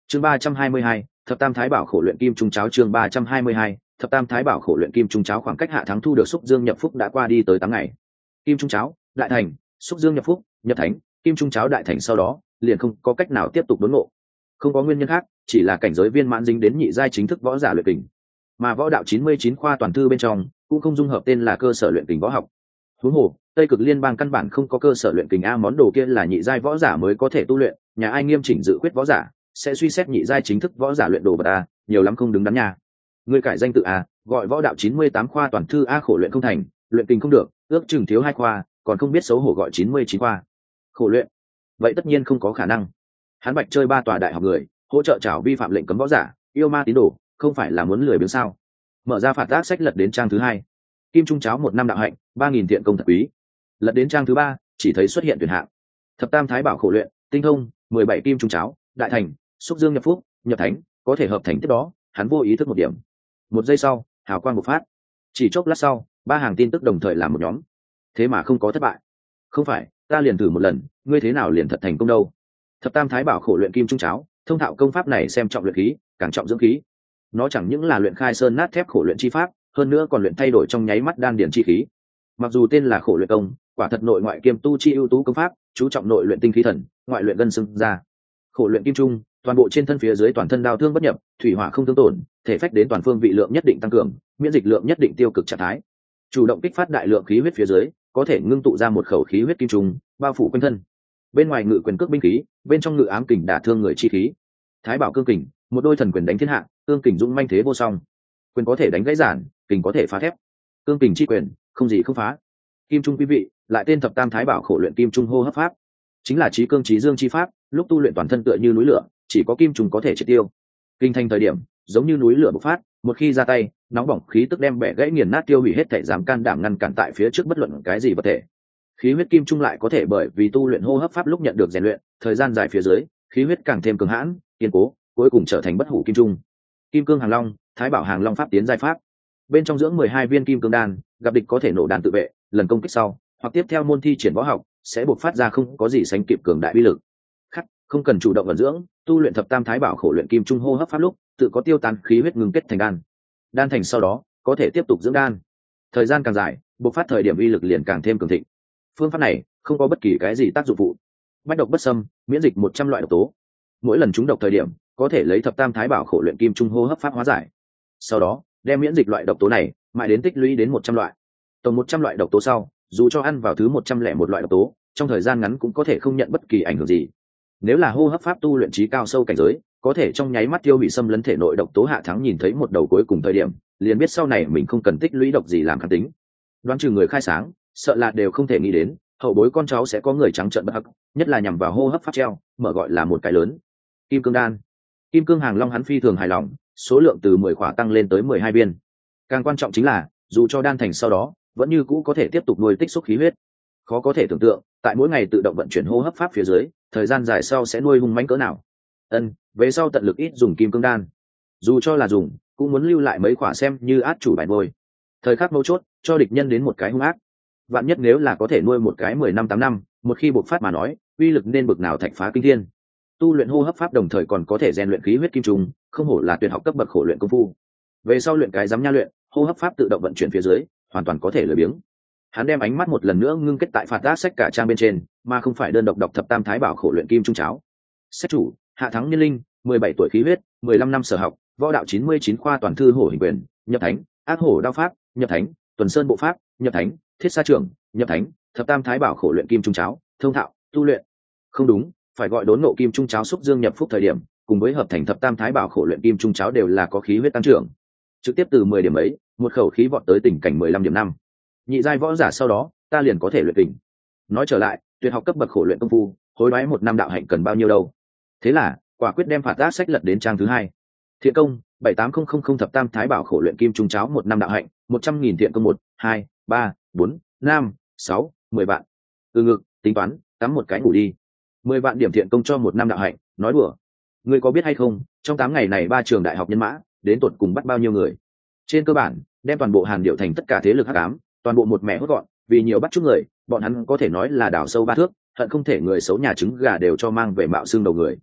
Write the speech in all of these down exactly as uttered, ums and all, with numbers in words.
chương ba trăm hai mươi hai, thập tam thái bảo khổ luyện kim trung cháo. Chương ba trăm hai mươi hai, thập tam thái bảo khổ luyện kim trung cháo. Khoảng cách hạ thắng thu được xúc dương nhập phúc đã qua đi tới tám ngày. Kim trung cháo đại thành, xúc dương nhập phúc nhập thánh, kim trung cháo đại thành sau đó liền không có cách nào tiếp tục đốn ngộ. Không có nguyên nhân khác, chỉ là cảnh giới viên mãn dính đến nhị giai chính thức võ giả luyện kình. Mà võ đạo chín mươi chín khoa toàn thư bên trong cũng không dung hợp tên là cơ sở luyện kình võ học. Huống hồ, Tây Cực Liên bang căn bản không có cơ sở luyện kình a, món đồ kia là nhị giai võ giả mới có thể tu luyện, nhà ai nghiêm chỉnh dự quyết võ giả sẽ suy xét nhị giai chính thức võ giả luyện đồ vật a, nhiều lắm không đứng đắn nha. Ngươi cải danh tự a, gọi võ đạo chín mươi tám khoa toàn thư a, khổ luyện không thành, luyện kình không được, ước chừng thiếu hai khoa, còn không biết xấu hổ gọi chín mươi chín khoa. Khổ luyện, vậy tất nhiên không có khả năng. Hắn Bạch chơi ba tòa đại học người, hỗ trợ trảo vi phạm lệnh cấm võ giả, yêu ma tín đồ, không phải là muốn lười biếng sao? Mở ra phạt tác sách lật đến trang thứ hai. Kim trung cháo một năm đạo hạnh, ba nghìn thiện công thật quý. Lật đến trang thứ ba, chỉ thấy xuất hiện tuyển hạng. Thập tam thái bảo khổ luyện, tinh thông, mười bảy kim trung cháo, đại thành, xúc dương nhập phúc, nhập thánh, có thể hợp thành tiếp đó, hắn vô ý thức một điểm. Một giây sau, hào quang bộc phát. Chỉ chốc lát sau, ba hàng tin tức đồng thời làm một nhóm. Thế mà không có thất bại. Không phải, ta liền thử một lần, ngươi thế nào liền thật thành công đâu? Thập tam thái bảo khổ luyện kim trung cháo, thông thạo công pháp này xem trọng luyện khí, càng trọng dưỡng khí. Nó chẳng những là luyện khai sơn nát thép khổ luyện chi pháp, hơn nữa còn luyện thay đổi trong nháy mắt đan điển chi khí. Mặc dù tên là khổ luyện công, quả thật nội ngoại kiêm tu chi ưu tú công pháp, chú trọng nội luyện tinh khí thần, ngoại luyện gân xương da. Khổ luyện kim trung, toàn bộ trên thân phía dưới toàn thân đao thương bất nhập, thủy hỏa không thương tổn, thể phách đến toàn phương vị lượng nhất định tăng cường, miễn dịch lượng nhất định tiêu cực trạng thái. Chủ động kích phát đại lượng khí huyết phía dưới, có thể ngưng tụ ra một khẩu khí huyết kim trung, bao phủ quanh thân. Bên ngoài ngự quyền cước binh khí, bên trong ngự ám kình đả thương người chi khí. Thái bảo cương kình, một đôi thần quyền đánh thiên hạ, cương kình dũng manh thế vô song. Quyền có thể đánh gãy giản, kình có thể phá thép. Cương kình chi quyền, không gì không phá. Kim trung quý vị, lại tên thập tam thái bảo khổ luyện kim trung hô hấp pháp, chính là trí cương trí dương chi pháp, lúc tu luyện toàn thân tựa như núi lửa, chỉ có kim trùng có thể triệt tiêu. Kinh thành thời điểm, giống như núi lửa bộc phát, một khi ra tay, nóng bỏng khí tức đem bẻ gãy nghiền nát tiêu hủy hết thể dám can đảm ngăn cản tại phía trước bất luận cái gì vật thể. Khí huyết kim trung lại có thể bởi vì tu luyện hô hấp pháp lúc nhận được rèn luyện, thời gian dài phía dưới, khí huyết càng thêm cường hãn, kiên cố, cuối cùng trở thành bất hủ kim trung. Kim cương hàng long, thái bảo hàng long pháp tiến giai pháp. Bên trong dưỡng mười hai viên kim cương đan, gặp địch có thể nổ đan tự vệ, lần công kích sau, hoặc tiếp theo môn thi triển võ học, sẽ bộc phát ra không có gì sánh kịp cường đại uy lực. Khắc, không cần chủ động vận dưỡng, tu luyện thập tam thái bảo khổ luyện kim trung hô hấp pháp lúc, tự có tiêu tan khí huyết ngưng kết thành đan. Đan thành sau đó, có thể tiếp tục dưỡng đan. Thời gian càng dài, bộc phát thời điểm uy lực liền càng thêm cường thịnh. Phương pháp này không có bất kỳ cái gì tác dụng phụ. Bách độc bất xâm, miễn dịch một trăm loại độc tố. Mỗi lần trúng độc thời điểm, có thể lấy thập tam thái bảo khổ luyện kim trung hô hấp pháp hóa giải. Sau đó, đem miễn dịch loại độc tố này mãi đến tích lũy đến một trăm loại. Tổng một trăm loại độc tố sau, dù cho ăn vào thứ một trăm lẻ một loại độc tố, trong thời gian ngắn cũng có thể không nhận bất kỳ ảnh hưởng gì. Nếu là hô hấp pháp tu luyện trí cao sâu cảnh giới, có thể trong nháy mắt tiêu hủy xâm lấn thể nội độc tố. Hạ Thắng nhìn thấy một đầu cuối cùng thời điểm, liền biết sau này mình không cần tích lũy độc gì làm kháng tính. Đoán chừng người khai sáng, sợ là đều không thể nghĩ đến, hậu bối con cháu sẽ có người trắng trợn bất hắc, nhất là nhằm vào hô hấp pháp treo, mở gọi là một cái lớn. Kim cương đan, kim cương hàng long hắn phi thường hài lòng, số lượng từ mười khỏa tăng lên tới mười hai viên. Càng quan trọng chính là, dù cho đan thành sau đó, vẫn như cũ có thể tiếp tục nuôi tích xúc khí huyết. Khó có thể tưởng tượng, tại mỗi ngày tự động vận chuyển hô hấp pháp phía dưới, thời gian dài sau sẽ nuôi hung mãnh cỡ nào. Ân, về sau tận lực ít dùng kim cương đan. Dù cho là dùng, cũng muốn lưu lại mấy khỏa xem như át chủ bài nuôi. Thời khắc mấu chốt, cho địch nhân đến một cái hung ác. Vạn nhất nếu là có thể nuôi một cái mười năm tám năm, một khi bộc phát mà nói, uy lực nên bực nào thạch phá kinh thiên. Tu luyện hô hấp pháp đồng thời còn có thể rèn luyện khí huyết kim trùng, không hổ là tuyệt học cấp bậc khổ luyện công phu. Về sau luyện cái giám nha luyện, hô hấp pháp tự động vận chuyển phía dưới, hoàn toàn có thể lười biếng. Hắn đem ánh mắt một lần nữa ngưng kết tại phạt tác sách cả trang bên trên, mà không phải đơn độc đọc thập tam thái bảo khổ luyện kim trung cháo. Sách chủ: Hạ Thắng niên linh, mười bảy tuổi khí huyết, mười lăm năm sở học, võ đạo chín mươi chín khoa toàn thư hổ hình quyền, nhập thánh, ác hổ đao pháp, nhập thánh, tuần sơn bộ pháp, nhập thánh, thiết sa trưởng, nhập thánh, thập tam thái bảo khổ luyện kim trung cháo, thông thạo, tu luyện. Không đúng, phải gọi đốn nộ kim trung cháo xúc dương nhập phúc thời điểm, cùng với hợp thành thập tam thái bảo khổ luyện kim trung cháo đều là có khí huyết tăng trưởng. Trực tiếp từ mười điểm ấy, một khẩu khí vọt tới tình cảnh mười lăm điểm năm. Nhị giai võ giả sau đó, ta liền có thể luyện kình. Nói trở lại, tuyệt học cấp bậc khổ luyện công phu, hối đoái một năm đạo hạnh cần bao nhiêu đâu? Thế là, quả quyết đem phạt tác sách lật đến trang thứ hai. Thiện công, bảy tám không không không thập tam thái bảo khổ luyện kim trung cháo một năm đạo hạnh, một trăm nghìn thiện công một, hai, ba, bốn, năm, sáu, mười vạn. Từ ngực, tính toán, cắm một cái ngủ đi. Mười vạn điểm thiện công cho một năm đạo hạnh, nói đùa. Ngươi có biết hay không, trong tám ngày này ba trường đại học nhân mã, đến tuột cùng bắt bao nhiêu người? Trên cơ bản, đem toàn bộ Hàn Điệu thành tất cả thế lực hắc ám, toàn bộ một mẹ hốt gọn, vì nhiều bắt chút người, bọn hắn có thể nói là đào sâu ba thước, hận không thể người xấu nhà trứng gà đều cho mang về mạo xương đầu người.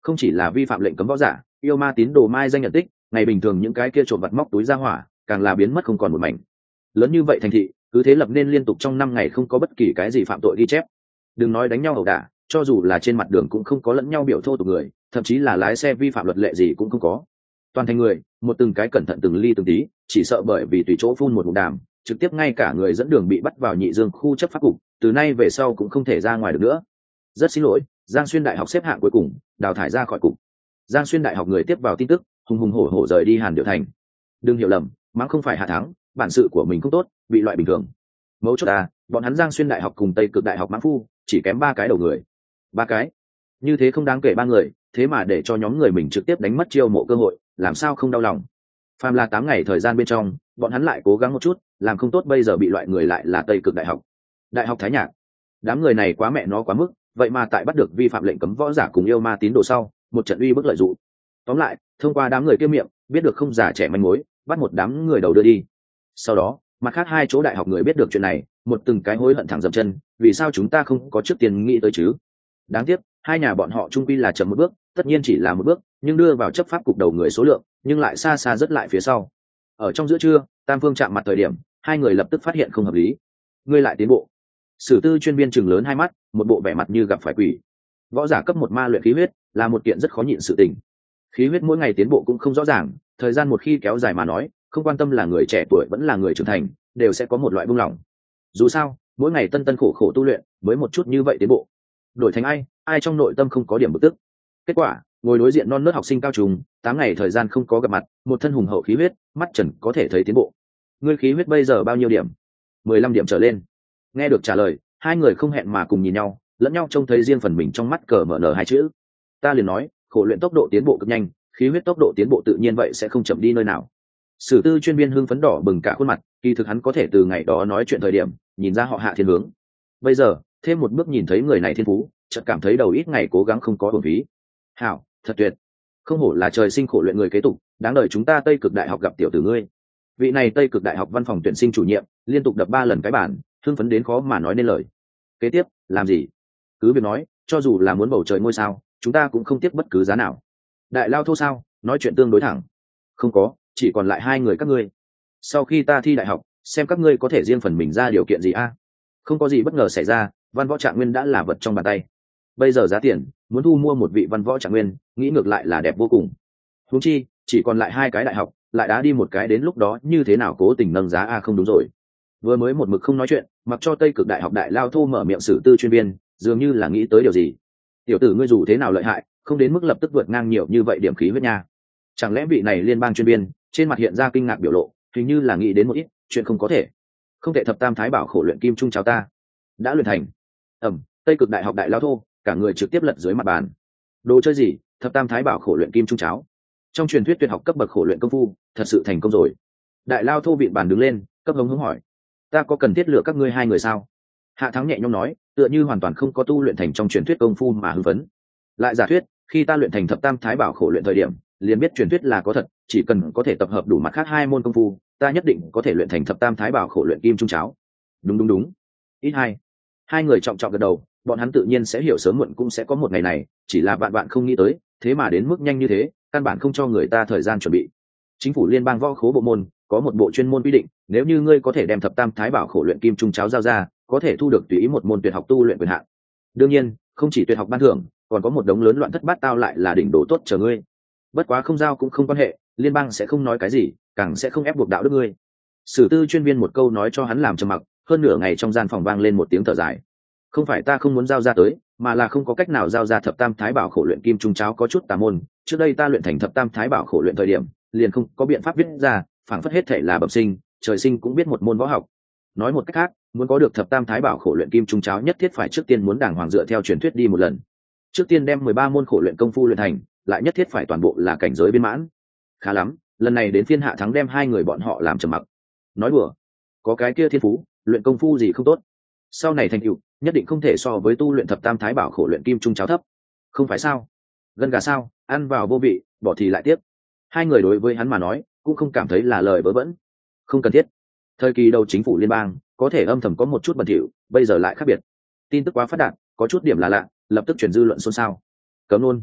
Không chỉ là vi phạm lệnh cấm võ giả, yêu ma tín đồ mai danh nhận tích, ngày bình thường những cái kia trộm vặt móc túi ra hỏa càng là biến mất không còn một mảnh. Lớn như vậy thành thị cứ thế lập nên liên tục trong năm ngày không có bất kỳ cái gì phạm tội ghi chép. Đừng nói đánh nhau ẩu đả, cho dù là trên mặt đường cũng không có lẫn nhau biểu thô tục người, thậm chí là lái xe vi phạm luật lệ gì cũng không có. Toàn thành người một từng cái cẩn thận từng ly từng tí, chỉ sợ bởi vì tùy chỗ phun một ngụm đàm, trực tiếp ngay cả người dẫn đường bị bắt vào nhị dương khu chấp pháp cục, từ nay về sau cũng không thể ra ngoài được nữa. Rất xin lỗi, Giang Xuyên đại học xếp hạng cuối cùng đào thải ra khỏi cục. Giang Xuyên đại học người tiếp vào tin tức, hùng hùng hổ hổ rời đi Hàn Điệu Thành. Đừng hiểu lầm, mắng không phải Hạ Thắng, bản sự của mình không tốt, bị loại bình thường. Mấu chốt à, bọn hắn Giang Xuyên đại học cùng Tây Cực đại học mãng phu chỉ kém ba cái đầu người. Ba cái? Như thế không đáng kể ba người, thế mà để cho nhóm người mình trực tiếp đánh mất chiêu mộ cơ hội, làm sao không đau lòng. Phàm là tám ngày thời gian bên trong, bọn hắn lại cố gắng một chút, làm không tốt bây giờ bị loại người lại là Tây Cực đại học. Đại học Thái Nhạc. Đám người này quá mẹ nó quá mức, vậy mà tại bắt được vi phạm lệnh cấm võ giả cùng yêu ma tín đồ sau, một trận uy bức lợi dụng. Tóm lại, thông qua đám người kia miệng, biết được không già trẻ manh mối, bắt một đám người đầu đưa đi. Sau đó, mặt khác hai chỗ đại học người biết được chuyện này, một từng cái hối hận thẳng dậm chân, vì sao chúng ta không có trước tiên nghĩ tới chứ? Đáng tiếc, hai nhà bọn họ chung quy là chậm một bước, tất nhiên chỉ là một bước, nhưng đưa vào chấp pháp cục đầu người số lượng, nhưng lại xa xa rất lại phía sau. Ở trong giữa trưa, Tam Phương chạm mặt thời điểm, hai người lập tức phát hiện không hợp lý. Ngươi lại tiến bộ. Sử tư chuyên viên chừng lớn hai mắt, một bộ vẻ mặt như gặp phải quỷ. Võ giả cấp một ma luyện khí huyết là một kiện rất khó nhịn sự tình. Khí huyết mỗi ngày tiến bộ cũng không rõ ràng, thời gian một khi kéo dài mà nói, không quan tâm là người trẻ tuổi vẫn là người trưởng thành, đều sẽ có một loại buông lỏng. Dù sao, mỗi ngày tân tân khổ khổ tu luyện, mới một chút như vậy tiến bộ. Đổi thành ai, ai trong nội tâm không có điểm bực tức. Kết quả, ngồi đối diện non nớt học sinh cao trùng, tám ngày thời gian không có gặp mặt, một thân hùng hậu khí huyết, mắt trần có thể thấy tiến bộ. Ngươi khí huyết bây giờ bao nhiêu điểm? Mười lăm điểm trở lên. Nghe được trả lời, hai người không hẹn mà cùng nhìn nhau, lẫn nhau trông thấy riêng phần mình trong mắt cờ mở nở hai chữ. Ta liền nói, khổ luyện tốc độ tiến bộ cực nhanh, khí huyết tốc độ tiến bộ tự nhiên vậy sẽ không chậm đi nơi nào. Sử tư chuyên viên hưng phấn đỏ bừng cả khuôn mặt, kỳ thực hắn có thể từ ngày đó nói chuyện thời điểm, nhìn ra họ Hạ thiên hướng. Bây giờ, thêm một bước nhìn thấy người này thiên phú, chợt cảm thấy đầu ít ngày cố gắng không có uổng phí. Hảo, thật tuyệt. Không hổ là trời sinh khổ luyện người kế tục, đáng đời chúng ta Tây Cực đại học gặp tiểu tử ngươi. Vị này Tây Cực đại học văn phòng tuyển sinh chủ nhiệm, liên tục đập ba lần cái bản, hưng phấn đến khó mà nói nên lời. Kế tiếp, làm gì? Cứ việc nói, cho dù là muốn bầu trời ngôi sao, chúng ta cũng không tiếc bất cứ giá nào. Đại lao thô sao? Nói chuyện tương đối thẳng. Không có, chỉ còn lại hai người các ngươi. Sau khi ta thi đại học, xem các ngươi có thể riêng phần mình ra điều kiện gì a? Không có gì bất ngờ xảy ra, văn võ trạng nguyên đã là vật trong bàn tay. Bây giờ giá tiền, muốn thu mua một vị văn võ trạng nguyên, nghĩ ngược lại là đẹp vô cùng. Huống chi, chỉ còn lại hai cái đại học, lại đá đi một cái, đến lúc đó như thế nào cố tình nâng giá a không đúng rồi. Vừa mới một mực không nói chuyện, mặc cho Tây Cực đại học đại lao thô mở miệng sử tư chuyên viên, dường như là nghĩ tới điều gì. Tiểu tử ngươi dù thế nào lợi hại, không đến mức lập tức vượt ngang nhiều như vậy điểm khí huyết nha. Chẳng lẽ vị này liên bang chuyên viên, trên mặt hiện ra kinh ngạc biểu lộ, hình như là nghĩ đến một ít chuyện không có thể. Không thể thập tam thái bảo khổ luyện kim trung cháo ta đã luyện thành. Ẩm, Tây Cực đại học đại lao thô, cả người trực tiếp lật dưới mặt bàn. Đồ chơi gì? Thập tam thái bảo khổ luyện kim trung cháo? Trong truyền thuyết tuyệt học cấp bậc khổ luyện công phu, thật sự thành công rồi. Đại lao thô vịn bàn đứng lên, cấp hống hống hỏi, ta có cần thiết lựa các ngươi hai người sao? Hạ Thắng nhẹ nhõm nói, tựa như hoàn toàn không có tu luyện thành trong truyền thuyết công phu mà hưng phấn. Lại giả thuyết, khi ta luyện thành thập tam thái bảo khổ luyện thời điểm, liền biết truyền thuyết là có thật, chỉ cần có thể tập hợp đủ mặt khác hai môn công phu, ta nhất định có thể luyện thành thập tam thái bảo khổ luyện kim trung cháo. Đúng đúng đúng. Ít hai. Hai người trọng trọng gật đầu, bọn hắn tự nhiên sẽ hiểu sớm muộn cũng sẽ có một ngày này, chỉ là bạn bạn không nghĩ tới, thế mà đến mức nhanh như thế, căn bản không cho người ta thời gian chuẩn bị. Chính phủ liên bang võ khố bộ môn có một bộ chuyên môn quy định, nếu như ngươi có thể đem thập tam thái bảo khổ luyện kim trung cháo giao ra, có thể thu được tùy ý một môn tuyệt học tu luyện quyền hạn. Đương nhiên, không chỉ tuyệt học ban thưởng, còn có một đống lớn loạn thất bát tao lại là đỉnh đồ tốt chờ ngươi. Bất quá không giao cũng không quan hệ, liên bang sẽ không nói cái gì, càng sẽ không ép buộc đạo đức ngươi. Sử tư chuyên viên một câu nói cho hắn làm trầm mặc, hơn nửa ngày trong gian phòng vang lên một tiếng thở dài. Không phải ta không muốn giao ra tới, mà là không có cách nào giao ra thập tam thái bảo khổ luyện kim trung cháo có chút tà môn. Trước đây ta luyện thành thập tam thái bảo khổ luyện thời điểm, liền không có biện pháp viết ra, phảng phất hết thể là bẩm sinh, trời sinh cũng biết một môn võ học. Nói một cách khác, muốn có được thập tam thái bảo khổ luyện kim trung cháo nhất thiết phải trước tiên muốn đàng hoàng dựa theo truyền thuyết đi một lần. Trước tiên đem mười ba môn khổ luyện công phu luyện thành, lại nhất thiết phải toàn bộ là cảnh giới viên mãn. Khá lắm, lần này đến phiên Hạ Thắng đem hai người bọn họ làm trầm mặc. Nói đùa, có cái kia thiên phú, luyện công phu gì không tốt. Sau này thành tựu, nhất định không thể so với tu luyện thập tam thái bảo khổ luyện kim trung cháo thấp. Không phải sao? Gân gà sao, ăn vào vô vị, bỏ thì lại tiếp. Hai người đối với hắn mà nói, cũng không cảm thấy là lời vớ vẩn. Không cần thiết. Thời kỳ đầu chính phủ liên bang, có thể âm thầm có một chút bẩn thỉu, bây giờ lại khác biệt. Tin tức quá phát đạt, có chút điểm là lạ, lập tức chuyển dư luận xôn xao. Cấm luôn.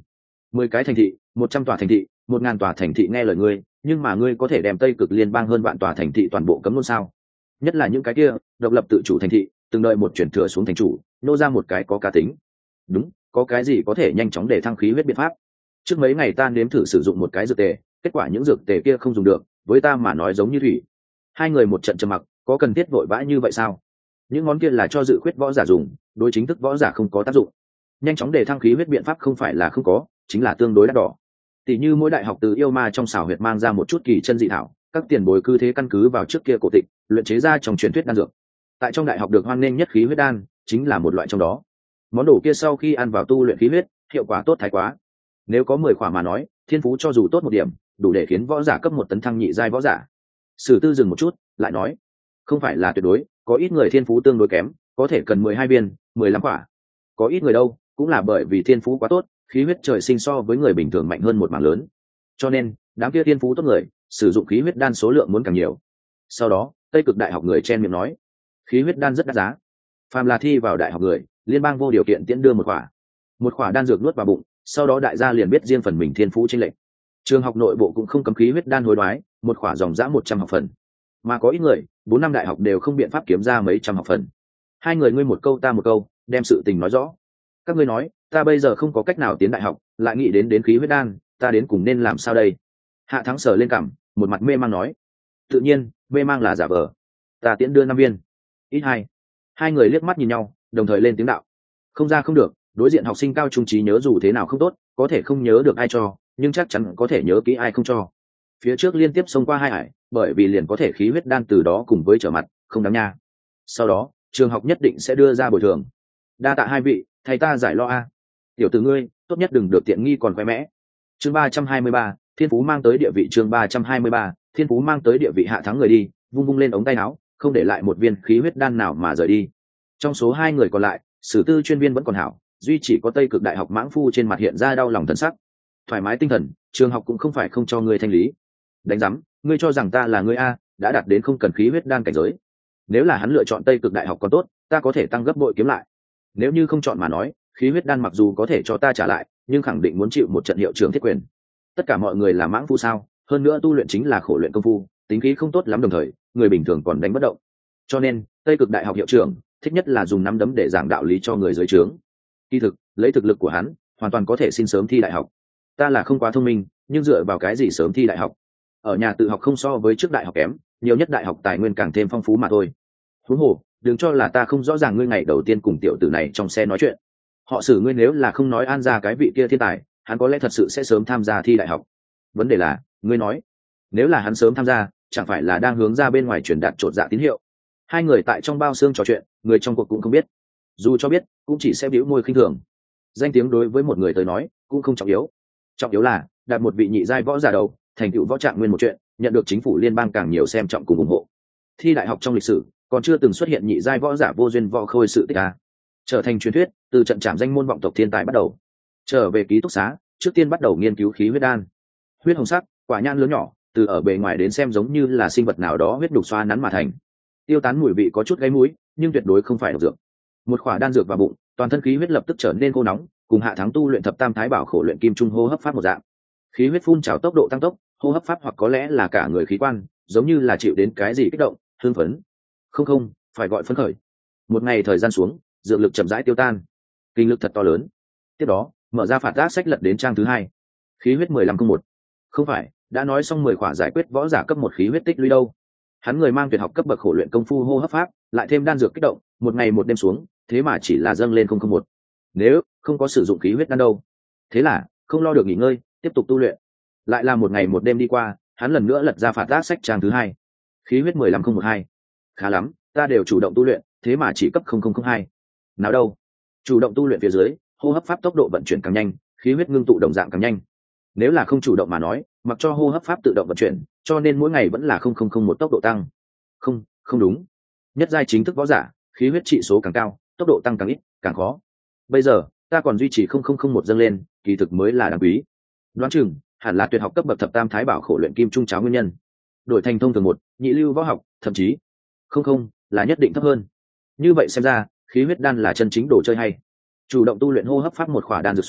mười cái thành thị, một trăm tòa thành thị, một ngàn tòa thành thị nghe lời ngươi, nhưng mà ngươi có thể đem Tây Cực Liên bang hơn vạn tòa thành thị toàn bộ cấm luôn sao? Nhất là những cái kia độc lập tự chủ thành thị, từng đợi một chuyển thừa xuống thành chủ, nô ra một cái có cá tính. Đúng, có cái gì có thể nhanh chóng để thăng khí huyết biện pháp? Trước mấy ngày ta nếm thử sử dụng một cái dược tề, kết quả những dược tề kia không dùng được, với ta mà nói giống như thủy. Hai người một trận trầm mặc, có cần thiết vội vã như vậy sao? Những món kia là cho dự khuyết võ giả dùng, đối chính thức võ giả không có tác dụng. Nhanh chóng để thăng khí huyết biện pháp không phải là không có, chính là tương đối đắt đỏ. Tỷ như mỗi đại học từ yêu ma trong xảo huyệt mang ra một chút kỳ chân dị thảo, các tiền bối cứ thế căn cứ vào trước kia cổ tịch, luyện chế ra trong truyền thuyết đan dược. Tại trong đại học được hoan nghênh nhất khí huyết đan, chính là một loại trong đó. Món đồ kia sau khi ăn vào tu luyện khí huyết, hiệu quả tốt thái quá. Nếu có mười khỏa mà nói, thiên phú cho dù tốt một điểm, đủ để khiến võ giả cấp một tấn thăng nhị giai võ giả. Sử Tư dừng một chút, lại nói, không phải là tuyệt đối, có ít người thiên phú tương đối kém, có thể cần mười hai viên, mười lăm quả. Có ít người đâu, cũng là bởi vì thiên phú quá tốt, khí huyết trời sinh so với người bình thường mạnh hơn một mảng lớn. Cho nên, đám kia thiên phú tốt người, sử dụng khí huyết đan số lượng muốn càng nhiều. Sau đó, Tây Cực đại học người chen miệng nói, khí huyết đan rất đắt giá. Phàm là thi vào đại học người, liên bang vô điều kiện tiễn đưa một quả. Một quả đan dược nuốt vào bụng, sau đó đại gia liền biết riêng phần mình thiên phú chênh lệch. Trường học nội bộ cũng không cấm khí huyết đan hối đoái, một quả dòng dã một trăm học phần. Mà có ít người, bốn năm đại học đều không biện pháp kiếm ra mấy trăm học phần. Hai người ngươi một câu ta một câu, đem sự tình nói rõ. Các ngươi nói, ta bây giờ không có cách nào tiến đại học, lại nghĩ đến đến khí huyết đan, ta đến cùng nên làm sao đây? Hạ Thắng sờ lên cằm, một mặt mê mang nói. Tự nhiên, mê mang là giả vờ. Ta tiễn đưa năm viên. Ít hai. Hai người liếc mắt nhìn nhau, đồng thời lên tiếng đạo. Không ra không được, đối diện học sinh cao trung trí nhớ dù thế nào không tốt, có thể không nhớ được ai cho, nhưng chắc chắn có thể nhớ kỹ ai không cho. Phía trước liên tiếp xông qua hai hải, bởi vì liền có thể khí huyết đan từ đó cùng với trở mặt, không đáng nha. Sau đó, trường học nhất định sẽ đưa ra bồi thường. Đa tạ hai vị, thầy ta giải lo a. Tiểu tử ngươi, tốt nhất đừng được tiện nghi còn khoe mẽ. Chương ba trăm hai mươi ba, thiên phú mang tới địa vị. Chương ba trăm hai mươi ba, thiên phú mang tới địa vị. Hạ Thắng người đi, vung vung lên ống tay áo, không để lại một viên khí huyết đan nào mà rời đi. Trong số hai người còn lại, Sử Tư chuyên viên vẫn còn hảo, duy chỉ có Tây Cực đại học mãng phu trên mặt hiện ra đau lòng thần sắc. Thoải mái tinh thần, trường học cũng không phải không cho ngươi thanh lý. Đánh giám, ngươi cho rằng ta là ngươi a, đã đạt đến không cần khí huyết đan cảnh giới. Nếu là hắn lựa chọn Tây Cực đại học còn tốt, ta có thể tăng gấp bội kiếm lại. Nếu như không chọn mà nói, khí huyết đan mặc dù có thể cho ta trả lại, nhưng khẳng định muốn chịu một trận hiệu trưởng thiết quyền. Tất cả mọi người là mãng phu sao? Hơn nữa tu luyện chính là khổ luyện công phu, tính khí không tốt lắm, đồng thời người bình thường còn đánh bất động. Cho nên Tây Cực đại học hiệu trưởng thích nhất là dùng nắm đấm để giảng đạo lý cho người dưới trướng. Kỳ thực, lấy thực lực của hắn, hoàn toàn có thể xin sớm thi đại học. Ta là không quá thông minh, nhưng dựa vào cái gì sớm thi đại học? Ở nhà tự học không so với trước đại học kém, nhiều nhất đại học tài nguyên càng thêm phong phú mà thôi. Huống hồ, đừng cho là ta không rõ ràng ngươi ngày đầu tiên cùng tiểu tử này trong xe nói chuyện. Họ xử ngươi nếu là không nói an ra cái vị kia thiên tài, hắn có lẽ thật sự sẽ sớm tham gia thi đại học. Vấn đề là, ngươi nói, nếu là hắn sớm tham gia, chẳng phải là đang hướng ra bên ngoài truyền đạt trột dạ tín hiệu? Hai người tại trong bao xương trò chuyện, người trong cuộc cũng không biết. Dù cho biết, cũng chỉ sẽ bĩu môi khinh thường. Danh tiếng đối với một người tới nói, cũng không trọng yếu. Trọng yếu là đạt một vị nhị giai võ giả đầu, thành tựu võ trạng nguyên một chuyện, nhận được chính phủ liên bang càng nhiều xem trọng cùng ủng hộ. Thi đại học trong lịch sử, còn chưa từng xuất hiện nhị giai võ giả vô duyên võ khôi sự tích a. Trở thành truyền thuyết, từ trận trảm danh môn vọng tộc thiên tài bắt đầu. Trở về ký túc xá, trước tiên bắt đầu nghiên cứu khí huyết đan. Huyết hồng sắc, quả nhan lớn nhỏ, từ ở bề ngoài đến xem giống như là sinh vật nào đó huyết đục xoa nắn mà thành. Tiêu tán mùi vị có chút gáy mũi, nhưng tuyệt đối không phải độc dược. Một khỏa đan dược vào bụng, toàn thân khí huyết lập tức trở nên khô nóng, cùng Hạ Thắng tu luyện thập tam thái bảo khổ luyện kim trung hô hấp pháp một dạng. Khí huyết phun trào tốc độ tăng tốc, hô hấp pháp hoặc có lẽ là cả người khí quan, giống như là chịu đến cái gì kích động, hưng phấn. Không không, phải gọi phấn khởi. Một ngày thời gian xuống, dược lực chậm rãi tiêu tan, kinh lực thật to lớn. Tiếp đó, mở ra phạt tác sách lật đến trang thứ hai. Khí huyết mười lăm không một. Không phải, đã nói xong mười khỏa giải quyết võ giả cấp một khí huyết tích lũy đâu. Hắn người mang tuyệt học cấp bậc khổ luyện công phu hô hấp pháp, lại thêm đan dược kích động, một ngày một đêm xuống, thế mà chỉ là dâng lên không không một. Nếu không có sử dụng khí huyết đan đâu, thế là không lo được nghỉ ngơi, tiếp tục tu luyện. Lại là một ngày một đêm đi qua, hắn lần nữa lật ra phạt tác sách trang thứ hai. Khí huyết mười lăm không một hai. Khá lắm, ta đều chủ động tu luyện, thế mà chỉ cấp không không không hai. Nào đâu, chủ động tu luyện phía dưới, hô hấp pháp tốc độ vận chuyển càng nhanh, khí huyết ngưng tụ đồng dạng càng nhanh. Nếu là không chủ động mà nói, mặc cho hô hấp pháp tự động vận chuyển, cho nên mỗi ngày vẫn là không không không một tốc độ tăng. Không, không đúng. Nhất giai chính thức võ giả, khí huyết trị số càng cao, tốc độ tăng càng ít, càng khó. Bây giờ, ta còn duy trì không không không một dâng lên, kỳ thực mới là đáng quý. Đoán chừng, hẳn là tuyệt học cấp bậc thập tam thái bảo khổ luyện kim trung cháo nguyên nhân. Đổi thành thông thường một, nhị lưu võ học, thậm chí không không là nhất định thấp hơn. Như vậy xem ra, khí huyết đan là chân chính đồ chơi hay. Chủ động tu luyện hô hấp pháp một khỏa đan dược xuống,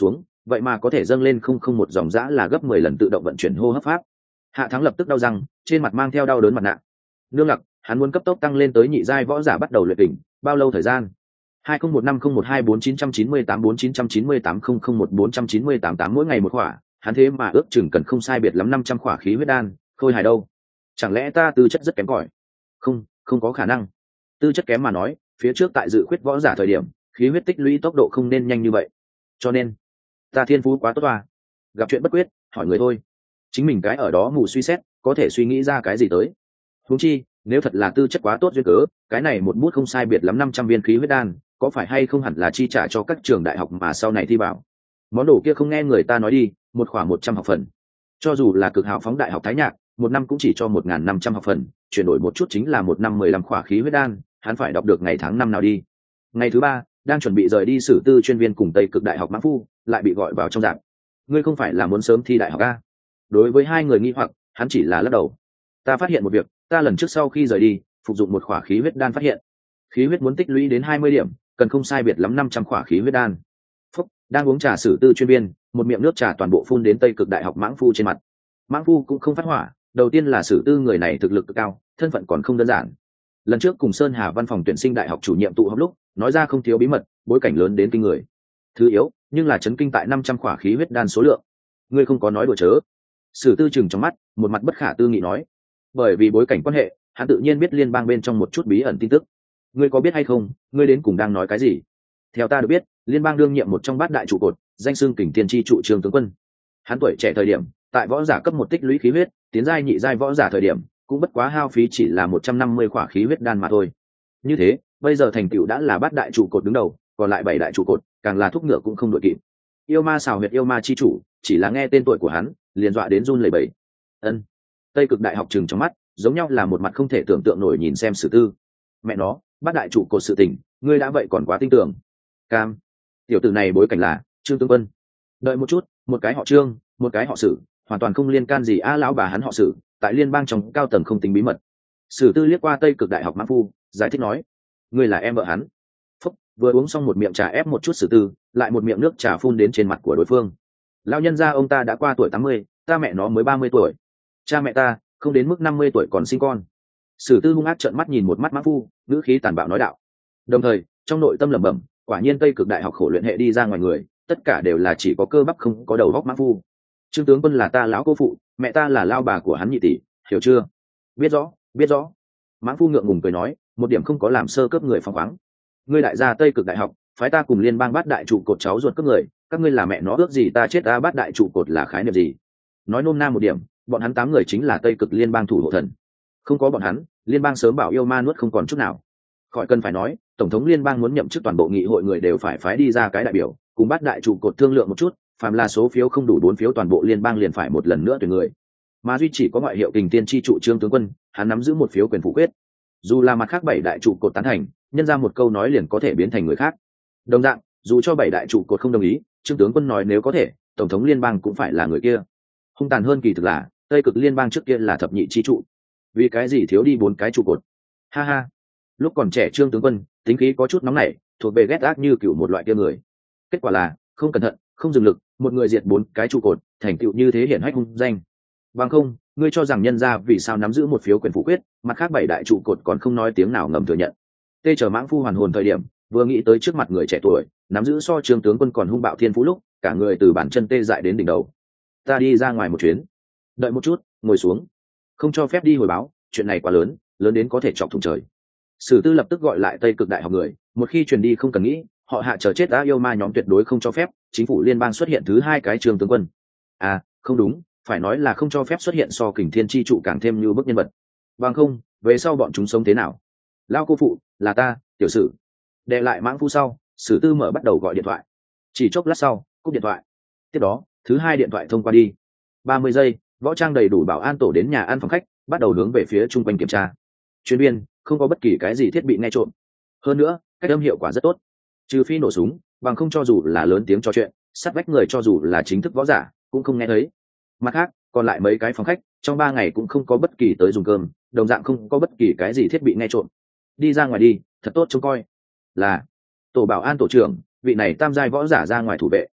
vậy mà có thể dâng lên không không một dòng dã là gấp mười lần tự động vận chuyển hô hấp pháp. Hạ Thắng lập tức đau răng, trên mặt mang theo đau đớn mặt nạ. Nương lặc, hắn muốn cấp tốc tăng lên tới nhị giai võ giả bắt đầu luyện đỉnh, bao lâu thời gian? hai không một năm không một hai bốn chín chín tám bốn chín chín tám không không một bốn chín tám tám mỗi ngày một khỏa, hắn thế mà ước chừng cần không sai biệt lắm năm trăm khỏa khí huyết đan, khôi hài đâu? Chẳng lẽ ta tư chất rất kém cỏi? Không, không có khả năng. Tư chất kém mà nói, phía trước tại dự khuyết võ giả thời điểm, khí huyết tích lũy tốc độ không nên nhanh như vậy. Cho nên, ta thiên phú quá tốt à? Gặp chuyện bất quyết, hỏi người thôi. Chính mình cái ở đó mù suy xét, có thể suy nghĩ ra cái gì tới. Huống chi, nếu thật là tư chất quá tốt duyên cớ, cái này một bút không sai biệt lắm năm trăm viên khí huyết đan, có phải hay không hẳn là chi trả cho các trường đại học mà sau này thi vào. Món đồ kia không nghe người ta nói đi, một khoảng một trăm học phần. Cho dù là cực hào phóng đại học Thái Nhạc, một năm cũng chỉ cho một nghìn năm trăm học phần, chuyển đổi một chút chính là một năm mười lăm khỏa khí huyết đan, hắn phải đọc được ngày tháng năm nào đi. Ngày thứ ba, đang chuẩn bị rời đi sử tư chuyên viên cùng Tây Cực Đại học Mã Phu, lại bị gọi vào trong dạng. Ngươi không phải là muốn sớm thi đại học a? Đối với hai người nghi hoặc, hắn chỉ là lắc đầu. Ta phát hiện một việc, ta lần trước sau khi rời đi, phục dụng một khỏa khí huyết đan phát hiện, khí huyết muốn tích lũy đến hai mươi điểm, cần không sai biệt lắm năm trăm khỏa khí huyết đan. Phúc, đang uống trà sử tư chuyên viên, một miệng nước trà toàn bộ phun đến Tây Cực Đại học Mãng Phu trên mặt. Mãng Phu cũng không phát hỏa, đầu tiên là sử tư người này thực lực cực cao, thân phận còn không đơn giản. Lần trước cùng Sơn Hà văn phòng tuyển sinh đại học chủ nhiệm tụ họp lúc, nói ra không thiếu bí mật, bối cảnh lớn đến kinh người. Thứ yếu, nhưng là chấn kinh tại năm trăm khỏa khí huyết đan số lượng. Ngươi không có nói đùa chớ? Sử tư chừng trong mắt, một mặt bất khả tư nghị nói. Bởi vì bối cảnh quan hệ, hắn tự nhiên biết liên bang bên trong một chút bí ẩn tin tức. Ngươi có biết hay không, ngươi đến cùng đang nói cái gì? Theo ta được biết, liên bang đương nhiệm một trong bát đại trụ cột, danh xưng kình tiên tri trụ Trương tướng quân. Hắn tuổi trẻ thời điểm, tại võ giả cấp một tích lũy khí huyết, tiến giai nhị giai võ giả thời điểm, cũng bất quá hao phí chỉ là một trăm năm mươi khỏa khí huyết đan mà thôi. Như thế, bây giờ thành tựu đã là bát đại trụ cột đứng đầu, còn lại bảy đại trụ cột, càng là thúc ngựa cũng không đội kịp. Yêu ma xào huyệt yêu ma chi chủ, chỉ là nghe tên tuổi của hắn, liền dọa đến run lẩy bẩy. Ân. Tây Cực Đại học trừng trong mắt, giống nhau là một mặt không thể tưởng tượng nổi nhìn xem Sử tư. Mẹ nó, bát đại trụ cột sự tình, ngươi đã vậy còn quá tin tưởng. Cam. Tiểu tử này bối cảnh là Trương tướng quân. Đợi một chút, một cái họ Trương, một cái họ Sử, hoàn toàn không liên can gì a lão bà hắn họ Sử, tại liên bang trong cao tầng không tính bí mật. Sử tư liếc qua Tây Cực Đại học Mã Phu, giải thích nói: ngươi là em vợ hắn. Phúc, vừa uống xong một miệng trà ép một chút Sử tư, lại một miệng nước trà phun đến trên mặt của đối phương. Lão nhân gia ông ta đã qua tuổi tám mươi, ta mẹ nó mới ba mươi tuổi. Cha mẹ ta không đến mức năm mươi tuổi còn sinh con. Sử tư hung ác trợn mắt nhìn một mắt Mã Phu, ngữ khí tàn bạo nói đạo. Đồng thời, trong nội tâm lẩm bẩm, quả nhiên Tây Cực Đại học khổ luyện hệ đi ra ngoài người, tất cả đều là chỉ có cơ bắp không có đầu óc Mã Phu. Trương tướng quân là ta lão cô phụ, mẹ ta là lao bà của hắn nhị tỷ, hiểu chưa? Biết rõ, biết rõ. Mã Phu ngượng ngùng cười nói, một điểm không có làm sơ cướp người phóng khoáng. Ngươi đại gia Tây Cực Đại học, phái ta cùng liên bang bát đại trụ cột cháu ruột cướp người, các ngươi là mẹ nó ước gì ta chết, ta bát đại trụ cột là khái niệm gì? Nói nôm na một điểm, bọn hắn tám người chính là Tây Cực liên bang thủ hộ thần. Không có bọn hắn, liên bang sớm bảo yêu ma nuốt không còn chút nào. Khỏi cần phải nói, tổng thống liên bang muốn nhậm chức toàn bộ nghị hội người đều phải phái đi ra cái đại biểu, cùng bát đại trụ cột thương lượng một chút, phàm là số phiếu không đủ bốn phiếu toàn bộ liên bang liền phải một lần nữa tuyển người. Mà duy chỉ có ngoại hiệu kình tiên tri trụ Trương tướng quân, hắn nắm giữ một phiếu quyền phủ quyết. Dù là mặt khác bảy đại trụ cột tán thành, nhân ra một câu nói liền có thể biến thành người khác. Đồng dạng, dù cho bảy đại trụ cột không đồng ý, Trương tướng quân nói nếu có thể, tổng thống liên bang cũng phải là người kia. Hung tàn hơn kỳ thực là, Tây Cực liên bang trước kia là thập nhị chi trụ, vì cái gì thiếu đi bốn cái trụ cột? Ha ha. Lúc còn trẻ Trương tướng quân, tính khí có chút nóng nảy, thuộc về ghét ác như kiểu một loại kia người. Kết quả là, không cẩn thận, không dừng lực, một người diệt bốn cái trụ cột, thành tựu như thế hiển hách hung danh. Bằng không, ngươi cho rằng nhân gia vì sao nắm giữ một phiếu quyền phủ quyết, mặt khác bảy đại trụ cột còn không nói tiếng nào ngầm thừa nhận. Tê chờ Mãng Phu hoàn hồn thời điểm, vừa nghĩ tới trước mặt người trẻ tuổi, nắm giữ so Trương tướng quân còn hung bạo thiên phú lúc, cả người từ bàn chân tê dại đến đỉnh đầu. Ta đi ra ngoài một chuyến. Đợi một chút, ngồi xuống. Không cho phép đi hồi báo, chuyện này quá lớn, lớn đến có thể chọc thủng trời. Sử tư lập tức gọi lại Tây Cực Đại học người, một khi truyền đi không cần nghĩ, họ Hạ chờ chết đã yêu ma nhóm tuyệt đối không cho phép chính phủ liên bang xuất hiện thứ hai cái Trương tướng quân. À, không đúng, phải nói là không cho phép xuất hiện so kình thiên chi trụ càng thêm như bức nhân vật. Bằng không, về sau bọn chúng sống thế nào? Lao cô phụ, là ta, tiểu sử. Đệ lại Mãng Phu sau, Sử tư mở bắt đầu gọi điện thoại. Chỉ chốc lát sau, cúp điện thoại. Tiếp đó, thứ hai điện thoại thông qua đi. ba mươi giây, võ trang đầy đủ bảo an tổ đến nhà ăn phòng khách, bắt đầu hướng về phía chung quanh kiểm tra. Chuyên viên, không có bất kỳ cái gì thiết bị nghe trộm. Hơn nữa, cách âm hiệu quả rất tốt. Trừ phi nổ súng, bằng không cho dù là lớn tiếng trò chuyện, sát vách người cho dù là chính thức võ giả, cũng không nghe thấy. Mặt khác, còn lại mấy cái phòng khách, trong ba ngày cũng không có bất kỳ tới dùng cơm, đồng dạng không có bất kỳ cái gì thiết bị nghe trộm. Đi ra ngoài đi, thật tốt trông coi. Là tổ bảo an tổ trưởng, vị này tam giai võ giả ra ngoài thủ vệ.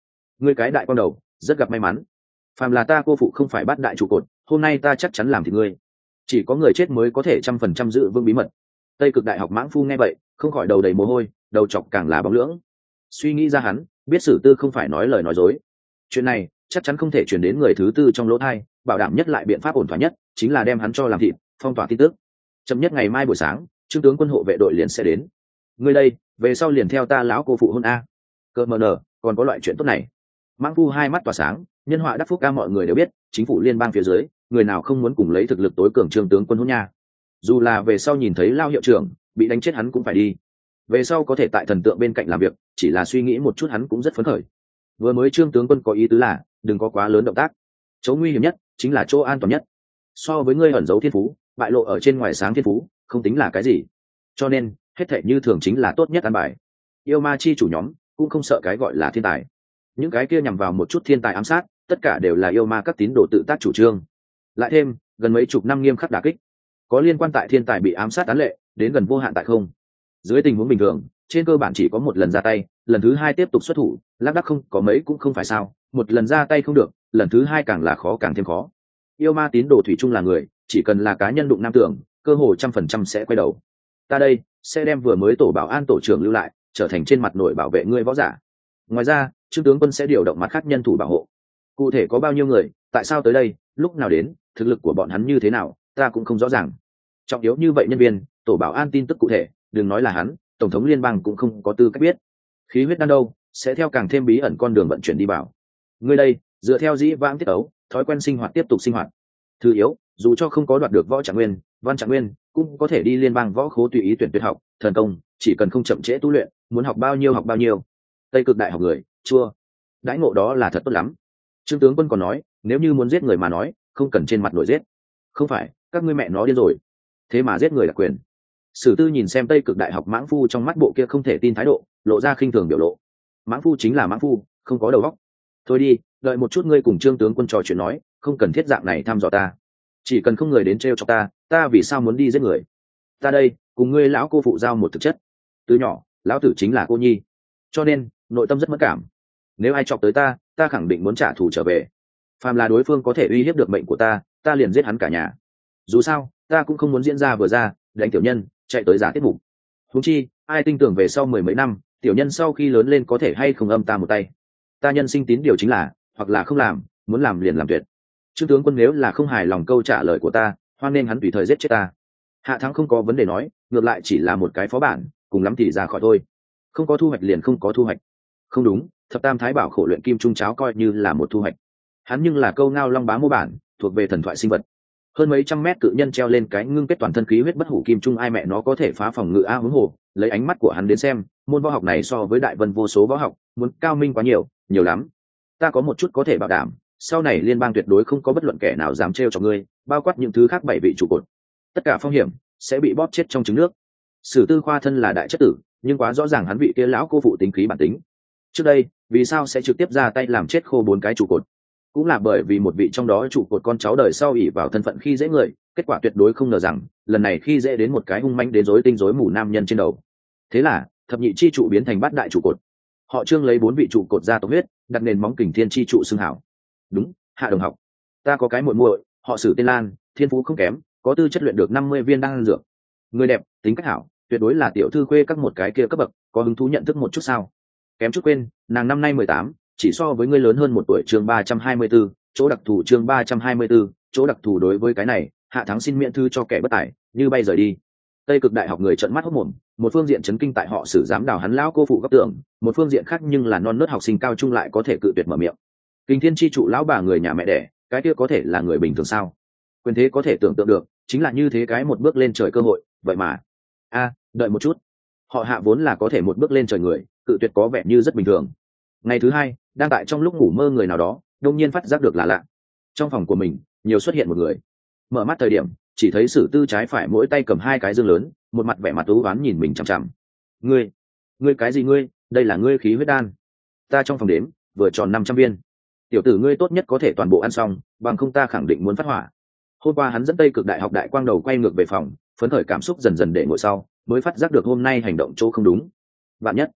ngươi cái đại con đầu rất gặp may mắn. Phàm là ta cô phụ không phải bắt đại trụ cột, hôm nay ta chắc chắn làm thì ngươi. Chỉ có người chết mới có thể trăm phần trăm giữ vững bí mật. Tây Cực Đại học mãng phu nghe vậy không khỏi đầu đầy mồ hôi, đầu chọc càng là bóng lưỡng. Suy nghĩ ra hắn biết Sử Tư không phải nói lời nói dối, chuyện này chắc chắn không thể chuyển đến người thứ tư trong lỗ thai, bảo đảm nhất lại biện pháp ổn thỏa nhất chính là đem hắn cho làm thịt, phong tỏa tin tức. Chậm nhất ngày mai buổi sáng, Trương tướng quân hộ vệ đội liền sẽ đến. Ngươi đây về sau liền theo ta lão cô phụ hôn a. Cơ mờ nở còn có loại chuyện tốt này. Mãng phu hai mắt tỏa sáng, nhân họa đắc phúc ca, mọi người đều biết chính phủ liên bang phía dưới người nào không muốn cùng lấy thực lực tối cường Trương tướng quân hôn nha. Dù là về sau nhìn thấy Lao hiệu trưởng bị đánh chết hắn cũng phải đi, về sau có thể tại thần tượng bên cạnh làm việc, chỉ là suy nghĩ một chút hắn cũng rất phấn khởi. Vừa mới Trương tướng quân có ý tứ là đừng có quá lớn động tác, chỗ nguy hiểm nhất chính là chỗ an toàn nhất. So với ngươi ẩn giấu thiên phú, bại lộ ở trên ngoài sáng thiên phú không tính là cái gì, cho nên hết thệ như thường chính là tốt nhất an bài. Yêu ma chi chủ nhóm cũng không sợ cái gọi là thiên tài, những cái kia nhằm vào một chút thiên tài ám sát tất cả đều là yêu ma các tín đồ tự tác chủ trương. Lại thêm gần mấy chục năm nghiêm khắc đả kích, có liên quan tại thiên tài bị ám sát án lệ đến gần vô hạn tại không. Dưới tình huống bình thường trên cơ bản chỉ có một lần ra tay, lần thứ hai tiếp tục xuất thủ lác đác không có mấy cũng không phải sao, một lần ra tay không được, lần thứ hai càng là khó càng thêm khó. Yêu ma tín đồ thủy chung là người, chỉ cần là cá nhân đụng nam tưởng cơ hồ trăm phần trăm sẽ quay đầu. Ta đây sẽ đem vừa mới tổ bảo an tổ trưởng lưu lại, trở thành trên mặt nổi bảo vệ ngươi võ giả. Ngoài ra Trương tướng quân sẽ điều động mặt khác nhân thủ bảo hộ. Cụ thể có bao nhiêu người, tại sao tới đây, lúc nào đến, thực lực của bọn hắn như thế nào, ta cũng không rõ ràng. Trọng yếu như vậy nhân viên tổ bảo an tin tức cụ thể đừng nói là hắn, tổng thống liên bang cũng không có tư cách biết. Khí huyết đan đâu sẽ theo càng thêm bí ẩn con đường vận chuyển đi bảo. Ngươi đây dựa theo dĩ vãng tiết ấu thói quen sinh hoạt tiếp tục sinh hoạt. Thứ yếu, dù cho không có đoạt được võ trạng nguyên văn trạng nguyên cũng có thể đi liên bang võ khố tùy ý tuyển tuyệt học thần công, chỉ cần không chậm trễ tu luyện, muốn học bao nhiêu học bao nhiêu. Tây Cực Đại học người chua đãi ngộ đó là thật tốt lắm. Trương tướng quân còn nói nếu như muốn giết người mà nói không cần trên mặt nổi giết. Không phải các ngươi mẹ nó điên rồi, thế mà giết người là quyền. Sử Tư nhìn xem Tây Cực Đại học mãng phu trong mắt bộ kia không thể tin thái độ, lộ ra khinh thường biểu lộ. Mãng phu chính là mãng phu, không có đầu óc. Thôi đi, đợi một chút ngươi cùng Trương tướng quân trò chuyện nói, không cần thiết dạng này thăm dò ta. Chỉ cần không người đến trêu chọc ta, ta vì sao muốn đi giết người? Ta đây cùng ngươi lão cô phụ giao một thực chất. Từ nhỏ lão tử chính là cô nhi, cho nên nội tâm rất mất cảm. Nếu ai chọc tới ta, ta khẳng định muốn trả thù trở về. Phàm là đối phương có thể uy hiếp được mệnh của ta, ta liền giết hắn cả nhà. Dù sao ta cũng không muốn diễn ra vừa ra đánh tiểu nhân chạy tới giả tiết mục. Huống chi ai tin tưởng về sau mười mấy năm tiểu nhân sau khi lớn lên có thể hay không âm ta một tay. Ta nhân sinh tín điều chính là hoặc là không làm, muốn làm liền làm tuyệt. Trương tướng quân nếu là không hài lòng câu trả lời của ta, hoan nên hắn tùy thời giết chết ta. Hạ thắng không có vấn đề nói, ngược lại chỉ là một cái phó bản, cùng lắm thì ra khỏi thôi. Không có thu hoạch liền không có thu hoạch. Không đúng, thập tam thái bảo khổ luyện kim trung cháo coi như là một thu hoạch. Hắn nhưng là câu ngao long bá mô bản, thuộc về thần thoại sinh vật. Hơn mấy trăm mét cự nhân treo lên cái ngưng kết toàn thân khí huyết bất hủ kim trung, ai mẹ nó có thể phá phòng ngự a huống hồ. Lấy ánh mắt của hắn đến xem, môn võ học này so với đại vân vô số võ học muốn cao minh quá nhiều, nhiều lắm. Ta có một chút có thể bảo đảm, sau này liên bang tuyệt đối không có bất luận kẻ nào dám trêu cho ngươi, bao quát những thứ khác bảy vị trụ cột. Tất cả phong hiểm sẽ bị bóp chết trong trứng nước. Sử Tư khoa thân là đại chất tử, nhưng quá rõ ràng hắn vị kia lão cô phụ tính khí bản tính. Trước đây vì sao sẽ trực tiếp ra tay làm chết khô bốn cái trụ cột, cũng là bởi vì một vị trong đó trụ cột con cháu đời sau ỉ vào thân phận khi dễ người, kết quả tuyệt đối không ngờ rằng lần này khi dễ đến một cái hung manh đến rối tinh rối mù nam nhân trên đầu. Thế là thập nhị chi trụ biến thành bát đại trụ cột. Họ Trương lấy bốn vị trụ cột ra tộc huyết, đặt nền móng kình thiên chi trụ xưng hảo. Đúng, Hạ đồng học, ta có cái muội muội, họ Sử tên Lan, thiên phú không kém, có tư chất luyện được năm mươi viên đan dược. Người đẹp, tính cách hảo, tuyệt đối là tiểu thư khuê các một cái kia cấp bậc, có hứng thú nhận thức một chút sao? Kém chút quên, nàng năm nay mười tám, chỉ so với ngươi lớn hơn một tuổi. Chương ba trăm hai mươi 34, chỗ đặc thù. Chương ba trăm hai mươi 34, chỗ đặc thù. Đối với cái này, Hạ Thắng xin miễn thư cho kẻ bất tài, như bay rời đi. Tây Cực Đại học người trợn mắt hốt mồm, một phương diện chấn kinh tại họ Sử dám đào hắn lão cô phụ góc tưởng, một phương diện khác nhưng là non nớt học sinh cao trung lại có thể cự tuyệt mở miệng. Kinh thiên chi trụ lão bà người nhà mẹ đẻ, cái kia có thể là người bình thường sao? Quyền thế có thể tưởng tượng được, chính là như thế cái một bước lên trời cơ hội, vậy mà a đợi một chút, họ Hạ vốn là có thể một bước lên trời người, cự tuyệt có vẻ như rất bình thường. Ngày thứ hai, đang tại trong lúc ngủ mơ người nào đó đông nhiên phát giác được là lạ. Trong phòng của mình nhiều xuất hiện một người. Mở mắt thời điểm chỉ thấy Sử Tư trái phải mỗi tay cầm hai cái dương lớn, một mặt vẻ mặt u oán nhìn mình chằm chằm. Ngươi, ngươi cái gì ngươi? Đây là ngươi khí huyết đan. Ta trong phòng đếm vừa tròn năm trăm viên. Tiểu tử ngươi tốt nhất có thể toàn bộ ăn xong, bằng không ta khẳng định muốn phát hỏa. Hôm qua hắn dẫn Tây Cực Đại học đại quang đầu quay ngược về phòng, phấn khởi cảm xúc dần dần để ngồi sau, mới phát giác được hôm nay hành động chỗ không đúng. Vạn nhất,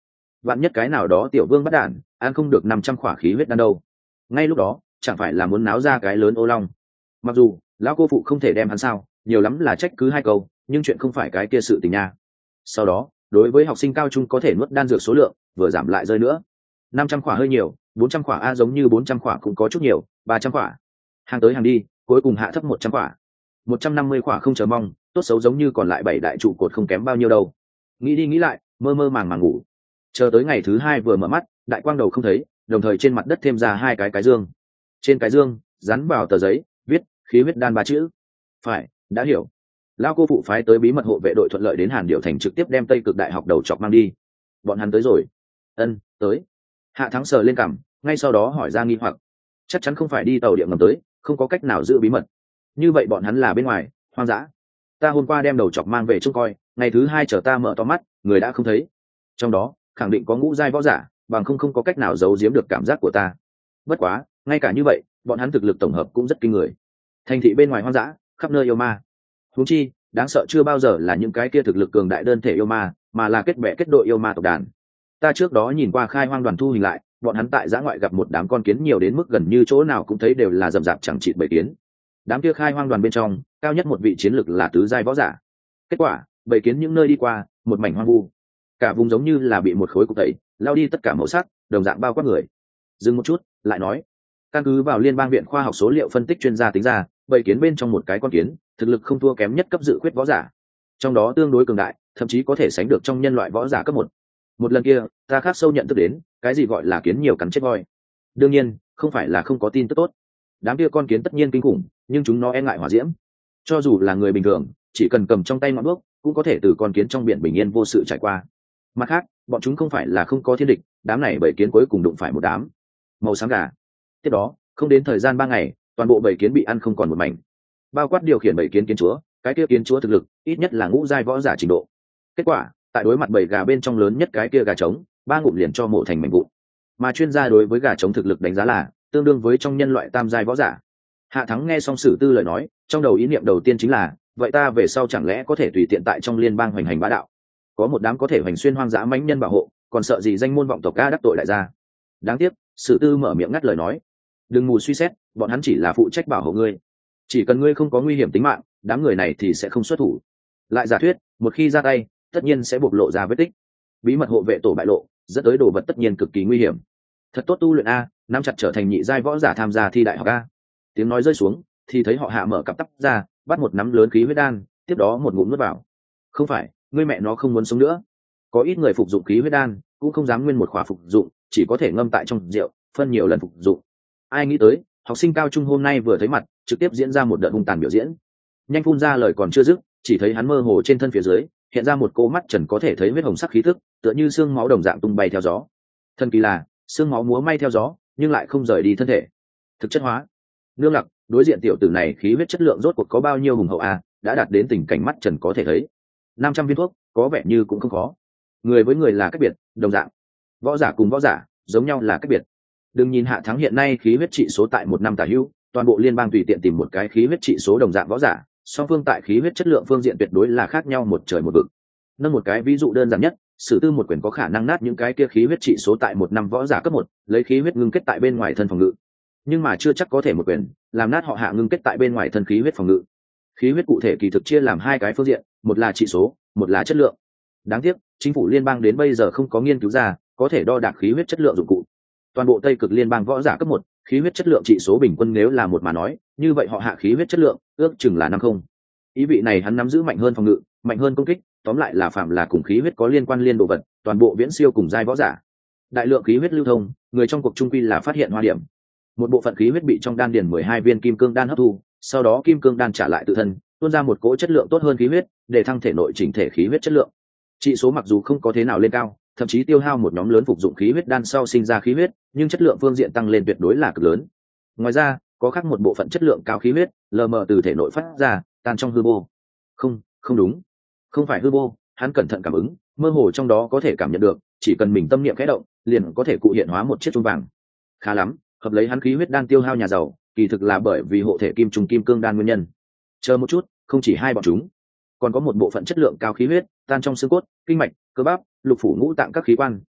vạn nhất cái nào đó tiểu vương bắt đản ăn không được năm trăm khỏa khí huyết đan đâu, ngay lúc đó chẳng phải là muốn náo ra cái lớn ô long. Mặc dù lão cô phụ không thể đem hắn sao, nhiều lắm là trách cứ hai câu, nhưng chuyện không phải cái kia sự tình nha. Sau đó đối với học sinh cao trung có thể nuốt đan dược số lượng vừa giảm lại rơi nữa. Năm trăm khỏa hơi nhiều, bốn trăm khỏa a giống như bốn trăm khỏa cũng có chút nhiều, ba trăm khỏa hàng tới hàng đi, cuối cùng hạ thấp một trăm khỏa. Một trăm năm mươi khỏa không chờ mong, tốt xấu giống như còn lại bảy đại trụ cột không kém bao nhiêu đâu. Nghĩ đi nghĩ lại, mơ mơ màng màng ngủ. Chờ tới ngày thứ hai vừa mở mắt, đại quang đầu không thấy, đồng thời trên mặt đất thêm ra hai cái cái dương. Trên cái dương dán vào tờ giấy viết khí huyết đan ba chữ. Phải, đã hiểu. Lao cô phụ phái tới bí mật hộ vệ đội thuận lợi đến Hàn Điệu Thành, trực tiếp đem Tây Cực Đại học đầu chọc mang đi. Bọn hắn tới rồi. Ân, tới. Hạ Thắng sờ lên cằm, ngay sau đó hỏi ra nghi hoặc. Chắc chắn không phải đi tàu điện ngầm tới, không có cách nào giữ bí mật. Như vậy bọn hắn là bên ngoài hoang dã. Ta hôm qua đem đầu chọc mang về trông coi, ngày thứ hai chờ ta mở to mắt, người đã không thấy. Trong đó khẳng định có ngũ giai võ giả, bằng không không có cách nào giấu giếm được cảm giác của ta. Bất quá ngay cả như vậy bọn hắn thực lực tổng hợp cũng rất kinh người. Thành thị bên ngoài hoang dã, khắp nơi yêu ma. Huống chi đáng sợ chưa bao giờ là những cái kia thực lực cường đại đơn thể yêu ma, mà là kết bè kết đội yêu ma tộc đàn. Ta trước đó nhìn qua khai hoang đoàn thu hình lại, bọn hắn tại giã ngoại gặp một đám con kiến nhiều đến mức gần như chỗ nào cũng thấy đều là rậm rạp chẳng chịt bầy kiến. Đám kia khai hoang đoàn bên trong cao nhất một vị chiến lực là tứ giai võ giả. Kết quả bầy kiến những nơi đi qua một mảnh hoang vu, cả vùng giống như là bị một khối cục tẩy lao đi tất cả màu sắc, đồng dạng bao quát người. Dừng một chút lại nói, căn cứ vào liên bang viện khoa học số liệu phân tích chuyên gia tính ra, bầy kiến bên trong một cái con kiến thực lực không thua kém nhất cấp dự khuyết võ giả, trong đó tương đối cường đại, thậm chí có thể sánh được trong nhân loại võ giả cấp một. Một lần kia ta khắc sâu nhận thức đến cái gì gọi là kiến nhiều cắn chết voi. Đương nhiên không phải là không có tin tức tốt. Đám kia con kiến tất nhiên kinh khủng, nhưng chúng nó e ngại hỏa diễm. Cho dù là người bình thường, chỉ cần cầm trong tay ngọn đuốc cũng có thể từ con kiến trong biển bình yên vô sự trải qua. Mặt khác bọn chúng không phải là không có thiên địch, đám này bầy kiến cuối cùng đụng phải một đám màu xám gà. Tiếp đó không đến thời gian ba ngày, toàn bộ bầy kiến bị ăn không còn một mảnh, bao quát điều khiển bầy kiến kiến chúa. Cái kia kiến chúa thực lực ít nhất là ngũ giai võ giả trình độ. Kết quả tại đối mặt bầy gà bên trong lớn nhất cái kia gà trống, ba ngụm liền cho mổ thành mảnh vụn. Mà chuyên gia đối với gà trống thực lực đánh giá là tương đương với trong nhân loại tam giai võ giả. Hạ Thắng nghe xong Sử Tư lời nói, trong đầu ý niệm đầu tiên chính là, vậy ta về sau chẳng lẽ có thể tùy tiện tại trong liên bang hoành hành bá đạo? Có một đám có thể hoành xuyên hoang dã mãnh nhân bảo hộ, còn sợ gì danh môn vọng tộc ca đắc tội đại gia? Đáng tiếc, Sử Tư mở miệng ngắt lời nói, đừng mù suy xét, bọn hắn chỉ là phụ trách bảo hộ ngươi. Chỉ cần ngươi không có nguy hiểm tính mạng, đám người này thì sẽ không xuất thủ. Lại giả thuyết, một khi ra tay, tất nhiên sẽ bộc lộ ra vết tích. Bí mật hộ vệ tổ bại lộ, dẫn tới đồ vật tất nhiên cực kỳ nguy hiểm. Thật tốt tu luyện a, nắm chặt trở thành nhị giai võ giả tham gia thi đại học a. Tiếng nói rơi xuống, thì thấy họ Hạ mở cặp tắp ra, bắt một nắm lớn khí huyết đan, tiếp đó một ngụm nuốt vào. Không phải, ngươi mẹ nó không muốn sống nữa. Có ít người phục dụng khí huyết đan, cũng không dám nguyên một khỏa phục dụng, chỉ có thể ngâm tại trong rượu, phân nhiều lần phục dụng. Ai nghĩ tới, học sinh cao trung hôm nay vừa thấy mặt, trực tiếp diễn ra một đợt hung tàn biểu diễn. Nhanh phun ra lời còn chưa dứt, chỉ thấy hắn mơ hồ trên thân phía dưới hiện ra một cô mắt trần có thể thấy huyết hồng sắc khí tức, tựa như xương máu đồng dạng tung bay theo gió. Thần kỳ là xương máu múa may theo gió, nhưng lại không rời đi thân thể, thực chất hóa. Nương lặc, đối diện tiểu tử này khí huyết chất lượng rốt cuộc có bao nhiêu hùng hậu a, đã đạt đến tình cảnh mắt trần có thể thấy. Năm trăm viên thuốc, có vẻ như cũng không khó. Người với người là cách biệt, đồng dạng. Võ giả cùng võ giả, giống nhau là cách biệt. Đừng nhìn Hạ Thắng hiện nay khí huyết trị số tại một năm tả hữu, toàn bộ liên bang tùy tiện tìm một cái khí huyết trị số đồng dạng võ giả, song phương tại khí huyết chất lượng phương diện tuyệt đối là khác nhau một trời một vực. Nâng một cái ví dụ đơn giản nhất, Sử Tư một quyền có khả năng nát những cái kia khí huyết trị số tại một năm võ giả cấp một, lấy khí huyết ngưng kết tại bên ngoài thân phòng ngự. Nhưng mà chưa chắc có thể một quyền làm nát họ Hạ ngưng kết tại bên ngoài thân khí huyết phòng ngự. Khí huyết cụ thể kỳ thực chia làm hai cái phương diện, một là trị số, một là chất lượng. Đáng tiếc, chính phủ liên bang đến bây giờ không có nghiên cứu ra có thể đo đạc khí huyết chất lượng dụng cụ. Toàn bộ Tây Cực liên bang võ giả cấp một, khí huyết chất lượng trị số bình quân nếu là một mà nói, như vậy họ Hạ khí huyết chất lượng ước chừng là năm không. Ý vị này hắn nắm giữ mạnh hơn phòng ngự, mạnh hơn công kích, tóm lại là phạm là cùng khí huyết có liên quan liên đồ vật, toàn bộ viễn siêu cùng giai võ giả. Đại lượng khí huyết lưu thông, người trong cuộc trung quy là phát hiện hoa điểm. Một bộ phận khí huyết bị trong đan điền mười hai viên kim cương đan hấp thu, sau đó kim cương đan trả lại tự thân, tuôn ra một cỗ chất lượng tốt hơn khí huyết, để thăng thể nội chỉnh thể khí huyết chất lượng. Trị số mặc dù không có thế nào lên cao, thậm chí tiêu hao một nhóm lớn phục dụng khí huyết đan sau sinh ra khí huyết, nhưng chất lượng phương diện tăng lên tuyệt đối là cực lớn. Ngoài ra, có khác một bộ phận chất lượng cao khí huyết, lờ mờ từ thể nội phát ra, tan trong hư vô. Không, không đúng, không phải hư vô, hắn cẩn thận cảm ứng, mơ hồ trong đó có thể cảm nhận được, chỉ cần mình tâm niệm khẽ động, liền có thể cụ hiện hóa một chiếc chuông vàng. Khá lắm, hợp lấy hắn khí huyết đan tiêu hao nhà giàu, kỳ thực là bởi vì hộ thể kim trùng kim cương đan nguyên nhân. Chờ một chút, không chỉ hai bọn chúng, còn có một bộ phận chất lượng cao khí huyết tan trong xương cốt, kinh mạch, cơ bắp, lục phủ ngũ tạng các khí quan,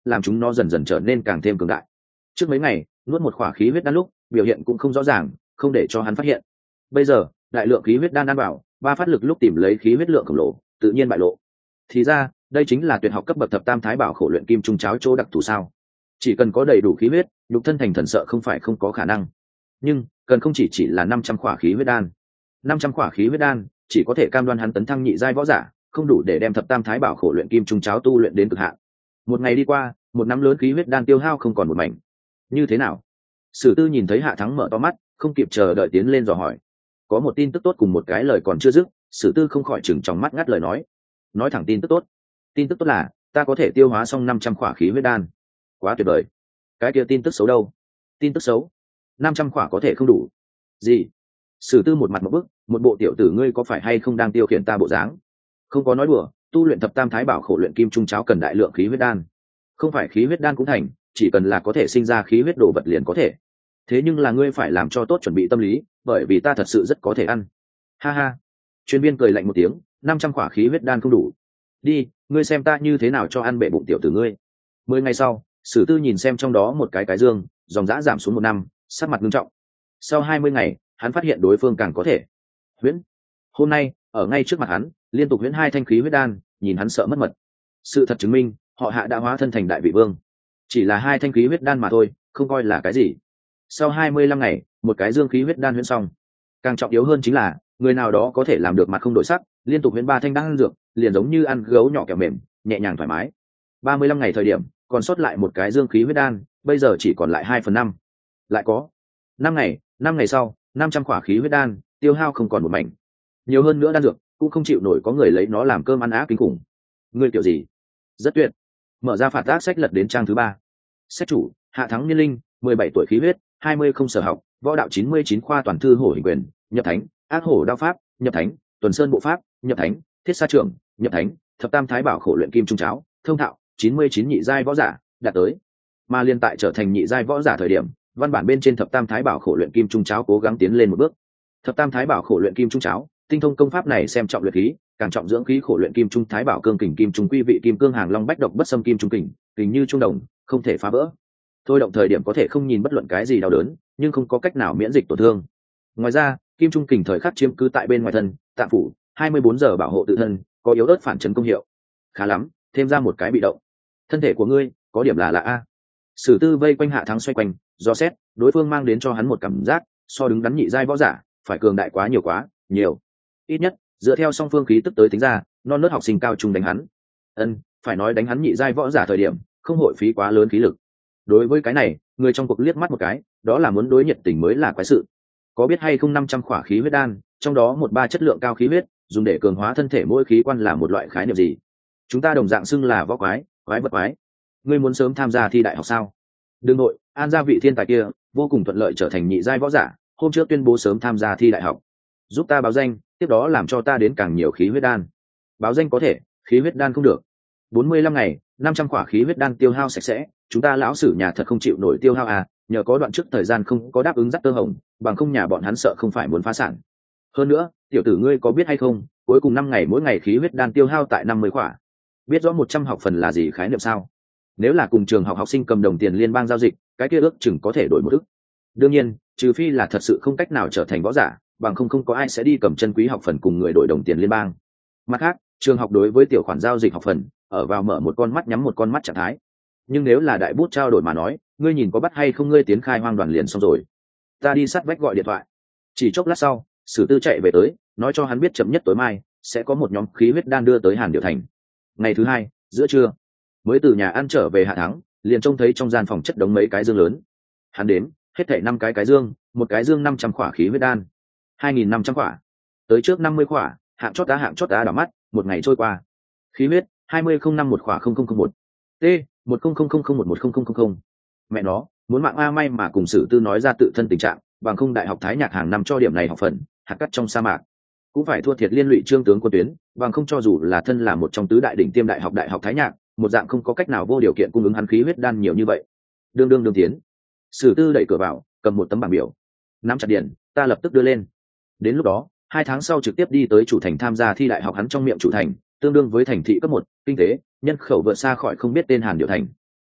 làm chúng nó dần dần trở nên càng thêm cường đại. Trước mấy ngày nuốt một khỏa khí huyết đan lúc biểu hiện cũng không rõ ràng, không để cho hắn phát hiện. Bây giờ đại lượng khí huyết đan ăn vào, ba phát lực lúc tìm lấy khí huyết lượng khổng lồ tự nhiên bại lộ. Thì ra đây chính là tuyệt học cấp bậc thập tam thái bảo khổ luyện kim trung cháo chỗ đặc thù sao. Chỉ cần có đầy đủ khí huyết, nhục thân thành thần sợ không phải không có khả năng. Nhưng cần không chỉ chỉ là năm trăm khỏa khí huyết đan. Năm trăm khỏa khí huyết đan chỉ có thể cam đoan hắn tấn thăng nhị giai võ giả, không đủ để đem thập tam thái bảo khổ luyện kim trung cháo tu luyện đến cực hạn. Một ngày đi qua, một nắm lớn khí huyết đan tiêu hao không còn một mảnh. Như thế nào? Sử Tư nhìn thấy Hạ Thắng mở to mắt, không kịp chờ đợi tiến lên dò hỏi. Có một tin tức tốt cùng một cái lời còn chưa dứt, Sử Tư không khỏi chừng trong mắt ngắt lời nói. Nói thẳng tin tức tốt. Tin tức tốt là ta có thể tiêu hóa xong năm trăm khỏa khí huyết đan. Quá tuyệt vời. Cái kia tin tức xấu đâu? Tin tức xấu? năm trăm khỏa có thể không đủ. Gì? Sử Tư một mặt một bức, một bộ tiểu tử ngươi có phải hay không đang tiêu khiển ta bộ dáng? Không có nói đùa, tu luyện thập tam thái bảo khổ luyện kim trung cháo cần đại lượng khí huyết đan. Không phải khí huyết đan cũng thành, chỉ cần là có thể sinh ra khí huyết đồ vật liền có thể. Thế nhưng là ngươi phải làm cho tốt chuẩn bị tâm lý, bởi vì ta thật sự rất có thể ăn. Ha ha. Chuyên viên cười lạnh một tiếng, năm trăm khỏa khí huyết đan không đủ. Đi, ngươi xem ta như thế nào cho ăn bệ bụng tiểu tử ngươi. Mười ngày sau, Sử Tư nhìn xem trong đó một cái cái dương, dòng dã giảm xuống một năm, sắc mặt nghiêm trọng. Sau hai mươi ngày, hắn phát hiện đối phương càng có thể. Huyễn. Hôm nay, ở ngay trước mặt hắn, liên tục huyễn hai thanh khí huyết đan, nhìn hắn sợ mất mật. Sự thật chứng minh, họ Hạ đã hóa thân thành đại vị vương. Chỉ là hai thanh khí huyết đan mà thôi, không coi là cái gì. Sau hai mươi lăm ngày, một cái dương khí huyết đan huyễn xong. Càng trọng yếu hơn chính là, người nào đó có thể làm được mặt không đổi sắc, liên tục huyễn ba thanh đan dược, liền giống như ăn gấu nhỏ kẹo mềm, nhẹ nhàng thoải mái. ba mươi lăm ngày thời điểm, còn sót lại một cái dương khí huyết đan, bây giờ chỉ còn lại hai phần năm. Lại có năm ngày, năm ngày sau, năm trăm khỏa khí huyết đan, tiêu hao không còn một mảnh. Nhiều hơn nữa đan dược, cũng không chịu nổi có người lấy nó làm cơm ăn á kinh khủng. Ngươi kiểu gì? Rất tuyệt. Mở ra phạt tác sách lật đến trang thứ ba. Sách chủ, Hạ Thắng Niên Linh, mười bảy tuổi khí huyết, hai mươi không sở học, võ đạo chín mươi chín khoa toàn thư hổ hình quyền, nhập thánh, ác hổ đao pháp, nhập thánh, tuần sơn bộ pháp, nhập thánh, thiết sa trưởng, nhập thánh, thập tam thái bảo khổ luyện kim trung cháo, thông thạo, chín mươi chín nhị giai võ giả, đạt tới. Mà liên tại trở thành nhị giai võ giả thời điểm, văn bản bên trên thập tam thái bảo khổ luyện kim trung cháo cố gắng tiến lên một bước. Thập tam thái bảo khổ luyện kim trung cháo, tinh thông công pháp này xem trọng luyện khí, càng trọng dưỡng khí khổ luyện kim trung thái bảo cương kình kim trung quy vị kim cương hàng long bách độc bất xâm kim trung kình, kình như trung đồng, không thể phá vỡ. Thôi động thời điểm có thể không nhìn bất luận cái gì đau đớn, nhưng không có cách nào miễn dịch tổn thương. Ngoài ra, kim trung kình thời khắc chiếm cứ tại bên ngoài thân, tạng phủ, hai mươi bốn giờ bảo hộ tự thân, có yếu ớt phản chấn công hiệu. Khá lắm, thêm ra một cái bị động. Thân thể của ngươi có điểm là lạ a. Sử Tư vây quanh Hạ Thắng xoay quanh, do xét, đối phương mang đến cho hắn một cảm giác, so đứng đắn nhị giai võ giả, phải cường đại quá nhiều quá, nhiều. Ít nhất, dựa theo song phương khí tức tới tính ra, non nớt học sinh cao trung đánh hắn. Ân, phải nói đánh hắn nhị giai võ giả thời điểm, không hội phí quá lớn khí lực. Đối với cái này, người trong cuộc liếc mắt một cái, đó là muốn đối nhiệt tình mới là quái sự. Có biết hay không năm trăm khỏa khí huyết đan, trong đó một ba chất lượng cao khí huyết, dùng để cường hóa thân thể mỗi khí quan là một loại khái niệm gì? Chúng ta đồng dạng xưng là võ quái, quái vật quái. Ngươi muốn sớm tham gia thi đại học sao? Đương nội, An gia vị thiên tài kia, vô cùng thuận lợi trở thành nhị giai võ giả, hôm trước tuyên bố sớm tham gia thi đại học. Giúp ta báo danh, tiếp đó làm cho ta đến càng nhiều khí huyết đan. Báo danh có thể, khí huyết đan không được. bốn mươi lăm ngày, năm trăm khỏa khí huyết đan tiêu hao sạch sẽ, chúng ta lão sử nhà thật không chịu nổi tiêu hao à, nhờ có đoạn trước thời gian không có đáp ứng dắt tơ hồng, bằng không nhà bọn hắn sợ không phải muốn phá sản. Hơn nữa, tiểu tử ngươi có biết hay không, cuối cùng năm ngày mỗi ngày khí huyết đan tiêu hao tại năm mươi khỏa. Biết rõ một trăm học phần là gì khái niệm sao? Nếu là cùng trường học học sinh cầm đồng tiền liên bang giao dịch, cái kia ước chừng có thể đổi một ức. Đương nhiên, trừ phi là thật sự không cách nào trở thành võ giả, bằng không không có ai sẽ đi cầm chân quý học phần cùng người đổi đồng tiền liên bang. Mặt khác, trường học đối với tiểu khoản giao dịch học phần, ở vào mở một con mắt nhắm một con mắt trạng thái. Nhưng nếu là đại bút trao đổi mà nói, ngươi nhìn có bắt hay không ngươi tiến khai hoang đoàn liền xong rồi. Ta đi sát vách gọi điện thoại. Chỉ chốc lát sau, Sử Tư chạy về tới, nói cho hắn biết chậm nhất tối mai sẽ có một nhóm khí huyết đan đưa tới Hàn Điệu Thành. Ngày thứ hai, giữa trưa, mới từ nhà ăn trở về Hạ Thắng, liền trông thấy trong gian phòng chất đống mấy cái dương lớn. Hắn đếm, hết thảy năm cái cái dương, một cái dương năm trăm khỏa khí huyết đan, hai nghìn năm trăm khỏa. Tới trước năm mươi khỏa, hạng chót đá hạng chót đá đảo mắt, một ngày trôi qua. Khí huyết hai mươi không năm một khỏa không không không một. T một không không không không một một không không không không. Mẹ nó, muốn mạng a may mà cùng Sử Tư nói ra tự thân tình trạng, bằng không đại học Thái Nhạc hàng năm cho điểm này học phần, hạt cắt trong sa mạc. Cũng phải thua thiệt liên lụy trương tướng quân tuyến, bằng không cho dù là thân là một trong tứ đại đỉnh tiêm đại học đại học Thái Nhạc, một dạng không có cách nào vô điều kiện cung ứng hắn khí huyết đan nhiều như vậy. Đương đương đương tiến. Sử Tư đẩy cửa vào, cầm một tấm bảng biểu. Nắm chặt điện, ta lập tức đưa lên. Đến lúc đó, hai tháng sau trực tiếp đi tới chủ thành tham gia thi đại học hắn trong miệng chủ thành, tương đương với thành thị cấp một, kinh tế, nhân khẩu vượt xa khỏi không biết tên Hàn Điệu Thành.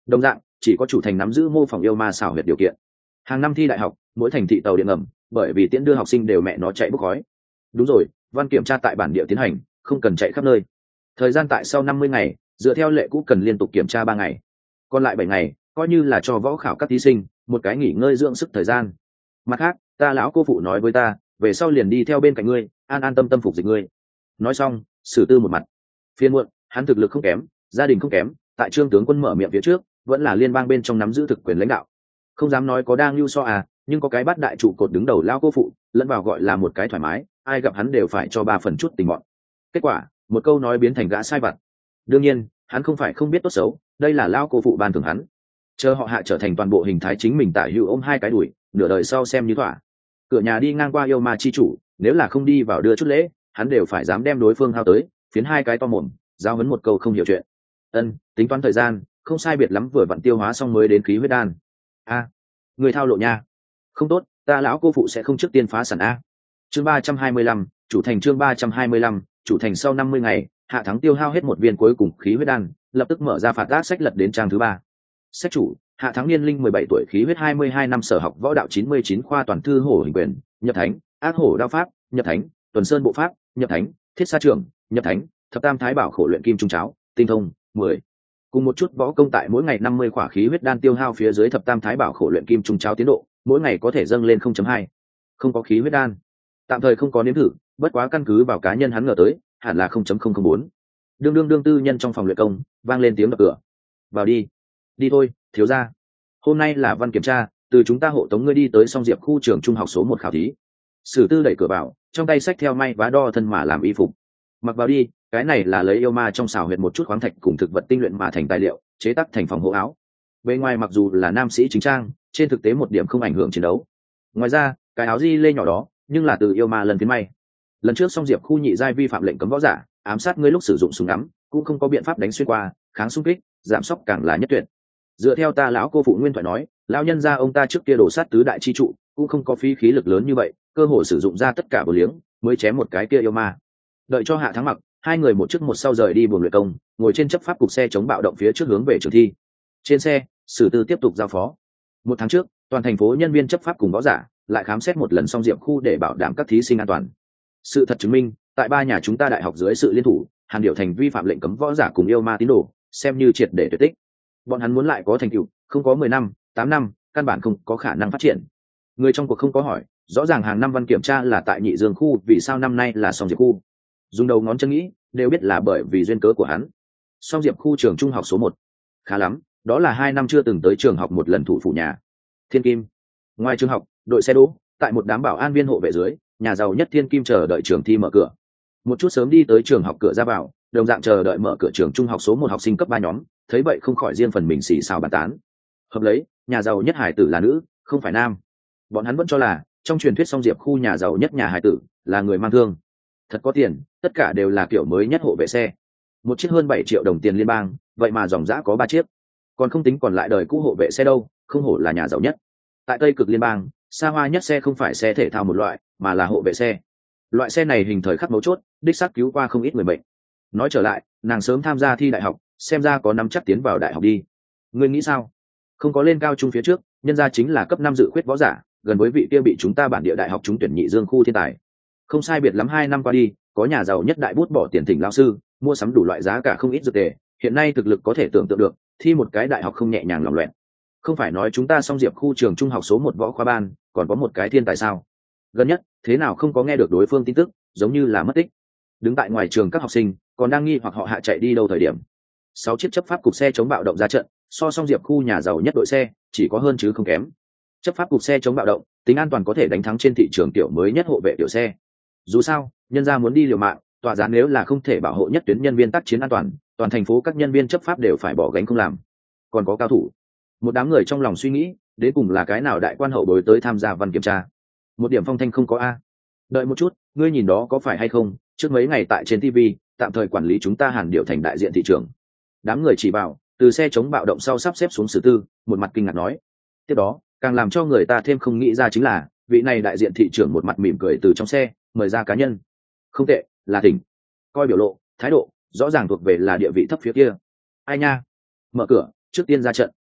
Đồng dạng chỉ có chủ thành nắm giữ mô phỏng yêu ma xảo huyệt điều kiện. Hàng năm thi đại học, mỗi thành thị tàu điện ngầm, bởi vì tiễn đưa học sinh đều mẹ nó chạy bốc khói. Đúng rồi, văn kiểm tra tại bản địa tiến hành, không cần chạy khắp nơi. Thời gian tại sau năm mươi ngày, dựa theo lệ cũ cần liên tục kiểm tra ba ngày, còn lại bảy ngày coi như là cho võ khảo các thí sinh một cái nghỉ ngơi dưỡng sức thời gian. Mặt khác, ta lão cô phụ nói với ta, về sau liền đi theo bên cạnh ngươi, an an tâm tâm phục dịch ngươi. Nói xong, Sử Tư một mặt phiền muộn, hắn thực lực không kém, gia đình không kém, tại trương tướng quân mở miệng phía trước, vẫn là liên bang bên trong nắm giữ thực quyền lãnh đạo, không dám nói có đang lưu so à, nhưng có cái bắt đại trụ cột đứng đầu lao cô phụ lẫn vào gọi là một cái thoải mái, ai gặp hắn đều phải cho ba phần chút tình mọn. Kết quả, một câu nói biến thành gã sai vặt. Đương nhiên, hắn không phải không biết tốt xấu, đây là lao cô phụ ban thưởng hắn, chờ họ hạ trở thành toàn bộ hình thái chính mình tả hữu ôm hai cái đùi, nửa đời sau xem như thỏa. Cửa nhà đi ngang qua yêu ma chi chủ, nếu là không đi vào đưa chút lễ, hắn đều phải dám đem đối phương hao tới, phiến hai cái to mồm, giao huấn một câu không hiểu chuyện. Ân, tính toán thời gian, không sai biệt lắm vừa vặn tiêu hóa xong mới đến khí huyết đan. A, người thao lộ nha. Không tốt, ta lão cô phụ sẽ không trước tiên phá sản a. Chương ba trăm hai mươi lăm, chủ thành chương ba trăm hai mươi lăm, chủ thành sau năm mươi ngày, hạ thắng tiêu hao hết một viên cuối cùng khí huyết đan, lập tức mở ra phạt tác sách lật đến trang thứ ba. Sách chủ, hạ thắng niên linh mười bảy tuổi, khí huyết hai mươi hai năm, sở học võ đạo chín mươi chín khoa, toàn thư hổ hình quyền, nhập thánh, ác hổ đao pháp, nhập thánh, tuần sơn bộ pháp, nhập thánh, thiết sa trưởng, nhập thánh, thập tam thái bảo khổ luyện kim trung cháo, tinh thông mười. Cùng một chút võ công tại mỗi ngày năm mươi khỏa khí huyết đan tiêu hao phía dưới thập tam thái bảo khổ luyện kim trung cháo tiến độ, mỗi ngày có thể dâng lên không chấm hai. Không có khí huyết đan, tạm thời không có nếm thử, bất quá căn cứ vào cá nhân hắn ngờ tới, hẳn là không chấm không không bốn. Đương đương đương tư nhân trong phòng luyện công, vang lên tiếng đập cửa. Vào đi. Đi thôi, thiếu gia. Hôm nay là văn kiểm tra, từ chúng ta hộ tống ngươi đi tới song diệp khu trường trung học số một khảo thí. Sử Tư đẩy cửa vào, trong tay xách theo may vá đo thân mà làm y phục. Mặc vào đi, cái này là lấy yêu ma trong xào huyệt một chút khoáng thạch cùng thực vật tinh luyện mà thành tài liệu, chế tác thành phòng hộ áo. Bên ngoài mặc dù là nam sĩ chính trang, trên thực tế một điểm không ảnh hưởng chiến đấu. Ngoài ra, cái áo di lê nhỏ đó, nhưng là từ yêu ma lần phiến may. Lần trước song diệp khu nhị giai vi phạm lệnh cấm võ giả, ám sát ngươi lúc sử dụng súng ngắm, cũng không có biện pháp đánh xuyên qua, kháng xung kích, giảm sốc càng là nhất tuyệt. Dựa theo ta lão cô phụ nguyên thoại nói, lão nhân gia ông ta trước kia đổ sát tứ đại chi trụ, cũng không có phí khí lực lớn như vậy, cơ hội sử dụng ra tất cả bờ liếng, mới chém một cái kia yêu ma. Đợi cho hạ thắng mặc, hai người một trước một sau rời đi buồng luyện công, ngồi trên chấp pháp cục xe chống bạo động phía trước hướng về trường thi. Trên xe, Sử Tư tiếp tục giao phó. Một tháng trước, toàn thành phố nhân viên chấp pháp cùng võ giả lại khám xét một lần song diệp khu để bảo đảm các thí sinh an toàn. Sự thật chứng minh, tại ba nhà chúng ta đại học dưới sự liên thủ, Hàn Điểu Thành vi phạm lệnh cấm võ giả cùng yêu ma tín đồ, xem như triệt để tuyệt tích. Bọn hắn muốn lại có thành tựu, không có mười năm, tám năm, căn bản không có khả năng phát triển. Người trong cuộc không có hỏi, rõ ràng hàng năm văn kiểm tra là tại Nhị Dương khu, vì sao năm nay là song diệp khu? Dùng đầu ngón chân nghĩ, đều biết là bởi vì duyên cớ của hắn. Song diệp khu trường trung học số một, khá lắm, đó là hai năm chưa từng tới trường học một lần thủ phủ nhà. Thiên Kim. Ngoài trường học, đội xe đỗ, tại một đám bảo an viên hộ vệ dưới, nhà giàu nhất Thiên Kim chờ đợi trường thi mở cửa. Một chút sớm đi tới trường học cửa ra vào, đồng dạng chờ đợi mở cửa trường trung học số một học sinh cấp ba nhóm, thấy vậy không khỏi riêng phần mình xì xào bàn tán. Hợp lấy, nhà giàu nhất hải tử là nữ, không phải nam. Bọn hắn vẫn cho là, trong truyền thuyết song diệp khu nhà giàu nhất nhà hải tử là người mang thương. Thật có tiền, tất cả đều là kiểu mới nhất hộ vệ xe. Một chiếc hơn bảy triệu đồng tiền liên bang, vậy mà dòng dã có ba chiếc. Còn không tính còn lại đời cũ hộ vệ xe đâu, không hổ là nhà giàu nhất. Tại Tây Cực liên bang, xa hoa nhất xe không phải xe thể thao một loại, mà là hộ vệ xe. Loại xe này hình thời khắc mấu chốt, đích xác cứu qua không ít người bệnh. Nói trở lại, nàng sớm tham gia thi đại học, xem ra có nắm chắc tiến vào đại học đi. Ngươi nghĩ sao? Không có lên cao trung phía trước, nhân gia chính là cấp năm dự khuyết võ giả, gần với vị kia bị chúng ta bản địa đại học trúng tuyển Nhị Dương khu thiên tài. Không sai biệt lắm hai năm qua đi, có nhà giàu nhất đại bút bỏ tiền thỉnh lao sư, mua sắm đủ loại giá cả không ít dược tề, hiện nay thực lực có thể tưởng tượng được, thi một cái đại học không nhẹ nhàng lòng loẹn. Không phải nói chúng ta song diệp khu trường trung học số một võ khoa ban, còn có một cái thiên tài sao? Gần nhất, thế nào không có nghe được đối phương tin tức, giống như là mất tích. Đứng tại ngoài trường các học sinh, còn đang nghi hoặc họ hạ chạy đi đâu thời điểm. Sáu chiếc chấp pháp cục xe chống bạo động ra trận, so song diệp khu nhà giàu nhất đội xe, chỉ có hơn chứ không kém. Chấp pháp cục xe chống bạo động, tính an toàn có thể đánh thắng trên thị trường tiểu mới nhất hộ vệ tiểu xe. Dù sao, nhân gia muốn đi liều mạng, tòa giá nếu là không thể bảo hộ nhất tuyến nhân viên tác chiến an toàn, toàn thành phố các nhân viên chấp pháp đều phải bỏ gánh không làm. Còn có cao thủ. Một đám người trong lòng suy nghĩ, đến cùng là cái nào đại quan hậu bối tới tham gia văn kiểm tra. Một điểm phong thanh không có a. Đợi một chút, ngươi nhìn đó có phải hay không, trước mấy ngày tại trên ti vi, tạm thời quản lý chúng ta Hàn Điểu Thành đại diện thị trường. Đám người chỉ bảo, từ xe chống bạo động sau sắp xếp xuống Sử Tư, một mặt kinh ngạc nói. Tiếp đó, càng làm cho người ta thêm không nghĩ ra chính là, vị này đại diện thị trưởng một mặt mỉm cười từ trong xe, mời ra cá nhân. Không tệ, là tỉnh. Coi biểu lộ, thái độ, rõ ràng thuộc về là địa vị thấp phía kia. Ai nha? Mở cửa, trước tiên ra trận.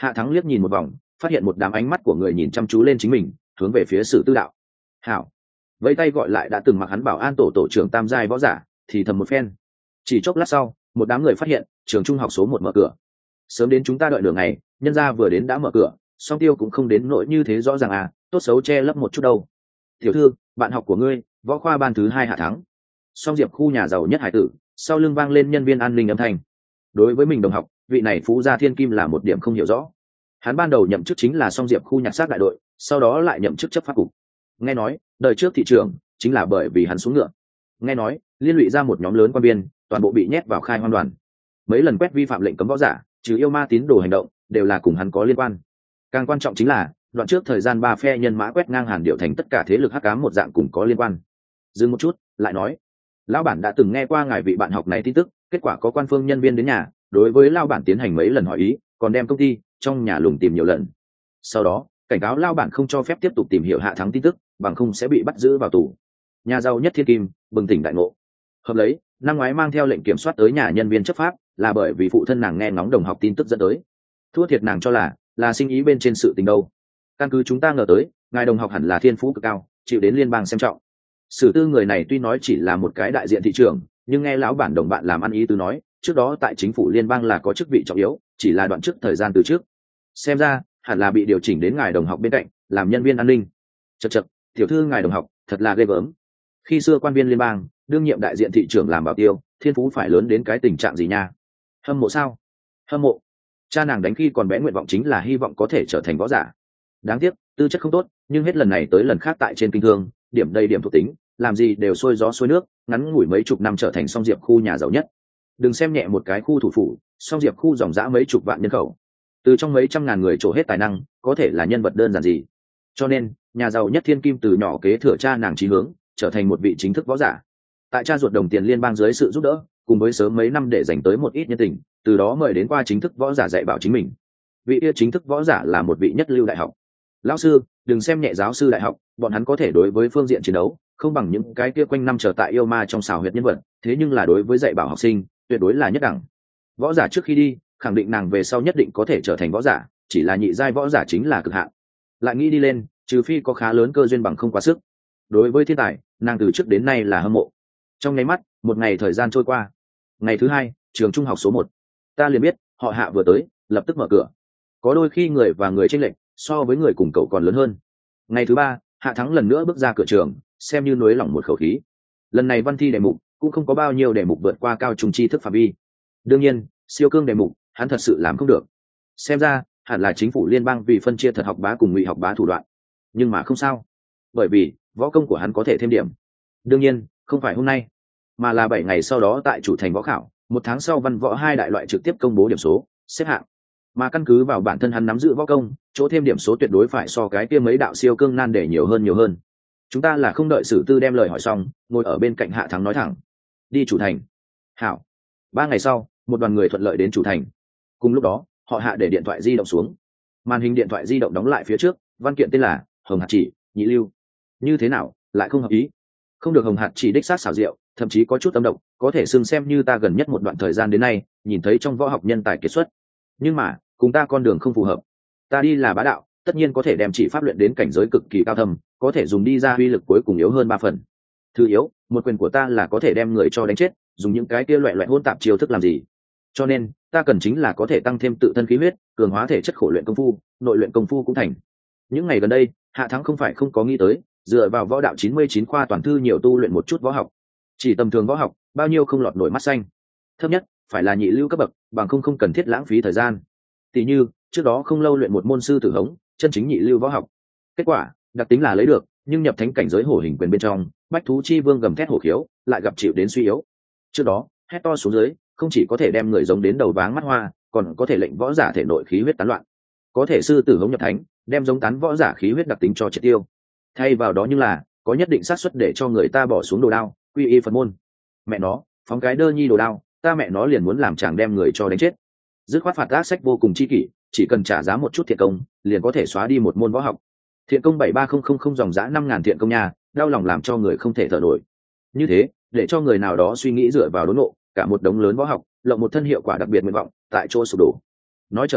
Hạ Thắng liếc nhìn một vòng, phát hiện một đám ánh mắt của người nhìn chăm chú lên chính mình, hướng về phía Sử Tư đạo. Hảo, vẫy tay gọi lại đã từng mặc hắn bảo an tổ tổ trưởng tam giai võ giả, thì thầm một phen. Chỉ chốc lát sau, một đám người phát hiện trường trung học số một mở cửa. Sớm đến chúng ta đợi nửa ngày, nhân gia vừa đến đã mở cửa, song tiêu cũng không đến nỗi như thế rõ ràng à, tốt xấu che lấp một chút đâu. Tiểu thư, bạn học của ngươi, võ khoa ban thứ hai Hạ Thắng. Song Diệp khu nhà giàu nhất hải tử, sau lưng vang lên nhân viên an ninh âm thanh. Đối với mình đồng học, vị này phú gia thiên kim là một điểm không hiểu rõ. Hắn ban đầu nhậm chức chính là Song Diệp khu nhặt xác đại đội, sau đó lại nhậm chức chấp pháp cục. Nghe nói, đời trước thị trường chính là bởi vì hắn xuống ngựa. Nghe nói, liên lụy ra một nhóm lớn quan viên, toàn bộ bị nhét vào khai hoang đoàn. Mấy lần quét vi phạm lệnh cấm võ giả, trừ yêu ma tín đồ hành động, đều là cùng hắn có liên quan. Càng quan trọng chính là, đoạn trước thời gian ba phe nhân mã quét ngang Hàn Điệu thành tất cả thế lực hắc ám một dạng cùng có liên quan. Dừng một chút, lại nói, lão bản đã từng nghe qua ngài vị bạn học này tin tức, kết quả có quan phương nhân viên đến nhà, đối với lão bản tiến hành mấy lần hỏi ý, còn đem công ty trong nhà lùng tìm nhiều lần. Sau đó, cảnh cáo lão bản không cho phép tiếp tục tìm hiểu Hạ Thắng tin tức, bằng không sẽ bị bắt giữ vào tù. Nhà giàu nhất thiên kim bừng tỉnh đại ngộ. Hợp lấy, năm ngoái mang theo lệnh kiểm soát tới nhà nhân viên chấp pháp, là bởi vì phụ thân nàng nghe ngóng đồng học tin tức dẫn tới. Thua thiệt nàng cho là là sinh ý bên trên sự tình đâu. Căn cứ chúng ta ngờ tới, ngài đồng học hẳn là thiên phú cực cao, chịu đến liên bang xem trọng. Sử Tư người này tuy nói chỉ là một cái đại diện thị trường, nhưng nghe lão bản đồng bạn làm ăn ý tứ nói, trước đó tại chính phủ liên bang là có chức vị trọng yếu, chỉ là đoạn trước thời gian từ trước. Xem ra, hẳn là bị điều chỉnh đến ngài đồng học bên cạnh, làm nhân viên an ninh. Chậc chậc, tiểu thư ngài đồng học, thật là ghê gớm. Khi xưa quan viên liên bang, đương nhiệm đại diện thị trưởng làm bảo tiêu, thiên phú phải lớn đến cái tình trạng gì nha? Hâm mộ sao? Hâm mộ. Cha nàng đánh khi còn bé nguyện vọng chính là hy vọng có thể trở thành võ giả. Đáng tiếc, tư chất không tốt, nhưng hết lần này tới lần khác tại trên kinh thương, điểm đây điểm thuộc tính, làm gì đều xuôi gió xuôi nước, ngắn ngủi mấy chục năm trở thành Song Diệp khu nhà giàu nhất. Đừng xem nhẹ một cái khu thủ phủ, Song Diệp khu dòng dã mấy chục vạn nhân khẩu, từ trong mấy trăm ngàn người trổ hết tài năng, có thể là nhân vật đơn giản gì. Cho nên, nhà giàu nhất thiên kim từ nhỏ kế thừa cha nàng chí hướng, trở thành một vị chính thức võ giả. Tại cha ruột đồng tiền liên bang dưới sự giúp đỡ, cùng với sớm mấy năm để dành tới một ít nhân tình, từ đó mời đến qua chính thức võ giả dạy bảo chính mình. Vị kia chính thức võ giả là một vị nhất lưu đại học. Lão sư, đừng xem nhẹ giáo sư đại học, bọn hắn có thể đối với phương diện chiến đấu không bằng những cái kia quanh năm chờ tại yêu ma trong xào huyệt nhân vật, thế nhưng là đối với dạy bảo học sinh tuyệt đối là nhất đẳng. Võ giả trước khi đi khẳng định nàng về sau nhất định có thể trở thành võ giả, chỉ là nhị giai võ giả chính là cực hạn. Lại nghĩ đi lên, trừ phi có khá lớn cơ duyên bằng không quá sức. Đối với thiên tài, nàng từ trước đến nay là hâm mộ. Trong nháy mắt, một ngày thời gian trôi qua. Ngày thứ hai, trường trung học số một, ta liền biết họ Hạ vừa tới, lập tức mở cửa. Có đôi khi người và người chênh lệch so với người cùng cậu còn lớn hơn. Ngày thứ ba, Hạ Thắng lần nữa bước ra cửa trường, xem như nối lỏng một khẩu khí. Lần này văn thi đề mục cũng không có bao nhiêu đề mục vượt qua cao trung tri thức phạm vi. Đương nhiên, siêu cương đề mục hắn thật sự làm không được. Xem ra hẳn là chính phủ liên bang vì phân chia thật học bá cùng ngụy học bá thủ đoạn. Nhưng mà không sao, bởi vì võ công của hắn có thể thêm điểm. Đương nhiên, không phải hôm nay, mà là bảy ngày sau đó tại chủ thành võ khảo, một tháng sau văn võ hai đại loại trực tiếp công bố điểm số, xếp hạng. Mà căn cứ vào bản thân hắn nắm giữ võ công, chỗ thêm điểm số tuyệt đối phải so cái kia mấy đạo siêu cương nan để nhiều hơn nhiều hơn. Chúng ta là không đợi Sử Tư đem lời hỏi xong, ngồi ở bên cạnh Hạ Thắng nói thẳng: đi chủ thành. Hảo. Ba ngày sau, một đoàn người thuận lợi đến chủ thành. Cùng lúc đó, họ Hạ để điện thoại di động xuống. Màn hình điện thoại di động đóng lại phía trước, văn kiện tên là Hồng Hạt Chỉ, nhị lưu. Như thế nào, lại không hợp ý? Không được Hồng Hạt Chỉ đích xác xảo diệu, thậm chí có chút âm độc, có thể xưng xem như ta gần nhất một đoạn thời gian đến nay nhìn thấy trong võ học nhân tài kiệt xuất. Nhưng mà, cùng ta con đường không phù hợp. Ta đi là bá đạo, tất nhiên có thể đem chỉ pháp luyện đến cảnh giới cực kỳ cao thâm, có thể dùng đi ra uy lực cuối cùng yếu hơn ba phần. Thứ yếu, một quyền của ta là có thể đem người cho đánh chết, dùng những cái kia loại loại hỗn tạp chiêu thức làm gì? Cho nên, ta cần chính là có thể tăng thêm tự thân khí huyết, cường hóa thể chất khổ luyện công phu, nội luyện công phu cũng thành. Những ngày gần đây, Hạ Thắng không phải không có nghĩ tới, dựa vào võ đạo chín mươi chín khoa toàn thư nhiều tu luyện một chút võ học. Chỉ tầm thường võ học, bao nhiêu không lọt nổi mắt xanh. Thấp nhất, phải là nhị lưu cấp bậc, bằng không không cần thiết lãng phí thời gian. Tỷ như, trước đó không lâu luyện một môn sư tử hống, chân chính nhị lưu võ học. Kết quả, đặc tính là lấy được, nhưng nhập thánh cảnh giới hổ hình quyền bên trong, bách thú chi vương gầm thét hổ khiếu, lại gặp chịu đến suy yếu. Trước đó, hét to xuống dưới, không chỉ có thể đem người giống đến đầu váng mắt hoa, còn có thể lệnh võ giả thể nội khí huyết tán loạn. Có thể sư tử hống nhập thánh, đem giống tán võ giả khí huyết đặc tính cho triệt tiêu. Thay vào đó nhưng là, có nhất định xác suất để cho người ta bỏ xuống đồ đao, quy y Phật môn. Mẹ nó, phóng cái đơ nhi đồ đao, ta mẹ nó liền muốn làm chàng đem người cho đánh chết. Dứt khoát phạt ác sách vô cùng chi kỷ, chỉ cần trả giá một chút thiện công, liền có thể xóa đi một môn võ học. Thiện công bảy ba không không không dòng giá năm ngàn thiện công nhà, đau lòng làm cho người không thể thở nổi. Như thế, để cho người nào đó suy nghĩ dựa vào đốn nộ, cả một đống lớn võ học, lộng một thân hiệu quả đặc biệt nguyện vọng, tại chỗ sụp đổ. Nói trở lại,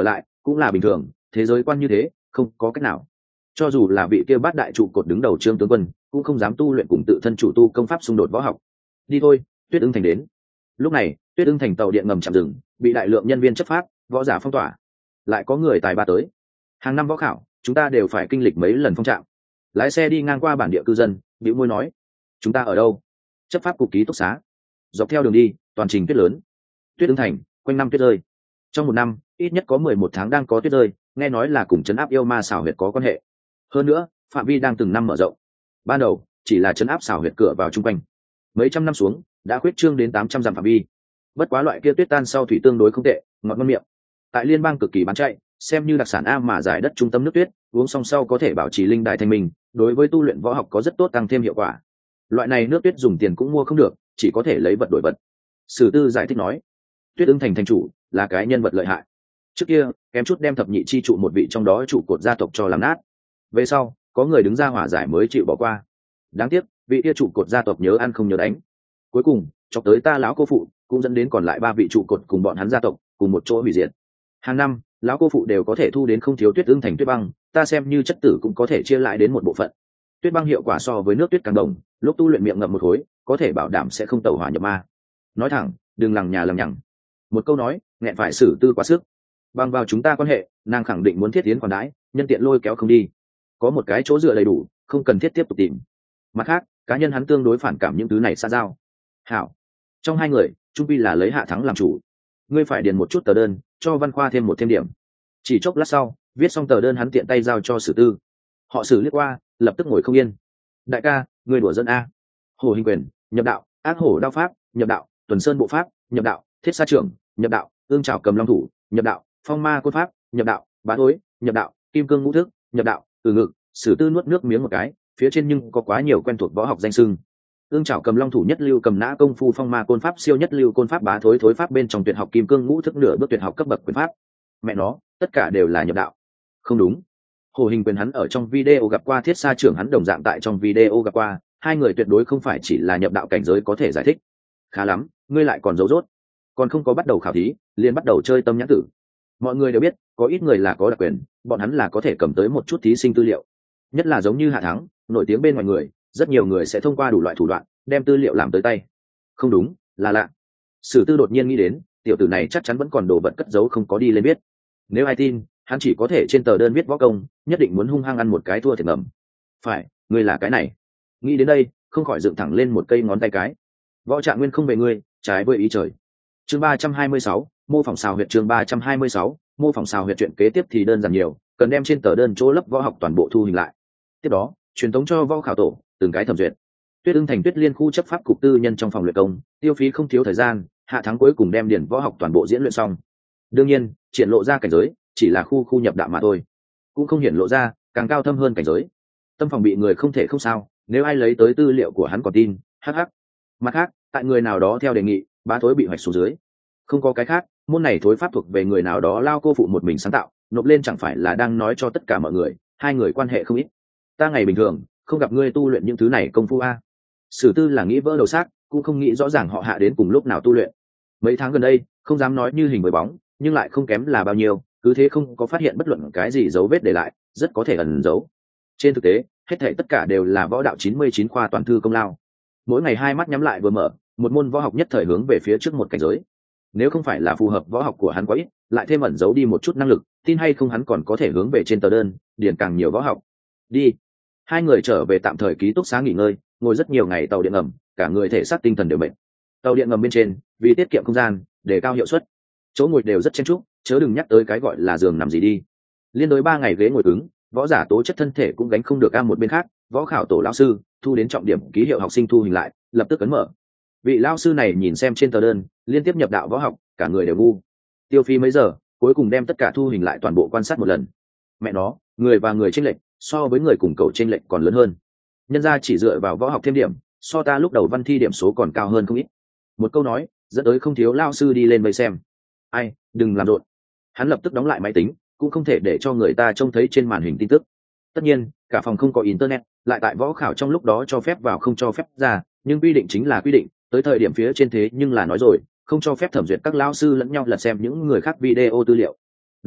cũng là bình thường, thế giới quan như thế không có cách nào. Cho dù là vị kia bát đại trụ cột đứng đầu Trương tướng quân cũng không dám tu luyện cùng tự thân chủ tu công pháp xung đột võ học. Đi thôi. Tuyết ưng thành đến. Lúc này Tuyết ưng thành tàu điện ngầm chạm dừng, bị đại lượng nhân viên chấp pháp võ giả phong tỏa. Lại có người tài ba tới. Hàng năm võ khảo chúng ta đều phải kinh lịch mấy lần phong trạm. Lái xe đi ngang qua bản địa cư dân bĩu môi nói, chúng ta ở đâu? Chấp pháp cục ký túc xá. Dọc theo đường đi toàn trình tuyết lớn. Tuyết ưng thành quanh năm tuyết rơi, trong một năm ít nhất có mười một tháng đang có tuyết rơi, nghe nói là cùng trấn áp yêu ma xảo huyệt có quan hệ. Hơn nữa phạm vi đang từng năm mở rộng, ban đầu chỉ là trấn áp xảo huyệt cửa vào chung quanh, mấy trăm năm xuống đã khuyết trương đến tám trăm dặm phạm vi. Bất quá loại kia tuyết tan sau thủy tương đối không tệ, ngọt ngon miệng, tại liên bang cực kỳ bán chạy, xem như đặc sản A mà giải đất trung tâm nước tuyết, uống xong sau có thể bảo trì linh đài thanh minh, đối với tu luyện võ học có rất tốt tăng thêm hiệu quả. Loại này nước tuyết dùng tiền cũng mua không được, chỉ có thể lấy vật đổi vật. Sử Tư giải thích nói, Tuyết ưng thành thành chủ là cái nhân vật lợi hại, trước kia kém chút đem thập nhị chi trụ một vị trong đó trụ cột gia tộc cho làm nát, về sau có người đứng ra hỏa giải mới chịu bỏ qua. Đáng tiếc vị kia trụ cột gia tộc nhớ ăn không nhớ đánh, cuối cùng chọc tới ta lão cô phụ, cũng dẫn đến còn lại ba vị trụ cột cùng bọn hắn gia tộc cùng một chỗ hủy diệt. Hàng năm lão cô phụ đều có thể thu đến không thiếu tuyết ưng thành tuyết băng, ta xem như chất tử cũng có thể chia lại đến một bộ phận. Tuyết băng hiệu quả so với nước tuyết càng đồng, lúc tu luyện miệng ngậm một khối có thể bảo đảm sẽ không tẩu hỏa nhập ma. Nói thẳng đừng lằng nhà lằng nhằng. Một câu nói nghẹn phải Sử Tư quá sức. Bằng vào chúng ta quan hệ, nàng khẳng định muốn thiết tiến khoản đãi, nhân tiện lôi kéo không đi, có một cái chỗ dựa đầy đủ, không cần thiết tiếp tục tìm. Mặt khác cá nhân hắn tương đối phản cảm những thứ này xa giao. Hảo, trong hai người trung pi là lấy Hạ Thắng làm chủ, ngươi phải điền một chút tờ đơn cho Văn Khoa thêm một thêm điểm. Chỉ chốc lát sau viết xong tờ đơn hắn tiện tay giao cho Sử Tư. Họ Sử liếc qua lập tức ngồi không yên. Đại ca ngươi đùa dân a? Hồ Hình Quyền nhập đạo, Ác Hổ đao pháp nhập đạo, Tuần Sơn bộ pháp nhập đạo, Thiết Sa trưởng nhập đạo, Ương Trảo cầm long thủ nhập đạo, Phong ma côn pháp nhập đạo, Bá thối nhập đạo, Kim cương ngũ thức nhập đạo. Từ ngực Sử Tư nuốt nước miếng một cái, phía trên nhưng có quá nhiều quen thuộc võ học danh xưng. Ương Trảo cầm long thủ nhất lưu cầm nã công phu, Phong ma côn pháp siêu nhất lưu côn pháp, Bá thối thối pháp bên trong tuyệt học, Kim cương ngũ thức nửa bước tuyệt học cấp bậc quyền pháp. Mẹ nó tất cả đều là nhập đạo. Không đúng, Hồ Hình Quyền hắn ở trong video gặp qua, Thiết Sa trưởng hắn đồng dạng tại trong video gặp qua, hai người tuyệt đối không phải chỉ là nhập đạo cảnh giới có thể giải thích. Khá lắm, ngươi lại còn giấu rốt, còn không có bắt đầu khảo thí liền bắt đầu chơi tâm nhãn tử. Mọi người đều biết có ít người là có đặc quyền, bọn hắn là có thể cầm tới một chút thí sinh tư liệu, nhất là giống như Hạ Thắng nổi tiếng bên ngoài người, rất nhiều người sẽ thông qua đủ loại thủ đoạn đem tư liệu làm tới tay. Không đúng, là lạ. Sử Tư đột nhiên nghĩ đến, tiểu tử này chắc chắn vẫn còn đồ vật cất giấu không có đi lên biết. Nếu ai tin, hắn chỉ có thể trên tờ đơn viết võ công, nhất định muốn hung hăng ăn một cái thua thiệt ngầm. Phải, ngươi là cái này. Nghĩ đến đây không khỏi dựng thẳng lên một cây ngón tay cái. Võ Trạng Nguyên không về ngươi, trái với ý trời. Chương ba trăm hai mươi sáu, mô phỏng xào huyệt. Chương ba trăm hai mươi sáu, mô phỏng xào huyệt. Chuyện kế tiếp thì đơn giản nhiều, cần đem trên tờ đơn chỗ lấp võ học toàn bộ thu hình lại. Tiếp đó truyền tống cho võ khảo tổ từng cái thẩm duyệt. Tuyết ưng thành Tuyết Liên khu chấp pháp cục tư nhân trong phòng luyện công, tiêu phí không thiếu thời gian, Hạ Thắng cuối cùng đem điển võ học toàn bộ diễn luyện xong. Đương nhiên triển lộ ra cảnh giới chỉ là khu khu nhập đạo mà thôi, cũng không hiển lộ ra càng cao thâm hơn cảnh giới. Tâm phòng bị người không thể không sao, nếu ai lấy tới tư liệu của hắn còn tin. Hh. Mặt khác tại người nào đó theo đề nghị, Bá thối bị hoạch xuống dưới. Không có cái khác, môn này thối pháp thuộc về người nào đó lao cô phụ một mình sáng tạo, nộp lên chẳng phải là đang nói cho tất cả mọi người hai người quan hệ không ít. Ta ngày bình thường không gặp ngươi tu luyện những thứ này công phu a. Sử Tư là nghĩ vỡ đầu xác, cũng không nghĩ rõ ràng họ Hạ đến cùng lúc nào tu luyện. Mấy tháng gần đây không dám nói như hình với bóng, nhưng lại không kém là bao nhiêu, cứ thế không có phát hiện bất luận cái gì dấu vết để lại, rất có thể ẩn giấu. Trên thực tế hết thảy tất cả đều là võ đạo chín mươi chín khoa toàn thư công lao. Mỗi ngày hai mắt nhắm lại vừa mở, một môn võ học nhất thời hướng về phía trước một cảnh giới. Nếu không phải là phù hợp võ học của hắn quá ít, lại thêm ẩn giấu đi một chút năng lực, tin hay không hắn còn có thể hướng về trên tờ đơn điền càng nhiều võ học. Đi. Hai người trở về tạm thời ký túc xá nghỉ ngơi, ngồi rất nhiều ngày tàu điện ngầm, cả người thể xác tinh thần đều mệt. Tàu điện ngầm bên trên vì tiết kiệm không gian, để cao hiệu suất, chỗ ngồi đều rất chen chúc, chớ đừng nhắc tới cái gọi là giường nằm gì đi. Liên đối ba ngày ghế ngồi cứng, võ giả tố chất thân thể cũng gánh không được. A một bên khác, võ khảo tổ lão sư thu đến trọng điểm ký hiệu học sinh thu hình lại, lập tức ấn mở. Vị lão sư này nhìn xem trên tờ đơn liên tiếp nhập đạo võ học, cả người đều ngu. Tiêu phí mấy giờ cuối cùng đem tất cả thu hình lại toàn bộ quan sát một lần. Mẹ nó, người và người chênh lệch so với người cùng cầu chênh lệch còn lớn hơn. Nhân ra chỉ dựa vào võ học thêm điểm, so ta lúc đầu văn thi điểm số còn cao hơn không ít. Một câu nói dẫn tới không thiếu lao sư đi lên vây xem. Ai, đừng làm rộn. Hắn lập tức đóng lại máy tính, cũng không thể để cho người ta trông thấy trên màn hình tin tức. Tất nhiên cả phòng không có internet, lại tại võ khảo trong lúc đó cho phép vào không cho phép ra, nhưng quy định chính là quy định, tới thời điểm phía trên thế nhưng là nói rồi, không cho phép thẩm duyệt các lao sư lẫn nhau lật xem những người khác video tư liệu. Này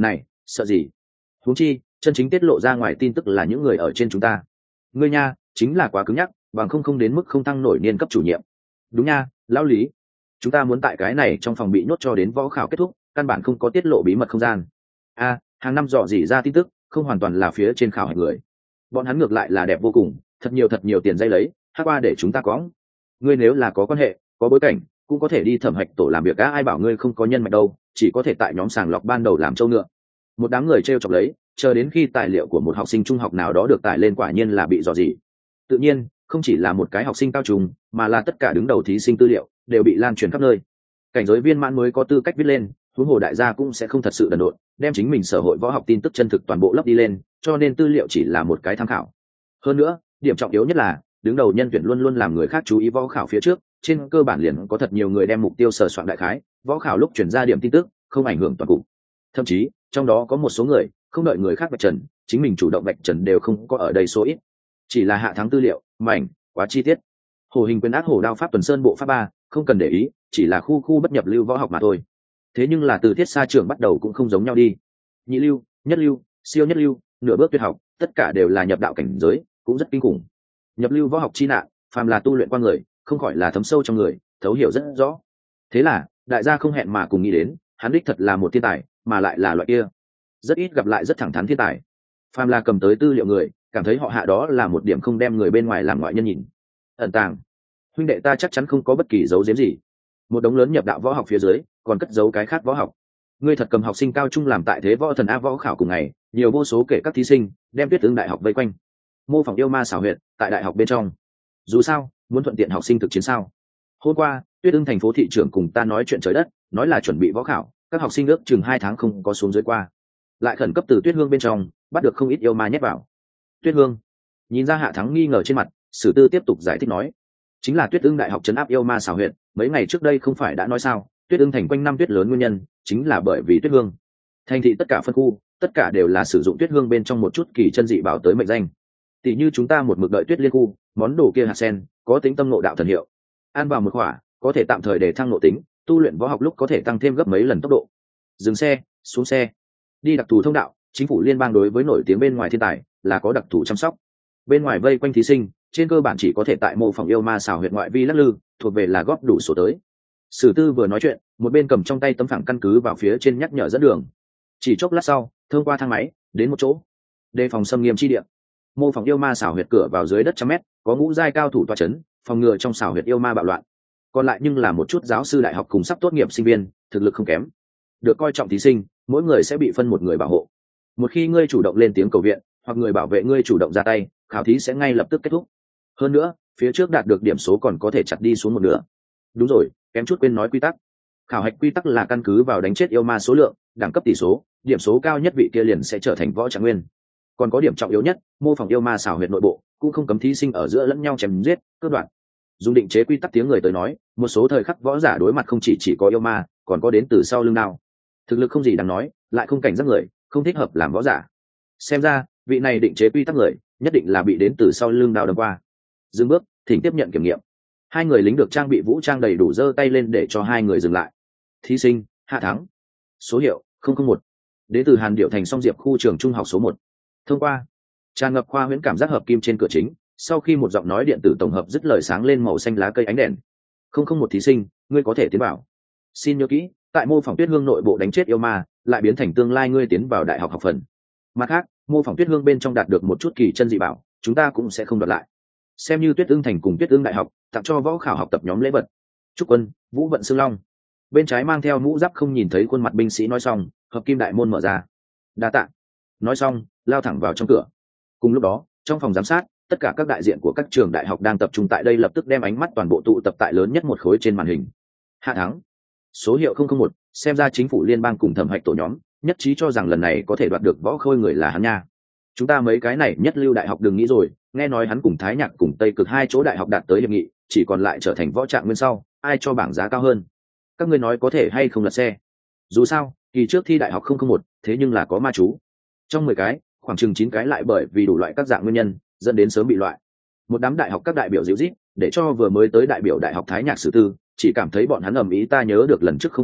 sợ gì? Huống chi chân chính tiết lộ ra ngoài tin tức là những người ở trên chúng ta. Ngươi nha chính là quá cứng nhắc, bằng không không đến mức không thăng nổi niên cấp chủ nhiệm. Đúng nha, lão Lý, chúng ta muốn tại cái này trong phòng bị nhốt cho đến võ khảo kết thúc, căn bản không có tiết lộ bí mật không gian. A, hàng năm dò dỉ ra tin tức không hoàn toàn là phía trên khảo hạch người, bọn hắn ngược lại là đẹp vô cùng, thật nhiều thật nhiều tiền dây lấy hát qua để chúng ta có. Ngươi nếu là có quan hệ có bối cảnh cũng có thể đi thẩm hạch tổ làm việc. Á, ai bảo ngươi không có nhân mạch đâu, chỉ có thể tại nhóm sàng lọc ban đầu làm trâu ngựa. Một đám người t r e o chọc lấy, chờ đến khi tài liệu của một học sinh trung học nào đó được tải lên, quả nhiên là bị dò dỉ. Tự nhiên không chỉ là một cái học sinh cao trùng, mà là tất cả đứng đầu thí sinh tư liệu đều bị lan truyền khắp nơi. Cảnh giới viên mãn mới có tư cách viết lên, huống hồ đại gia cũng sẽ không thật sự đần độn đem chính mình sở hội võ học tin tức chân thực toàn bộ lấp đi lên, cho nên tư liệu chỉ là một cái tham khảo. Hơn nữa điểm trọng yếu nhất là đứng đầu nhân tuyển luôn luôn làm người khác chú ý võ khảo phía trước, trên cơ bản liền có thật nhiều người đem mục tiêu sờ soạn đại khái võ khảo lúc chuyển ra điểm tin tức, không ảnh hưởng toàn cục. Thậm chí trong đó có một số người không đợi người khác vạch trần, chính mình chủ động vạch trần đều không có ở đây số ít. Chỉ là hạ thắng tư liệu mảnh quá chi tiết. Hồ hình quyền ác hổ đao pháp tuần sơn bộ pháp ba không cần để ý, chỉ là khu khu bất nhập lưu võ học mà thôi. Thế nhưng là từ thiết xa trường bắt đầu cũng không giống nhau đi. Nhị lưu, nhất lưu, siêu nhất lưu, nửa bước tuyệt học, tất cả đều là nhập đạo cảnh giới, cũng rất kinh khủng. Nhập lưu võ học chi nạn, phàm là tu luyện qua người không khỏi là thấm sâu trong người, thấu hiểu rất rõ. Thế là đại gia không hẹn mà cùng nghĩ đến, hắn đích thật là một thiên tài, mà lại là loại kia rất ít gặp lại rất thẳng thắn thiên tài. Phàm là cầm tới tư liệu người cảm thấy họ hạ đó là một điểm không đem người bên ngoài làm ngoại nhân nhìn. Ẩn tàng, huynh đệ ta chắc chắn không có bất kỳ dấu giếm gì. Một đống lớn nhập đạo võ học phía dưới còn cất giấu cái khác võ học. Ngươi thật cầm học sinh cao trung làm tại thế võ thần a võ khảo cùng ngày, nhiều vô số kể các thí sinh đem Tuyết Ưng đại học vây quanh, mô phỏng yêu ma xảo huyệt tại đại học bên trong. Dù sao muốn thuận tiện học sinh thực chiến sao. Hôm qua Tuyết Ưng thành phố thị trưởng cùng ta nói chuyện trời đất, nói là chuẩn bị võ khảo, các học sinh ước chừng hai tháng không có xuống dưới qua, lại khẩn cấp từ Tuyết Hương bên trong bắt được không ít yêu ma nhét vào. Tuyết Hương nhìn ra Hạ Thắng nghi ngờ trên mặt, Sử Tư tiếp tục giải thích nói, chính là Tuyết Ưng đại học trấn áp yêu ma xảo huyệt, mấy ngày trước đây không phải đã nói sao, Tuyết Ưng thành quanh năm tuyết lớn nguyên nhân chính là bởi vì Tuyết Hương thành thị tất cả phân khu tất cả đều là sử dụng Tuyết Hương bên trong một chút kỳ chân dị bảo tới mệnh danh. Tỷ như chúng ta một mực đợi Tuyết Liên khu, món đồ kia hạt sen có tính tâm ngộ đạo thần hiệu, ăn vào một khỏa có thể tạm thời để thăng nội tính, tu luyện võ học lúc có thể tăng thêm gấp mấy lần tốc độ. Dừng xe, xuống xe, đi đặc thù thông đạo. Chính phủ liên bang đối với nổi tiếng bên ngoài thiên tài là có đặc thù chăm sóc. Bên ngoài vây quanh thí sinh trên cơ bản chỉ có thể tại mô phỏng yêu ma xảo huyệt ngoại vi lắc lư, thuộc về là góp đủ số tới. Sử Tư vừa nói chuyện một bên cầm trong tay tấm phẳng căn cứ vào phía trên nhắc nhở dẫn đường. Chỉ chốc lát sau thông qua thang máy đến một chỗ đề phòng xâm nghiêm chi địa. Mô phỏng yêu ma xảo huyệt cửa vào dưới đất trăm mét, có ngũ giai cao thủ tọa chấn, phòng ngừa trong xảo huyệt yêu ma bạo loạn. Còn lại nhưng là một chút giáo sư đại học cùng sắp tốt nghiệp sinh viên, thực lực không kém, được coi trọng thí sinh, mỗi người sẽ bị phân một người bảo hộ. Một khi ngươi chủ động lên tiếng cầu viện hoặc người bảo vệ ngươi chủ động ra tay, khảo thí sẽ ngay lập tức kết thúc. Hơn nữa phía trước đạt được điểm số còn có thể chặt đi xuống một nửa. Đúng rồi, kém chút quên nói quy tắc. Khảo hạch quy tắc là căn cứ vào đánh chết yêu ma số lượng, đẳng cấp tỷ số, điểm số cao nhất vị kia liền sẽ trở thành võ trạng nguyên. Còn có điểm trọng yếu nhất, mô phỏng yêu ma xảo huyệt nội bộ cũng không cấm thí sinh ở giữa lẫn nhau chém giết cướp đoạt. Dùng định chế quy tắc tiếng người tới nói, một số thời khắc võ giả đối mặt không chỉ chỉ có yêu ma, còn có đến từ sau lưng nào thực lực không gì đáng nói, lại không cảnh giác người, không thích hợp làm võ giả. Xem ra vị này định chế quy tắc người nhất định là bị đến từ sau lưng đao đâm qua. Dừng bước, thỉnh tiếp nhận kiểm nghiệm. Hai người lính được trang bị vũ trang đầy đủ giơ tay lên để cho hai người dừng lại. Thí sinh Hạ Thắng, số hiệu không không một, đến từ Hàn Điệu thành Song Diệp khu trường trung học số một. Thông qua. Tràn ngập khoa huyễn cảm giác hợp kim trên cửa chính, sau khi một giọng nói điện tử tổng hợp dứt lời sáng lên màu xanh lá cây ánh đèn. Không không một thí sinh, ngươi có thể tiến vào. Xin nhớ kỹ, tại mô phỏng Tuyết Hương nội bộ đánh chết yêu ma, lại biến thành tương lai ngươi tiến vào đại học học phần. Mặt khác, mô phỏng Tuyết Hương bên trong đạt được một chút kỳ chân dị bảo, chúng ta cũng sẽ không đoạt lại. Xem như Tuyết Ưng thành cùng Tuyết Ưng đại học tặng cho võ khảo học tập nhóm lễ vật. Trúc Quân, Vũ Vận Sương Long. Bên trái mang theo mũ giáp không nhìn thấy khuôn mặt binh sĩ nói xong, hợp kim đại môn mở ra. Đa tạ. Nói xong, lao thẳng vào trong cửa. Cùng lúc đó, trong phòng giám sát, tất cả các đại diện của các trường đại học đang tập trung tại đây lập tức đem ánh mắt toàn bộ tụ tập tại lớn nhất một khối trên màn hình. Hạ Thắng, số hiệu không không một, xem ra chính phủ liên bang cùng thẩm hạch tổ nhóm nhất trí cho rằng lần này có thể đoạt được võ khôi người là hắn nha. Chúng ta mấy cái này nhất lưu đại học đừng nghĩ rồi, nghe nói hắn cùng Thái Nhạc cùng Tây Cực hai chỗ đại học đạt tới hiệp nghị, chỉ còn lại trở thành võ trạng nguyên sau, ai cho bảng giá cao hơn. Các ngươi nói có thể hay không lật xe? Dù sao kỳ trước thi đại học không không một, thế nhưng là có ma chú. Trong mười cái khoảng chừng chín cái lại bởi vì đủ loại các dạng nguyên nhân dẫn đến sớm bị loại. Một đám đại học các đại biểu dịu rít, để cho vừa mới tới đại biểu đại học Thái Nhạc Sử Tư chỉ cảm thấy bọn hắn ầm ĩ. Ta nhớ được lần trước không không một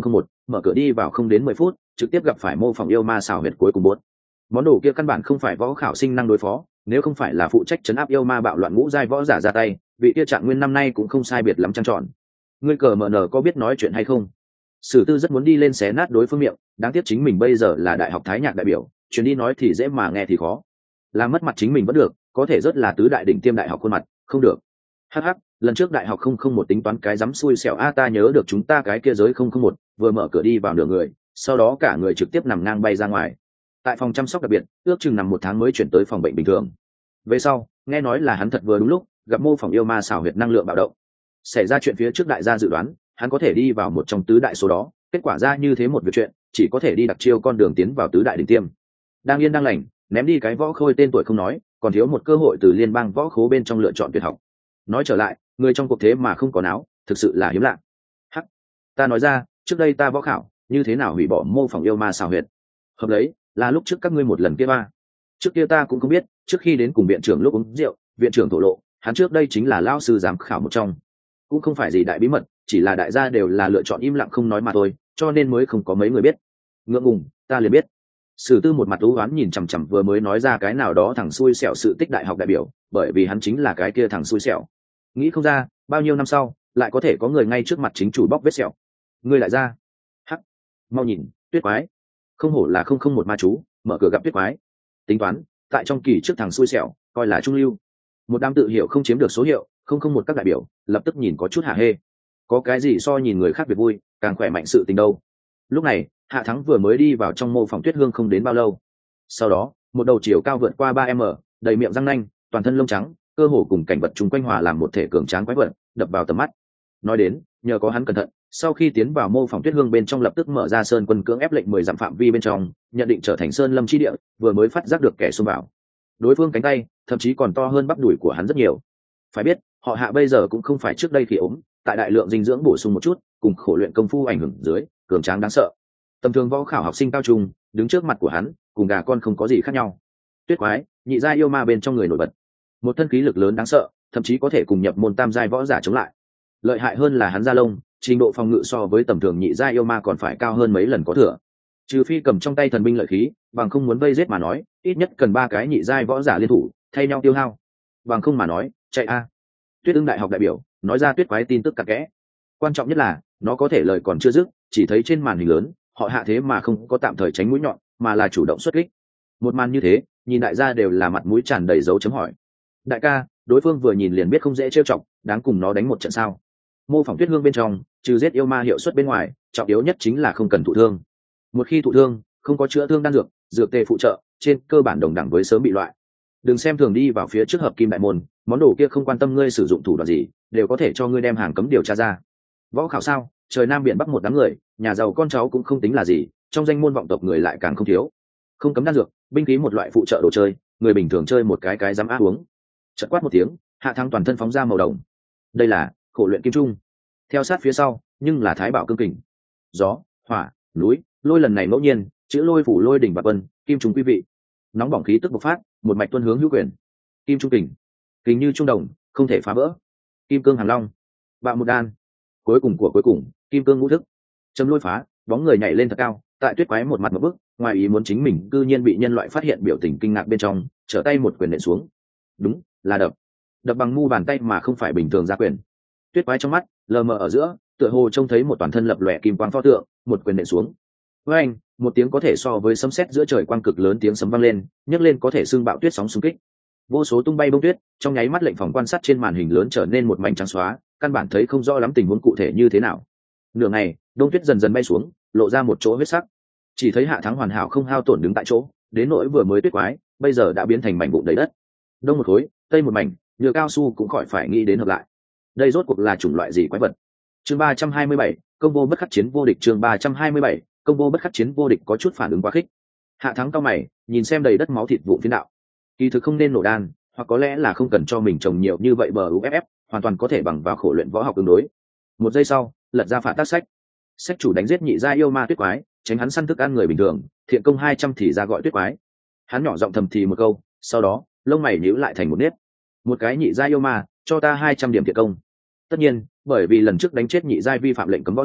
mở cửa đi vào không đến mười phút trực tiếp gặp phải mô phỏng yêu ma xảo huyệt cuối cùng bốn. Món đồ kia căn bản không phải võ khảo sinh năng đối phó, nếu không phải là phụ trách chấn áp yêu ma bạo loạn ngũ giai võ giả ra tay, vị kia Trạng Nguyên năm nay cũng không sai biệt lắm trăng tròn. Ngươi cờ mờ nở có biết nói chuyện hay không? Sử Tư rất muốn đi lên xé nát đối phương miệng, đáng tiếc chính mình bây giờ là đại học Thái Nhạc đại biểu, chuyến đi nói thì dễ mà nghe thì khó. Làm mất mặt chính mình vẫn được, có thể rất là tứ đại đỉnh tiêm đại học khuôn mặt, không được. Hắc hắc, lần trước đại học không không một tính toán cái dám xui xẻo a ta nhớ được chúng ta cái kia giới không không một, vừa mở cửa đi vào nửa người, sau đó cả người trực tiếp nằm ngang bay ra ngoài. Tại phòng chăm sóc đặc biệt, ước chừng nằm một tháng mới chuyển tới phòng bệnh bình thường. Về sau, nghe nói là hắn thật vừa đúng lúc gặp mô phỏng yêu ma xảo huyệt năng lượng bạo động. Xảy ra chuyện phía trước đại gia dự đoán, hắn có thể đi vào một trong tứ đại số đó, kết quả ra như thế một việc chuyện, chỉ có thể đi đặc chiêu con đường tiến vào tứ đại đỉnh tiêm. Đang yên đang lành, ném đi cái võ khôi tên tuổi không nói, còn thiếu một cơ hội từ liên bang võ khố bên trong lựa chọn tuyệt học. Nói trở lại, người trong cuộc thế mà không có não, thực sự là hiếm lạ. Hắc, ta nói ra, trước đây ta võ khảo, như thế nào hủy bỏ mô phỏng yêu ma xảo huyệt? Hợp lấy, là lúc trước các ngươi một lần kia ba. Trước kia ta cũng không biết, trước khi đến cùng viện trưởng lúc uống rượu, viện trưởng thổ lộ, hắn trước đây chính là lão sư giám khảo một trong. Cũng không phải gì đại bí mật, chỉ là đại gia đều là lựa chọn im lặng không nói mà thôi, cho nên mới không có mấy người biết. Ngượng ngùng, ta liền biết. Sử Tư một mặt u oán nhìn chằm chằm vừa mới nói ra cái nào đó thằng xui xẻo sự tích đại học đại biểu, bởi vì hắn chính là cái kia thằng xui xẻo. Nghĩ không ra, bao nhiêu năm sau, lại có thể có người ngay trước mặt chính chủ bóc vết sẹo. Ngươi lại ra. Hắc, mau nhìn, tuyết quái. Không hổ là không không một ma chú, mở cửa gặp tuyết quái. Tính toán, tại trong kỳ trước thằng xui xẻo, coi là trung lưu. Một đám tự hiệu không chiếm được số hiệu, không không một các đại biểu, lập tức nhìn có chút hả hê. Có cái gì so nhìn người khác việc vui, càng khỏe mạnh sự tình đâu. Lúc này, Hạ Thắng vừa mới đi vào trong mô phòng tuyết hương không đến bao lâu. Sau đó, một đầu chiều cao vượt qua ba mét, đầy miệng răng nanh, toàn thân lông trắng, cơ hồ cùng cảnh vật chung quanh hòa làm một thể cường tráng quái vật, đập vào tầm mắt. Nói đến, nhờ có hắn cẩn thận, sau khi tiến vào mô phòng tuyết hương bên trong lập tức mở ra sơn quân cưỡng ép lệnh mười dặm phạm vi bên trong, nhận định trở thành sơn lâm chi địa, vừa mới phát giác được kẻ xông vào. Đối phương cánh tay, thậm chí còn to hơn bắp đùi của hắn rất nhiều. Phải biết, họ Hạ bây giờ cũng không phải trước đây khi ốm, tại đại lượng dinh dưỡng bổ sung một chút, cùng khổ luyện công phu ảnh hưởng dưới, cường tráng đáng sợ. Tầm thường võ khảo học sinh cao trung, đứng trước mặt của hắn, cùng gà con không có gì khác nhau. Tuyết quái, nhị gia yêu ma bên trong người nổi bật, một thân khí lực lớn đáng sợ, thậm chí có thể cùng nhập môn tam giai võ giả chống lại. Lợi hại hơn là hắn da lông, trình độ phòng ngự so với tầm thường nhị gia yêu ma còn phải cao hơn mấy lần có thừa. Trừ phi cầm trong tay thần binh lợi khí, bằng không muốn vây giết mà nói, ít nhất cần ba cái nhị giai võ giả liên thủ, thay nhau tiêu hao. Bằng không mà nói, chạy a. Tuyết Ưng đại học đại biểu nói ra tuyết quái tin tức cặn kẽ. Quan trọng nhất là, nó có thể lời còn chưa dứt, chỉ thấy trên màn hình lớn, họ Hạ thế mà không có tạm thời tránh mũi nhọn, mà là chủ động xuất kích. Một màn như thế, nhìn đại gia đều là mặt mũi tràn đầy dấu chấm hỏi. Đại ca, đối phương vừa nhìn liền biết không dễ trêu chọc, đáng cùng nó đánh một trận sao? Mô phỏng tuyết hương bên trong, trừ giết yêu ma hiệu suất bên ngoài, trọng yếu nhất chính là không cần thụ thương. Một khi thụ thương, không có chữa thương đan dược, dược tề phụ trợ, trên cơ bản đồng đẳng với sớm bị loại. Đừng xem thường đi vào phía trước hợp kim đại môn, món đồ kia không quan tâm ngươi sử dụng thủ đoạn gì, đều có thể cho ngươi đem hàng cấm điều tra ra. Võ khảo sao, trời nam biển bắc một đám người, nhà giàu con cháu cũng không tính là gì, trong danh môn vọng tộc người lại càng không thiếu. Không cấm đan dược, binh khí một loại phụ trợ đồ chơi, người bình thường chơi một cái cái dám á uống. Chợt quát một tiếng, Hạ Thắng toàn thân phóng ra màu đồng. Đây là khổ luyện kim trung. Theo sát phía sau, nhưng là Thái Bảo cương kình. Gió, hỏa, núi, lôi lần này ngẫu nhiên, chữ lôi phủ lôi đỉnh và vân, kim trung quý vị. Nóng bỏng khí tức bộc phát, một mạch tuân hướng hữu quyền. Kim trung kình, kình như trung đồng, không thể phá vỡ. Kim cương hàn long, bạo một đan. Cuối cùng của cuối cùng, kim cương ngũ thức. Châm lôi phá, bóng người nhảy lên thật cao, tại tuyết quái một mặt một bước, ngoài ý muốn chính mình cư nhiên bị nhân loại phát hiện biểu tình kinh ngạc bên trong, trở tay một quyền nện xuống. Đúng, là đập. Đập bằng mu bàn tay mà không phải bình thường ra quyền. Tuyết quái trong mắt lờ mờ ở giữa, tựa hồ trông thấy một toàn thân lập lòe kim quang pho tượng, một quyền nện xuống. Với anh, một tiếng có thể so với sấm sét giữa trời quang cực lớn tiếng sấm vang lên, nhấc lên có thể xương bạo tuyết sóng xung kích. Vô số tung bay bông tuyết, trong nháy mắt lệnh phòng quan sát trên màn hình lớn trở nên một mảnh trắng xóa, căn bản thấy không rõ lắm tình huống cụ thể như thế nào. Nửa ngày, đông tuyết dần dần bay xuống, lộ ra một chỗ huyết sắc. Chỉ thấy Hạ Thắng hoàn hảo không hao tổn đứng tại chỗ, đến nỗi vừa mới tuyết quái, bây giờ đã biến thành mảnh vụn đầy đất. Đông một khối, tây một mảnh, nhựa cao su cũng khỏi phải nghĩ đến hợp lại. Đây rốt cuộc là chủng loại gì quái vật? Chương ba trăm hai mươi bảy, công vô bất khắc chiến vô địch. Chương ba trăm hai mươi bảy, công vô bất khắc chiến vô địch có chút phản ứng quá khích. Hạ Thắng cao mày, nhìn xem đầy đất máu thịt vụn phiến đạo. Kỳ thực không nên nổ đan, hoặc có lẽ là không cần cho mình trồng nhiều như vậy bờ u ép ép, hoàn toàn có thể bằng vào khổ luyện võ học ứng đối. Một giây sau, lật ra phản tác sách. Sách chủ đánh giết nhị gia yêu ma tuyết quái, tránh hắn săn thức ăn người bình thường, thiện công hai trăm thì ra gọi tuyết quái. Hắn nhỏ giọng thầm thì một câu, sau đó, lông mày nhíu lại thành một nếp. Một cái nhị gia yêu ma, cho ta hai trăm điểm thiện công. Tất nhiên, bởi vì lần trước đánh chết nhị gia vi phạm lệnh cấm võ giả,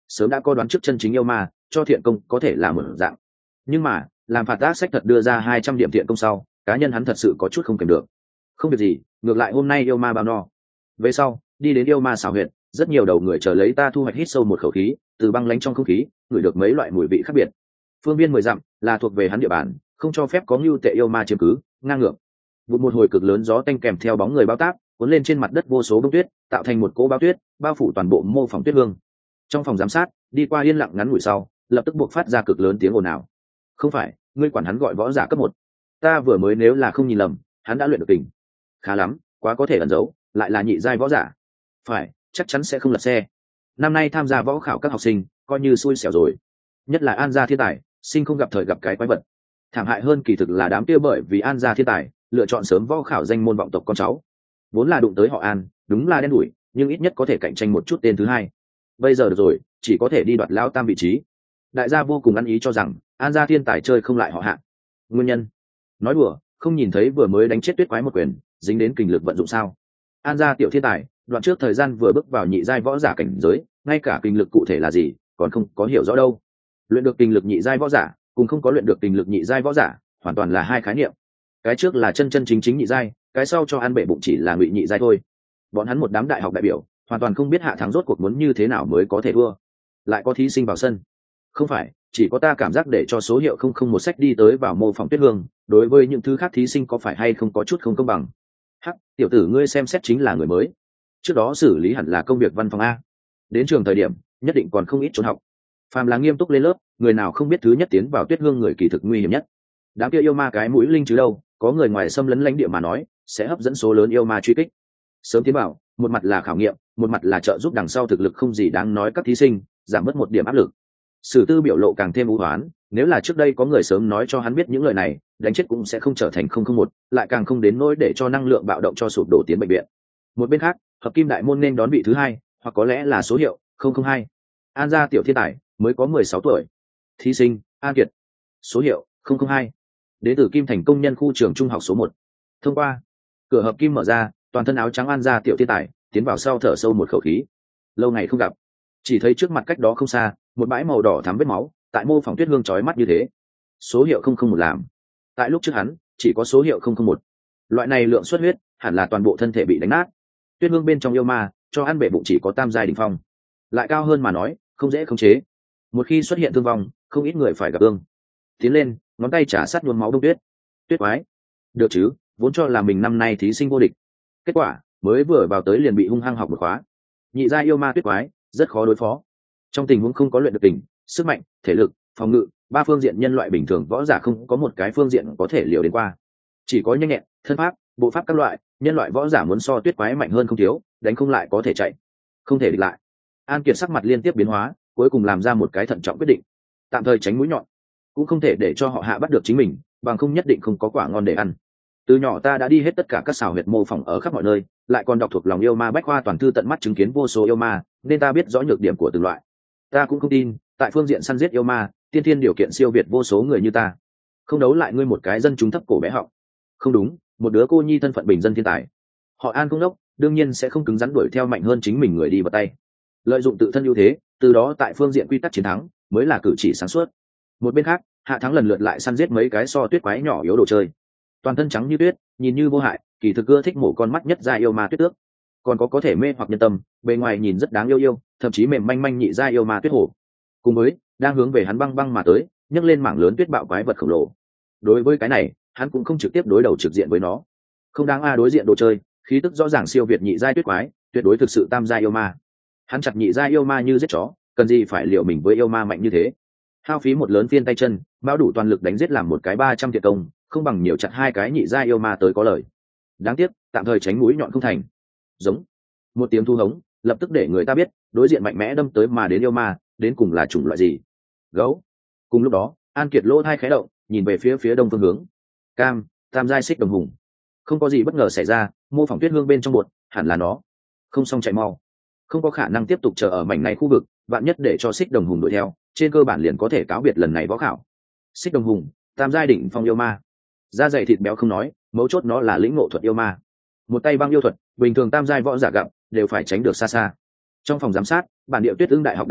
sớm đã có đoán trước chân chính yêu ma cho thiện công có thể là một dạng, nhưng mà làm phạt tác sách thật đưa ra hai trăm điểm thiện công sau, cá nhân hắn thật sự có chút không kèm được. Không việc gì, ngược lại hôm nay yêu ma bao no. Về sau đi đến yêu ma xảo huyệt, rất nhiều đầu người chờ lấy ta thu hoạch, hít sâu một khẩu khí, từ băng lánh trong không khí ngửi được mấy loại mùi vị khác biệt. Phương viên mười dặm là thuộc về hắn địa bàn, không cho phép có ngưu tệ yêu ma chiếm cứ, ngang ngược. Một một hồi cực lớn gió tanh kèm theo bóng người bao táp cuốn lên trên mặt đất vô số bông tuyết, tạo thành một cỗ bao tuyết bao phủ toàn bộ mô phỏng tuyết hương. Trong phòng giám sát đi qua yên lặng ngắn ngủi sau, lập tức buộc phát ra cực lớn tiếng ồn ào. Không phải, ngươi quản hắn gọi võ giả cấp một, ta vừa mới nếu là không nhìn lầm, hắn đã luyện được kình. Khá lắm, quá có thể ẩn giấu, lại là nhị giai võ giả. Phải, chắc chắn sẽ không lật xe. Năm nay tham gia võ khảo các học sinh coi như xui xẻo rồi, nhất là An gia thiên tài, sinh không gặp thời gặp cái quái vật. Thảm hại hơn kỳ thực là đám kia bởi vì An gia thiên tài lựa chọn sớm võ khảo danh môn vọng tộc con cháu, vốn là đụng tới họ An, đúng là đen đủi, nhưng ít nhất có thể cạnh tranh một chút tên thứ hai. Bây giờ được rồi, chỉ có thể đi đoạt lao tam vị trí. Đại gia vô cùng ăn ý cho rằng An gia thiên tài chơi không lại họ Hạ. Nguyên nhân, nói đùa, không nhìn thấy vừa mới đánh chết tuyết quái một quyền, dính đến kình lực vận dụng sao? An gia tiểu thiên tài đoạn trước thời gian vừa bước vào nhị giai võ giả cảnh giới, ngay cả kình lực cụ thể là gì còn không có hiểu rõ đâu. Luyện được kình lực nhị giai võ giả cùng không có luyện được kình lực nhị giai võ giả hoàn toàn là hai khái niệm. Cái trước là chân chân chính chính nhị giai, cái sau cho ăn bể bụng chỉ là ngụy nhị giai thôi. Bọn hắn một đám đại học đại biểu hoàn toàn không biết Hạ thắng rốt cuộc muốn như thế nào mới có thể thua. Lại có thí sinh vào sân. Không phải, chỉ có ta cảm giác để cho số hiệu không không một sách đi tới vào mô phỏng tuyết hương, đối với những thứ khác thí sinh có phải hay không có chút không công bằng. Hắc, tiểu tử ngươi xem xét chính là người mới, trước đó xử lý hẳn là công việc văn phòng a, đến trường thời điểm nhất định còn không ít trốn học. Phàm là nghiêm túc lên lớp, người nào không biết thứ nhất tiến vào tuyết hương người kỳ thực nguy hiểm nhất. Đám kia yêu ma cái mũi linh chứ đâu, có người ngoài xâm lấn lãnh địa mà nói sẽ hấp dẫn số lớn yêu ma truy kích. Sớm tiến vào, một mặt là khảo nghiệm, một mặt là trợ giúp đằng sau thực lực không gì đáng nói các thí sinh giảm bớt một điểm áp lực. Sử tư biểu lộ càng thêm u hoán, nếu là trước đây có người sớm nói cho hắn biết những lời này, đánh chết cũng sẽ không trở thành không không một, lại càng không đến nỗi để cho năng lượng bạo động cho sụp đổ tiến bệnh viện. Một bên khác, hợp kim đại môn nên đón vị thứ hai, hoặc có lẽ là số hiệu không không hai. An gia tiểu thiên tài mới có mười sáu tuổi. Thí sinh An Kiệt, số hiệu không không hai, đến từ Kim Thành công nhân khu trường trung học số một. Thông qua. Cửa hợp kim mở ra, toàn thân áo trắng An gia tiểu thiên tài tiến vào sau thở sâu một khẩu khí. Lâu ngày không gặp, chỉ thấy trước mặt cách đó không xa một bãi màu đỏ thắm vết máu, tại mô phỏng tuyết hương chói mắt như thế. Số hiệu không không một làm, tại lúc trước hắn chỉ có số hiệu không không một. Loại này lượng xuất huyết hẳn là toàn bộ thân thể bị đánh nát. Tuyết hương bên trong yêu ma cho ăn bể bụng chỉ có tam giai đỉnh phong, lại cao hơn mà nói không dễ khống chế. Một khi xuất hiện thương vong, không ít người phải gặp ương. Tiến lên, ngón tay trả sát nhuốm máu đông tuyết. Tuyết quái, được chứ, vốn cho là mình năm nay thí sinh vô địch, kết quả mới vừa vào tới liền bị hung hăng học một khóa. Nhị gia yêu ma tuyết quái rất khó đối phó. Trong tình huống không có luyện được tình, sức mạnh, thể lực, phòng ngự, ba phương diện nhân loại bình thường võ giả không có một cái phương diện có thể liều đến qua. Chỉ có nhanh nhẹn, thân pháp, bộ pháp các loại, nhân loại võ giả muốn so tuyết quái mạnh hơn không thiếu, đánh không lại có thể chạy, không thể địch lại. An Kiệt sắc mặt liên tiếp biến hóa, cuối cùng làm ra một cái thận trọng quyết định, tạm thời tránh mũi nhọn, cũng không thể để cho họ Hạ bắt được chính mình, bằng không nhất định không có quả ngon để ăn. Từ nhỏ ta đã đi hết tất cả các xào huyệt mô phỏng ở khắp mọi nơi, lại còn đọc thuộc lòng yêu ma bách khoa toàn thư, tận mắt chứng kiến vô số yêu ma, nên ta biết rõ nhược điểm của từng loại. Ta cũng không tin tại phương diện săn giết yêu ma, tiên thiên điều kiện siêu việt vô số người như ta, không đấu lại ngươi một cái dân chúng thấp cổ bé họng. Không đúng, một đứa cô nhi thân phận bình dân thiên tài, họ An không đốc, đương nhiên sẽ không cứng rắn đuổi theo mạnh hơn chính mình người đi vào tay. Lợi dụng tự thân ưu thế, từ đó tại phương diện quy tắc chiến thắng mới là cử chỉ sáng suốt. Một bên khác, Hạ Thắng lần lượt lại săn giết mấy cái so tuyết quái nhỏ yếu đồ chơi, toàn thân trắng như tuyết, nhìn như vô hại, kỳ thực ưa thích mổ con mắt nhất gia yêu ma tuyết tước, còn có có thể mê hoặc nhân tâm, bề ngoài nhìn rất đáng yêu yêu, thậm chí mềm manh manh nhị gia yêu ma tuyết hổ, cùng với đang hướng về hắn băng băng mà tới, nhấc lên mảng lớn tuyết bạo quái vật khổng lồ. Đối với cái này, hắn cũng không trực tiếp đối đầu trực diện với nó, không đáng a đối diện đồ chơi, khí tức rõ ràng siêu việt nhị giai tuyết quái, tuyệt đối thực sự tam giai yêu ma. Hắn chặt nhị giai yêu ma như giết chó, cần gì phải liều mình với yêu ma mạnh như thế? Hao phí một lớn phiên tay chân, bao đủ toàn lực đánh giết làm một cái ba trăm thiệt công, không bằng nhiều chặt hai cái nhị giai yêu ma tới có lời. Đáng tiếc, tạm thời tránh mũi nhọn không thành. Giống một tiếng thu hống, lập tức để người ta biết đối diện mạnh mẽ đâm tới mà đến yêu ma đến cùng là chủng loại gì. Gấu. Cùng lúc đó, An Kiệt lỗ thai khé động, nhìn về phía phía đông phương hướng. Cam, tam giai xích đồng hùng. Không có gì bất ngờ xảy ra, mô phỏng tuyết hương bên trong bột hẳn là nó. Không xong chạy mau, không có khả năng tiếp tục chờ ở mảnh này khu vực, vạn nhất để cho xích đồng hùng đuổi theo, trên cơ bản liền có thể cáo biệt lần này võ khảo. Xích đồng hùng, tam giai đỉnh phong yêu ma, da dày thịt béo không nói, mấu chốt nó là lĩnh ngộ thuật yêu ma, một tay băng yêu thuật, bình thường tam giai võ giả gặp đều phải tránh được xa xa. Trong phòng giám sát, bản địa tuyết ưng đại học đại biểu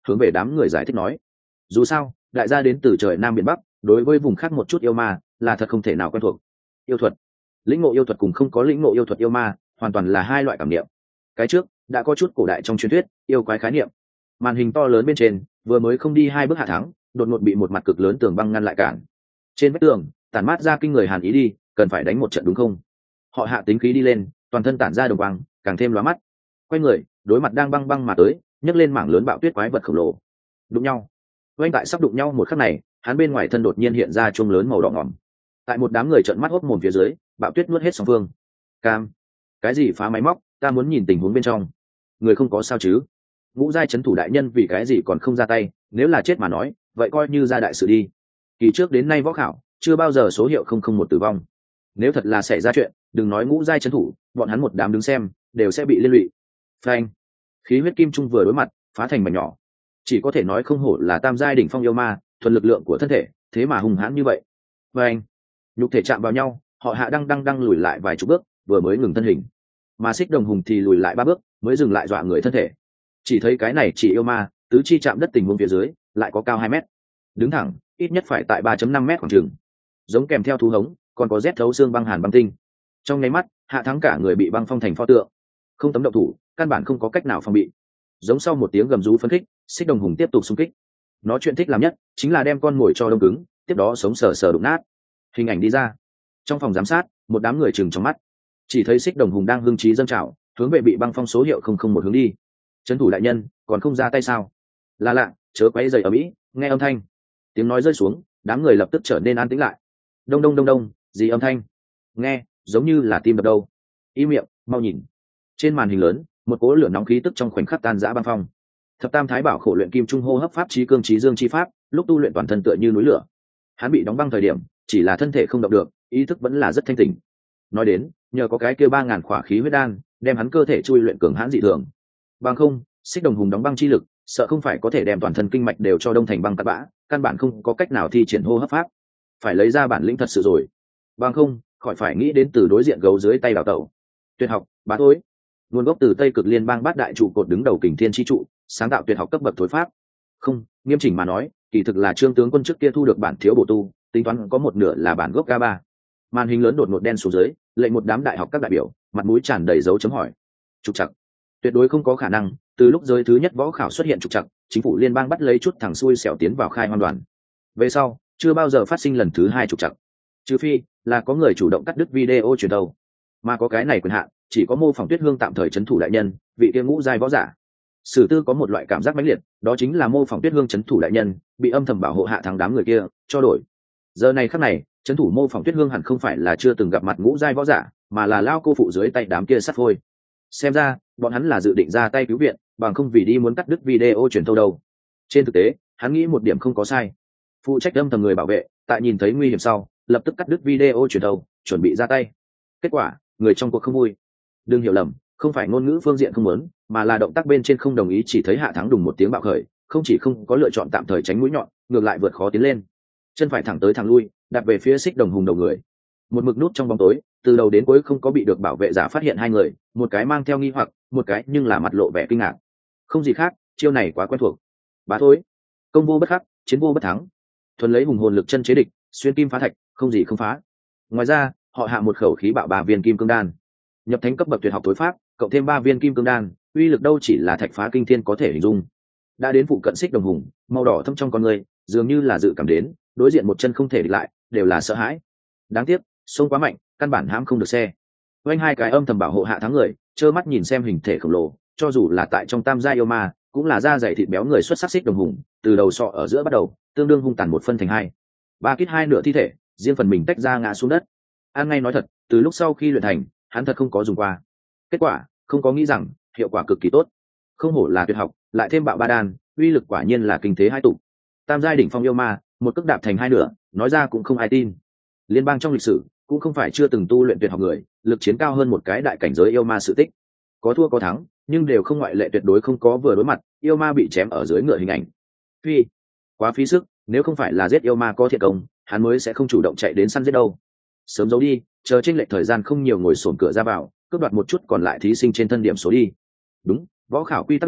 hướng về đám người giải thích nói, dù sao đại gia đến từ trời nam biển bắc, đối với vùng khác một chút yêu ma là thật không thể nào quen thuộc. Yêu thuật, lĩnh ngộ yêu thuật cùng không có lĩnh ngộ yêu thuật yêu ma hoàn toàn là hai loại cảm niệm. Cái trước đã có chút cổ đại trong truyền thuyết yêu quái khái niệm. Màn hình to lớn bên trên vừa mới không đi hai bước hạ thắng, đột ngột bị một mặt cực lớn tường băng ngăn lại cản. Trên vách tường tản mát ra kinh người hàn ý đi, cần phải đánh một trận đúng không? Họ hạ tính khí đi lên, toàn thân tản ra đồng quang, càng thêm lóa mắt. Quay người đối mặt đang băng băng mà tới, nhấc lên mảng lớn bạo tuyết quái vật khổng lồ. Đụng nhau. Oanh tại sắp đụng nhau một khắc này, hắn bên ngoài thân đột nhiên hiện ra chuông lớn màu đỏ ngỏm. Tại một đám người trợn mắt hốt mồm phía dưới, bạo tuyết nuốt hết song phương. Cam, cái gì phá máy móc, ta muốn nhìn tình huống bên trong. Người không có sao chứ? Ngũ giai trấn thủ đại nhân vì cái gì còn không ra tay, nếu là chết mà nói, vậy coi như ra đại sự đi. Kỳ trước đến nay võ khảo, chưa bao giờ số hiệu không không một tử vong. Nếu thật là xảy ra chuyện, đừng nói ngũ giai trấn thủ, bọn hắn một đám đứng xem, đều sẽ bị liên lụy. Phanh, khí huyết kim trung vừa đối mặt, phá thành mảnh nhỏ. Chỉ có thể nói không hổ là tam giai đỉnh phong yêu ma, thuần lực lượng của thân thể, thế mà hung hãn như vậy. Phanh, nhục thể chạm vào nhau, họ hạ đang đang đang lùi lại vài chục bước, vừa mới ngừng thân hình. Mà Xích Đồng Hùng thì lùi lại ba bước, mới dừng lại dọa người thân thể. Chỉ thấy cái này chỉ yêu ma, tứ chi chạm đất tình huống phía dưới, lại có cao hai mét, đứng thẳng, ít nhất phải tại ba năm mét khoảng trường. Giống kèm theo thú hống, còn có rét thấu xương băng hàn băng tinh. Trong nháy mắt, hạ thắng cả người bị băng phong thành pho tượng, không tấm động thủ, căn bản không có cách nào phòng bị. Giống sau một tiếng gầm rú phấn khích, Xích Đồng Hùng tiếp tục xung kích. Nó chuyện thích làm nhất chính là đem con mồi cho đông cứng, tiếp đó sống sờ sờ đụng nát. Hình ảnh đi ra, trong phòng giám sát, một đám người chừng trong mắt, chỉ thấy Xích Đồng Hùng đang hưng trí dâng trào, hướng về bị băng phong số hiệu không không một hướng đi. Trấn thủ đại nhân còn không ra tay sao? Là lạ, chớ quấy rầy ở mỹ, nghe âm thanh. Tiếng nói rơi xuống, đám người lập tức trở nên an tĩnh lại. Đông đông đông đông, gì âm thanh? Nghe giống như là tim đập đâu. Im miệng, mau nhìn. Trên màn hình lớn, một cỗ lửa nóng khí tức trong khoảnh khắc tan rã băng phong. Thập Tam Thái Bảo khổ luyện kim trung hô hấp pháp trí cương trí dương chi pháp, lúc tu luyện toàn thân tựa như núi lửa. Hắn bị đóng băng thời điểm, chỉ là thân thể không động được, ý thức vẫn là rất thanh tỉnh. Nói đến, nhờ có cái kia ba ngàn khỏa khí huyết đan, đem hắn cơ thể chui luyện cường hãn dị thường. Bằng không, Xích Đồng Hùng đóng băng chi lực, sợ không phải có thể đem toàn thân kinh mạch đều cho đông thành băng tạt bã, căn bản không có cách nào thi triển hô hấp pháp. Phải lấy ra bản lĩnh thật sự rồi. Bằng không, khỏi phải nghĩ đến từ đối diện gấu dưới tay đào tẩu. Tuyệt học, bá thối. Nguồn gốc từ Tây Cực Liên bang bát đại trụ cột đứng đầu Kình Thiên chi trụ, sáng tạo tuyệt học cấp bậc thối pháp. Không, nghiêm chỉnh mà nói, kỳ thực là Trương tướng quân trước kia thu được bản thiếu bổ tu, tính toán có một nửa là bản gốc K ba. Màn hình lớn đột ngột đen xuống dưới, lệnh một đám đại học các đại biểu, mặt mũi tràn đầy dấu chấm hỏi. Trục trặc, tuyệt đối không có khả năng, từ lúc giới thứ nhất võ khảo xuất hiện trục trặc, chính phủ liên bang bắt lấy chút thằng xui xẻo tiến vào khai hoan đoàn. Về sau, chưa bao giờ phát sinh lần thứ hai trục trặc. Trừ phi là có người chủ động cắt đứt video truyền đầu, mà có cái này quyền hạn, chỉ có Mô Phỏng Tuyết Hương tạm thời trấn thủ đại nhân, vị kia ngũ giai võ giả. Sử tư có một loại cảm giác mãnh liệt, đó chính là Mô Phỏng Tuyết Hương trấn thủ đại nhân bị âm thầm bảo hộ hạ thắng đám người kia cho đổi. Giờ này khắc này, trấn thủ Mô Phỏng Tuyết Hương hẳn không phải là chưa từng gặp mặt ngũ giai võ giả, mà là lao cô phụ dưới tay đám kia sắt phôi. Xem ra bọn hắn là dự định ra tay cứu viện, bằng không vì đi muốn cắt đứt video truyền thâu đâu. Trên thực tế, hắn nghĩ một điểm không có sai. Phụ trách âm thầm người bảo vệ, tại nhìn thấy nguy hiểm sau, lập tức cắt đứt video truyền thâu, chuẩn bị ra tay. Kết quả, người trong cuộc không vui. Đừng hiểu lầm, không phải ngôn ngữ phương diện không muốn, mà là động tác bên trên không đồng ý. Chỉ thấy hạ thắng đùng một tiếng bạo khởi, không chỉ không có lựa chọn tạm thời tránh mũi nhọn, ngược lại vượt khó tiến lên, chân phải thẳng tới thẳng lui, đặt về phía Xích Đồng Hùng đầu người. Một mực nút trong bóng tối, từ đầu đến cuối không có bị được bảo vệ giả phát hiện hai người, một cái mang theo nghi hoặc, một cái nhưng là mặt lộ vẻ kinh ngạc. Không gì khác, chiêu này quá quen thuộc. Bá thối, công vô bất khắc, chiến vô bất thắng. Thuần lấy hùng hồn lực chân chế địch, xuyên kim phá thạch, không gì không phá. Ngoài ra, họ hạ một khẩu khí bạo ba viên kim cương đan, nhập thánh cấp bậc tuyệt học tối pháp, cộng thêm ba viên kim cương đan, uy lực đâu chỉ là thạch phá kinh thiên có thể hình dung. Đã đến phụ cận Xích Đồng Hùng, màu đỏ thâm trong con người, dường như là dự cảm đến, đối diện một chân không thể địch lại, đều là sợ hãi. Đáng tiếc, sông quá mạnh, căn bản hãm không được xe. Oanh hai cái âm thầm bảo hộ hạ thắng người, trơ mắt nhìn xem hình thể khổng lồ, cho dù là tại trong tam gia yêu ma, cũng là da dày thịt béo người xuất sắc Xích Đồng Hùng, từ đầu sọ ở giữa bắt đầu, tương đương hung tàn một phân thành hai. Ba kít hai nửa thi thể, riêng phần mình tách ra ngã xuống đất. An ngay nói thật, từ lúc sau khi luyện thành, hắn thật không có dùng qua. Kết quả, không có nghĩ rằng hiệu quả cực kỳ tốt. Không hổ là tuyệt học, lại thêm bạo ba đan, uy lực quả nhiên là kinh thế hai tụ. Tam giai đỉnh phong yêu ma, một cước đạp thành hai nửa, nói ra cũng không ai tin. Liên bang trong lịch sử cũng không phải chưa từng tu luyện tuyệt học người, lực chiến cao hơn một cái đại cảnh giới yêu ma sự tích. Có thua có thắng, nhưng đều không ngoại lệ, tuyệt đối không có vừa đối mặt, yêu ma bị chém ở dưới ngựa hình ảnh. Phi, quá phí sức, nếu không phải là giết yêu ma có thiệt công, hắn mới sẽ không chủ động chạy đến săn giết đâu. Sớm giấu đi, chờ chênh lệch thời gian không nhiều ngồi xổm cửa ra vào, cướp đoạt một chút còn lại thí sinh trên thân điểm số đi. Đúng, võ khảo quy tắc là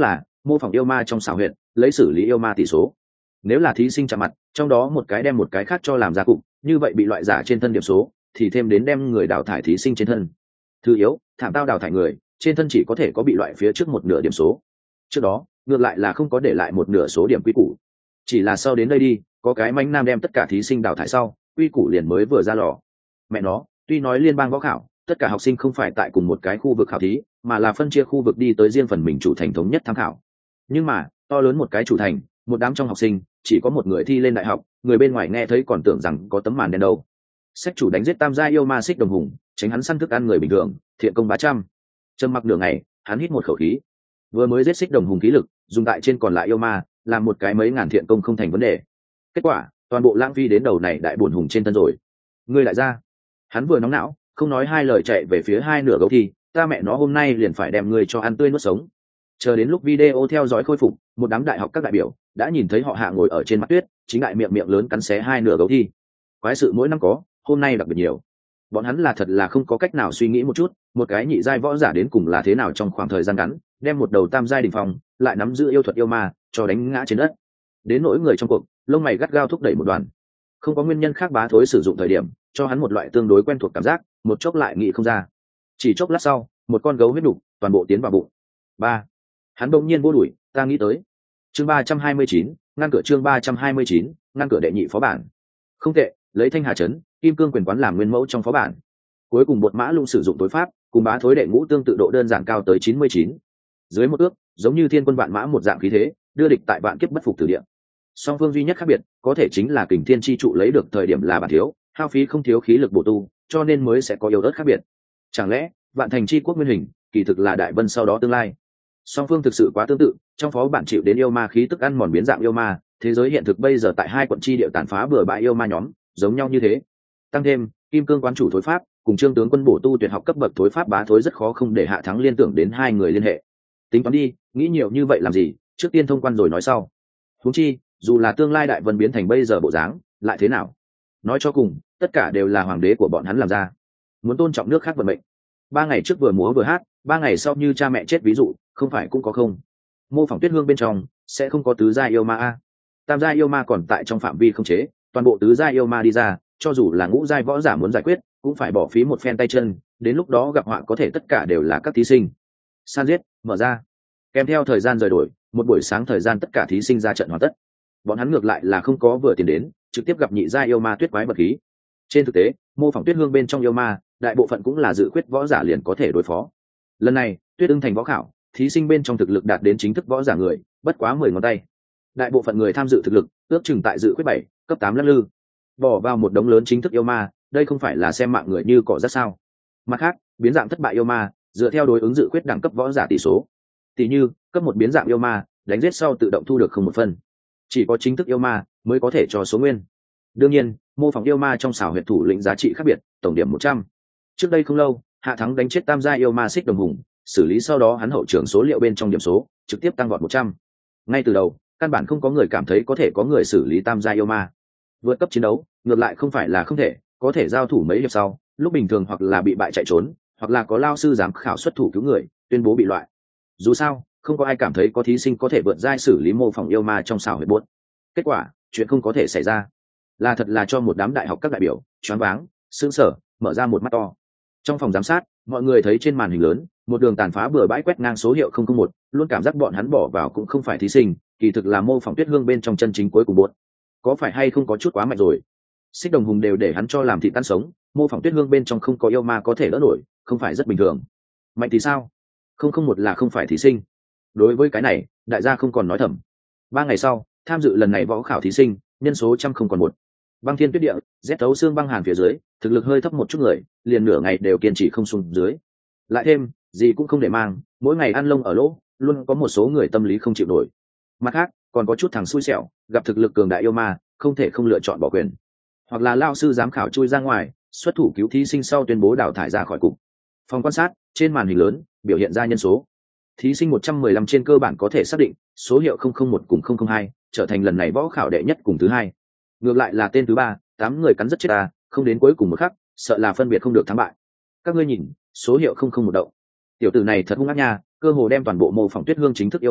mô phỏng yêu ma trong xảo huyện lấy xử lý yêu ma tỷ số. Nếu là thí sinh chạm mặt, trong đó một cái đem một cái khác cho làm gia cụ, như vậy bị loại giả trên thân điểm số thì thêm đến đem người đào thải thí sinh trên thân. Thứ yếu, thảm tao đào thải người trên thân chỉ có thể có bị loại phía trước một nửa điểm số. Trước đó ngược lại là không có để lại một nửa số điểm quy củ, chỉ là sau đến đây đi có cái mánh nam đem tất cả thí sinh đào thải sau, quy củ liền mới vừa ra lò. Mẹ nó, tuy nói liên bang võ khảo tất cả học sinh không phải tại cùng một cái khu vực khảo thí, mà là phân chia khu vực đi tới riêng phần mình chủ thành thống nhất tham khảo, nhưng mà to lớn một cái chủ thành, một đám trong học sinh chỉ có một người thi lên đại học, người bên ngoài nghe thấy còn tưởng rằng có tấm màn đen đâu. Sách chủ đánh giết tam gia yêu ma xích đồng hùng, tránh hắn săn thức ăn người bình thường, thiện công bá trăm. Trầm mặc nửa ngày, hắn hít một khẩu khí. Vừa mới giết xích đồng hùng khí lực dùng tại trên còn lại yêu ma, làm một cái mấy ngàn thiện công không thành vấn đề. Kết quả toàn bộ lãng phí đến đầu này đại bổn hùng trên thân rồi. Ngươi lại ra. Hắn vừa nóng não, không nói hai lời chạy về phía hai nửa gấu thi, ta mẹ nó hôm nay liền phải đem ngươi cho ăn tươi nuốt sống. Chờ đến lúc video theo dõi khôi phục, một đám đại học các đại biểu đã nhìn thấy họ Hạ ngồi ở trên mặt tuyết, chính đại miệng miệng lớn cắn xé hai nửa gấu thi. Quái sự mỗi năm có, hôm nay đặc biệt nhiều. Bọn hắn là thật là không có cách nào suy nghĩ một chút, một cái nhị giai võ giả đến cùng là thế nào trong khoảng thời gian ngắn, đem một đầu tam giai đỉnh phong, lại nắm giữ yêu thuật yêu ma, cho đánh ngã trên đất. Đến nỗi người trong cuộc, lông mày gắt gao thúc đẩy một đoàn. Không có nguyên nhân khác bá thối sử dụng thời điểm, cho hắn một loại tương đối quen thuộc cảm giác, một chốc lại nghĩ không ra. Chỉ chốc lát sau, một con gấu huyết đục, toàn bộ tiến vào bụng. Ba. Hắn bỗng nhiên vô đuổi, ta nghĩ tới. Chương ba trăm hai mươi chín, ngăn cửa chương ba trăm hai mươi chín, ngăn cửa đệ nhị phó bản. Không tệ, lấy Thanh Hà trấn, Kim Cương quyền quán làm nguyên mẫu trong phó bản. Cuối cùng bột mã lung sử dụng tối pháp, cùng bá thối đệ ngũ tương tự độ đơn giản cao tới chín mươi chín. Dưới một ước, giống như thiên quân vạn mã một dạng khí thế, đưa địch tại vạn kiếp bất phục từ địa. Song phương duy nhất khác biệt, có thể chính là Kình Thiên chi trụ lấy được thời điểm là bản thiếu, hao phí không thiếu khí lực bổ tu, cho nên mới sẽ có yếu ớt khác biệt. Chẳng lẽ, Vạn Thành chi quốc nguyên hình, kỳ thực là Đại Vân sau đó tương lai? Song phương thực sự quá tương tự, trong phó bản chịu đến yêu ma khí tức ăn mòn biến dạng yêu ma, thế giới hiện thực bây giờ tại hai quận chi địa tàn phá bừa bãi yêu ma nhóm, giống nhau như thế. Tăng thêm, Kim Cương quán chủ thối pháp, cùng Trương tướng quân bổ tu tuyệt học cấp bậc thối pháp bá thối rất khó không để Hạ Thắng liên tưởng đến hai người liên hệ. Tính toán đi, nghĩ nhiều như vậy làm gì, trước tiên thông quan rồi nói sau. Huống chi, dù là tương lai Đại Vân biến thành bây giờ bộ dáng, lại thế nào? Nói cho cùng, tất cả đều là hoàng đế của bọn hắn làm ra. Muốn tôn trọng nước khác vận mệnh. Ba ngày trước vừa múa vừa hát, ba ngày sau như cha mẹ chết ví dụ, không phải cũng có không? Mô phỏng Tuyết Hương bên trong sẽ không có tứ gia yêu ma a. Tam gia yêu ma còn tại trong phạm vi không chế, toàn bộ tứ gia yêu ma đi ra, cho dù là ngũ giai võ giả muốn giải quyết, cũng phải bỏ phí một phen tay chân, đến lúc đó gặp họa có thể tất cả đều là các thí sinh. San giết, mở ra. Kèm theo thời gian rời đổi, một buổi sáng thời gian tất cả thí sinh ra trận hoàn tất. Bọn hắn ngược lại là không có vừa tiền đến, trực tiếp gặp nhị gia yêu ma tuyết quái bật khí. Trên thực tế, mô phỏng Tuyết Hương bên trong yêu ma, đại bộ phận cũng là dự khuyết võ giả liền có thể đối phó. Lần này, Tuyết Ưng thành võ khảo, thí sinh bên trong thực lực đạt đến chính thức võ giả người, bất quá mười ngón tay. Đại bộ phận người tham dự thực lực, ước chừng tại dự khuyết bảy, cấp tám lắc lư. Bỏ vào một đống lớn chính thức yêu ma, đây không phải là xem mạng người như cỏ rất sao? Mặt khác, biến dạng thất bại yêu ma, dựa theo đối ứng dự khuyết đẳng cấp võ giả tỷ số. Tỷ như, cấp một biến dạng yêu ma, đánh giết sau tự động thu được không một phân. Chỉ có chính thức yêu ma mới có thể cho số nguyên. Đương nhiên, mô phỏng yêu ma trong xảo huyệt thủ lĩnh giá trị khác biệt, tổng điểm một trăm. Trước đây không lâu, Hạ Thắng đánh chết tam gia yêu ma xích đồng hùng, xử lý sau đó hắn hậu trưởng số liệu bên trong điểm số trực tiếp tăng vọt một trăm. Ngay từ đầu, căn bản không có người cảm thấy có thể có người xử lý tam gia yêu ma. Vượt cấp chiến đấu, ngược lại không phải là không thể, có thể giao thủ mấy hiệp sau, lúc bình thường hoặc là bị bại chạy trốn, hoặc là có lao sư giám khảo xuất thủ cứu người, tuyên bố bị loại. Dù sao, không có ai cảm thấy có thí sinh có thể vượt giai xử lý mô phỏng yêu ma trong xảo huyệt buốt. Kết quả, chuyện không có thể xảy ra. Là thật là cho một đám đại học các đại biểu choáng váng, sững sờ, mở ra một mắt to. Trong phòng giám sát, mọi người thấy trên màn hình lớn, một đường tàn phá bừa bãi quét ngang số hiệu không không một, luôn cảm giác bọn hắn bỏ vào cũng không phải thí sinh, kỳ thực là mô phỏng Tuyết Hương bên trong chân chính cuối cùng buốt. Có phải hay không có chút quá mạnh rồi? Xích đồng hùng đều để hắn cho làm thị tan sống, mô phỏng Tuyết Hương bên trong không có yêu ma có thể đỡ nổi, không phải rất bình thường. Mạnh thì sao? Không không một là không phải thí sinh. Đối với cái này, đại gia không còn nói thầm. Ba ngày sau, tham dự lần này võ khảo thí sinh, nhân số trăm không còn một. Băng thiên tuyết địa, rét thấu xương băng hàn phía dưới, thực lực hơi thấp một chút người, liền nửa ngày đều kiên trì không xuống dưới. Lại thêm, gì cũng không để mang, mỗi ngày ăn lông ở lỗ, luôn có một số người tâm lý không chịu nổi. Mặt khác, còn có chút thằng xui xẻo, gặp thực lực cường đại yêu ma, không thể không lựa chọn bỏ quyền. Hoặc là lao sư giám khảo chui ra ngoài, xuất thủ cứu thí sinh sau tuyên bố đào thải ra khỏi cục. Phòng quan sát, trên màn hình lớn, biểu hiện ra nhân số. Thí sinh một trăm mười lăm trên cơ bản có thể xác định, số hiệu không không một cùng không không hai, trở thành lần này võ khảo đệ nhất cùng thứ hai. Ngược lại là tên thứ ba, tám người cắn rất chết ta, không đến cuối cùng một khắc, sợ là phân biệt không được thắng bại. Các ngươi nhìn, số hiệu không không một đậu. Tiểu tử này thật hung ác nha, cơ hồ đem toàn bộ mô phỏng Tuyết Hương chính thức yêu ma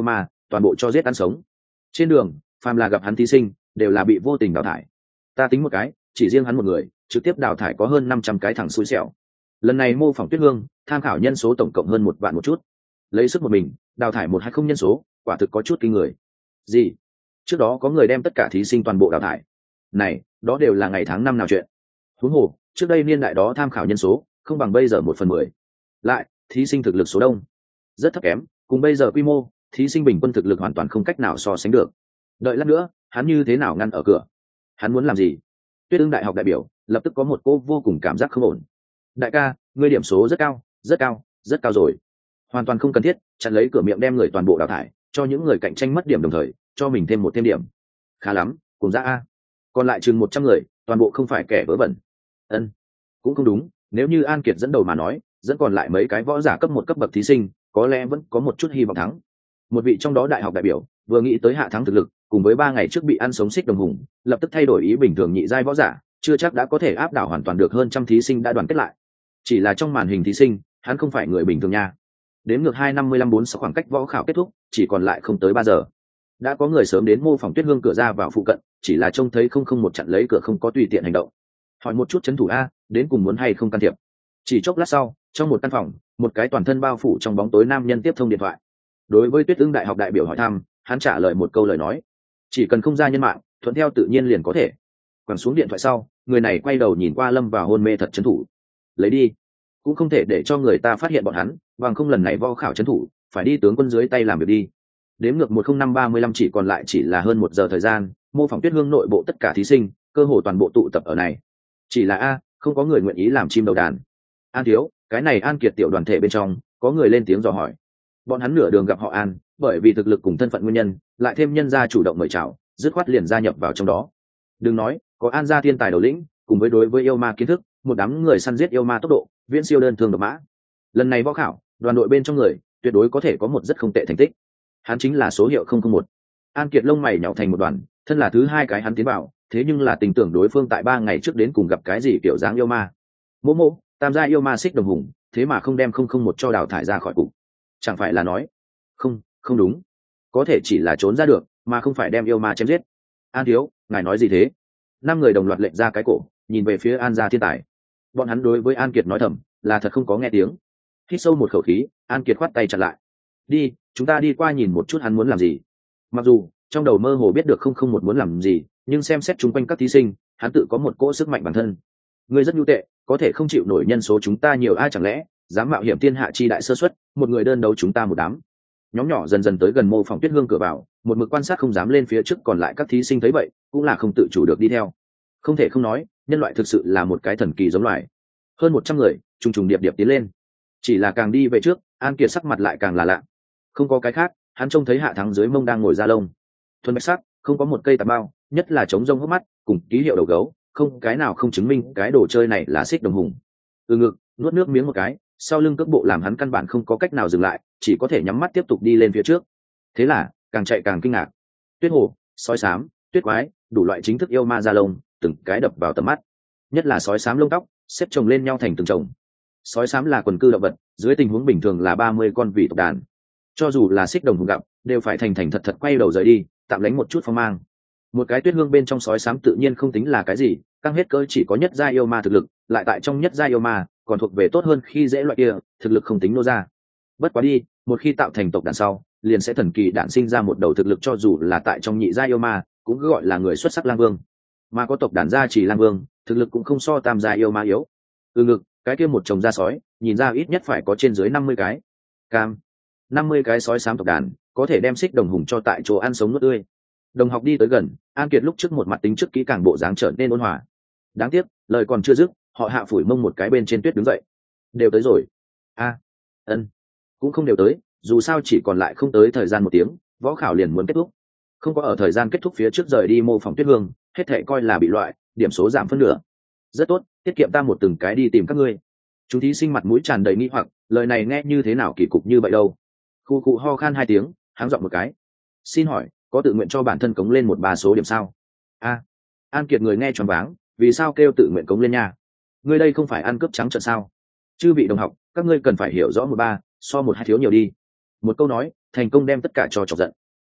toàn bộ cho giết ăn sống. Trên đường phàm là gặp hắn thí sinh đều là bị vô tình đào thải. Ta tính một cái, chỉ riêng hắn một người trực tiếp đào thải có hơn năm trăm cái thằng xui xẻo. Lần này mô phỏng Tuyết Hương tham khảo nhân số tổng cộng hơn một vạn một chút, lấy sức một mình đào thải một hai không nhân số, quả thực có chút kinh người. Gì? Trước đó có người đem tất cả thí sinh toàn bộ đào thải? Này, đó đều là ngày tháng năm nào chuyện. Huống hồ trước đây niên đại đó tham khảo nhân số không bằng bây giờ một phần mười. Lại thí sinh thực lực số đông rất thấp kém, cùng bây giờ quy mô thí sinh bình quân thực lực hoàn toàn không cách nào so sánh được. Đợi lát nữa hắn như thế nào ngăn ở cửa? Hắn muốn làm gì? Tuyết Ưng đại học đại biểu lập tức có một cô vô cùng cảm giác không ổn. Đại ca, ngươi điểm số rất cao, rất cao, rất cao rồi, hoàn toàn không cần thiết chặn lấy cửa miệng đem người toàn bộ đào thải, cho những người cạnh tranh mất điểm đồng thời cho mình thêm một thêm điểm. Khá lắm, cùng ra a. Còn lại chừng một trăm người toàn bộ không phải kẻ vớ vẩn. Ân, cũng không đúng, nếu như An Kiệt dẫn đầu mà nói, dẫn còn lại mấy cái võ giả cấp một cấp bậc thí sinh có lẽ vẫn có một chút hy vọng thắng. Một vị trong đó đại học đại biểu vừa nghĩ tới hạ thắng thực lực, cùng với ba ngày trước bị ăn sống xích đồng hùng, lập tức thay đổi ý, bình thường nhị giai võ giả chưa chắc đã có thể áp đảo hoàn toàn được hơn trăm thí sinh đã đoàn kết lại. Chỉ là trong màn hình thí sinh hắn không phải người bình thường nha. Đến ngược hai năm mươi lăm bốn sáu khoảng cách võ khảo kết thúc chỉ còn lại không tới ba giờ, đã có người sớm đến mô phỏng Tuyết Hương cửa ra vào phụ cận, chỉ là trông thấy không không một chặn lấy cửa không có tùy tiện hành động. Hỏi một chút trấn thủ a, đến cùng muốn hay không can thiệp. Chỉ chốc lát sau, trong một căn phòng, một cái toàn thân bao phủ trong bóng tối nam nhân tiếp thông điện thoại. Đối với Tuyết Ưng đại học đại biểu hỏi thăm, hắn trả lời một câu lời nói: chỉ cần không ra nhân mạng, thuận theo tự nhiên liền có thể. Quẳng xuống điện thoại sau, người này quay đầu nhìn qua lâm vào hôn mê thật trấn thủ. Lấy đi, cũng không thể để cho người ta phát hiện bọn hắn, bằng không lần này võ khảo trấn thủ phải đi tướng quân dưới tay làm việc đi. Đếm ngược một không năm ba mươi lăm chỉ còn lại chỉ là hơn một giờ thời gian, mô phỏng Tuyết Hương nội bộ tất cả thí sinh cơ hồ toàn bộ tụ tập ở này. Chỉ là a, không có người nguyện ý làm chim đầu đàn. An thiếu, cái này An Kiệt tiểu đoàn thể bên trong có người lên tiếng dò hỏi. Bọn hắn nửa đường gặp họ An, bởi vì thực lực cùng thân phận nguyên nhân, lại thêm nhân gia chủ động mời chào, dứt khoát liền gia nhập vào trong đó. Đừng nói, có An gia thiên tài đầu lĩnh, cùng với đối với yêu ma kiến thức, một đám người săn giết yêu ma tốc độ viễn siêu đơn thương độc mã. Lần này võ khảo, đoàn đội bên trong người tuyệt đối có thể có một rất không tệ thành tích. Hắn chính là số hiệu không không một. An Kiệt lông mày nhạo thành một đoàn, thân là thứ hai cái hắn tiến vào, thế nhưng là tình tưởng đối phương tại ba ngày trước đến cùng gặp cái gì kiểu dáng yêu ma. Mỗ mỗ, tam gia yêu ma xích đồng hùng, thế mà không đem không không một cho đào thải ra khỏi cục. Chẳng phải là nói, không, không đúng, có thể chỉ là trốn ra được, mà không phải đem yêu ma chém giết. An thiếu, ngài nói gì thế? Năm người đồng loạt lệnh ra cái cổ, nhìn về phía An gia thiên tài. Bọn hắn đối với An Kiệt nói thầm, là thật không có nghe tiếng. Hít sâu một khẩu khí, An Kiệt khoát tay chặn lại. Đi, chúng ta đi qua nhìn một chút hắn muốn làm gì. Mặc dù trong đầu mơ hồ biết được không không một muốn làm gì, nhưng xem xét chung quanh các thí sinh, hắn tự có một cỗ sức mạnh bản thân. Người rất nhu tệ, có thể không chịu nổi nhân số chúng ta nhiều, ai chẳng lẽ dám mạo hiểm thiên hạ chi đại sơ suất, một người đơn đấu chúng ta một đám. Nhóm nhỏ dần dần tới gần mô phỏng Tuyết Hương cửa vào, một mực quan sát không dám lên phía trước, còn lại các thí sinh thấy vậy cũng là không tự chủ được đi theo. Không thể không nói, nhân loại thực sự là một cái thần kỳ giống loài. Hơn một trăm người trùng trùng điệp điệp tiến lên, chỉ là càng đi về trước, An Kiệt sắc mặt lại càng là lạ. Không có cái khác, hắn trông thấy hạ thắng dưới mông đang ngồi da lông thuần bạch sắc, không có một cây tà bao, nhất là trống rông hốc mắt cùng ký hiệu đầu gấu, không cái nào không chứng minh cái đồ chơi này là xích đồng hùng. Từ ngực nuốt nước miếng một cái, sau lưng cước bộ làm hắn căn bản không có cách nào dừng lại, chỉ có thể nhắm mắt tiếp tục đi lên phía trước. Thế là càng chạy càng kinh ngạc, tuyết hồ, sói xám, tuyết quái, đủ loại chính thức yêu ma da lông từng cái đập vào tầm mắt. Nhất là sói xám lông tóc xếp chồng lên nhau thành từng chồng. Sói xám là quần cư động vật, dưới tình huống bình thường là ba mươi con vị tộc đàn, cho dù là xích đồng hùng gặp đều phải thành thành thật thật quay đầu rời đi, tạm lánh một chút phong mang. Một cái tuyết hương bên trong sói xám tự nhiên không tính là cái gì, căng hết cỡ chỉ có nhất gia yêu ma thực lực, lại tại trong nhất gia yêu ma còn thuộc về tốt hơn khi dễ loại kia, thực lực không tính nô ra. Bất quá đi, một khi tạo thành tộc đàn sau, liền sẽ thần kỳ đản sinh ra một đầu thực lực cho dù là tại trong nhị gia yêu ma, cũng cứ gọi là người xuất sắc lang vương. Mà có tộc đàn gia chỉ lang vương, thực lực cũng không so tam gia yêu ma yếu. Ừ ngực, cái kia một chồng da sói, nhìn ra ít nhất phải có trên dưới năm mươi cái. Cam, năm mươi cái sói xám tộc đàn, có thể đem xích đồng hùng cho tại chỗ ăn sống nuốt tươi. Đồng học đi tới gần, An Kiệt lúc trước một mặt tính trước kỹ càng bộ dáng trở nên ôn hòa. Đáng tiếc, lời còn chưa dứt, họ hạ phủi mông một cái bên trên tuyết đứng dậy. Đều tới rồi. A, ân, cũng không đều tới, dù sao chỉ còn lại không tới thời gian một tiếng, võ khảo liền muốn kết thúc. Không có ở thời gian kết thúc phía trước rời đi mô phỏng Tuyết Hương, hết thảy coi là bị loại, điểm số giảm phân nửa. Rất tốt, tiết kiệm ta một từng cái đi tìm các ngươi. Chúng thí sinh mặt mũi tràn đầy nghi hoặc, lời này nghe như thế nào kỳ cục như vậy đâu. Khu cụ ho khan hai tiếng, háng giọng một cái. Xin hỏi, có tự nguyện cho bản thân cống lên một ba số điểm sao? A, An Kiệt người nghe choáng váng, vì sao kêu tự nguyện cống lên nha? Ngươi đây không phải ăn cướp trắng trợn sao? Chư vị đồng học, các ngươi cần phải hiểu rõ một ba, so một hai thiếu nhiều đi. Một câu nói, thành công đem tất cả cho chọc giận.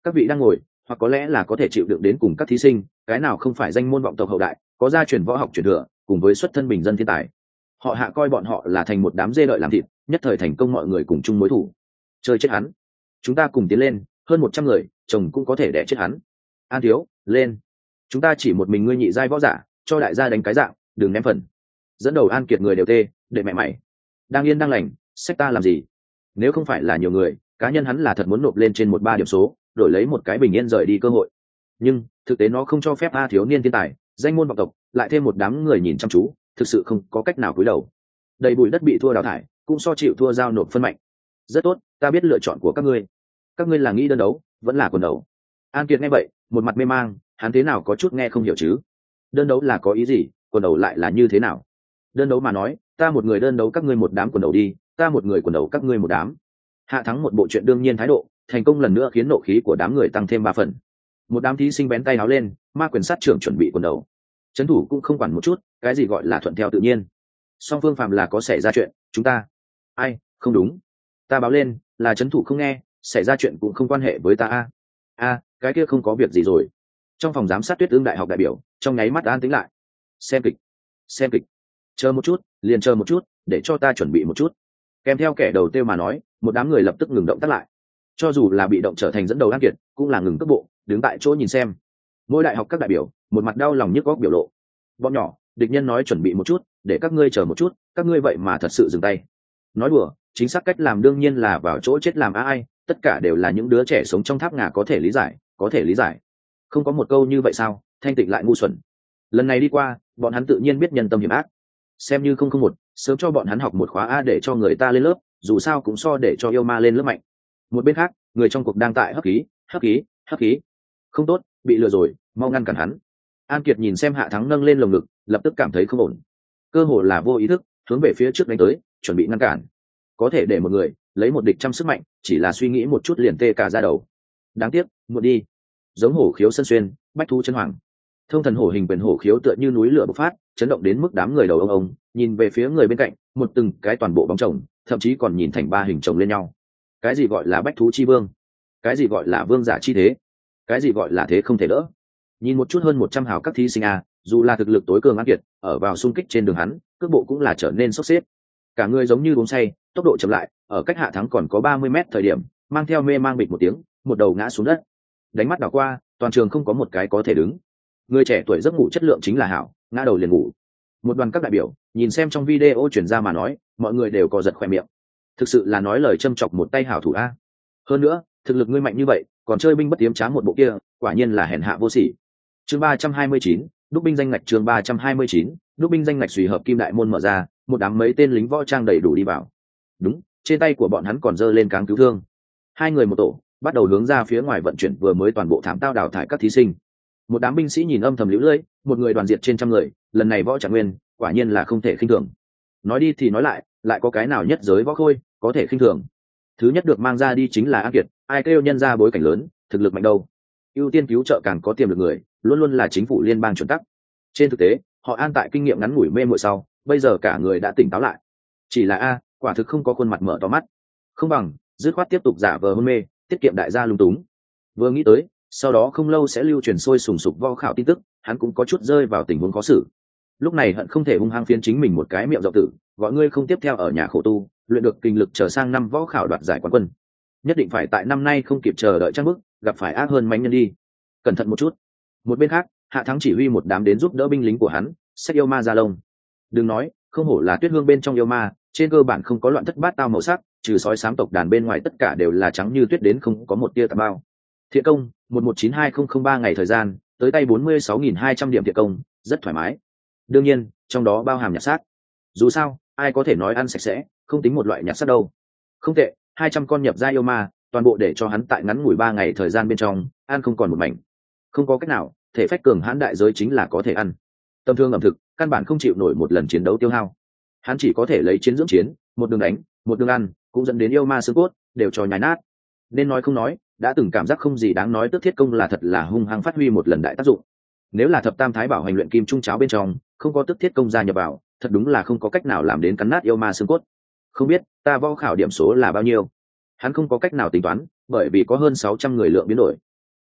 các vị đang ngồi hoặc có lẽ là có thể chịu đựng đến cùng các thí sinh, cái nào không phải danh môn vọng tộc hậu đại, có gia truyền võ học truyền thừa, cùng với xuất thân bình dân thiên tài. Họ Hạ coi bọn họ là thành một đám dê đợi làm thịt, nhất thời thành công mọi người cùng chung mối thủ. Chơi chết hắn, chúng ta cùng tiến lên, hơn một trăm người, chồng cũng có thể đẻ chết hắn. An thiếu, lên. Chúng ta chỉ một mình ngươi nhị giai võ giả, cho đại gia đánh cái dạng, đừng ném phần. Dẫn đầu An Kiệt người đều tê, để mẹ mày. Đang yên đang lành, xách ta làm gì? Nếu không phải là nhiều người, cá nhân hắn là thật muốn nộp lên trên một ba điểm số, đổi lấy một cái bình yên rời đi cơ hội. Nhưng thực tế nó không cho phép a thiếu niên thiên tài, danh môn vọng tộc, lại thêm một đám người nhìn chăm chú, thực sự không có cách nào cúi đầu. Đầy bụi đất bị thua đào thải, cũng so chịu thua giao nộp phân mạnh. Rất tốt, ta biết lựa chọn của các ngươi. Các ngươi là nghĩ đơn đấu, vẫn là quần đấu? An Kiệt nghe vậy, một mặt mê mang, hắn thế nào có chút nghe không hiểu chứ? Đơn đấu là có ý gì, quần đấu lại là như thế nào? Đơn đấu mà nói, ta một người đơn đấu các ngươi một đám quần đấu đi, ta một người quần đấu các ngươi một đám. Hạ thắng một bộ chuyện đương nhiên thái độ, thành công lần nữa khiến nộ khí của đám người tăng thêm ba phần. Một đám thí sinh bén tay áo lên, ma quyền sát trưởng chuẩn bị quần đấu. Trấn thủ cũng không quản một chút, cái gì gọi là thuận theo tự nhiên. Song phương phạm là có xảy ra chuyện, chúng ta ai không đúng, ta báo lên, là trấn thủ không nghe, xảy ra chuyện cũng không quan hệ với ta. a a cái kia không có việc gì rồi. Trong phòng giám sát Tuyết Ương đại học đại biểu trong nháy mắt an tĩnh lại. Xem kịch, xem kịch, chờ một chút, liền chờ một chút, để cho ta chuẩn bị một chút. Kèm theo kẻ đầu tiêu mà nói, một đám người lập tức ngừng động tác lại. Cho dù là bị động trở thành dẫn đầu An Kiệt, cũng là ngừng cước bộ, đứng tại chỗ nhìn xem. Mỗi đại học các đại biểu một mặt đau lòng nhức góc biểu lộ. Bọn nhỏ, địch nhân nói chuẩn bị một chút, để các ngươi chờ một chút, các ngươi vậy mà thật sự dừng tay. Nói đùa, chính xác cách làm đương nhiên là vào chỗ chết làm ai, tất cả đều là những đứa trẻ sống trong tháp ngà có thể lý giải, có thể lý giải. Không có một câu như vậy sao, thanh tịnh lại ngu xuẩn. Lần này đi qua, bọn hắn tự nhiên biết nhân tâm hiểm ác. Xem như không không một, sớm cho bọn hắn học một khóa a để cho người ta lên lớp, dù sao cũng so để cho yêu ma lên lớp mạnh. Một bên khác, người trong cuộc đang tại hấp khí, hấp khí, hấp khí. Không tốt, bị lừa rồi, mau ngăn cản hắn. An Kiệt nhìn xem Hạ Thắng nâng lên lồng ngực, lập tức cảm thấy không ổn. Cơ hồ là vô ý thức, hướng về phía trước đánh tới, chuẩn bị ngăn cản. Có thể để một người lấy một địch trăm sức mạnh, chỉ là suy nghĩ một chút liền tê cả da đầu. Đáng tiếc, muộn đi. Giống hổ khiếu sân xuyên, bách thú chân hoàng. Thông thần hổ hình quyền hổ khiếu tựa như núi lửa bộc phát, chấn động đến mức đám người đầu ông ông, nhìn về phía người bên cạnh, một từng cái toàn bộ bóng chồng, thậm chí còn nhìn thành ba hình chồng lên nhau. Cái gì gọi là bách thú chi vương? Cái gì gọi là vương giả chi thế? Cái gì gọi là thế không thể đỡ? Nhìn một chút hơn một trăm hào các thí sinh a, dù là thực lực tối cường An Kiệt, ở vào xung kích trên đường hắn, cước bộ cũng là trở nên sốc xếp. Cả người giống như uống say, tốc độ chậm lại, ở cách Hạ Thắng còn có ba mươi mét thời điểm, mang theo mê mang bịch một tiếng, một đầu ngã xuống đất. Đánh mắt đảo qua, toàn trường không có một cái có thể đứng. Người trẻ tuổi giấc ngủ chất lượng chính là hảo, ngã đầu liền ngủ. Một đoàn các đại biểu nhìn xem trong video truyền ra mà nói, mọi người đều có giật khỏe miệng. Thực sự là nói lời châm chọc một tay hảo thủ a. Hơn nữa, thực lực ngươi mạnh như vậy, còn chơi binh bất tiếm trá một bộ kia, quả nhiên là hèn hạ vô sỉ. Chương ba trăm hai mươi chín, đúc binh danh ngạch chương ba trăm hai mươi chín, đúc binh danh ngạch suy hợp kim đại môn mở ra, một đám mấy tên lính võ trang đầy đủ đi vào. Đúng, trên tay của bọn hắn còn giơ lên cáng cứu thương. Hai người một tổ, bắt đầu hướng ra phía ngoài vận chuyển vừa mới toàn bộ thảm tao đào thải các thí sinh. Một đám binh sĩ nhìn âm thầm liễu lưỡi, một người đoàn diệt trên trăm người, lần này võ trạng nguyên, quả nhiên là không thể khinh thường. Nói đi thì nói lại, lại có cái nào nhất giới võ khôi có thể khinh thường. Thứ nhất được mang ra đi chính là An Kiệt, ai kêu nhân ra bối cảnh lớn, thực lực mạnh đâu. Ưu tiên cứu trợ càng có tiềm lực người, luôn luôn là chính phủ liên bang chuẩn tắc. Trên thực tế, họ An tại kinh nghiệm ngắn ngủi mê muội sau, bây giờ cả người đã tỉnh táo lại. Chỉ là a, quả thực không có khuôn mặt mở to mắt. Không bằng dứt khoát tiếp tục giả vờ hôn mê, tiết kiệm đại gia lung túng. Vừa nghĩ tới, sau đó không lâu sẽ lưu truyền sôi sùng sục võ khảo tin tức, hắn cũng có chút rơi vào tình huống khó xử. Lúc này hận không thể hung hăng phiến chính mình một cái miệng rộng tử, gọi ngươi không tiếp theo ở nhà khổ tu, luyện được kinh lực chờ sang năm võ khảo đoạt giải quán quân. Nhất định phải tại năm nay không kịp chờ đợi trang bức, gặp phải ác hơn mánh nhân đi. Cẩn thận một chút. Một bên khác, Hạ Thắng chỉ huy một đám đến giúp đỡ binh lính của hắn, xách yêu ma ra lông. Đừng nói, không hổ là Tuyết Hương bên trong yêu ma, trên cơ bản không có loạn thất bát tao màu sắc, trừ sói xám tộc đàn bên ngoài tất cả đều là trắng như tuyết đến không có một tia tạp bao. Thiện công, một một chín hai không không ba ngày thời gian, tới tay bốn mươi sáu nghìn hai trăm điểm thiện công, rất thoải mái. Đương nhiên, trong đó bao hàm nhặt xác. Dù sao, ai có thể nói ăn sạch sẽ, không tính một loại nhặt xác đâu. Không tệ, hai trăm con nhập gia yêu ma, toàn bộ để cho hắn tại ngắn ngủi ba ngày thời gian bên trong, ăn không còn một mảnh. Không có cách nào, thể phách cường hãn đại giới chính là có thể ăn. Tâm thương ẩm thực, căn bản không chịu nổi một lần chiến đấu tiêu hao. Hắn chỉ có thể lấy chiến dưỡng chiến, một đường đánh, một đường ăn, cũng dẫn đến yêu ma xương cốt đều cho nhái nát. Nên nói không nói, đã từng cảm giác không gì đáng nói, Tước Thiết Công là thật là hung hăng phát huy một lần đại tác dụng. Nếu là thập tam thái bảo hành luyện kim trung cháo bên trong không có Tước Thiết Công gia nhập vào, thật đúng là không có cách nào làm đến cắn nát yêu ma xương cốt. Không biết ta võ khảo điểm số là bao nhiêu, hắn không có cách nào tính toán, bởi vì có hơn sáu trăm người lượng biến đổi.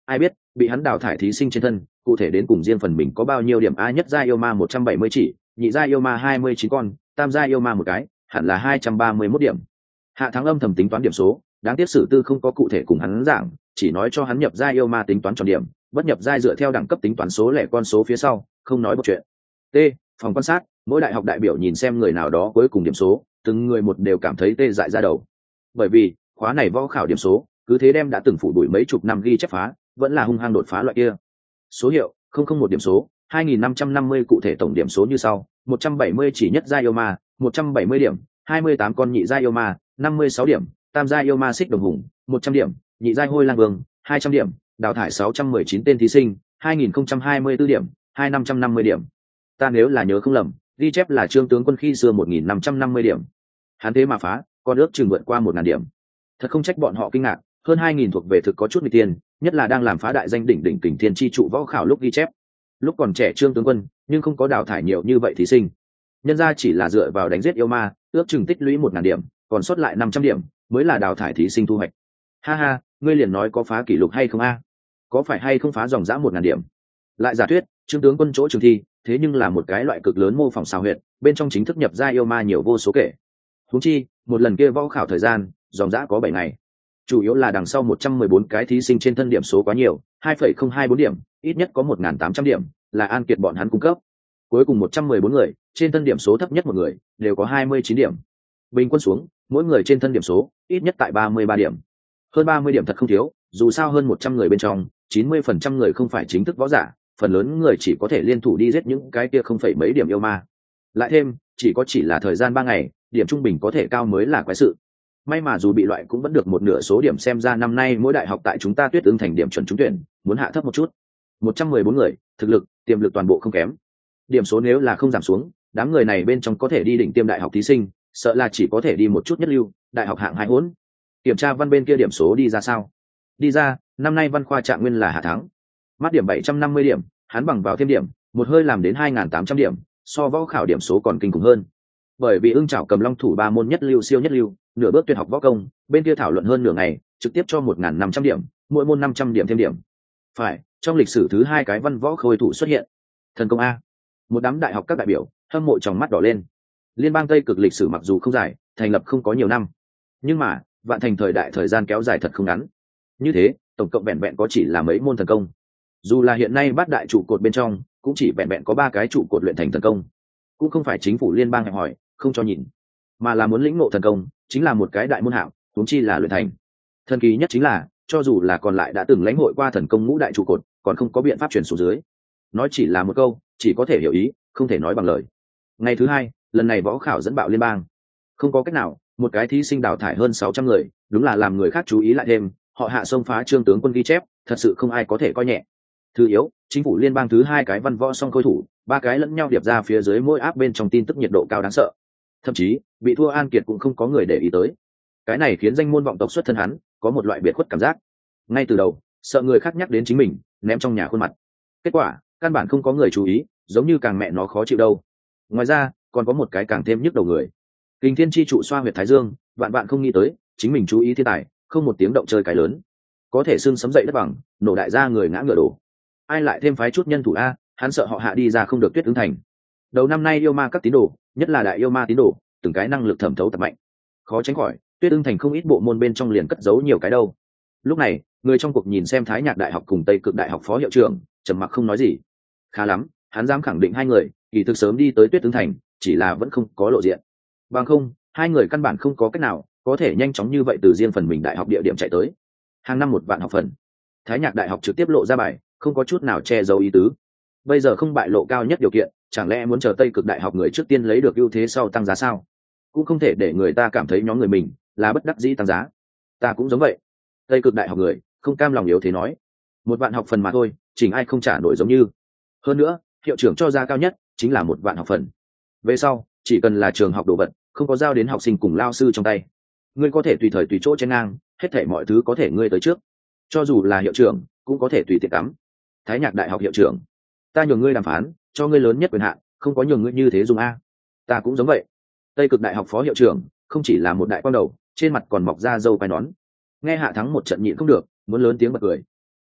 ai biết bị hắn đào thải thí sinh trên thân cụ thể đến cùng riêng phần mình có bao nhiêu điểm. A nhất gia yêu ma một trăm bảy mươi chỉ, nhị gia yêu ma hai mươi chín con, tam gia yêu ma một cái, hẳn là hai trăm ba mươi mốt điểm. Hạ Thắng âm thầm tính toán điểm số, đáng tiếc sử tư không có cụ thể cùng hắn giảng, chỉ nói cho hắn nhập gia yêu ma tính toán tròn điểm, bất nhập giai dựa theo đẳng cấp tính toán số lẻ con số phía sau, không nói một chuyện. T. Phòng quan sát, mỗi đại học đại biểu nhìn xem người nào đó cuối cùng điểm số, từng người một đều cảm thấy tê dại ra đầu. Bởi vì khóa này võ khảo điểm số cứ thế đem đã từng phủ đuổi mấy chục năm ghi chép phá, vẫn là hung hăng đột phá loại kia. Số hiệu không không một điểm số, hai nghìn năm trăm năm mươi cụ thể tổng điểm số như sau: một trăm bảy mươi chỉ nhất gia yêu ma, một trăm bảy mươi điểm, hai mươi tám con nhị gia yêu ma, năm mươi sáu điểm, tam gia yêu ma xích đồng hùng, một trăm điểm, nhị gia hôi lang vương, hai trăm điểm, đào thải sáu trăm mười chín tên thí sinh, hai nghìn không trăm hai mươi tư điểm, hai nghìn năm trăm năm mươi điểm. Ta nếu là nhớ không lầm, ghi chép là Trương tướng quân khi xưa một nghìn năm trăm năm mươi điểm. Hắn thế mà phá, con ước chừng vượt qua một ngàn điểm. Thật không trách bọn họ kinh ngạc, hơn hai nghìn thuộc về thực có chút nguy tiền, nhất là đang làm phá đại danh đỉnh đỉnh kình thiên chi trụ võ khảo lúc ghi chép. Lúc còn trẻ Trương tướng quân, nhưng không có đào thải nhiều như vậy thí sinh. Nhân ra chỉ là dựa vào đánh giết yêu ma, ước chừng tích lũy một ngàn điểm, còn sót lại năm trăm điểm, mới là đào thải thí sinh thu hoạch. Ha ha, ngươi liền nói có phá kỷ lục hay không a? Có phải hay không phá dòng dã một ngàn điểm? Lại giả thuyết, Trương tướng quân chỗ trường thi, thế nhưng là một cái loại cực lớn mô phỏng xào huyệt, bên trong chính thức nhập gia yêu ma nhiều vô số kể. Huống chi, một lần kia võ khảo thời gian, dòng dã có bảy ngày. Chủ yếu là đằng sau một trăm mười bốn cái thí sinh trên thân điểm số quá nhiều, hai phẩy không hai bốn điểm, ít nhất có một nghìn tám trăm điểm, là An Kiệt bọn hắn cung cấp. Cuối cùng một trăm mười bốn người, trên thân điểm số thấp nhất một người, đều có hai mươi chín điểm. Bình quân xuống, mỗi người trên thân điểm số, ít nhất tại ba mươi ba điểm. Hơn ba mươi điểm thật không thiếu, dù sao hơn một trăm người bên trong, chín mươi phần trăm người không phải chính thức võ giả, phần lớn người chỉ có thể liên thủ đi giết những cái kia không phẩy mấy điểm yêu ma. Lại thêm, chỉ có chỉ là thời gian ba ngày, điểm trung bình có thể cao mới là quái sự. May mà dù bị loại cũng vẫn được một nửa số điểm, xem ra năm nay mỗi đại học tại chúng ta Tuyết Ưng thành điểm chuẩn trúng tuyển, muốn hạ thấp một chút. một trăm mười bốn người, thực lực, tiềm lực toàn bộ không kém. Điểm số nếu là không giảm xuống, đám người này bên trong có thể đi đỉnh tiêm đại học thí sinh, sợ là chỉ có thể đi một chút nhất lưu, đại học hạng hai hỗn. Kiểm tra văn bên kia điểm số đi ra sao? Đi ra, năm nay văn khoa trạng nguyên là Hạ Thắng. Mắt điểm bảy trăm năm mươi điểm, hắn bằng vào thêm điểm, một hơi làm đến hai nghìn tám trăm điểm, so võ khảo điểm số còn kinh khủng hơn. Bởi vì ưng chảo cầm long thủ ba môn nhất lưu siêu nhất lưu, nửa bước tuyệt học võ công, bên kia thảo luận hơn nửa ngày, trực tiếp cho một nghìn năm trăm điểm, mỗi môn năm trăm điểm thêm điểm. Phải, trong lịch sử thứ hai cái văn võ khôi thủ xuất hiện. Thần công a. Một đám đại học các đại biểu, hâm mộ trong mắt đỏ lên. Liên bang Tây Cực lịch sử mặc dù không dài, thành lập không có nhiều năm, nhưng mà, vạn thành thời đại thời gian kéo dài thật không ngắn. Như thế, tổng cộng vẹn vẹn có chỉ là mấy môn thần công. Dù là hiện nay bát đại trụ cột bên trong, cũng chỉ vẹn vẹn có ba cái trụ cột luyện thành thần công. Cũng không phải chính phủ liên bang hẹp hỏi, không cho nhìn, mà là muốn lĩnh ngộ thần công, chính là một cái đại môn hạng, huống chi là luyện thành. Thần kỳ nhất chính là, cho dù là còn lại đã từng lãnh hội qua thần công ngũ đại trụ cột, còn không có biện pháp truyền xuống dưới. Nói chỉ là một câu, chỉ có thể hiểu ý, không thể nói bằng lời. Ngày thứ hai, lần này võ khảo dẫn bạo liên bang. Không có cách nào, một cái thí sinh đào thải hơn sáu trăm người, đúng là làm người khác chú ý lại thêm, họ Hạ xông phá Trương tướng quân ghi chép, thật sự không ai có thể coi nhẹ. Thứ yếu, chính phủ liên bang thứ hai cái văn võ song khôi thủ, ba cái lẫn nhau điệp ra phía dưới mỗi áp bên trong tin tức nhiệt độ cao đáng sợ. Thậm chí, bị thua An Kiệt cũng không có người để ý tới. Cái này khiến danh môn vọng tộc xuất thân hắn có một loại biệt khuất cảm giác. Ngay từ đầu, sợ người khác nhắc đến chính mình, ném trong nhà khuôn mặt. Kết quả, căn bản không có người chú ý, giống như càng mẹ nó khó chịu đâu. Ngoài ra, còn có một cái càng thêm nhức đầu người. Kình Thiên chi trụ xoa huyệt thái dương, vạn vạn không nghĩ tới, chính mình chú ý thiên tài, không một tiếng động chơi cái lớn, có thể xương sấm dậy đất bằng, nổ đại gia người ngã ngựa đổ. Ai lại thêm phái chút nhân thủ a, hắn sợ họ Hạ đi ra không được Tuyết Ứng thành. Đầu năm nay yêu ma các tín đồ, nhất là đại yêu ma tín đồ, từng cái năng lực thẩm thấu tập mạnh, khó tránh khỏi Tuyết Ứng thành không ít bộ môn bên trong liền cất giấu nhiều cái đâu. Lúc này, người trong cuộc nhìn xem Thái Nhạc đại học cùng Tây Cực đại học phó hiệu trưởng, trầm mặc không nói gì. Khá lắm, hắn dám khẳng định hai người kỳ thực sớm đi tới Tuyết Ứng thành, chỉ là vẫn không có lộ diện. Bằng không, hai người căn bản không có cách nào có thể nhanh chóng như vậy từ riêng phần mình đại học địa điểm chạy tới. Hàng năm một vạn học phần, Thái Nhạc đại học trực tiếp lộ ra bài, không có chút nào che giấu ý tứ. Bây giờ không bại lộ cao nhất điều kiện, chẳng lẽ muốn chờ Tây Cực đại học người trước tiên lấy được ưu thế sau tăng giá sao? Cũng không thể để người ta cảm thấy nhóm người mình là bất đắc dĩ tăng giá. Ta cũng giống vậy. Tây Cực đại học người không cam lòng yếu thế nói, một vạn học phần mà thôi, chỉnh ai không trả nổi giống như. Hơn nữa, hiệu trưởng cho ra cao nhất chính là một vạn học phần. Về sau, chỉ cần là trường học đồ vật, không có giao đến học sinh cùng lao sư trong tay, ngươi có thể tùy thời tùy chỗ chen ngang, hết thảy mọi thứ có thể ngươi tới trước. Cho dù là hiệu trưởng, cũng có thể tùy tiện cắm. Thái Nhạc đại học hiệu trưởng, ta nhường ngươi đàm phán, cho ngươi lớn nhất quyền hạn, không có nhường ngươi như thế dùng a. Ta cũng giống vậy. Tây Cực đại học phó hiệu trưởng, không chỉ là một đại quan đầu, trên mặt còn mọc ra râu quai nón. Nghe Hạ Thắng một trận nhịn không được, muốn lớn tiếng bật cười.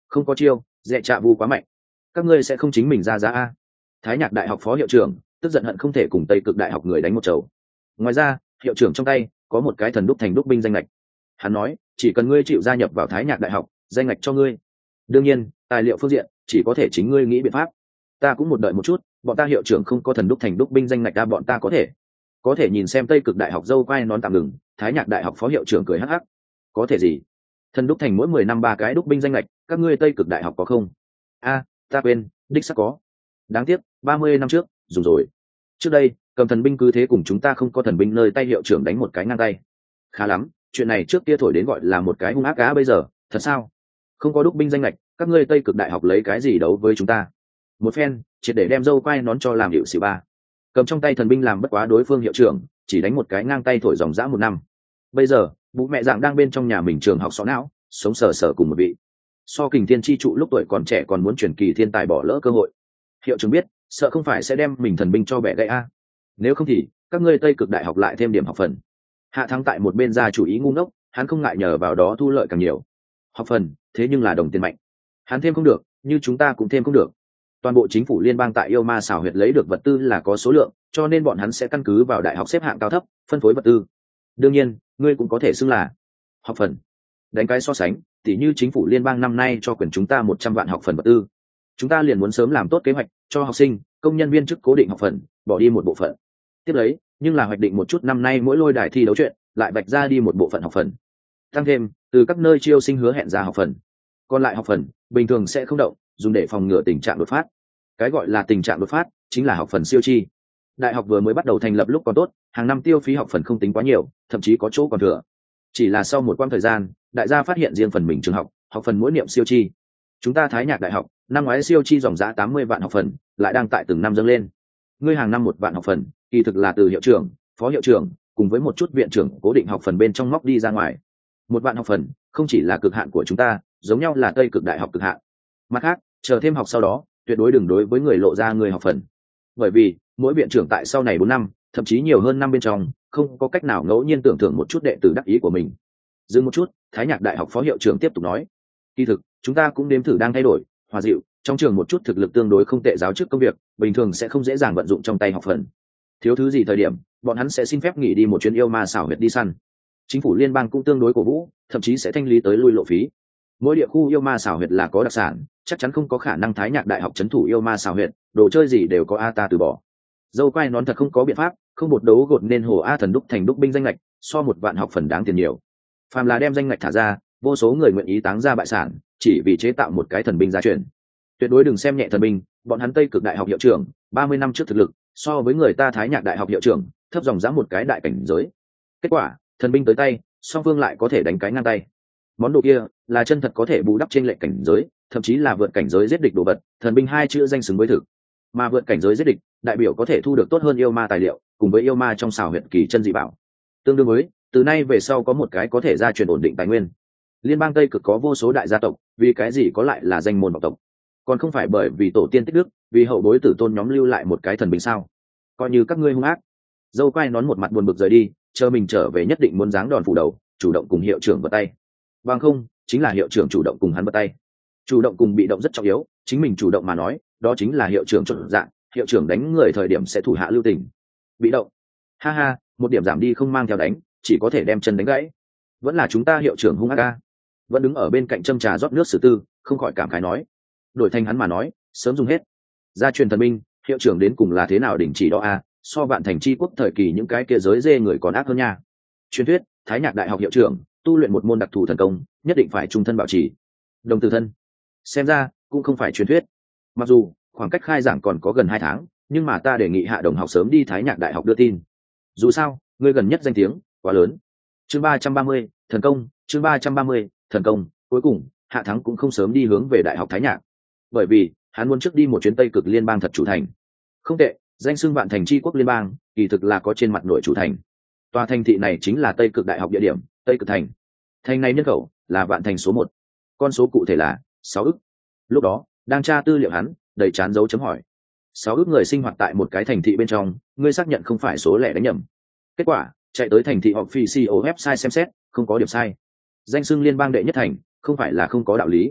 Không có chiêu, dẹ trạ vu quá mạnh, các ngươi sẽ không chính mình ra giá a. Thái Nhạc Đại học phó hiệu trưởng tức giận hận không thể cùng Tây Cực Đại học người đánh một chầu. Ngoài ra, hiệu trưởng trong tay có một cái thần đúc thành đúc binh danh lệch. Hắn nói, chỉ cần ngươi chịu gia nhập vào Thái Nhạc Đại học, danh lệch cho ngươi. Đương nhiên, tài liệu phương diện chỉ có thể chính ngươi nghĩ biện pháp. Ta cũng một đợi một chút, bọn ta hiệu trưởng không có thần đúc thành đúc binh danh lệch ra, bọn ta có thể có thể nhìn xem Tây Cực Đại học dâu quai nón tạm ngừng. Thái Nhạc Đại học phó hiệu trưởng cười hắc hắc. Có thể gì? Thần đúc thành mỗi mười năm ba cái đúc binh danh lệch, các ngươi Tây Cực Đại học có không? A, ta quên, đích xác có. Đáng tiếc, ba mươi năm trước dùng rồi. Trước đây cầm thần binh cứ thế cùng chúng ta không có thần binh nơi tay hiệu trưởng đánh một cái ngang tay. Khá lắm, chuyện này trước kia thổi đến gọi là một cái hung ác cá, bây giờ thật sao? Không có đúc binh danh lệch, các ngươi Tây Cực Đại học lấy cái gì đấu với chúng ta? Một phen triệt để đem dâu quai nón cho làm hiệu xì ba. Cầm trong tay thần binh làm bất quá đối phương hiệu trưởng chỉ đánh một cái ngang tay thổi dòng dã một năm. Bây giờ bố mẹ dạng đang bên trong nhà mình trường học xó não, sống sờ sờ cùng một vị so kình thiên chi trụ lúc tuổi còn trẻ còn muốn truyền kỳ thiên tài bỏ lỡ cơ hội. Hiệu trưởng biết sợ không phải sẽ đem mình thần binh cho bẻ gãy a. Nếu không thì các ngươi Tây Cực Đại học lại thêm điểm học phần. Hạ Thắng tại một bên ra chủ ý ngu ngốc, hắn không ngại nhờ vào đó thu lợi càng nhiều. Học phần thế nhưng là đồng tiền mạnh, hắn thêm không được, như chúng ta cũng thêm không được. Toàn bộ chính phủ liên bang tại yêu ma xảo huyệt lấy được vật tư là có số lượng, cho nên bọn hắn sẽ căn cứ vào đại học xếp hạng cao thấp phân phối vật tư. Đương nhiên ngươi cũng có thể xưng là học phần. Đánh cái so sánh, tỉ như chính phủ liên bang năm nay cho quyền chúng ta một trăm vạn học phần vật tư, chúng ta liền muốn sớm làm tốt kế hoạch cho học sinh công nhân viên chức cố định học phần bỏ đi một bộ phận tiếp lấy, nhưng là hoạch định một chút năm nay mỗi lôi đài thi đấu chuyện lại vạch ra đi một bộ phận học phần, tăng thêm từ các nơi chiêu sinh hứa hẹn ra học phần. Còn lại học phần bình thường sẽ không động, dùng để phòng ngừa tình trạng đột phát. Cái gọi là tình trạng đột phát chính là học phần siêu chi. Đại học vừa mới bắt đầu thành lập lúc còn tốt, hàng năm tiêu phí học phần không tính quá nhiều, thậm chí có chỗ còn thừa. Chỉ là sau một quãng thời gian, đại gia phát hiện riêng phần mình trường học học phần mỗi niệm siêu chi. Chúng ta Thái Nhạc Đại học năm ngoái siêu chi dòng giá tám mươi vạn học phần, lại đang tại từng năm dâng lên. Ngươi hàng năm một vạn học phần, kỳ thực là từ hiệu trưởng, phó hiệu trưởng cùng với một chút viện trưởng cố định học phần bên trong móc đi ra ngoài. Một vạn học phần không chỉ là cực hạn của chúng ta, giống nhau là Tây Cực Đại học cực hạn. Mặt khác, chờ thêm học sau đó, tuyệt đối đừng đối với người lộ ra người học phần. Bởi vì mỗi viện trưởng tại sau này bốn năm, thậm chí nhiều hơn năm bên trong, không có cách nào ngẫu nhiên tưởng thưởng một chút đệ tử đắc ý của mình. Dừng một chút, Thái Nhạc Đại học phó hiệu trưởng tiếp tục nói, kỳ thực chúng ta cũng nếm thử đang thay đổi, hòa dịu trong trường một chút thực lực tương đối không tệ giáo chức công việc, bình thường sẽ không dễ dàng vận dụng trong tay học phần. Thiếu thứ gì thời điểm, bọn hắn sẽ xin phép nghỉ đi một chuyến yêu ma xảo huyệt đi săn. Chính phủ liên bang cũng tương đối cổ vũ, thậm chí sẽ thanh lý tới lui lộ phí. Mỗi địa khu yêu ma xảo huyệt là có đặc sản, chắc chắn không có khả năng Thái Nhạc Đại học trấn thủ yêu ma xảo huyệt, đồ chơi gì đều có a ta từ bỏ. Dâu quai nón thật không có biện pháp, không bột đấu gột nên hồ a thần đúc thành đúc binh danh lệch, so một vạn học phần đáng tiền nhiều. Phàm là đem danh lệch thả ra, vô số người nguyện ý táng ra bại sản, chỉ vì chế tạo một cái thần binh gia truyền. Tuyệt đối đừng xem nhẹ thần binh, bọn hắn Tây Cực Đại học hiệu trưởng ba mươi năm trước thực lực so với người ta Thái Nhạc Đại học hiệu trưởng thấp dòng dã một cái đại cảnh giới. Kết quả thần binh tới tay, song phương lại có thể đánh cái ngang tay. Món đồ kia là chân thật có thể bù đắp trên lệnh cảnh giới, thậm chí là vượt cảnh giới giết địch đồ vật. Thần binh hai chữ danh xứng với thực, mà vượt cảnh giới giết địch đại biểu có thể thu được tốt hơn yêu ma tài liệu, cùng với yêu ma trong xào huyệt kỳ chân dị bảo. Tương đương với từ nay về sau có một cái có thể gia truyền ổn định tài nguyên. Liên bang Tây Cực có vô số đại gia tộc, vì cái gì có lại là danh môn vọng tộc? Còn không phải bởi vì tổ tiên tích đức, vì hậu bối tử tôn nhóm lưu lại một cái thần binh sao? Coi như các ngươi hung ác. Dâu quai nón một mặt buồn bực rời đi, chờ mình trở về nhất định muốn giáng đòn phủ đầu, chủ động cùng hiệu trưởng bắt tay. Bằng không chính là hiệu trưởng chủ động cùng hắn bắt tay. Chủ động cùng bị động rất trọng yếu, chính mình chủ động mà nói, đó chính là hiệu trưởng chuẩn dạng, hiệu trưởng đánh người thời điểm sẽ thủ hạ lưu tình. Bị động, ha ha, một điểm giảm đi không mang theo đánh, chỉ có thể đem chân đánh gãy. Vẫn là chúng ta hiệu trưởng hung ác ca. Vẫn đứng ở bên cạnh châm trà rót nước sử tư, không khỏi cảm khái nói, đổi thành hắn mà nói, sớm dùng hết. Gia truyền thần binh, hiệu trưởng đến cùng là thế nào đỉnh chỉ đó a, so vạn thành chi quốc thời kỳ những cái kia giới dê người còn ác hơn nha. Truyền thuyết Thái Nhạc Đại học hiệu trưởng tu luyện một môn đặc thù thần công, nhất định phải trung thân bảo trì. Đồng tử thân, xem ra cũng không phải truyền thuyết. Mặc dù khoảng cách khai giảng còn có gần hai tháng, nhưng mà ta đề nghị hạ đồng học sớm đi Thái Nhạc Đại học đưa tin. Dù sao ngươi gần nhất danh tiếng quá lớn. Chương ba trăm ba mươi thần công, chương ba trăm ba mươi thần công. Cuối cùng Hạ Thắng cũng không sớm đi hướng về Đại học Thái Nhạc, bởi vì hắn muốn trước đi một chuyến Tây Cực liên bang thật chủ thành. Không tệ, danh xưng vạn thành chi quốc liên bang, kỳ thực là có trên mặt nội chủ thành. Tòa thành thị này chính là Tây Cực Đại học địa điểm, Tây Cực thành. Thành này nhân khẩu là vạn thành số một, con số cụ thể là sáu ức. Lúc đó đang tra tư liệu hắn đầy chán dấu chấm hỏi. Sáu ức người sinh hoạt tại một cái thành thị bên trong, ngươi xác nhận không phải số lẻ đánh nhầm. Kết quả chạy tới thành thị official website xem xét, không có điểm sai. Danh xưng liên bang đệ nhất thành, không phải là không có đạo lý.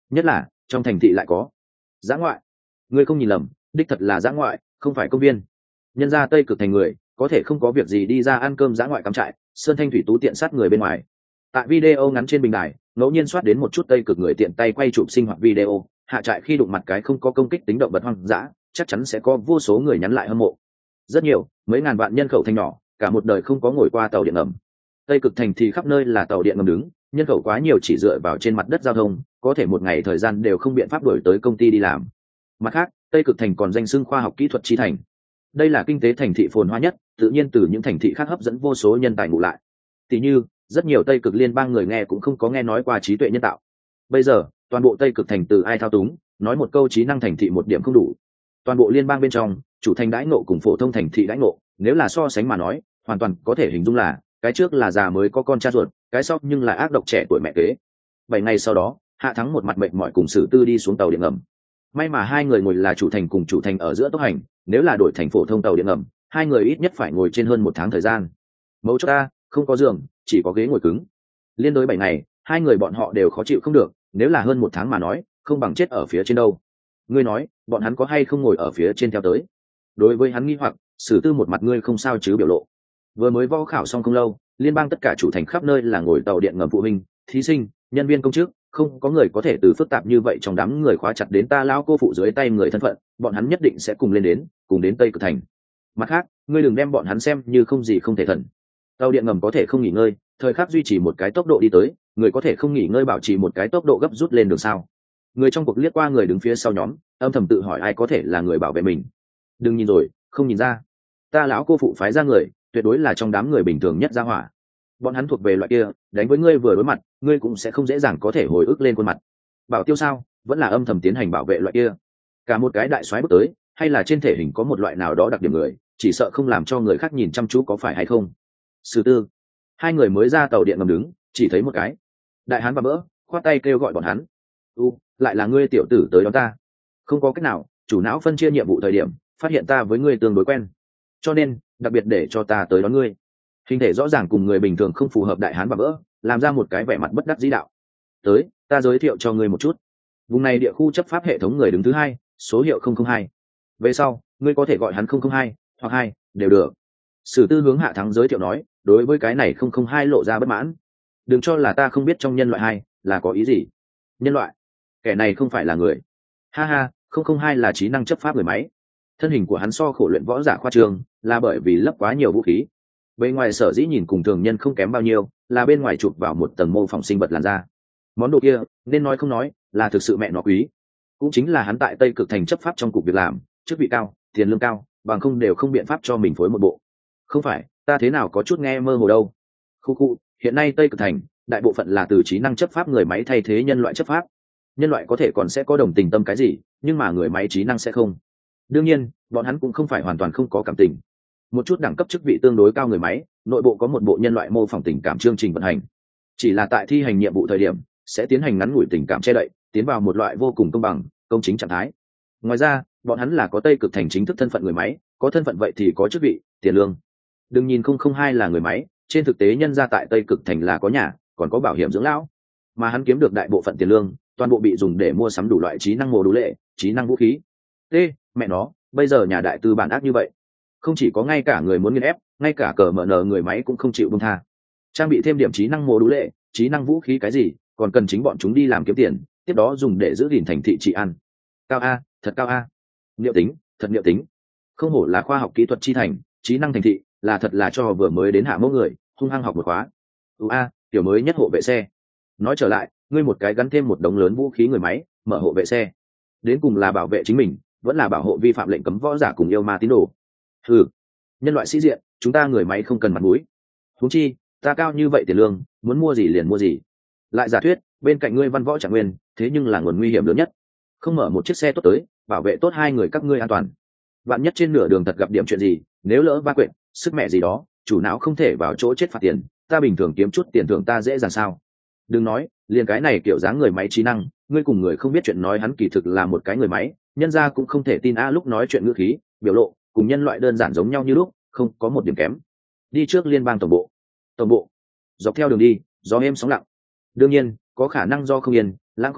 nhất là trong thành thị lại có dã ngoại. Ngươi không nhìn lầm, đích thật là dã ngoại, không phải công viên. Nhân ra Tây Cực thành người có thể không có việc gì đi ra ăn cơm dã ngoại cắm trại, sơn thanh thủy tú tiện sát người bên ngoài. Tại video ngắn trên bình đài, ngẫu nhiên soát đến một chút Tây Cực người tiện tay quay chụp sinh hoạt video, hạ trại khi đụng mặt cái không có công kích tính động vật hoang dã, chắc chắn sẽ có vô số người nhắn lại hâm mộ. Rất nhiều, mấy ngàn vạn nhân khẩu thành nhỏ, cả một đời không có ngồi qua tàu điện ngầm. Tây Cực thành thì khắp nơi là tàu điện ngầm đứng, nhân khẩu quá nhiều chỉ dựa vào trên mặt đất giao thông, có thể một ngày thời gian đều không biện pháp đổi tới công ty đi làm. Mặt khác, Tây Cực thành còn danh xưng khoa học kỹ thuật chi thành. Đây là kinh tế thành thị phồn hoa nhất, tự nhiên từ những thành thị khác hấp dẫn vô số nhân tài ngụ lại. Tỷ như, rất nhiều Tây Cực liên bang người nghe cũng không có nghe nói qua trí tuệ nhân tạo. Bây giờ, toàn bộ Tây Cực thành từ ai thao túng, nói một câu trí năng thành thị một điểm không đủ. Toàn bộ liên bang bên trong, chủ thành đãi ngộ cùng phổ thông thành thị đãi ngộ, nếu là so sánh mà nói, hoàn toàn có thể hình dung là, cái trước là già mới có con cha ruột, cái sau nhưng là ác độc trẻ tuổi mẹ kế. Bảy ngày sau đó, Hạ Thắng một mặt mệt mỏi cùng Sử Tư đi xuống tàu điện ngầm. May mà hai người ngồi là chủ thành cùng chủ thành ở giữa tốc hành, nếu là đổi thành phổ thông tàu điện ngầm, hai người ít nhất phải ngồi trên hơn một tháng thời gian. Mấu chốt ta, không có giường, chỉ có ghế ngồi cứng. Liên đối bảy ngày, hai người bọn họ đều khó chịu không được, nếu là hơn một tháng mà nói, không bằng chết ở phía trên đâu. Ngươi nói, bọn hắn có hay không ngồi ở phía trên theo tới? Đối với hắn nghi hoặc, Sử Tư một mặt ngươi không sao chứ biểu lộ. Vừa mới võ khảo xong không lâu, liên bang tất cả chủ thành khắp nơi là ngồi tàu điện ngầm phụ huynh, thí sinh, nhân viên công chức, không có người có thể từ phức tạp như vậy trong đám người khóa chặt đến ta lão cô phụ dưới tay người thân phận, bọn hắn nhất định sẽ cùng lên đến, cùng đến Tây Cực thành. Mặt khác, ngươi đừng đem bọn hắn xem như không gì không thể thần. Tàu điện ngầm có thể không nghỉ ngơi, thời khắc duy trì một cái tốc độ đi tới, người có thể không nghỉ ngơi bảo trì một cái tốc độ gấp rút lên đường sao? Người trong cuộc liếc qua người đứng phía sau nhóm, âm thầm tự hỏi ai có thể là người bảo vệ mình. Đừng nhìn rồi, không nhìn ra. Ta lão cô phụ phái ra người, tuyệt đối là trong đám người bình thường nhất ra hỏa. Bọn hắn thuộc về loại kia, đánh với ngươi vừa đối mặt, ngươi cũng sẽ không dễ dàng có thể hồi ức lên khuôn mặt. Bảo Tiêu sao, vẫn là âm thầm tiến hành bảo vệ loại kia. Cả một cái đại soái bước tới, hay là trên thể hình có một loại nào đó đặc điểm người, chỉ sợ không làm cho người khác nhìn chăm chú có phải hay không. Sử Tư, hai người mới ra tàu điện ngầm đứng, chỉ thấy một cái đại hán và bỡ, khoát tay kêu gọi bọn hắn. U, lại là ngươi tiểu tử tới đón ta. Không có cách nào, chủ não phân chia nhiệm vụ thời điểm, phát hiện ta với ngươi tương đối quen, cho nên đặc biệt để cho ta tới đón ngươi. Hình thể rõ ràng cùng người bình thường không phù hợp đại hán và bỡ, làm ra một cái vẻ mặt bất đắc dĩ đạo. Tới, ta giới thiệu cho ngươi một chút. Vùng này địa khu chấp pháp hệ thống người đứng thứ hai, số hiệu không không hai. Về sau, ngươi có thể gọi hắn không không hai, hoặc hai, đều được. Sử Tư hướng Hạ Thắng giới thiệu nói, đối với cái này không không hai lộ ra bất mãn. Đừng cho là ta không biết trong nhân loại hai là có ý gì. Nhân loại? Kẻ này không phải là người. Ha ha, không không hai là trí năng chấp pháp người máy. Thân hình của hắn so khổ luyện võ giả khoa trương, là bởi vì lấp quá nhiều vũ khí. Bên ngoài sở dĩ nhìn cùng thường nhân không kém bao nhiêu, là bên ngoài chụp vào một tầng mô phỏng sinh vật làn da. Món đồ kia, nên nói không nói, là thực sự mẹ nó quý. Cũng chính là hắn tại Tây Cực thành chấp pháp trong cục việc làm, chức vị cao, tiền lương cao, bằng không đều không biện pháp cho mình phối một bộ. Không phải, ta thế nào có chút nghe mơ hồ đâu. Khu khu, hiện nay Tây Cực thành, đại bộ phận là từ trí năng chấp pháp người máy thay thế nhân loại chấp pháp. Nhân loại có thể còn sẽ có đồng tình tâm cái gì, nhưng mà người máy trí năng sẽ không. Đương nhiên, bọn hắn cũng không phải hoàn toàn không có cảm tình. Một chút đẳng cấp chức vị tương đối cao người máy, nội bộ có một bộ nhân loại mô phỏng tình cảm chương trình vận hành. Chỉ là tại thi hành nhiệm vụ thời điểm, sẽ tiến hành ngắn ngủi tình cảm che đậy, tiến vào một loại vô cùng công bằng, công chính trạng thái. Ngoài ra, bọn hắn là có Tây Cực thành chính thức thân phận người máy, có thân phận vậy thì có chức vị, tiền lương. Đừng nhìn không không hai là người máy, trên thực tế nhân ra tại Tây Cực thành là có nhà, còn có bảo hiểm dưỡng lão, mà hắn kiếm được đại bộ phận tiền lương, toàn bộ bị dùng để mua sắm đủ loại trí năng mô đủ lệ, trí năng vũ khí. Ê, mẹ nó, bây giờ nhà đại tư bản ác như vậy, không chỉ có ngay cả người muốn nghiên ép, ngay cả cờ mở nở người máy cũng không chịu buông tha. Trang bị thêm điểm trí năng mô đủ lệ, trí năng vũ khí cái gì, còn cần chính bọn chúng đi làm kiếm tiền, tiếp đó dùng để giữ gìn thành thị trị an. Cao a, thật cao a. Liệu tính, thật liệu tính. Không hổ là khoa học kỹ thuật chi thành, trí năng thành thị, là thật là cho vừa mới đến hạ mẫu người, hung hăng học một khóa. U a, tiểu mới nhất hộ vệ xe. Nói trở lại, ngươi một cái gắn thêm một đống lớn vũ khí người máy, mở hộ vệ xe, đến cùng là bảo vệ chính mình, vẫn là bảo hộ vi phạm lệnh cấm võ giả cùng yêu ma tín đồ. Ừ, nhân loại sĩ diện, chúng ta người máy không cần mặt mũi. Huống chi, ta cao như vậy tiền lương, muốn mua gì liền mua gì. Lại giả thuyết, bên cạnh ngươi văn võ trạng nguyên, thế nhưng là nguồn nguy hiểm lớn nhất. Không mở một chiếc xe tốt tới, bảo vệ tốt hai người các ngươi an toàn. Bạn nhất trên nửa đường thật gặp điểm chuyện gì, nếu lỡ va quện, sức mẹ gì đó, chủ não không thể vào chỗ chết phạt tiền, ta bình thường kiếm chút tiền thưởng ta dễ dàng sao? Đừng nói, liền cái này kiểu dáng người máy trí năng, ngươi cùng người không biết chuyện nói hắn kỳ thực là một cái người máy, nhân ra cũng không thể tin a. Lúc nói chuyện ngữ khí, biểu lộ cùng nhân loại đơn giản giống nhau như lúc, không có một điểm kém. Đi trước liên bang tổng bộ. Tổng bộ. Dọc theo đường đi, gió êm sóng lặng. Đương nhiên, có khả năng do không yên, lãng không tĩnh,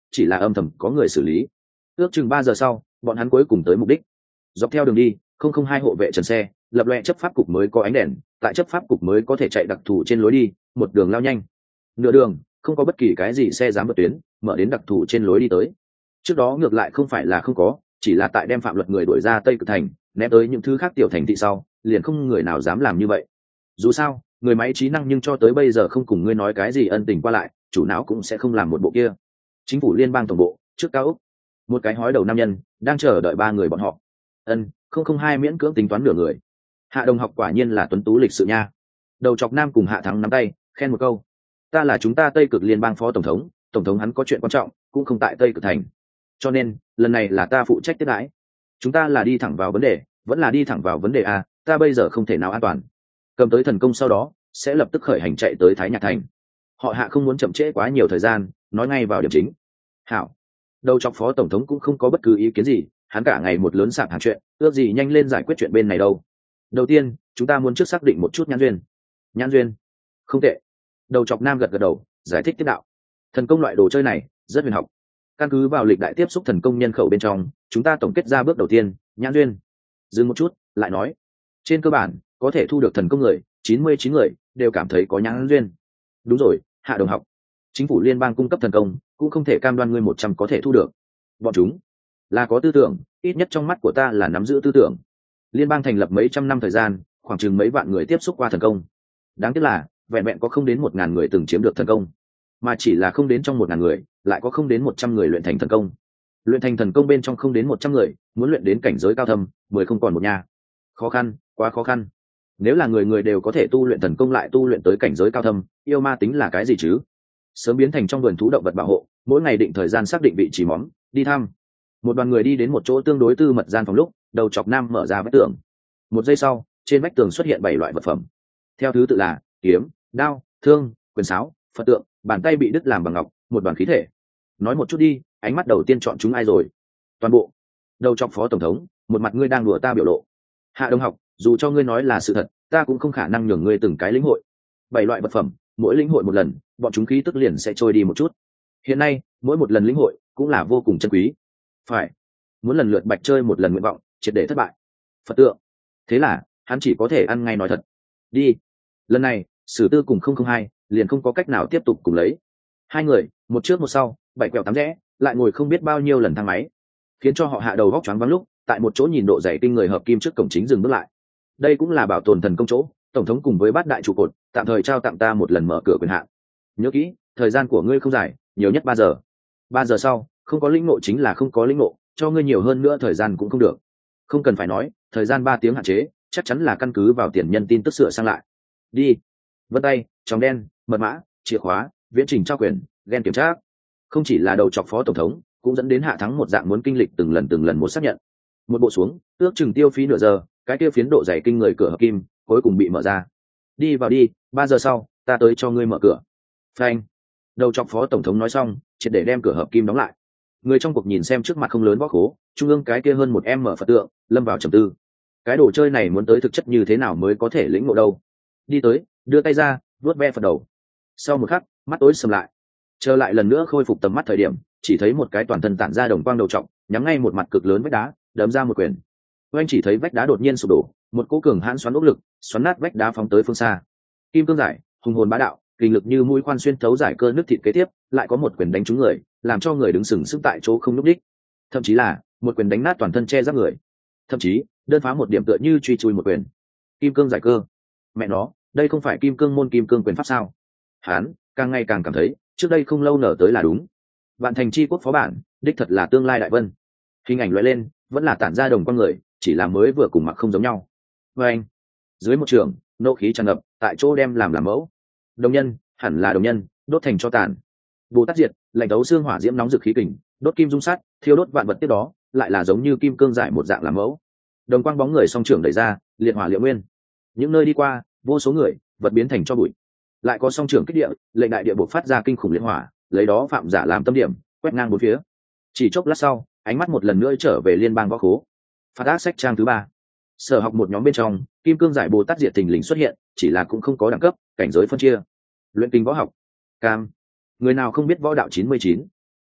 chỉ là âm thầm có người xử lý. Ước chừng ba giờ sau bọn hắn cuối cùng tới mục đích. Dọc theo đường đi không không hai hộ vệ trần xe, lập loè chấp pháp cục mới có ánh đèn, tại chấp pháp cục mới có thể chạy đặc thù trên lối đi, một đường lao nhanh. Nửa đường không có bất kỳ cái gì xe dám vượt tuyến, mở đến đặc thù trên lối đi tới. Trước đó ngược lại không phải là không có, chỉ là tại đem phạm luật người đuổi ra Tây Cực thành, ném tới những thứ khác tiểu thành thị sau, liền không người nào dám làm như vậy. Dù sao người máy trí năng nhưng cho tới bây giờ không cùng ngươi nói cái gì ân tình qua lại, chủ não cũng sẽ không làm một bộ kia. Chính phủ liên bang tổng bộ trước cao ốc, một cái hói đầu nam nhân đang chờ đợi ba người bọn họ. Ân không không hai miễn cưỡng tính toán nửa người. Hạ Đồng Học quả nhiên là tuấn tú lịch sự nha. Đầu chọc nam cùng Hạ Thắng nắm tay khen một câu. Ta là chúng ta Tây Cực liên bang phó tổng thống, tổng thống hắn có chuyện quan trọng cũng không tại Tây Cực thành, cho nên lần này là ta phụ trách tiếp đãi. Chúng ta là đi thẳng vào vấn đề, vẫn là đi thẳng vào vấn đề a, ta bây giờ không thể nào an toàn. Cầm tới thần công sau đó sẽ lập tức khởi hành chạy tới Thái Nhạc thành. Họ Hạ không muốn chậm trễ quá nhiều thời gian, nói ngay vào điểm chính. Hảo. Đầu chọc phó tổng thống cũng không có bất cứ ý kiến gì, hắn cả ngày một lớn sạp hàng chuyện, ước gì nhanh lên giải quyết chuyện bên này đâu. Đầu tiên chúng ta muốn trước xác định một chút nhãn duyên. Nhãn duyên? Không tệ. Đầu chọc nam gật gật đầu, giải thích tiếp đạo. Thần công loại đồ chơi này rất huyền học, căn cứ vào lịch đại tiếp xúc thần công nhân khẩu bên trong, chúng ta tổng kết ra bước đầu tiên, nhãn duyên. Dừng một chút lại nói, trên cơ bản có thể thu được thần công người chín mươi chín người đều cảm thấy có nhãn duyên. Đúng rồi, Hạ Đồng Học, chính phủ liên bang cung cấp thần công cũng không thể cam đoan ngươi một trăm có thể thu được. Bọn chúng là có tư tưởng, ít nhất trong mắt của ta là nắm giữ tư tưởng. Liên bang thành lập mấy trăm năm thời gian, khoảng chừng mấy vạn người tiếp xúc qua thần công. Đáng tiếc là vẹn vẹn có không đến một ngàn người từng chiếm được thần công, mà chỉ là không đến trong một ngàn người lại có không đến một trăm người luyện thành thần công. Luyện thành thần công bên trong không đến một trăm người muốn luyện đến cảnh giới cao thâm mười không còn một nhà. Khó khăn, quá khó khăn. Nếu là người người đều có thể tu luyện thần công lại tu luyện tới cảnh giới cao thâm, yêu ma tính là cái gì chứ? Sớm biến thành trong vườn thú động vật bảo hộ, mỗi ngày định thời gian xác định vị trí móm đi thăm. Một đoàn người đi đến một chỗ tương đối tư mật gian phòng lúc, đầu chọc nam mở ra vách tường. Một giây sau trên vách tường xuất hiện bảy loại vật phẩm, theo thứ tự là kiếm, đao, thương, quyền sáo, phật tượng, bàn tay bị đứt làm bằng ngọc, một đoàn khí thể. Nói một chút đi, ánh mắt đầu tiên chọn chúng ai rồi? Toàn bộ. Đầu chọc phó tổng thống, một mặt ngươi đang đùa ta biểu lộ. Hạ Đồng Học, dù cho ngươi nói là sự thật, ta cũng không khả năng nhường ngươi từng cái lĩnh hội. Bảy loại vật phẩm, mỗi lĩnh hội một lần, bọn chúng khí tức liền sẽ trôi đi một chút. Hiện nay mỗi một lần lĩnh hội cũng là vô cùng chân quý. Phải, muốn lần lượt bạch chơi một lần nguyện vọng triệt để thất bại. Phật tượng, thế là hắn chỉ có thể ăn ngay nói thật. Đi. Lần này Sử Tư cùng không không hai liền không có cách nào tiếp tục cùng lấy. Hai người một trước một sau, bảy quẹo tám rẽ, lại ngồi không biết bao nhiêu lần thang máy, khiến cho họ Hạ đầu vóc choáng váng lúc tại một chỗ nhìn độ dày kinh người hợp kim trước cổng chính dừng bước lại. Đây cũng là bảo tồn thần công chỗ, tổng thống cùng với bát đại trụ cột tạm thời trao tặng ta một lần mở cửa quyền hạn. Nhớ kỹ, thời gian của ngươi không dài, nhiều nhất ba giờ. Ba giờ sau không có lĩnh ngộ chính là không có lĩnh ngộ, cho ngươi nhiều hơn nữa thời gian cũng không được. Không cần phải nói, thời gian ba tiếng hạn chế chắc chắn là căn cứ vào tiền nhân tin tức sửa sang lại. Đi. Vân tay, tròng đen, mật mã, chìa khóa, viễn trình trao quyền, gen kiểm tra. Không chỉ là đầu chọc phó tổng thống, cũng dẫn đến Hạ Thắng một dạng muốn kinh lịch từng lần từng lần một xác nhận. Một bộ xuống ước chừng tiêu phí nửa giờ, cái kia phiến độ dày kinh người cửa hợp kim cuối cùng bị mở ra. Đi vào đi, ba giờ sau ta tới cho ngươi mở cửa. Phanh. Đầu chọc phó tổng thống nói xong, triệt để đem cửa hợp kim đóng lại. Người trong cuộc nhìn xem trước mặt không lớn vóc khố, trung ương cái kia hơn một em mở Phật tượng, lâm vào trầm tư. Cái đồ chơi này muốn tới thực chất như thế nào mới có thể lĩnh ngộ đâu? Đi tới, đưa tay ra, vuốt ve Phật đầu. Sau một khắc, mắt tối sầm lại. Trở lại lần nữa khôi phục tầm mắt thời điểm, chỉ thấy một cái toàn thân tản ra đồng quang đầu trọng, nhắm ngay một mặt cực lớn vách đá, đấm ra một quyền. Oanh chỉ thấy vách đá đột nhiên sụp đổ, một cỗ cường hãn xoắn ốc lực, xoắn nát vách đá phóng tới phương xa. Kim cương giải, hùng hồn bá đạo, kinh lực như mũi khoan xuyên thấu giải cơ nước thịt kế tiếp, lại có một quyền đánh trúng người, làm cho người đứng sừng sững tại chỗ không nhúc đích. Thậm chí là một quyền đánh nát toàn thân che giáp người. Thậm chí đơn phá một điểm tựa như truy chui một quyền. Kim cương giải cơ, mẹ nó, đây không phải kim cương môn kim cương quyền pháp sao? Hán càng ngày càng cảm thấy trước đây không lâu nở tới là đúng. Vạn thành chi quốc phó bản đích thật là tương lai đại vân. Hình ảnh loại lên vẫn là tản ra đồng con người, chỉ là mới vừa cùng mặc không giống nhau. Và anh dưới một trường nộ khí tràn ngập, tại chỗ đem làm làm mẫu. Đồng nhân hẳn là đồng nhân, đốt thành cho tàn. Bồ Tát diệt, lạnh đấu xương hỏa diễm nóng rực khí kình, đốt kim dung sát, thiêu đốt vạn vật tiếp đó, lại là giống như kim cương giải một dạng làm mẫu. Đồng quang bóng người song trưởng đẩy ra, liệt hỏa liệu nguyên. Những nơi đi qua, vô số người vật biến thành cho bụi. Lại có song trưởng kích địa, lệnh đại địa buộc phát ra kinh khủng liệt hỏa, lấy đó phạm giả làm tâm điểm, quét ngang bốn phía. Chỉ chốc lát sau, ánh mắt một lần nữa trở về liên bang võ khố. Phát ác sách trang thứ ba. Sở học một nhóm bên trong, kim cương giải Bồ Tát diệt thình lình xuất hiện, chỉ là cũng không có đẳng cấp, cảnh giới phân chia. Luyện kinh võ học. Cam. Người nào không biết võ đạo chín mươi chín?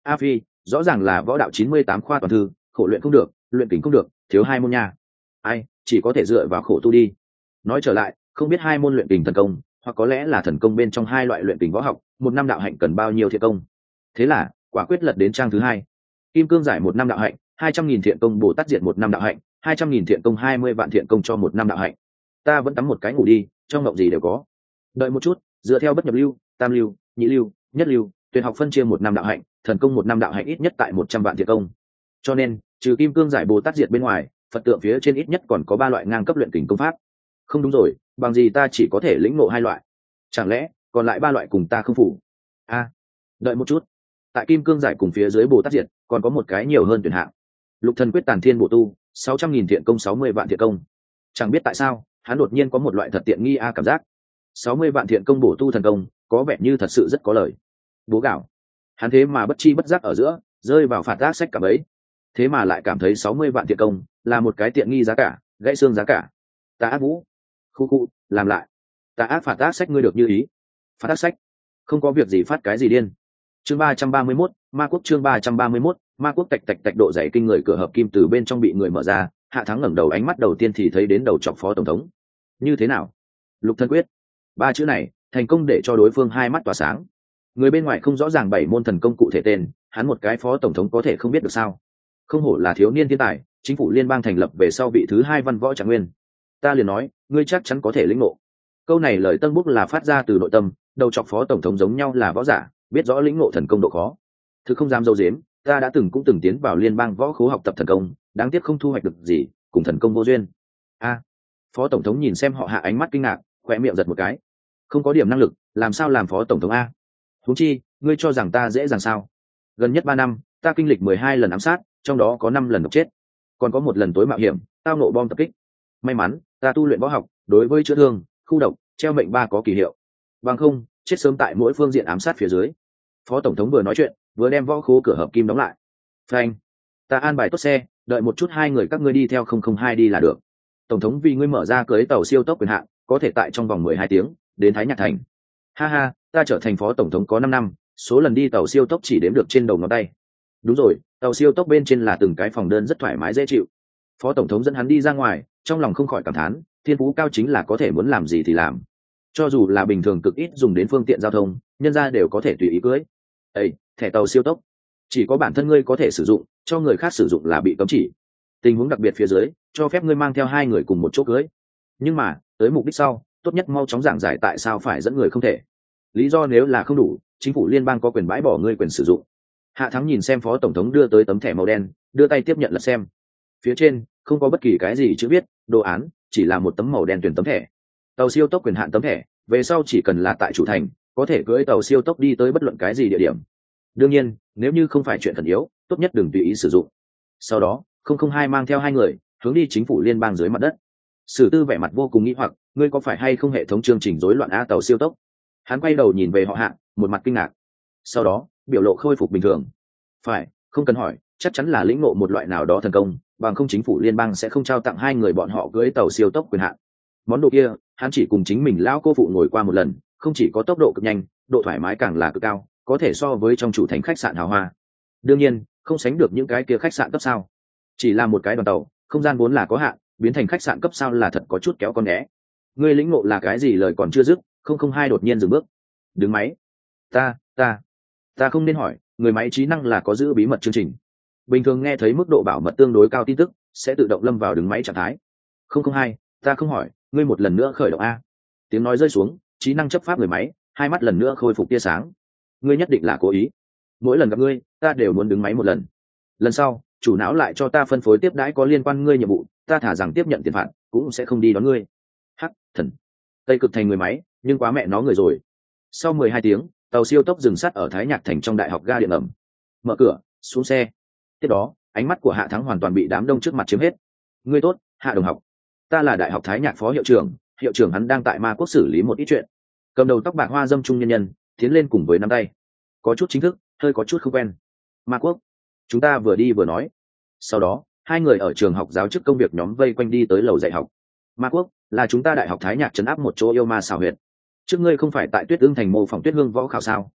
A Phi, rõ ràng là võ đạo chín mươi tám khoa toàn thư, khổ luyện không được, luyện kình không được, thiếu hai môn nha. Ai, chỉ có thể dựa vào khổ tu đi. Nói trở lại, không biết hai môn luyện kình thần công, hoặc có lẽ là thần công bên trong hai loại luyện kình võ học, một năm đạo hạnh cần bao nhiêu thiện công. Thế là, quả quyết lật đến trang thứ hai. Kim cương giải một năm đạo hạnh, hai trăm nghìn thiện công, Bồ Tát diệt một năm đạo hạnh, hai trăm nghìn thiện công, hai mươi vạn thiện công cho một năm đạo hạnh. Ta vẫn tắm một cái ngủ đi, trong ngộng gì đều có. Đợi một chút, dựa theo bất nhập lưu, tam lưu, nhị lưu, nhất lưu, tuyệt học phân chia một năm đạo hạnh, thần công một năm đạo hạnh ít nhất tại một trăm vạn thiện công. Cho nên, trừ kim cương giải Bồ Tát diệt bên ngoài, Phật tượng phía trên ít nhất còn có ba loại ngang cấp luyện kình công pháp. Không đúng rồi, bằng gì ta chỉ có thể lĩnh ngộ hai loại? Chẳng lẽ còn lại ba loại cùng ta không phủ? A, đợi một chút. Tại kim cương giải cùng phía dưới Bồ Tát diệt, còn có một cái nhiều hơn tuyển hạng. Lục thần quyết tàn thiên bổ tu, sáu trăm nghìn thiện công, sáu mươi vạn thiện công. Chẳng biết tại sao, hắn đột nhiên có một loại thật tiện nghi a cảm giác. sáu mươi vạn thiện công bổ tu thần công, có vẻ như thật sự rất có lời. Bố gạo. Hắn thế mà bất chi bất giác ở giữa, rơi vào phạt tác sách cả bấy. Thế mà lại cảm thấy sáu mươi vạn thiện công là một cái tiện nghi giá cả, gãy xương giá cả. Ta ác vũ. Khu khu, làm lại. Ta ác phạt tác sách ngươi được như ý. Phạt tác sách. Không có việc gì phát cái gì điên. Chương ba trăm ba mươi mốt, Ma Quốc chương ba trăm ba mươi mốt, Ma Quốc tạch tạch tạch độ dày kinh người cửa hợp kim từ bên trong bị người mở ra, Hạ Thắng ngẩng đầu ánh mắt đầu tiên thì thấy đến đầu chọc phó tổng thống. Như thế nào? Lục thân quyết. Ba chữ này, thành công để cho đối phương hai mắt tỏa sáng. Người bên ngoài không rõ ràng bảy môn thần công cụ thể tên, hắn một cái phó tổng thống có thể không biết được sao? Không hổ là thiếu niên thiên tài, chính phủ liên bang thành lập về sau vị thứ hai văn võ trạng nguyên. Ta liền nói, ngươi chắc chắn có thể lĩnh ngộ. Câu này lời tân búc là phát ra từ nội tâm, đầu chọc phó tổng thống giống nhau là võ giả, biết rõ lĩnh ngộ thần công độ khó. Thực không dám dâu dếm, ta đã từng cũng từng tiến vào liên bang võ khố học tập thần công, đáng tiếc không thu hoạch được gì, cùng thần công vô duyên. A, phó tổng thống nhìn xem họ Hạ ánh mắt kinh ngạc, khỏe miệng giật một cái. Không có điểm năng lực, làm sao làm phó tổng thống a? Huống chi, ngươi cho rằng ta dễ dàng sao? Gần nhất ba năm, ta kinh lịch mười hai lần ám sát, trong đó có năm lần độc chết, còn có một lần tối mạo hiểm, tao nộ bom tập kích. May mắn, ta tu luyện võ học, đối với chữa thương, khu độc, treo mệnh ba có kỳ hiệu. Bằng không, chết sớm tại mỗi phương diện ám sát phía dưới. Phó tổng thống vừa nói chuyện, vừa đem võ khố cửa hợp kim đóng lại. Phanh, ta an bài tốt xe, đợi một chút hai người các ngươi đi theo không không hai đi là được. Tổng thống vì ngươi mở ra cưới tàu siêu tốc quyền hạn, có thể tại trong vòng mười hai tiếng đến Thái Nhạc Thành. Ha ha, ta trở thành phó tổng thống có năm năm, số lần đi tàu siêu tốc chỉ đếm được trên đầu ngón tay. Đúng rồi, tàu siêu tốc bên trên là từng cái phòng đơn rất thoải mái dễ chịu. Phó tổng thống dẫn hắn đi ra ngoài, trong lòng không khỏi cảm thán, thiên phú cao chính là có thể muốn làm gì thì làm. Cho dù là bình thường cực ít dùng đến phương tiện giao thông, nhân ra đều có thể tùy ý cưới. Ê, thẻ tàu siêu tốc chỉ có bản thân ngươi có thể sử dụng, cho người khác sử dụng là bị cấm chỉ. Tình huống đặc biệt phía dưới, cho phép ngươi mang theo hai người cùng một chỗ cưới. Nhưng mà tới mục đích sau, tốt nhất mau chóng giảng giải tại sao phải dẫn người không thể. Lý do nếu là không đủ, chính phủ liên bang có quyền bãi bỏ ngươi quyền sử dụng. Hạ Thắng nhìn xem phó tổng thống đưa tới tấm thẻ màu đen, đưa tay tiếp nhận lật xem. Phía trên không có bất kỳ cái gì chữ viết, đồ án, chỉ là một tấm màu đen tuyển tấm thẻ. Tàu siêu tốc quyền hạn tấm thẻ, về sau chỉ cần là tại chủ thành, có thể cưỡi tàu siêu tốc đi tới bất luận cái gì địa điểm. Đương nhiên, nếu như không phải chuyện thần yếu, tốt nhất đừng tùy ý sử dụng. Sau đó, không không hai mang theo hai người, hướng đi chính phủ liên bang dưới mặt đất. Sử Tư vẻ mặt vô cùng nghi hoặc, ngươi có phải hay không hệ thống chương trình rối loạn a tàu siêu tốc? Hắn quay đầu nhìn về họ Hạ, một mặt kinh ngạc. Sau đó, biểu lộ khôi phục bình thường. Phải, không cần hỏi, chắc chắn là lĩnh ngộ một loại nào đó thần công, bằng không chính phủ liên bang sẽ không trao tặng hai người bọn họ cưỡi tàu siêu tốc quyền hạn. Món đồ kia, hắn chỉ cùng chính mình lão cô phụ ngồi qua một lần, không chỉ có tốc độ cực nhanh, độ thoải mái càng là cực cao, có thể so với trong chủ thành khách sạn hào hoa. Đương nhiên, không sánh được những cái kia khách sạn cấp sao. Chỉ là một cái đoàn tàu, không gian vốn là có hạn, biến thành khách sạn cấp sao là thật có chút kéo con né. Ngươi lĩnh ngộ là cái gì lời còn chưa dứt, không không hai đột nhiên dừng bước. Đứng máy. Ta, ta, ta không nên hỏi, người máy trí năng là có giữ bí mật chương trình. Bình thường nghe thấy mức độ bảo mật tương đối cao tin tức, sẽ tự động lâm vào đứng máy trạng thái. Không không hai, ta không hỏi, ngươi một lần nữa khởi động a. Tiếng nói rơi xuống, trí năng chấp pháp người máy, hai mắt lần nữa khôi phục tia sáng. Ngươi nhất định là cố ý. Mỗi lần gặp ngươi, ta đều muốn đứng máy một lần. Lần sau, chủ não lại cho ta phân phối tiếp đãi có liên quan ngươi nhiệm vụ, ta thả rằng tiếp nhận tiền phạt, cũng sẽ không đi đón ngươi. Hắc, thần. Tây Cực Thành người máy, nhưng quá mẹ nó người rồi. Sau mười hai tiếng, tàu siêu tốc dừng sắt ở Thái Nhạc Thành trong đại học ga điện ẩm. Mở cửa, xuống xe. Tiếp đó, ánh mắt của Hạ Thắng hoàn toàn bị đám đông trước mặt chiếm hết. Ngươi tốt, Hạ đồng học. Ta là đại học Thái Nhạc phó hiệu trưởng, hiệu trưởng hắn đang tại Ma Quốc xử lý một ít chuyện. Cầm đầu tóc bạc hoa dâm trung nhân nhân, tiến lên cùng với nắm tay. Có chút chính thức, hơi có chút không quen. Ma Quốc. Chúng ta vừa đi vừa nói. Sau đó, hai người ở trường học giáo chức công việc nhóm vây quanh đi tới lầu dạy học. Ma Quốc là chúng ta đại học Thái Nhạc trấn áp một chỗ yêu ma xảo huyệt. Trước ngươi không phải tại Tuyết Ưng thành mô phỏng Tuyết Hương võ khảo sao,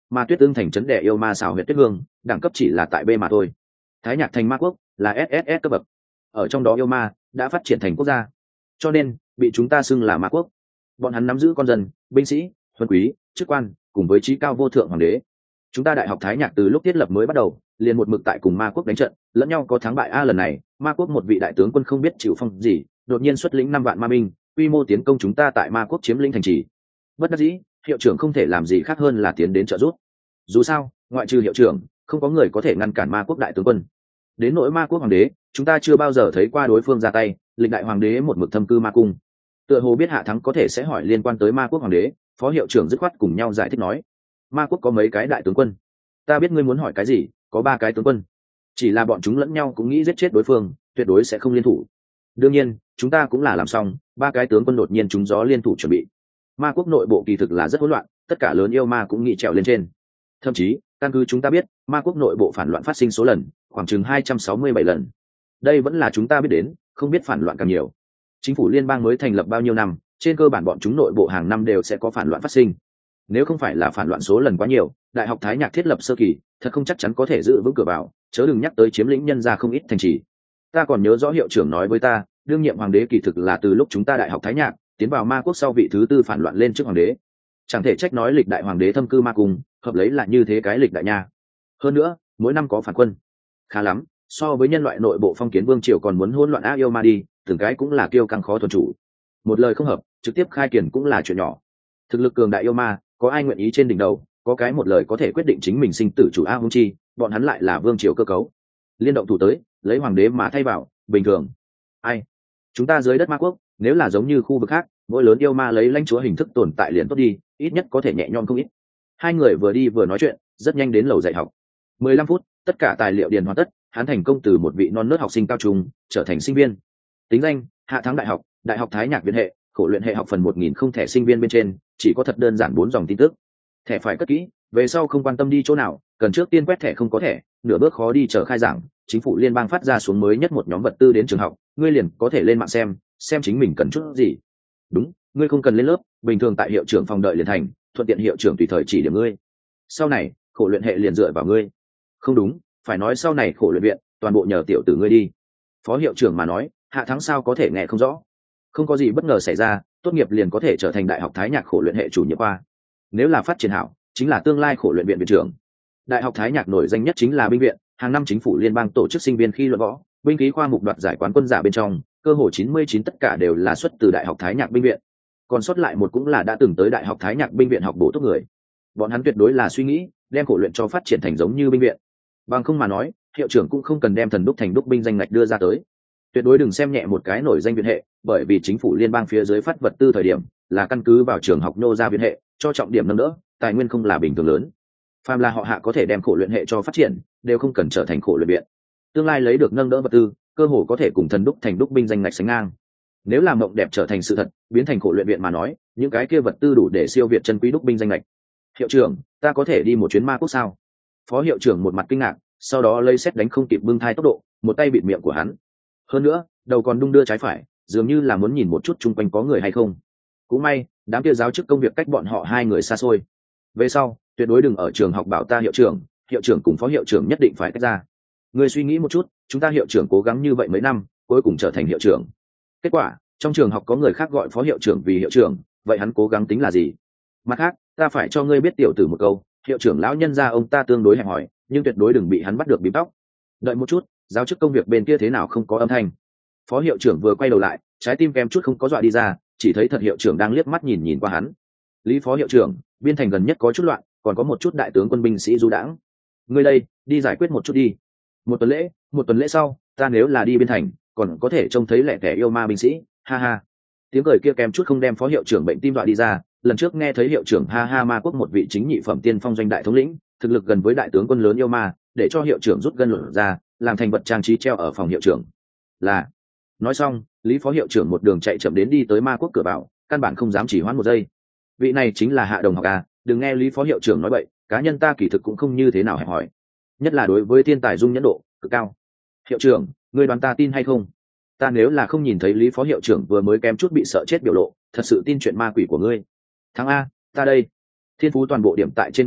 mà tuyết ương thành trấn đẻ yêu ma xào huyệt tuyết hương đẳng cấp chỉ là tại B mà thôi. Thái Nhạc thành ma quốc là ét ét ét cấp bậc, ở trong đó yêu ma đã phát triển thành quốc gia, cho nên bị chúng ta xưng là ma quốc. Bọn hắn nắm giữ con dân, binh sĩ, huân quý, chức quan cùng với trí cao vô thượng hoàng đế. Chúng ta đại học Thái Nhạc từ lúc thiết lập mới bắt đầu liền một mực tại cùng ma quốc đánh trận, lẫn nhau có thắng bại. A lần này ma quốc một vị đại tướng quân không biết chịu phong gì đột nhiên xuất lĩnh năm vạn ma binh, quy mô tiến công chúng ta tại ma quốc chiếm lĩnh thành trì. Bất đắc dĩ, hiệu trưởng không thể làm gì khác hơn là tiến đến trợ giúp. Dù sao ngoại trừ hiệu trưởng không có người có thể ngăn cản ma quốc đại tướng quân. Đến nỗi ma quốc hoàng đế, chúng ta chưa bao giờ thấy qua đối phương ra tay. Lịch đại hoàng đế một mực thâm cư ma cung, tựa hồ biết hạ thắng có thể sẽ hỏi liên quan tới ma quốc hoàng đế. Phó hiệu trưởng dứt khoát cùng nhau giải thích nói, ma quốc có mấy cái đại tướng quân, ta biết ngươi muốn hỏi cái gì. Có ba cái tướng quân, chỉ là bọn chúng lẫn nhau cũng nghĩ giết chết đối phương, tuyệt đối sẽ không liên thủ. Đương nhiên chúng ta cũng là làm xong ba cái tướng quân đột nhiên trúng gió liên thủ chuẩn bị. Ma quốc nội bộ kỳ thực là rất hỗn loạn, tất cả lớn yêu ma cũng nghĩ trèo lên trên. Thậm chí căn cứ chúng ta biết, ma quốc nội bộ phản loạn phát sinh số lần khoảng chừng hai trăm sáu mươi bảy lần. Đây vẫn là chúng ta biết đến, không biết phản loạn càng nhiều. Chính phủ liên bang mới thành lập bao nhiêu năm, trên cơ bản bọn chúng nội bộ hàng năm đều sẽ có phản loạn phát sinh. Nếu không phải là phản loạn số lần quá nhiều, đại học Thái Nhạc thiết lập sơ kỳ thật không chắc chắn có thể giữ vững cửa vào, chớ đừng nhắc tới chiếm lĩnh nhân ra không ít thành trì. Ta còn nhớ rõ hiệu trưởng nói với ta, đương nhiệm hoàng đế kỳ thực là từ lúc chúng ta đại học Thái Nhạc tiến vào ma quốc sau vị thứ tư phản loạn lên trước hoàng đế. Chẳng thể trách nói lịch đại hoàng đế thâm cư ma cung, hợp lấy là như thế cái lịch đại nha. Hơn nữa mỗi năm có phản quân, khá lắm, so với nhân loại nội bộ phong kiến vương triều còn muốn hỗn loạn. A yêu ma đi, từng cái cũng là kiêu căng khó thuần chủ, một lời không hợp trực tiếp khai kiển cũng là chuyện nhỏ. Thực lực cường đại yêu ma, có ai nguyện ý trên đỉnh đầu có cái một lời có thể quyết định chính mình sinh tử chủ? A hung chi bọn hắn lại là vương triều cơ cấu, liên động thủ tới lấy hoàng đế mà thay vào bình thường. Ai, chúng ta dưới đất ma quốc nếu là giống như khu vực khác, mỗi lớn yêu ma lấy lãnh chúa hình thức tồn tại liền tốt đi, ít nhất có thể nhẹ nhõm không ít. Hai người vừa đi vừa nói chuyện, rất nhanh đến lầu dạy học. mười lăm phút, tất cả tài liệu điền hoàn tất, hắn thành công từ một vị non nớt học sinh cao trung trở thành sinh viên. Tính danh: Hạ Thắng đại học, đại học Thái Nhạc viện hệ, khổ luyện hệ học phần một nghìn không thẻ sinh viên bên trên chỉ có thật đơn giản bốn dòng tin tức. Thẻ phải cất kỹ, về sau không quan tâm đi chỗ nào, cần trước tiên quét thẻ, không có thẻ nửa bước khó đi. Chờ khai giảng, chính phủ liên bang phát ra xuống mới nhất một nhóm vật tư đến trường học, ngươi liền có thể lên mạng xem xem chính mình cần chút gì. Đúng, ngươi không cần lên lớp, bình thường tại hiệu trưởng phòng đợi liền thành, thuận tiện hiệu trưởng tùy thời chỉ điểm ngươi. Sau này khổ luyện hệ liền dựa vào ngươi. Không đúng, phải nói sau này khổ luyện viện toàn bộ nhờ tiểu tử ngươi đi. Phó hiệu trưởng mà nói, Hạ Thắng sao có thể nghe không rõ. Không có gì bất ngờ xảy ra, tốt nghiệp liền có thể trở thành đại học Thái Nhạc khổ luyện hệ chủ nhiệm khoa. Nếu là phát triển hảo, chính là tương lai khổ luyện viện viện trưởng. Đại học Thái Nhạc nổi danh nhất chính là binh viện, hàng năm chính phủ liên bang tổ chức sinh viên khi luận võ, binh khí khoa mục đoạt giải quán quân giả bên trong, cơ hồ chín mươi chín tất cả đều là xuất từ đại học Thái Nhạc binh viện. Còn sót lại một cũng là đã từng tới đại học Thái Nhạc binh viện học bổ túc người. Bọn hắn tuyệt đối là suy nghĩ đem khổ luyện cho phát triển thành giống như binh viện. Bằng không mà nói, hiệu trưởng cũng không cần đem thần đúc thành đúc binh danh ngạch đưa ra tới. Tuyệt đối đừng xem nhẹ một cái nổi danh viện hệ, bởi vì chính phủ liên bang phía dưới phát vật tư thời điểm là căn cứ vào trường học nhô ra viện hệ, cho trọng điểm nâng đỡ, tài nguyên không là bình thường lớn. Phàm là họ Hạ có thể đem khổ luyện hệ cho phát triển, đều không cần trở thành khổ luyện viện. Tương lai lấy được nâng đỡ vật tư, cơ hồ có thể cùng thần đúc thành đúc binh danh ngạch sánh ngang. Nếu làm mộng đẹp trở thành sự thật, biến thành khổ luyện viện mà nói, những cái kia vật tư đủ để siêu việt chân quý đúc binh danh ngạch. Hiệu trưởng, ta có thể đi một chuyến ma quốc sao? Phó hiệu trưởng một mặt kinh ngạc, sau đó lấy xét đánh không kịp bưng thai tốc độ, một tay bịt miệng của hắn. Hơn nữa đầu còn đung đưa trái phải, dường như là muốn nhìn một chút chung quanh có người hay không. Cũng may đám kia giáo chức công việc cách bọn họ hai người xa xôi. Về sau tuyệt đối đừng ở trường học bảo ta hiệu trưởng, hiệu trưởng cùng phó hiệu trưởng nhất định phải tách ra. Người suy nghĩ một chút, chúng ta hiệu trưởng cố gắng như vậy mấy năm, cuối cùng trở thành hiệu trưởng. Kết quả trong trường học có người khác gọi phó hiệu trưởng vì hiệu trưởng, vậy hắn cố gắng tính là gì? Mặt khác, ta phải cho ngươi biết tiểu tử một câu, hiệu trưởng lão nhân gia ông ta tương đối hẹp hòi, nhưng tuyệt đối đừng bị hắn bắt được bím tóc. Đợi một chút, giáo chức công việc bên kia thế nào không có âm thanh? Phó hiệu trưởng vừa quay đầu lại, trái tim kém chút không có dọa đi ra, chỉ thấy thật hiệu trưởng đang liếc mắt nhìn nhìn qua hắn. Lý phó hiệu trưởng, biên thành gần nhất có chút loạn, còn có một chút đại tướng quân binh sĩ du đãng. Ngươi đây, đi giải quyết một chút đi. Một tuần lễ, một tuần lễ sau, ta nếu là đi biên thành, còn có thể trông thấy lẻ tẻ yêu ma binh sĩ, ha ha. Tiếng cười kia kém chút không đem phó hiệu trưởng bệnh tim dọa đi ra. Lần trước nghe thấy hiệu trưởng ha ha ma quốc một vị chính nhị phẩm tiên phong doanh đại thống lĩnh, thực lực gần với đại tướng quân lớn yêu ma, để cho hiệu trưởng rút gân luận ra, làm thành vật trang trí treo ở phòng hiệu trưởng. Là. Nói xong, Lý phó hiệu trưởng một đường chạy chậm đến đi tới ma quốc cửa vào, căn bản không dám chỉ hoãn một giây. Vị này chính là Hạ đồng học à, đừng nghe Lý phó hiệu trưởng nói bậy, cá nhân ta kỳ thực cũng không như thế nào hẹp hỏi, nhất là đối với thiên tài dung nhẫn độ cực cao. Hiệu trưởng, ngươi đoán ta tin hay không? Ta nếu là không nhìn thấy Lý phó hiệu trưởng vừa mới kém chút bị sợ chết biểu lộ, thật sự tin chuyện ma quỷ của ngươi. Thắng a, ta đây. Thiên phú toàn bộ điểm tại trên binh khí,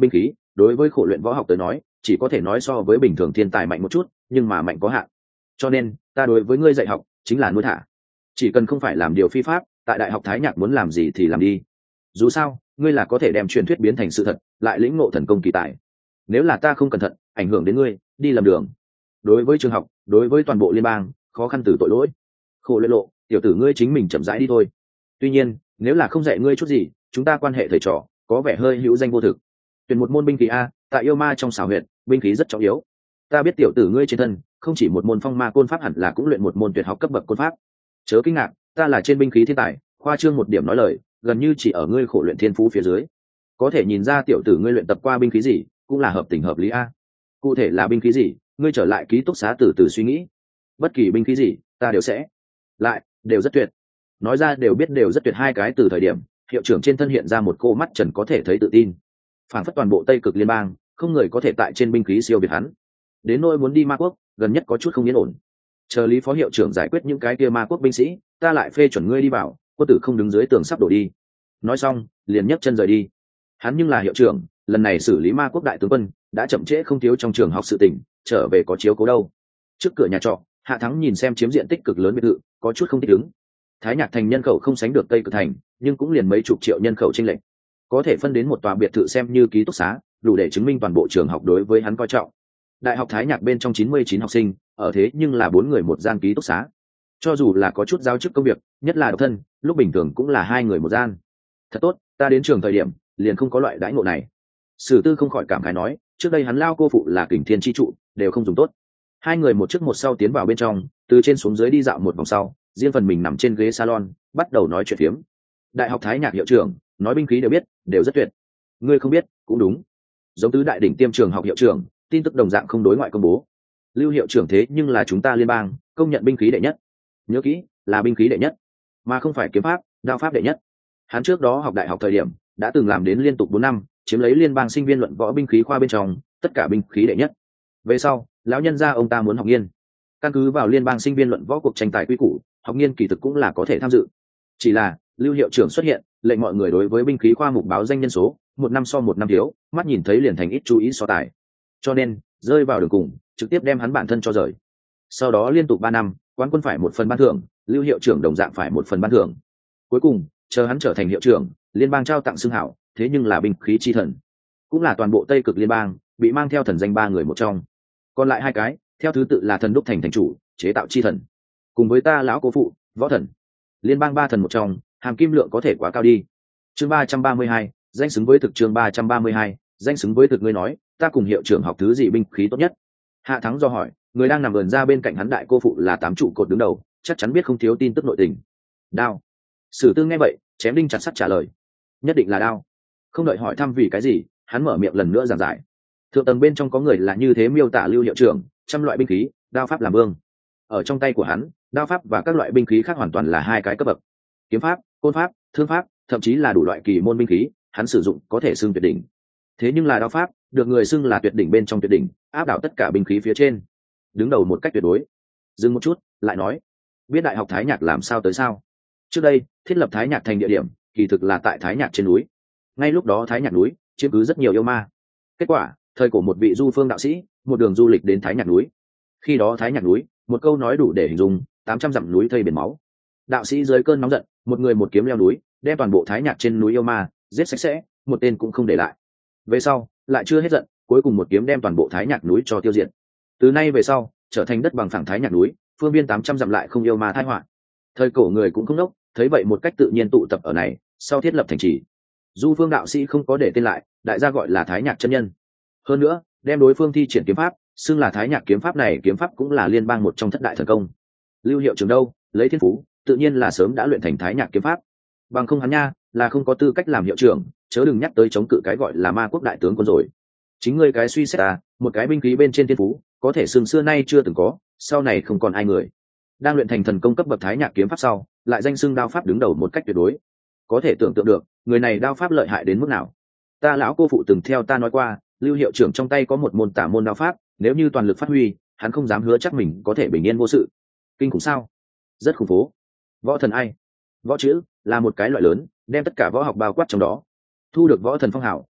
đối với khổ luyện võ học tới nói chỉ có thể nói so với bình thường thiên tài mạnh một chút, nhưng mà mạnh có hạn. Cho nên ta đối với ngươi dạy học chính là nuôi thả, chỉ cần không phải làm điều phi pháp, tại đại học Thái Nhạc muốn làm gì thì làm đi. Dù sao ngươi là có thể đem truyền thuyết biến thành sự thật, lại lĩnh ngộ thần công kỳ tài. Nếu là ta không cẩn thận ảnh hưởng đến ngươi, đi lầm đường, đối với trường học, đối với toàn bộ liên bang, khó khăn từ tội lỗi. Khổ luyện lộ, tiểu tử ngươi chính mình chậm rãi đi thôi. Tuy nhiên nếu là không dạy ngươi chút gì, chúng ta quan hệ thầy trò có vẻ hơi hữu danh vô thực. Tuyển một môn binh khí a, tại yêu ma trong xảo huyệt binh khí rất trọng yếu. Ta biết tiểu tử ngươi trên thân không chỉ một môn phong ma côn pháp, hẳn là cũng luyện một môn tuyệt học cấp bậc côn pháp. Chớ kinh ngạc, ta là trên binh khí thiên tài, khoa trương một điểm nói lời, gần như chỉ ở ngươi khổ luyện thiên phú phía dưới. Có thể nhìn ra tiểu tử ngươi luyện tập qua binh khí gì, cũng là hợp tình hợp lý a. Cụ thể là binh khí gì, ngươi trở lại ký túc xá từ từ suy nghĩ. Bất kỳ binh khí gì ta đều sẽ lại đều rất tuyệt. Nói ra đều biết đều rất tuyệt hai cái từ thời điểm, hiệu trưởng trên thân hiện ra một cô mắt trần có thể thấy tự tin, phản phất toàn bộ Tây Cực liên bang không người có thể tại trên binh khí siêu việt hắn. Đến nỗi muốn đi ma quốc, gần nhất có chút không yên ổn. Chờ Lý phó hiệu trưởng giải quyết những cái kia ma quốc binh sĩ, ta lại phê chuẩn ngươi đi vào, quân tử không đứng dưới tường sắp đổ đi. Nói xong liền nhấc chân rời đi. Hắn nhưng là hiệu trưởng, lần này xử lý ma quốc đại tướng quân đã chậm trễ không thiếu trong trường học sự tình, trở về có chiếu cố đâu. Trước cửa nhà trọ, Hạ Thắng nhìn xem chiếm diện tích cực lớn biệt thự, có chút không thích ứng. Thái Nhạc thành nhân khẩu không sánh được Tây Cực thành, nhưng cũng liền mấy chục triệu nhân khẩu chênh lệch, có thể phân đến một tòa biệt thự xem như ký túc xá, đủ để chứng minh toàn bộ trường học đối với hắn coi trọng. Đại học Thái Nhạc bên trong chín mươi chín học sinh, ở thế nhưng là bốn người một gian ký túc xá. Cho dù là có chút giao chức công việc, nhất là độc thân, lúc bình thường cũng là hai người một gian. Thật tốt, ta đến trường thời điểm liền không có loại đãi ngộ này. Sử Tư không khỏi cảm khái nói, trước đây hắn lao cô phụ là Kình Thiên chi trụ, đều không dùng tốt. Hai người một trước một sau tiến vào bên trong, từ trên xuống dưới đi dạo một vòng sau, riêng phần mình nằm trên ghế salon, bắt đầu nói chuyện phiếm. Đại học Thái Nhạc hiệu trưởng nói binh khí đều biết, đều rất tuyệt. Ngươi không biết cũng đúng, giống tứ đại đỉnh tiêm trường học hiệu trưởng, tin tức đồng dạng không đối ngoại công bố. Lưu hiệu trưởng thế nhưng là chúng ta liên bang công nhận binh khí đệ nhất, nhớ kỹ, là binh khí đệ nhất, mà không phải kiếm pháp, đao pháp đệ nhất. Hắn trước đó học đại học thời điểm đã từng làm đến liên tục bốn năm, chiếm lấy liên bang sinh viên luận võ binh khí khoa bên trong tất cả binh khí đệ nhất. Về sau lão nhân gia ông ta muốn học nghiên, căn cứ vào liên bang sinh viên luận võ cuộc tranh tài quy củ, học nghiên kỳ thực cũng là có thể tham dự. Chỉ là Lưu hiệu trưởng xuất hiện, lệnh mọi người đối với binh khí khoa mục báo danh nhân số một năm so một năm thiếu, mắt nhìn thấy liền thành ít chú ý so tài, cho nên rơi vào đường cùng, trực tiếp đem hắn bản thân cho rời. Sau đó liên tục ba năm, quán quân phải một phần ban thưởng, Lưu hiệu trưởng đồng dạng phải một phần ban thưởng. Cuối cùng chờ hắn trở thành hiệu trưởng, liên bang trao tặng xưng hảo, thế nhưng là binh khí chi thần, cũng là toàn bộ Tây Cực liên bang bị mang theo thần danh ba người một trong. Còn lại hai cái theo thứ tự là thần đúc thành thành chủ, chế tạo chi thần, cùng với ta lão cố phụ võ thần. Liên bang ba thần một trong, hàm kim lượng có thể quá cao đi. Chương ba trăm ba mươi hai, danh xứng với thực. Chương ba trăm ba mươi hai, danh xứng với thực. Ngươi nói ta cùng hiệu trưởng học thứ gì binh khí tốt nhất? Hạ Thắng do hỏi, người đang nằm ườn ra bên cạnh hắn đại cô phụ là tám trụ cột đứng đầu, chắc chắn biết không thiếu tin tức nội tình. Đao. Sử Tư nghe vậy chém đinh chặt sắt trả lời, nhất định là đao. Không đợi hỏi thăm vì cái gì, hắn mở miệng lần nữa giảng giải. Thượng tầng bên trong có người là như thế miêu tả Lưu hiệu trưởng, trăm loại binh khí, đao pháp làm vương. Ở trong tay của hắn, đao pháp và các loại binh khí khác hoàn toàn là hai cái cấp bậc. Kiếm pháp, côn pháp, thương pháp, thậm chí là đủ loại kỳ môn binh khí, hắn sử dụng có thể xưng tuyệt đỉnh. Thế nhưng là đao pháp, được người xưng là tuyệt đỉnh bên trong tuyệt đỉnh, áp đảo tất cả binh khí phía trên, đứng đầu một cách tuyệt đối. Dừng một chút, lại nói, biết đại học Thái Nhạc làm sao tới sao? Trước đây thiết lập Thái Nhạc thành địa điểm kỳ thực là tại Thái Nhạc trên núi. Ngay lúc đó Thái Nhạc núi chiếm cứ rất nhiều yêu ma. Kết quả thời cổ một vị du phương đạo sĩ một đường du lịch đến Thái Nhạc núi. Khi đó Thái Nhạc núi, một câu nói đủ để hình dung tám trăm dặm núi thây biển máu. Đạo sĩ dưới cơn nóng giận, một người một kiếm leo núi, đem toàn bộ Thái Nhạc trên núi yêu ma giết sạch sẽ, một tên cũng không để lại. Về sau lại chưa hết giận, cuối cùng một kiếm đem toàn bộ Thái Nhạc núi cho tiêu diệt. Từ nay về sau trở thành đất bằng phẳng Thái Nhạc núi, phương viên tám trăm dặm lại không yêu ma tai họa. Thời cổ người cũng không đốc, thấy vậy một cách tự nhiên tụ tập ở này, sau thiết lập thành trì. Du phương đạo sĩ không có để tên lại, đại gia gọi là Thái Nhạc chân nhân. Hơn nữa đem đối phương thi triển kiếm pháp xưng là Thái Nhạc kiếm pháp, này kiếm pháp cũng là liên bang một trong thất đại thần công. Lưu hiệu trưởng đâu, lấy thiên phú tự nhiên là sớm đã luyện thành Thái Nhạc kiếm pháp, bằng không hắn nha là không có tư cách làm hiệu trưởng, chớ đừng nhắc tới chống cự cái gọi là ma quốc đại tướng quân rồi. Chính ngươi cái suy xét à, một cái binh khí bên trên thiên phú có thể xưng xưa nay chưa từng có, sau này không còn ai người đang luyện thành thần công cấp bậc Thái Nhạc kiếm pháp sau lại danh xưng đao pháp đứng đầu một cách tuyệt đối. Có thể tưởng tượng được người này đao pháp lợi hại đến mức nào. Ta lão cô phụ từng theo ta nói qua, Lưu hiệu trưởng trong tay có một môn tả môn đao pháp, nếu như toàn lực phát huy, hắn không dám hứa chắc mình có thể bình yên vô sự. Kinh khủng sao? Rất khủng phố. Võ thần ai? Võ chữ là một cái loại lớn, đem tất cả võ học bao quát trong đó. Thu được võ thần phong hào,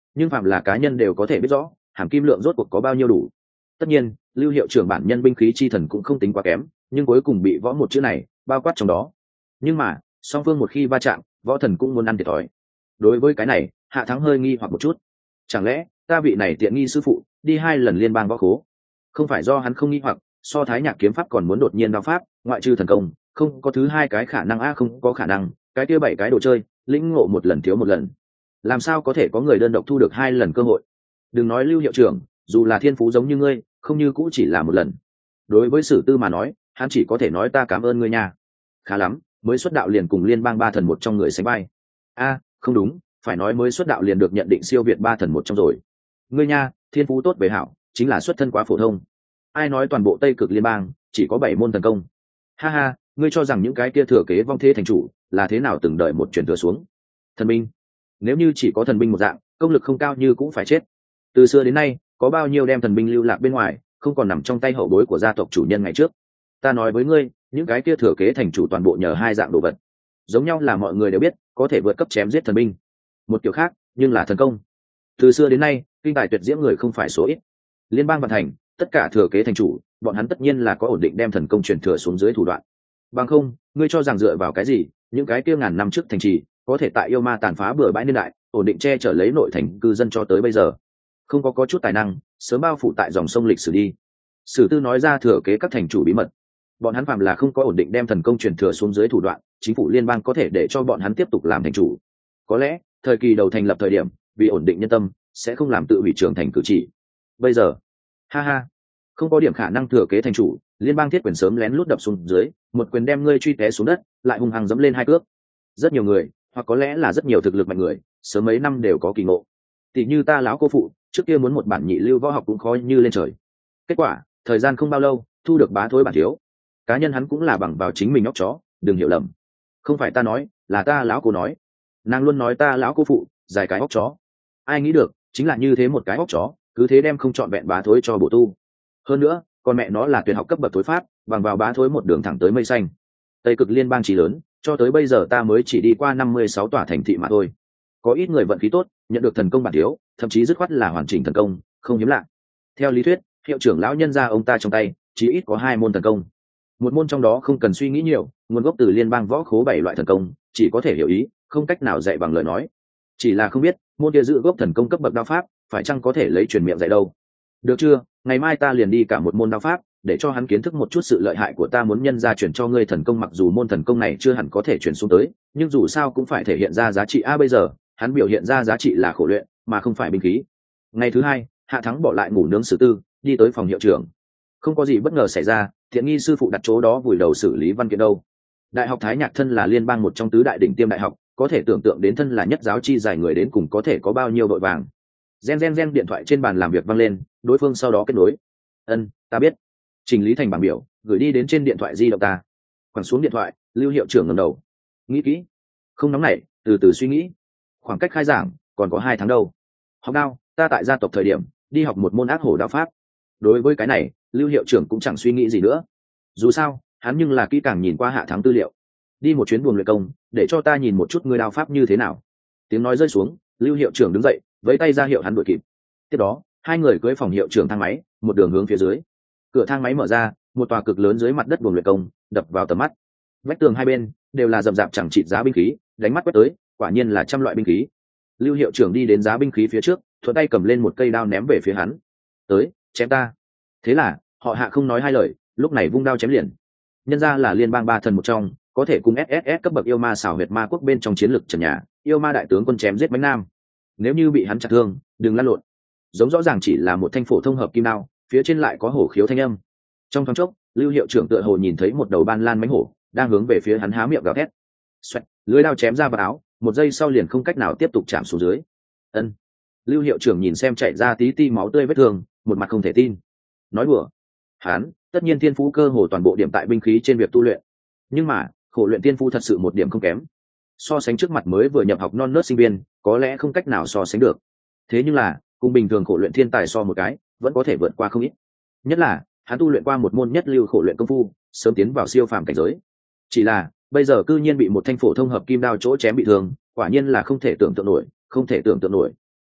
nhưng phạm là cá nhân đều có thể biết rõ hàm kim lượng rốt cuộc có bao nhiêu đủ. Tất nhiên lưu hiệu trưởng bản nhân binh khí chi thần cũng không tính quá kém, nhưng cuối cùng bị võ một chữ này bao quát trong đó. Nhưng mà song phương một khi va chạm, võ thần cũng muốn ăn thiệt thòi. Đối với cái này Hạ Thắng hơi nghi hoặc một chút. Chẳng lẽ ta vị này tiện nghi sư phụ đi hai lần liên bang võ khố? Không phải do hắn không nghi hoặc, so Thái Nhạc kiếm pháp còn muốn đột nhiên đao pháp, ngoại trừ thần công không có thứ hai cái khả năng. A không có khả năng, cái kia bảy cái đồ chơi lĩnh ngộ một lần thiếu một lần, làm sao có thể có người đơn độc thu được hai lần cơ hội? Đừng nói lưu hiệu trưởng, dù là thiên phú giống như ngươi không như cũ chỉ là một lần. Đối với Sử Tư mà nói, hắn chỉ có thể nói ta cảm ơn ngươi nha. Khá lắm, mới xuất đạo liền cùng liên bang ba thần một trong người sánh vai. A không đúng, phải nói mới xuất đạo liền được nhận định siêu việt ba thần một trong rồi. Ngươi nha, thiên phú tốt về hảo, chính là xuất thân quá phổ thông. Ai nói toàn bộ Tây Cực liên bang chỉ có bảy môn thần công? Ha ha, ngươi cho rằng những cái kia thừa kế vong thế thành chủ là thế nào từng đợi một truyền thừa xuống? Thần binh, nếu như chỉ có thần binh một dạng, công lực không cao như cũng phải chết. Từ xưa đến nay có bao nhiêu đem thần binh lưu lạc bên ngoài, không còn nằm trong tay hậu bối của gia tộc chủ nhân ngày trước. Ta nói với ngươi, những cái kia thừa kế thành chủ toàn bộ nhờ hai dạng đồ vật. Giống nhau là mọi người đều biết có thể vượt cấp chém giết thần binh, một kiểu khác nhưng là thần công. Từ xưa đến nay kinh tài tuyệt diễm người không phải số ít. Liên bang Vạn Thành tất cả thừa kế thành chủ, bọn hắn tất nhiên là có ổn định đem thần công truyền thừa xuống dưới thủ đoạn. Bằng không ngươi cho rằng dựa vào cái gì những cái kia ngàn năm trước thành trì có thể tại yêu ma tàn phá bừa bãi niên đại ổn định che chở lấy nội thành cư dân cho tới bây giờ? Không có có chút tài năng sớm bao phủ tại dòng sông lịch sử đi. Sử Tư nói ra thừa kế các thành chủ bí mật, bọn hắn phạm là không có ổn định đem thần công truyền thừa xuống dưới thủ đoạn, chính phủ liên bang có thể để cho bọn hắn tiếp tục làm thành chủ. Có lẽ thời kỳ đầu thành lập thời điểm vì ổn định nhân tâm sẽ không làm tự hủy trưởng thành cử chỉ. Bây giờ ha ha, không có điểm khả năng thừa kế thành chủ, liên bang thiết quyền sớm lén lút đập xuống dưới, một quyền đem ngươi truy té xuống đất, lại hung hăng dẫm lên hai cước. Rất nhiều người, hoặc có lẽ là rất nhiều thực lực mạnh người, sớm mấy năm đều có kỳ ngộ. Tỷ như ta lão cô phụ, trước kia muốn một bản nhị lưu võ học cũng khó như lên trời. Kết quả thời gian không bao lâu thu được bá thối bản thiếu. Cá nhân hắn cũng là bằng vào chính mình óc chó, đừng hiểu lầm, không phải ta nói, là ta lão cô nói. Nàng luôn nói ta lão cô phụ dài cái óc chó. Ai nghĩ được chính là như thế một cái óc chó, cứ thế đem không chọn vẹn bá thối cho bổ tu. Hơn nữa con mẹ nó là tuyệt học cấp bậc thối pháp, bằng vào bá thối một đường thẳng tới mây xanh. Tây Cực liên bang chí lớn, cho tới bây giờ ta mới chỉ đi qua năm mươi sáu tòa thành thị mà thôi. Có ít người vận khí tốt nhận được thần công bản thiếu, thậm chí dứt khoát là hoàn chỉnh thần công, không hiếm lạ. Theo lý thuyết hiệu trưởng lão nhân gia ông ta trong tay chỉ ít có hai môn thần công, một môn trong đó không cần suy nghĩ nhiều, nguồn gốc từ liên bang võ khố bảy loại thần công, chỉ có thể hiểu ý, không cách nào dạy bằng lời nói. Chỉ là không biết môn kia giữ gốc thần công cấp bậc đao pháp phải chăng có thể lấy truyền miệng dạy đâu. Được chưa, ngày mai ta liền đi cả một môn đao pháp, để cho hắn kiến thức một chút sự lợi hại của ta. Muốn nhân ra chuyển cho ngươi thần công, mặc dù môn thần công này chưa hẳn có thể chuyển xuống tới, nhưng dù sao cũng phải thể hiện ra giá trị. A bây giờ hắn biểu hiện ra giá trị là khổ luyện mà không phải binh khí. Ngày thứ hai Hạ Thắng bỏ lại ngủ nướng Sử Tư, đi tới phòng hiệu trưởng. Không có gì bất ngờ xảy ra, thiện nghi sư phụ đặt chỗ đó vùi đầu xử lý văn kiện đâu. Đại học Thái Nhạc thân là liên bang một trong tứ đại đỉnh tiêm đại học, có thể tưởng tượng đến thân là nhất giáo chi dài người đến cùng có thể có bao nhiêu vội vàng. Gen gen gen điện thoại trên bàn làm việc vang lên, đối phương sau đó kết nối. Ân, ta biết. Chỉnh lý thành bảng biểu, gửi đi đến trên điện thoại di động ta. Quẳng xuống điện thoại, Lưu hiệu trưởng ngẩng đầu. Nghĩ kỹ, không nóng nảy, từ từ suy nghĩ. Khoảng cách khai giảng còn có hai tháng đâu. Học đao, ta tại gia tộc thời điểm đi học một môn ác hổ đao pháp. Đối với cái này Lưu hiệu trưởng cũng chẳng suy nghĩ gì nữa. Dù sao hắn nhưng là kỹ càng nhìn qua Hạ Thắng tư liệu. Đi một chuyến buồng luyện công, để cho ta nhìn một chút ngươi đao pháp như thế nào. Tiếng nói rơi xuống, Lưu hiệu trưởng đứng dậy vẫy tay ra hiệu hắn đuổi kịp. Tiếp đó hai người cưỡi phòng hiệu trưởng thang máy, một đường hướng phía dưới. Cửa thang máy mở ra, một tòa cực lớn dưới mặt đất buồng luyện công đập vào tầm mắt. Vách tường hai bên đều là rậm rạp chẳng chịt giá binh khí, đánh mắt quét tới quả nhiên là trăm loại binh khí. Lưu hiệu trưởng đi đến giá binh khí phía trước, thuận tay cầm lên một cây đao ném về phía hắn. Tới, chém ta. Thế là họ Hạ không nói hai lời, lúc này vung đao chém liền. Nhân ra là liên bang ba thần một trong, có thể cùng ét ét ét cấp bậc yêu ma xảo huyệt ma quốc bên trong chiến lực trần nhà, yêu ma đại tướng quân chém giết bánh nam. Nếu như bị hắn chặt thương, đừng lăn lộn. Giống rõ ràng chỉ là một thanh phổ thông hợp kim đao, phía trên lại có hổ khiếu thanh âm. Trong thoáng chốc, Lưu hiệu trưởng tựa hồ nhìn thấy một đầu ban lan mánh hổ đang hướng về phía hắn há miệng gào thét. Xoẹt, lưỡi đao chém ra vào áo, một giây sau liền không cách nào tiếp tục chạm xuống dưới. Ân. Lưu hiệu trưởng nhìn xem chảy ra tí ti máu tươi vết thương, một mặt không thể tin. Nói đùa. Hắn, tất nhiên thiên phú cơ hồ toàn bộ điểm tại binh khí trên việc tu luyện. Nhưng mà, khổ luyện thiên phú thật sự một điểm không kém. So sánh trước mặt mới vừa nhập học non nớt sinh viên, có lẽ không cách nào so sánh được. Thế nhưng là, cùng bình thường khổ luyện thiên tài so một cái, vẫn có thể vượt qua không ít. Nhất là, hắn tu luyện qua một môn nhất lưu khổ luyện công phu, sớm tiến vào siêu phàm cảnh giới. Chỉ là, bây giờ cư nhiên bị một thanh phổ thông hợp kim đao chỗ chém bị thương, quả nhiên là không thể tưởng tượng nổi, không thể tưởng tượng nổi. Huyết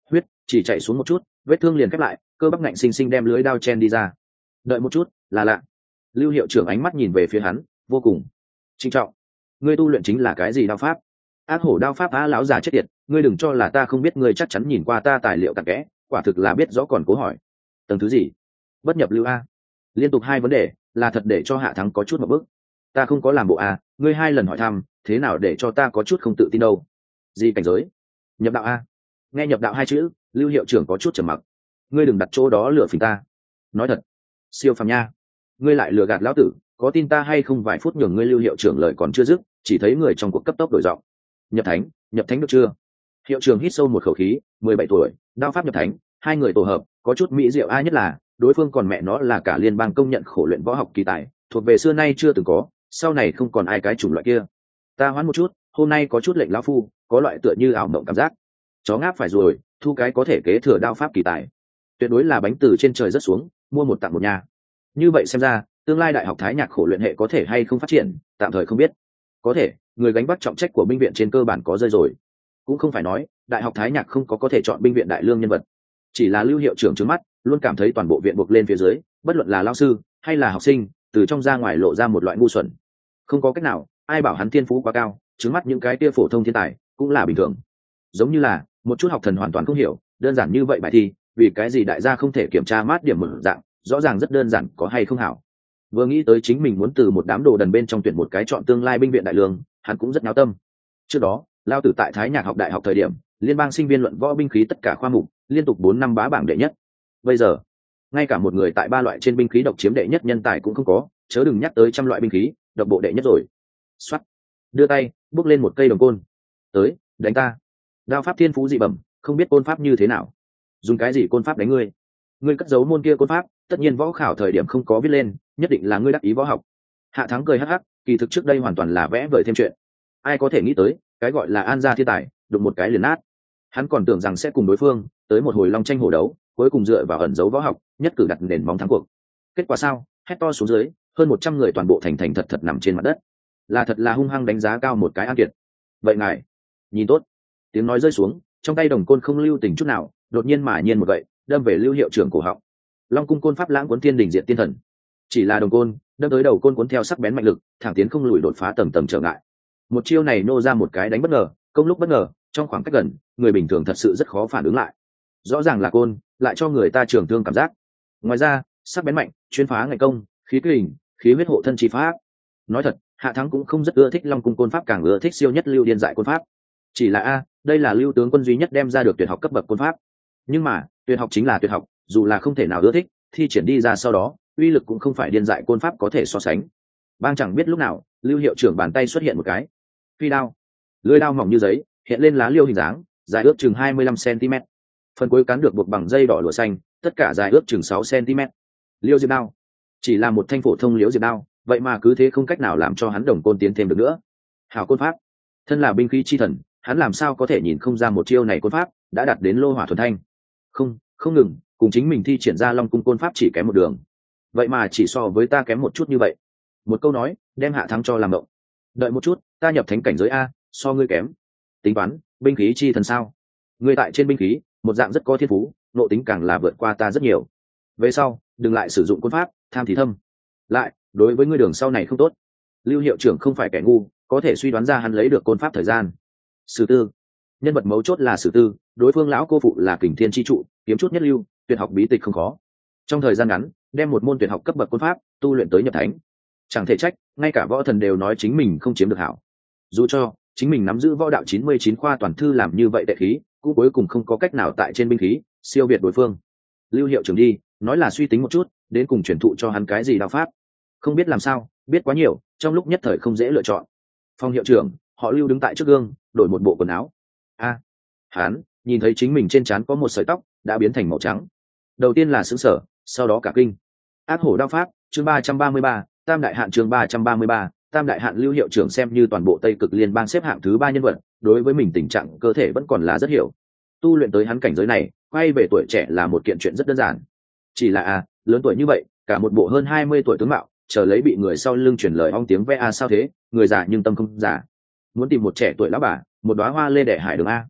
chỉ chạy xuống một chút vết thương liền khép lại, cơ bắp ngạnh xinh xinh đem lưới đao chen đi ra. Đợi một chút, là lạ. Lưu hiệu trưởng ánh mắt nhìn về phía hắn vô cùng trinh trọng. Ngươi tu luyện chính là cái gì đao pháp? Ác hổ đao pháp á? Lão già chết tiệt, ngươi đừng cho là ta không biết, ngươi chắc chắn nhìn qua ta tài liệu cặn kẽ, quả thực là biết rõ còn cố hỏi. Tầng thứ gì? Bất nhập lưu a. Liên tục hai vấn đề là thật để cho Hạ Thắng có chút một bước. Ta không có làm bộ a, ngươi hai lần hỏi thăm thế nào để cho ta có chút không tự tin đâu. Gì cảnh giới? Nhập đạo a. Nghe nhập đạo hai chữ, Lưu hiệu trưởng có chút trầm mặc. Ngươi đừng đặt chỗ đó lừa phỉnh ta. Nói thật, siêu phàm nha. Ngươi lại lừa gạt lão tử, có tin ta hay không? Vài phút nhường ngươi Lưu hiệu trưởng lời còn chưa dứt, chỉ thấy người trong cuộc cấp tốc đổi giọng. Nhập thánh, nhập thánh được chưa? Hiệu trưởng hít sâu một khẩu khí. Mười bảy tuổi, đao pháp nhập thánh, hai người tổ hợp có chút mỹ diệu. Ai nhất là đối phương còn mẹ nó là cả liên bang công nhận khổ luyện võ học kỳ tài, thuộc về xưa nay chưa từng có, sau này không còn ai cái chủng loại kia. Ta hoán một chút, hôm nay có chút lệnh lão phu, có loại tựa như ảo mộng cảm giác. Chó ngáp phải rồi, thu cái có thể kế thừa đao pháp kỳ tài, tuyệt đối là bánh từ trên trời rớt xuống, mua một tặng một nhà. Như vậy xem ra, tương lai đại học Thái Nhạc khổ luyện hệ có thể hay không phát triển, tạm thời không biết. Có thể, người gánh vác trọng trách của binh viện trên cơ bản có rơi rồi. Cũng không phải nói đại học Thái Nhạc không có có thể chọn binh viện đại lương nhân vật, chỉ là Lưu hiệu trưởng trước mắt luôn cảm thấy toàn bộ viện buộc lên phía dưới, bất luận là lao sư hay là học sinh, từ trong ra ngoài lộ ra một loại ngu xuẩn. Không có cách nào, ai bảo hắn thiên phú quá cao, trước mắt những cái kia phổ thông thiên tài cũng là bình thường. Giống như là một chút học thần hoàn toàn không hiểu, đơn giản như vậy bài thi, vì cái gì đại gia không thể kiểm tra mát điểm mở dạng, rõ ràng rất đơn giản, có hay không hảo. Vừa nghĩ tới chính mình muốn từ một đám đồ đần bên trong tuyển một cái chọn tương lai binh viện đại lương, hắn cũng rất náo tâm. Trước đó lao tử tại Thái Nhạc học đại học thời điểm, liên bang sinh viên luận võ binh khí tất cả khoa mục liên tục bốn năm bá bảng đệ nhất. Bây giờ ngay cả một người tại ba loại trên binh khí độc chiếm đệ nhất nhân tài cũng không có, chớ đừng nhắc tới trăm loại binh khí độc bộ đệ nhất rồi. Xoát, đưa tay bước lên một cây đồng côn, tới đánh ta. Đao pháp thiên phú dị bẩm, không biết côn pháp như thế nào, dùng cái gì côn pháp đánh ngươi? Ngươi cất giấu môn kia côn pháp, tất nhiên võ khảo thời điểm không có viết lên, nhất định là ngươi đắc ý võ học. Hạ Thắng cười hắc hắc, kỳ thực trước đây hoàn toàn là vẽ vời thêm chuyện. Ai có thể nghĩ tới, cái gọi là an gia thiên tài, đụng một cái liền nát. Hắn còn tưởng rằng sẽ cùng đối phương tới một hồi long tranh hổ đấu, cuối cùng dựa vào ẩn dấu võ học, nhất cử đặt nền móng thắng cuộc. Kết quả sao? Hét to xuống dưới, hơn một trăm người toàn bộ thành thành thật thật nằm trên mặt đất. Là thật là hung hăng đánh giá cao một cái An Kiệt. Vậy ngài, nhìn tốt. Tiếng nói rơi xuống, trong tay đồng côn không lưu tình chút nào, đột nhiên mà nhiên một gậy, đâm về Lưu hiệu trưởng cổ họng. Long cung côn pháp lãng cuốn thiên đỉnh diện tiên thần. Chỉ là đồng côn, đâm tới đầu côn cuốn theo sắc bén mạnh lực, thẳng tiến không lùi, đột phá tầng tầng trở ngại. Một chiêu này nô ra một cái đánh bất ngờ, công lúc bất ngờ, trong khoảng cách gần, người bình thường thật sự rất khó phản ứng lại. Rõ ràng là côn, lại cho người ta trường thương cảm giác. Ngoài ra, sắc bén mạnh, chuyên phá ngày công, khí kình, khí huyết hộ thân chi pháp. Nói thật, Hạ Thắng cũng không rất ưa thích Long cung côn pháp, càng ưa thích siêu nhất lưu điên dại côn pháp. Chỉ là a, đây là Lưu tướng quân duy nhất đem ra được tuyệt học cấp bậc côn pháp. Nhưng mà, tuyệt học chính là tuyệt học, dù là không thể nào ưa thích, thi triển đi ra sau đó, uy lực cũng không phải điên dại côn pháp có thể so sánh. Bang chẳng biết lúc nào, Lưu hiệu trưởng bàn tay xuất hiện một cái phi đao, lưỡi đao mỏng như giấy, hiện lên lá liêu hình dáng, dài ước chừng hai mươi lăm xăng-ti-mét. Phần cuối cán được buộc bằng dây đỏ lụa xanh, tất cả dài ước chừng sáu xăng-ti-mét. Liêu diệp đao, chỉ là một thanh phổ thông liễu diệp đao, vậy mà cứ thế không cách nào làm cho hắn đồng côn tiến thêm được nữa. Hảo côn pháp, thân là binh khí chi thần, hắn làm sao có thể nhìn không ra một chiêu này côn pháp đã đạt đến lô hỏa thuần thanh. Không, không ngừng, cùng chính mình thi triển ra Long cung côn pháp chỉ kém một đường. Vậy mà chỉ so với ta kém một chút như vậy. Một câu nói, đem Hạ Thắng cho làm động. Đợi một chút, ta nhập thánh cảnh giới a, so ngươi kém. Tính toán, binh khí chi thần sao? Ngươi tại trên binh khí, một dạng rất có thiên phú, nộ tính càng là vượt qua ta rất nhiều. Về sau, đừng lại sử dụng côn pháp, tham thì thâm. Lại, đối với ngươi đường sau này không tốt. Lưu hiệu trưởng không phải kẻ ngu, có thể suy đoán ra hắn lấy được côn pháp thời gian. Sử tư, nhân vật mấu chốt là Sử tư, đối phương lão cô phụ là Kình Thiên chi trụ, kiếm chút nhất lưu, tuyệt học bí tịch không khó. Trong thời gian ngắn, đem một môn tuyệt học cấp bậc côn pháp tu luyện tới nhập thánh. Chẳng thể trách, ngay cả võ thần đều nói chính mình không chiếm được hảo. Dù cho chính mình nắm giữ võ đạo chín mươi chín khoa toàn thư làm như vậy tệ khí, cũng cuối cùng không có cách nào tại trên binh khí siêu việt đối phương. Lưu hiệu trưởng đi, nói là suy tính một chút, đến cùng truyền thụ cho hắn cái gì đao pháp. Không biết làm sao, biết quá nhiều, trong lúc nhất thời không dễ lựa chọn. Phong hiệu trưởng, họ Lưu đứng tại trước gương, đổi một bộ quần áo. A, hắn nhìn thấy chính mình trên trán có một sợi tóc đã biến thành màu trắng. Đầu tiên là sững sờ, sau đó cả kinh. Ác hổ đao pháp, chương ba trăm ba mươi ba, tam đại hạn chương ba trăm ba mươi ba, tam đại hạn. Lưu hiệu trưởng xem như toàn bộ Tây Cực Liên bang xếp hạng thứ ba nhân vật, đối với mình tình trạng cơ thể vẫn còn là rất hiểu. Tu luyện tới hắn cảnh giới này, quay về tuổi trẻ là một kiện chuyện rất đơn giản. Chỉ là à, lớn tuổi như vậy, cả một bộ hơn hai mươi tuổi tướng mạo, chờ lấy bị người sau lưng truyền lời ong tiếng ve a sao thế, người già nhưng tâm không già. Muốn tìm một trẻ tuổi lão bà, một đóa hoa lê đẻ hải đường a.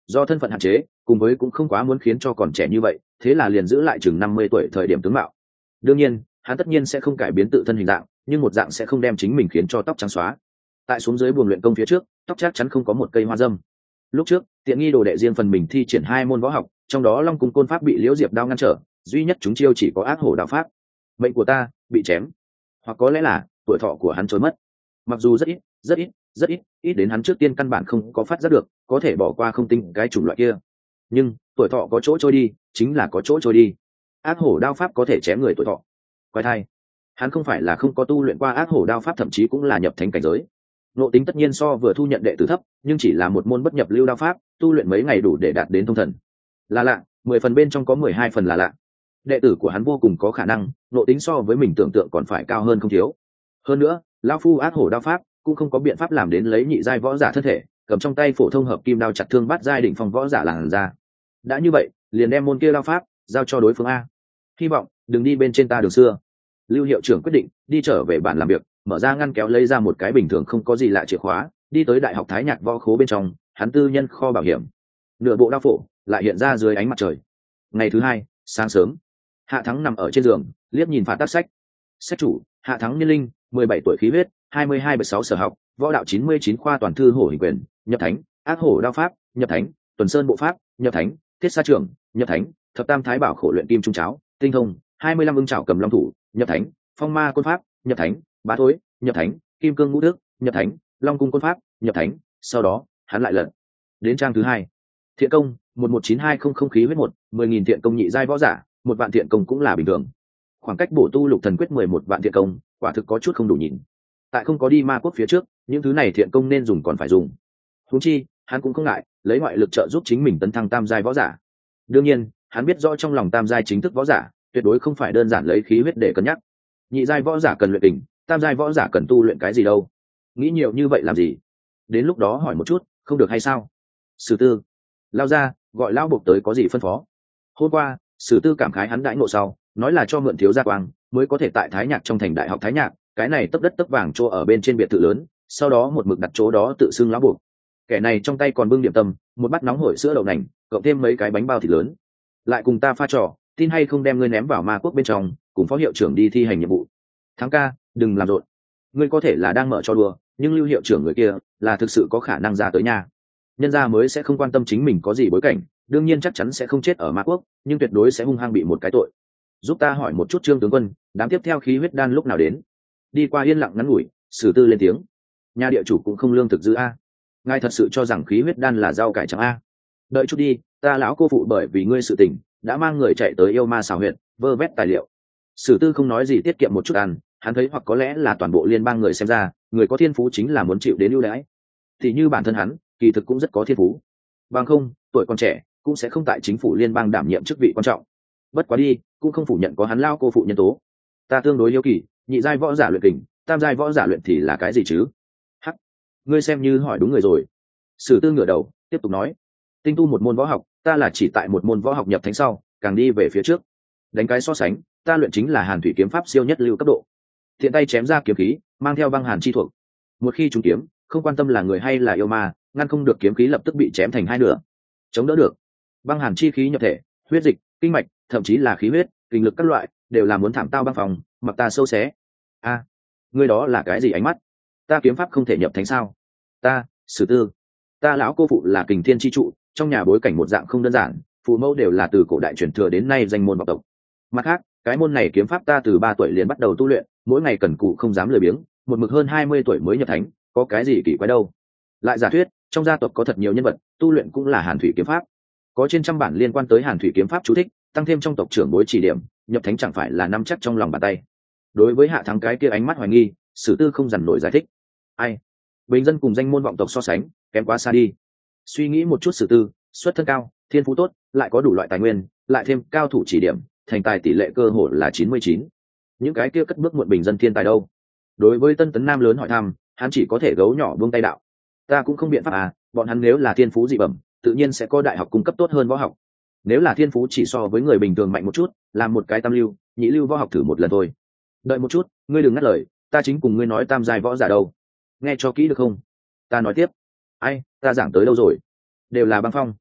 do thân phận hạn chế cùng với cũng không quá muốn khiến cho còn trẻ như vậy, thế là liền giữ lại chừng năm mươi tuổi thời điểm tướng mạo. Đương nhiên hắn tất nhiên sẽ không cải biến tự thân hình dạng, nhưng một dạng sẽ không đem chính mình khiến cho tóc trắng xóa. Tại xuống dưới buồng luyện công phía trước, tóc chắc chắn không có một cây hoa dâm. Lúc trước tiện nghi đồ đệ riêng phần mình thi triển hai môn võ học, trong đó long cung côn pháp bị liễu diệp đao ngăn trở, duy nhất chúng chiêu chỉ có ác hổ đao pháp. Mệnh của ta bị chém, hoặc có lẽ là tuổi thọ của hắn trôi mất. Mặc dù rất ít rất ít rất ít ít đến hắn trước tiên căn bản không có phát giác được, có thể bỏ qua không tính cái chủng loại kia, nhưng tuổi thọ có chỗ trôi đi chính là có chỗ trôi đi. Ác hổ đao pháp có thể chém người tuổi thọ. Quái thai, hắn không phải là không có tu luyện qua ác hổ đao pháp, thậm chí cũng là nhập thánh cảnh giới. Ngộ tính tất nhiên so vừa thu nhận đệ tử thấp, nhưng chỉ là một môn bất nhập lưu đao pháp, tu luyện mấy ngày đủ để đạt đến thông thần. Là lạ, mười phần bên trong có mười hai phần là lạ. Đệ tử của hắn vô cùng có khả năng ngộ tính so với mình tưởng tượng còn phải cao hơn không thiếu. Hơn nữa lão phu ác hổ đao pháp cũng không có biện pháp làm đến lấy nhị giai võ giả thân thể cầm trong tay phổ thông hợp kim đao chặt thương bát giai đỉnh phong võ giả làn ra. Đã như vậy liền đem môn kia đao pháp giao cho đối phương a. Hy vọng đừng đi bên trên ta đường xưa. Lưu hiệu trưởng quyết định đi trở về bàn làm việc, mở ra ngăn kéo lấy ra một cái bình thường không có gì lạ chìa khóa, đi tới đại học Thái Nhạc võ khố bên trong hắn tư nhân kho bảo hiểm. Nửa bộ đao phổ lại hiện ra dưới ánh mặt trời. Ngày thứ hai sáng sớm, Hạ Thắng nằm ở trên giường liếc nhìn phá tác sách. Sách chủ Hạ Thắng niên linh mười bảy tuổi, khí huyết hai mươi hai bảy sáu, sở học võ đạo chín mươi chín, khoa toàn thư hổ hình quyền nhập thánh, ác hổ đao pháp nhập thánh, tuần sơn bộ pháp nhập thánh, thiết sa trưởng nhập thánh, thập tam thái bảo khổ luyện kim trung cháo tinh thông hai mươi lăm ưng chảo cầm long thủ nhập thánh, phong ma côn pháp nhập thánh, bá thối nhập thánh, kim cương ngũ đức nhập thánh, long cung côn pháp nhập thánh. Sau đó hắn lại lật đến trang thứ hai. Thiện công một một chín hai không không, khí huyết một mười nghìn, thiện công nhị giai võ giả một vạn, thiện công cũng là bình thường. Khoảng cách bổ tu lục thần quyết mười một vạn thiện công quả thực có chút không đủ nhìn. Tại không có đi ma quốc phía trước, những thứ này thiện công nên dùng còn phải dùng. Huống chi hắn cũng không ngại lấy ngoại lực trợ giúp chính mình tấn thăng tam giai võ giả. Đương nhiên hắn biết rõ trong lòng tam giai chính thức võ giả tuyệt đối không phải đơn giản lấy khí huyết để cân nhắc. Nhị giai võ giả cần luyện đỉnh, tam giai võ giả cần tu luyện cái gì đâu. Nghĩ nhiều như vậy làm gì? Đến lúc đó hỏi một chút không được hay sao? Sử Tư lao ra gọi lão buộc tới có gì phân phó. Hôm qua Sử Tư cảm khái hắn đãi ngộ sau, nói là cho mượn thiếu gia quang mới có thể tại Thái Nhạc trong thành đại học Thái Nhạc, cái này tấp đất tấp vàng chỗ ở bên trên biệt thự lớn, sau đó một mực đặt chỗ đó tự xưng lão buộc. Kẻ này trong tay còn bưng điểm tâm, một bát nóng hổi sữa đậu nành, cộng thêm mấy cái bánh bao thịt lớn. Lại cùng ta pha trò, tin hay không đem ngươi ném vào ma quốc bên trong, cùng phó hiệu trưởng đi thi hành nhiệm vụ. Thắng ca, đừng làm rộn. Ngươi có thể là đang mở cho đùa, nhưng Lưu hiệu trưởng người kia là thực sự có khả năng ra tới nhà. Nhân gia mới sẽ không quan tâm chính mình có gì bối cảnh, đương nhiên chắc chắn sẽ không chết ở ma quốc, nhưng tuyệt đối sẽ hung hăng bị một cái tội. Giúp ta hỏi một chút Trương tướng quân, đám tiếp theo khí huyết đan lúc nào đến? Đi qua yên lặng ngắn ngủi, Sử Tư lên tiếng. Nhà địa chủ cũng không lương thực dư a. Ngài thật sự cho rằng khí huyết đan là rau cải trắng a? Đợi chút đi, ta lão cô phụ bởi vì ngươi sự tình đã mang người chạy tới yêu ma xào huyện vơ vét tài liệu. Sử Tư không nói gì tiết kiệm một chút ăn, hắn thấy hoặc có lẽ là toàn bộ liên bang người xem ra người có thiên phú chính là muốn chịu đến ưu đãi. Thì như bản thân hắn kỳ thực cũng rất có thiên phú, bằng không tuổi còn trẻ cũng sẽ không tại chính phủ liên bang đảm nhiệm chức vị quan trọng. Bất quá đi cũng không phủ nhận có hắn lao cô phụ nhân tố. Ta tương đối hiếu kỳ, nhị giai võ giả luyện kình, tam giai võ giả luyện thì là cái gì chứ? Hắc, ngươi xem như hỏi đúng người rồi. Sử Tư ngửa đầu tiếp tục nói, tinh tu một môn võ học, ta là chỉ tại một môn võ học nhập thánh sau càng đi về phía trước. Đánh cái so sánh, ta luyện chính là Hàn thủy kiếm pháp siêu nhất lưu cấp độ. Thiện tay chém ra kiếm khí mang theo băng hàn chi thuộc, một khi trúng kiếm không quan tâm là người hay là yêu ma, ngăn không được kiếm khí lập tức bị chém thành hai nửa. Chống đỡ được băng hàn chi khí nhập thể, huyết dịch, kinh mạch, thậm chí là khí huyết, kinh lực các loại đều là muốn thảm tao băng phòng, mặc ta sâu xé. A, à, ngươi đó là cái gì ánh mắt? Ta kiếm pháp không thể nhập thánh sao? Ta, Sử Tư, ta lão cô phụ là Kình Thiên chi trụ, trong nhà bối cảnh một dạng không đơn giản, phụ mẫu đều là từ cổ đại truyền thừa đến nay danh môn vọng tộc. Mặt khác, cái môn này kiếm pháp ta từ ba tuổi liền bắt đầu tu luyện, mỗi ngày cần cù không dám lười biếng, một mực hơn hai mươi tuổi mới nhập thánh, có cái gì kỳ quái đâu. Lại giả thuyết, trong gia tộc có thật nhiều nhân vật tu luyện cũng là Hàn thủy kiếm pháp, có trên trăm bản liên quan tới Hàn thủy kiếm pháp chú thích, tăng thêm trong tộc trưởng bối chỉ điểm, nhập thánh chẳng phải là nắm chắc trong lòng bàn tay. Đối với Hạ Thắng cái kia ánh mắt hoài nghi, Sử Tư không dằn nổi giải thích. Ai, bình dân cùng danh môn vọng tộc so sánh kém quá xa đi. Suy nghĩ một chút, Sử Tư xuất thân cao, thiên phú tốt, lại có đủ loại tài nguyên, lại thêm cao thủ chỉ điểm, thành tài tỷ lệ cơ hội là chín mươi chín. Những cái kia cất bước muộn bình dân thiên tài đâu? Đối với Tân Tấn Nam lớn hỏi thăm, hắn chỉ có thể gấu nhỏ buông tay đạo. Ta cũng không biện pháp à, bọn hắn nếu là thiên phú dị bẩm, tự nhiên sẽ có đại học cung cấp tốt hơn võ học. Nếu là thiên phú chỉ so với người bình thường mạnh một chút, làm một cái tam lưu, nhị lưu võ học thử một lần thôi. Đợi một chút, ngươi đừng ngắt lời, ta chính cùng ngươi nói tam giai võ giả đâu. Nghe cho kỹ được không? Ta nói tiếp. Ai, ta giảng tới đâu rồi? Đều là băng phong.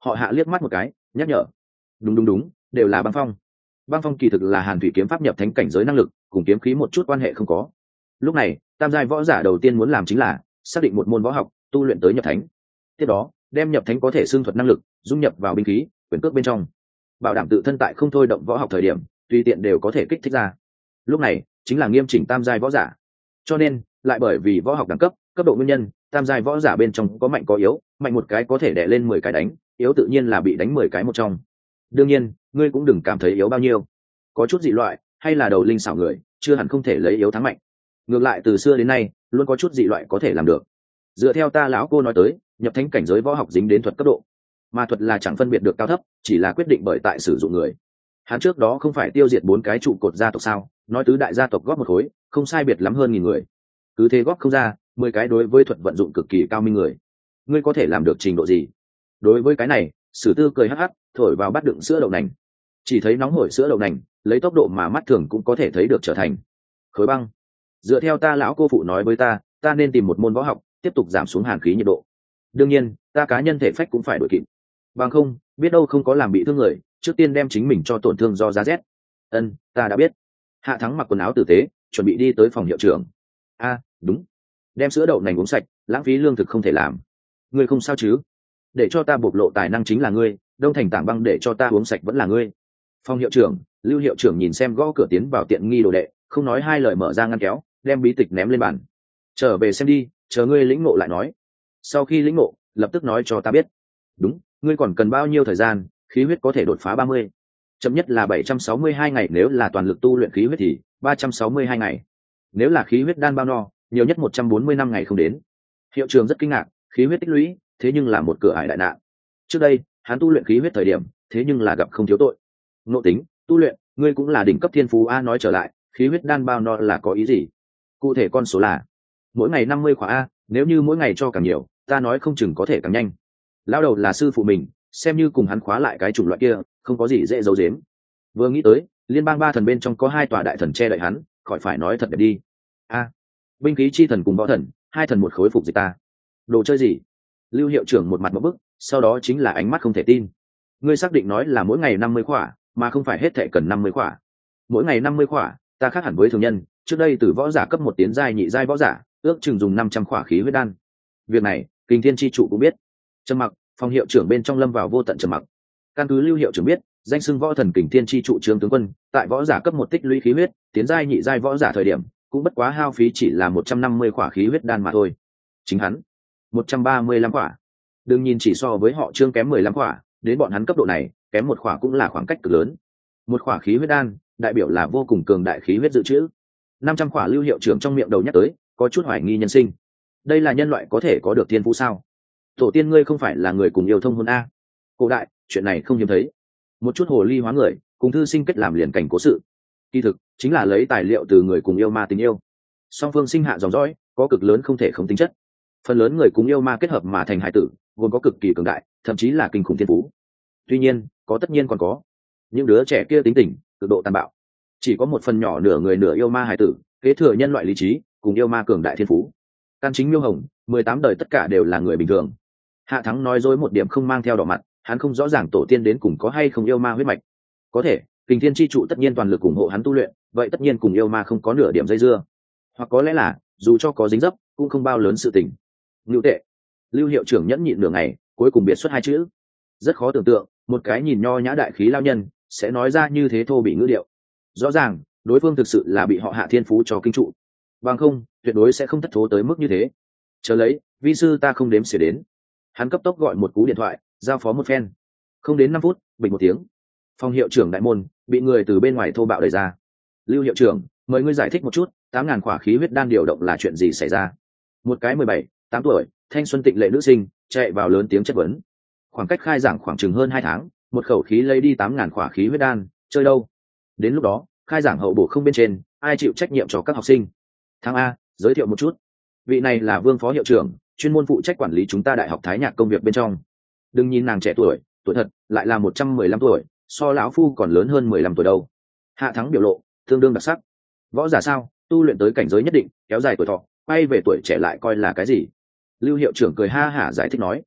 Họ Hạ liếc mắt một cái nhắc nhở. Đúng đúng đúng, đều là băng phong. Băng phong kỳ thực là hàn thủy kiếm pháp nhập thánh cảnh giới năng lực, cùng kiếm khí một chút quan hệ không có. Lúc này tam giai võ giả đầu tiên muốn làm chính là xác định một môn võ học tu luyện tới nhập thánh. Tiếp đó đem nhập thánh có thể xương thuật năng lực dung nhập vào binh khí quyền cước bên trong, bảo đảm tự thân tại không thôi động võ học thời điểm tùy tiện đều có thể kích thích ra. Lúc này chính là nghiêm chỉnh tam giai võ giả. Cho nên lại bởi vì võ học đẳng cấp cấp độ nguyên nhân, tam giai võ giả bên trong có mạnh có yếu, mạnh một cái có thể đè lên mười cái đánh, yếu tự nhiên là bị đánh mười cái một trong. Đương nhiên ngươi cũng đừng cảm thấy yếu bao nhiêu, có chút dị loại hay là đầu linh xảo người chưa hẳn không thể lấy yếu thắng mạnh. Ngược lại từ xưa đến nay luôn có chút dị loại có thể làm được. Dựa theo ta lão cô nói tới, nhập thánh cảnh giới võ học dính đến thuật cấp độ, mà thuật là chẳng phân biệt được cao thấp, chỉ là quyết định bởi tại sử dụng người. Hắn trước đó không phải tiêu diệt bốn cái trụ cột gia tộc sao, nói tứ đại gia tộc góp một khối không sai biệt lắm hơn nghìn người, cứ thế góp không ra mười cái đối với thuật vận dụng cực kỳ cao minh người, ngươi có thể làm được trình độ gì? Đối với cái này Sử Tư cười hắc hắc thổi vào bát đựng sữa đậu nành, chỉ thấy nóng hổi sữa đậu nành lấy tốc độ mà mắt thường cũng có thể thấy được trở thành khối băng. Dựa theo ta lão cô phụ nói với ta, ta nên tìm một môn võ học tiếp tục giảm xuống hàn khí nhiệt độ. Đương nhiên ta cá nhân thể phách cũng phải đổi kịp, bằng không biết đâu không có làm bị thương người, trước tiên đem chính mình cho tổn thương do giá rét. Ân, ta đã biết. Hạ Thắng mặc quần áo tử tế chuẩn bị đi tới phòng hiệu trưởng. A, đúng, đem sữa đậu nành uống sạch, lãng phí lương thực không thể làm. Ngươi không sao chứ? Để cho ta bộc lộ tài năng chính là ngươi, Đông Thành tảng băng để cho ta uống sạch vẫn là ngươi. Phòng hiệu trưởng Lưu hiệu trưởng nhìn xem gõ cửa tiến vào tiện nghi đồ đệ, không nói hai lời mở ra ngăn kéo, đem bí tịch ném lên bàn. Trở về xem đi, chờ ngươi lĩnh ngộ lại nói. Sau khi lĩnh ngộ lập tức nói cho ta biết. Đúng, ngươi còn cần bao nhiêu thời gian? Khí huyết có thể đột phá ba mươi, chậm nhất là bảy trăm sáu mươi hai ngày, nếu là toàn lực tu luyện khí huyết thì ba trăm sáu mươi hai ngày, nếu là khí huyết đan bao no nhiều nhất một trăm bốn mươi năm ngày không đến. Hiệu trưởng rất kinh ngạc, khí huyết tích lũy thế nhưng là một cửa ải đại nạn. Trước đây hắn tu luyện khí huyết thời điểm thế nhưng là gặp không thiếu tội. Ngộ tính tu luyện, ngươi cũng là đỉnh cấp thiên phú a. Nói trở lại, khí huyết đan bao no là có ý gì? Cụ thể con số là mỗi ngày năm mươi khóa a, nếu như mỗi ngày cho càng nhiều, ta nói không chừng có thể càng nhanh. Lao đầu là sư phụ mình, xem như cùng hắn khóa lại cái chủng loại kia, không có gì dễ giấu giếm. Vừa nghĩ tới liên bang ba thần bên trong có hai tòa đại thần che đậy hắn, khỏi phải nói thật đẹp đi. A, binh khí chi thần cùng võ thần, hai thần một khối phục dịch ta, đồ chơi gì? Lưu hiệu trưởng một mặt một bức, sau đó chính là ánh mắt không thể tin. Ngươi xác định nói là mỗi ngày năm mươi khỏa, mà không phải hết thệ cần năm mươi khỏa? Mỗi ngày năm mươi khỏa, ta khác hẳn với thường nhân, trước đây từ võ giả cấp một tiến giai nhị giai võ giả, ước chừng dùng năm trăm khỏa khí huyết đan. Việc này Kình Thiên chi trụ cũng biết. Trầm mặc, phòng hiệu trưởng bên trong lâm vào vô tận trầm mặc. Căn cứ Lưu hiệu trưởng biết, danh xưng võ thần Kình Thiên chi trụ trương tướng quân, tại võ giả cấp một tích lũy khí huyết, tiến giai nhị giai võ giả thời điểm, cũng bất quá hao phí chỉ là một trăm năm mươi khỏa khí huyết đan mà thôi. Chính hắn, một trăm ba mươi lăm khỏa. Đừng nhìn chỉ so với họ Trương kém mười lăm khỏa, đến bọn hắn cấp độ này, kém một khỏa cũng là khoảng cách cực lớn. Một khỏa khí huyết đan, đại biểu là vô cùng cường đại khí huyết dự trữ. năm trăm khỏa Lưu hiệu trưởng trong miệng đầu nhắc tới, có chút hoài nghi nhân sinh. Đây là nhân loại có thể có được thiên phú sao? Tổ tiên ngươi không phải là người cùng yêu thông hôn a? Cổ đại, chuyện này không hiếm thấy. Một chút hồ ly hóa người, cùng thư sinh kết làm liền cảnh cố sự. Kỳ thực, chính là lấy tài liệu từ người cùng yêu ma tình yêu. Song phương sinh hạ dòng dõi, có cực lớn không thể không tính chất. Phần lớn người cùng yêu ma kết hợp mà thành hải tử, vốn có cực kỳ cường đại, thậm chí là kinh khủng thiên phú. Tuy nhiên, có tất nhiên còn có những đứa trẻ kia tính tình cực độ tàn bạo. Chỉ có một phần nhỏ nửa người nửa yêu ma hải tử, kế thừa nhân loại lý trí, cùng yêu ma cường đại thiên phú. Căn chính Miêu Hồng, mười tám đời tất cả đều là người bình thường. Hạ Thắng nói dối một điểm không mang theo đỏ mặt, hắn không rõ ràng tổ tiên đến cùng có hay không yêu ma huyết mạch. Có thể, Kình Thiên chi trụ tất nhiên toàn lực ủng hộ hắn tu luyện, vậy tất nhiên cùng yêu ma không có nửa điểm dây dưa. Hoặc có lẽ là, dù cho có dính dấp, cũng không bao lớn sự tình. Ngưu tệ. Lưu hiệu trưởng nhẫn nhịn nửa ngày, cuối cùng biệt xuất hai chữ. Rất khó tưởng tượng, một cái nhìn nho nhã đại khí lao nhân sẽ nói ra như thế thô bị ngữ điệu. Rõ ràng, đối phương thực sự là bị họ Hạ thiên phú cho kinh trụ. Bằng không, tuyệt đối sẽ không thất thố tới mức như thế. Chờ lấy, vi sư ta không đếm xỉa đến. Hắn cấp tốc gọi một cú điện thoại, giao phó một phen. Không đến năm phút, bình một tiếng, phòng hiệu trưởng đại môn bị người từ bên ngoài thô bạo đẩy ra. Lưu hiệu trưởng, mời ngươi giải thích một chút, tám ngàn khỏa khí huyết đan điều động là chuyện gì xảy ra? Một cái mười bảy, tám tuổi, thanh xuân tịnh lệ nữ sinh chạy vào lớn tiếng chất vấn. Khoảng cách khai giảng khoảng chừng hơn hai tháng, một khẩu khí lấy đi tám ngàn khỏa khí huyết đan, chơi đâu? Đến lúc đó, khai giảng hậu bổ không bên trên, ai chịu trách nhiệm cho các học sinh? Thang A, giới thiệu một chút. Vị này là Vương phó hiệu trưởng, chuyên môn phụ trách quản lý chúng ta đại học Thái Nhạc công việc bên trong. Đừng nhìn nàng trẻ tuổi, tuổi thật lại là một trăm mười lăm tuổi, so lão phu còn lớn hơn mười lăm tuổi đâu. Hạ Thắng biểu lộ tương đương đặc sắc. Võ giả sao, tu luyện tới cảnh giới nhất định, kéo dài tuổi thọ, quay về tuổi trẻ lại coi là cái gì? Lưu hiệu trưởng cười ha hả giải thích nói.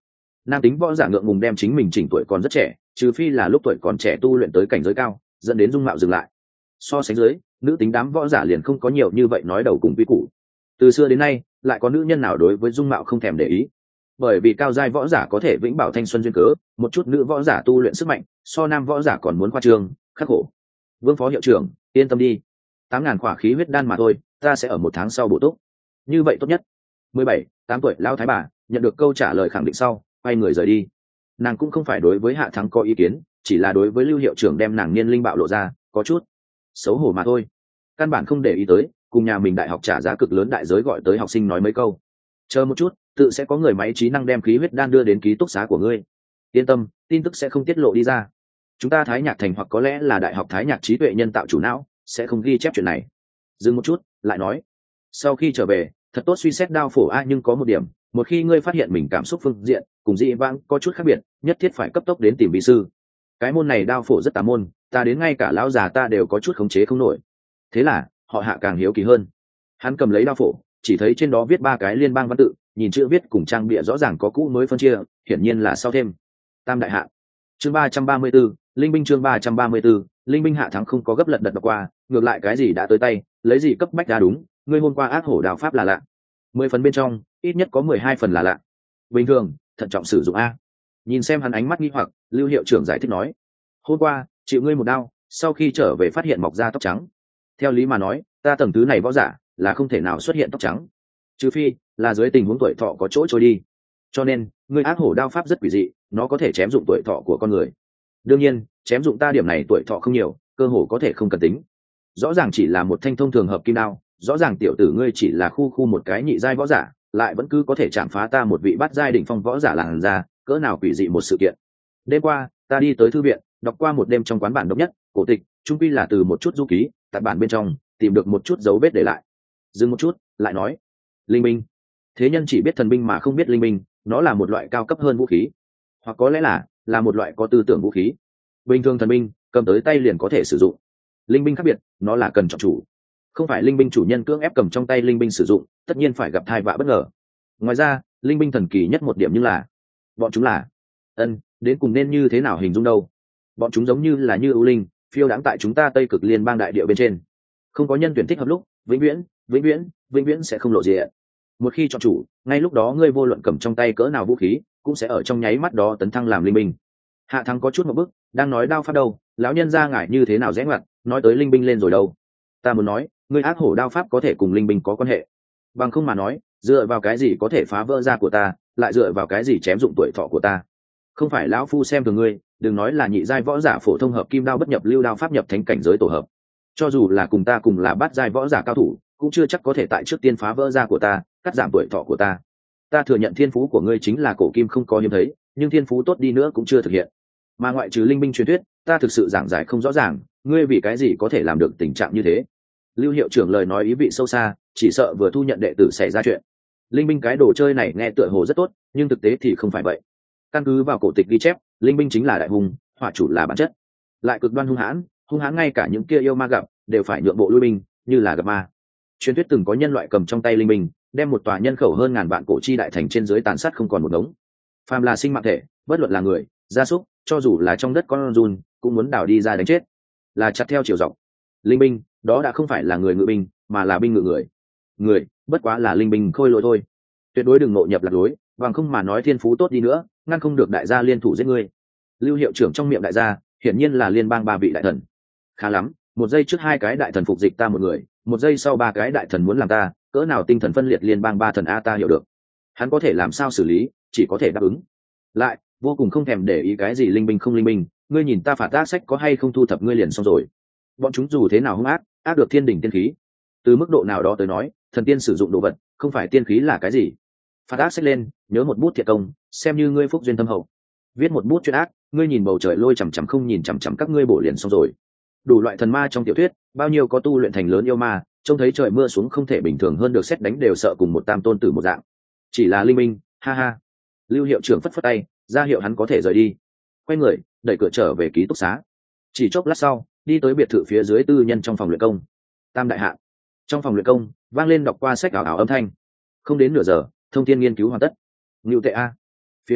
nam tính võ giả ngượng ngùng đem chính mình chỉnh tuổi còn rất trẻ, trừ phi là lúc tuổi còn trẻ tu luyện tới cảnh giới cao, dẫn đến dung mạo dừng lại. So sánh dưới, nữ tính đám võ giả liền không có nhiều như vậy nói đầu cùng quy củ. Từ xưa đến nay, lại có nữ nhân nào đối với dung mạo không thèm để ý. Bởi vì cao giai võ giả có thể vĩnh bảo thanh xuân duyên cớ, một chút nữ võ giả tu luyện sức mạnh, so nam võ giả còn muốn khoa trương, khắc khổ. Vương phó hiệu trưởng, yên tâm đi, tám ngàn khỏa khí huyết đan mà thôi, ta sẽ ở một tháng sau bổ túc. Như vậy tốt nhất. Mười bảy, tám tuổi lão thái bà nhận được câu trả lời khẳng định sau, quay người rời đi. Nàng cũng không phải đối với Hạ Thắng có ý kiến, chỉ là đối với Lưu hiệu trưởng đem nàng niên linh bạo lộ ra, có chút xấu hổ mà thôi. Căn bản không để ý tới, cùng nhà mình đại học trả giá cực lớn đại giới gọi tới học sinh nói mấy câu. Chờ một chút, tự sẽ có người máy trí năng đem khí huyết đan đưa đến ký túc xá của ngươi. Yên tâm, tin tức sẽ không tiết lộ đi ra. Chúng ta Thái Nhạc Thành hoặc có lẽ là đại học Thái Nhạc trí tuệ nhân tạo chủ não sẽ không ghi chép chuyện này. Dừng một chút, lại nói, sau khi trở về, thật tốt suy xét đao phổ a, nhưng có một điểm, một khi ngươi phát hiện mình cảm xúc phương diện cùng dị vãng có chút khác biệt, nhất thiết phải cấp tốc đến tìm vị sư. Cái môn này đao phổ rất tà môn, ta đến ngay cả lão già ta đều có chút khống chế không nổi. Thế là họ Hạ càng hiếu kỳ hơn. Hắn cầm lấy đao phổ, chỉ thấy trên đó viết ba cái liên bang văn tự, nhìn chữ viết cùng trang bìa rõ ràng có cũ mới phân chia, hiển nhiên là sau thêm. Tam đại hạ. Chương ba trăm ba mươi 34, linh binh chương ba trăm ba mươi 34, linh binh. Hạ Thắng không có gấp lật đật đọc qua, ngược lại cái gì đã tới tay, lấy gì cấp bách ra đúng, ngươi hôm qua ác hổ đao pháp là lạ. Mười phần bên trong, ít nhất có mười hai phần là lạ. Bình thường, thận trọng sử dụng a. Nhìn xem hắn ánh mắt nghi hoặc, Lưu hiệu trưởng giải thích nói, hôm qua chịu ngươi một đao, sau khi trở về phát hiện mọc ra tóc trắng. Theo lý mà nói, ta tầng thứ này võ giả là không thể nào xuất hiện tóc trắng, trừ phi là dưới tình huống tuổi thọ có chỗ trôi đi. Cho nên ngươi ác hổ đao pháp rất quỷ dị, nó có thể chém dụng tuổi thọ của con người. Đương nhiên, chém dụng ta điểm này tuổi thọ không nhiều, cơ hồ có thể không cần tính. Rõ ràng chỉ là một thanh thông thường hợp kim đao, rõ ràng tiểu tử ngươi chỉ là khu khu một cái nhị giai võ giả, lại vẫn cứ có thể chạm phá ta một vị bát giai đỉnh phong võ giả làn ra, cỡ nào quỷ dị một sự kiện. Đêm qua, ta đi tới thư viện, đọc qua một đêm trong quán bản độc nhất, cổ tịch, chung quy là từ một chút du ký, tại bản bên trong tìm được một chút dấu vết để lại. Dừng một chút, lại nói, linh binh. Thế nhân chỉ biết thần binh mà không biết linh binh, nó là một loại cao cấp hơn vũ khí, hoặc có lẽ là là một loại có tư tưởng vũ khí. Bình thường thần binh cầm tới tay liền có thể sử dụng, linh binh khác biệt, nó là cần chọn chủ, không phải linh binh chủ nhân cưỡng ép cầm trong tay linh binh sử dụng, tất nhiên phải gặp thai vạ bất ngờ. Ngoài ra, linh binh thần kỳ nhất một điểm như là bọn chúng là ân đến cùng nên như thế nào hình dung đâu. Bọn chúng giống như là như ưu linh phiêu đãng tại chúng ta Tây Cực Liên bang đại địa bên trên, không có nhân tuyển thích hợp lúc, vĩnh viễn vĩnh viễn vĩnh viễn sẽ không lộ diện. Một khi chọn chủ, ngay lúc đó ngươi vô luận cầm trong tay cỡ nào vũ khí cũng sẽ ở trong nháy mắt đó tấn thăng làm linh binh. Hạ Thắng có chút một bức, đang nói đao pháp đâu, lão nhân ra ngại như thế nào rẽ ngoặt, nói tới linh binh lên rồi đâu. Ta muốn nói, ngươi ác hổ đao pháp có thể cùng linh binh có quan hệ, bằng không mà nói, dựa vào cái gì có thể phá vỡ da của ta, lại dựa vào cái gì chém dụng tuổi thọ của ta? Không phải lão phu xem thường ngươi, đừng nói là nhị giai võ giả phổ thông hợp kim đao bất nhập lưu đao pháp nhập thánh cảnh giới tổ hợp, cho dù là cùng ta cùng là bát giai võ giả cao thủ, cũng chưa chắc có thể tại trước tiên phá vỡ da của ta, cắt giảm tuổi thọ của ta. Ta thừa nhận thiên phú của ngươi chính là cổ kim không có hiếm thấy, nhưng thiên phú tốt đi nữa cũng chưa thực hiện. Mà ngoại trừ linh binh truyền thuyết, ta thực sự giảng giải không rõ ràng, ngươi vì cái gì có thể làm được tình trạng như thế? Lưu hiệu trưởng lời nói ý vị sâu xa, chỉ sợ vừa thu nhận đệ tử xảy ra chuyện. Linh binh cái đồ chơi này nghe tựa hồ rất tốt, nhưng thực tế thì không phải vậy. Căn cứ vào cổ tịch ghi chép, linh binh chính là đại hùng, hỏa chủ là bản chất, lại cực đoan hung hãn, hung hãn ngay cả những kia yêu ma gặp đều phải nhượng bộ lui binh, như là gặp ma. Truyền thuyết từng có nhân loại cầm trong tay linh binh, đem một tòa nhân khẩu hơn ngàn vạn cổ chi đại thành trên dưới tàn sát không còn một ngống. Phàm là sinh mạng thể, bất luận là người, gia súc, cho dù là trong đất con giun, cũng muốn đào đi ra đánh chết, là chặt theo chiều dọc. Linh binh, đó đã không phải là người ngự binh, mà là binh ngự người. Người, bất quá là linh binh khôi lỗi thôi. Tuyệt đối đừng ngộ nhập lạc lối, bằng không mà nói thiên phú tốt đi nữa, ngăn không được đại gia liên thủ giết ngươi. Lưu hiệu trưởng trong miệng đại gia, hiển nhiên là liên bang ba vị đại thần. Khá lắm, một giây trước hai cái đại thần phục dịch ta một người, một giây sau ba cái đại thần muốn làm ta, cỡ nào tinh thần phân liệt liên bang ba thần a, ta hiểu được. Hắn có thể làm sao xử lý, chỉ có thể đáp ứng. Lại, vô cùng không thèm để ý cái gì linh binh không linh binh, ngươi nhìn ta phạt tác sách có hay không thu thập ngươi liền xong rồi. Bọn chúng dù thế nào hung ác, ác được thiên đỉnh tiên khí. Từ mức độ nào đó tới nói, thần tiên sử dụng đồ vật, không phải tiên khí là cái gì. Phạt ác sách lên, nhớ một bút thiệt công, xem như ngươi phúc duyên thâm hậu. Viết một bút chuyên ác, ngươi nhìn bầu trời lôi chằm chằm không nhìn chằm chằm các ngươi bổ liền xong rồi. Đủ loại thần ma trong tiểu thuyết, bao nhiêu có tu luyện thành lớn yêu ma, trông thấy trời mưa xuống không thể bình thường hơn được, xét đánh đều sợ cùng một tam tôn tử một dạng. Chỉ là linh minh, ha ha. Lưu hiệu trưởng phất phất tay, ra hiệu hắn có thể rời đi. Quay người, đẩy cửa trở về ký túc xá. Chỉ chốc lát sau, đi tới biệt thự phía dưới tư nhân trong phòng luyện công. Tam đại hạ. Trong phòng luyện công, vang lên đọc qua sách ảo ảo âm thanh. Không đến nửa giờ, thông tin nghiên cứu hoàn tất. Ngưu tệ a. Phía trên,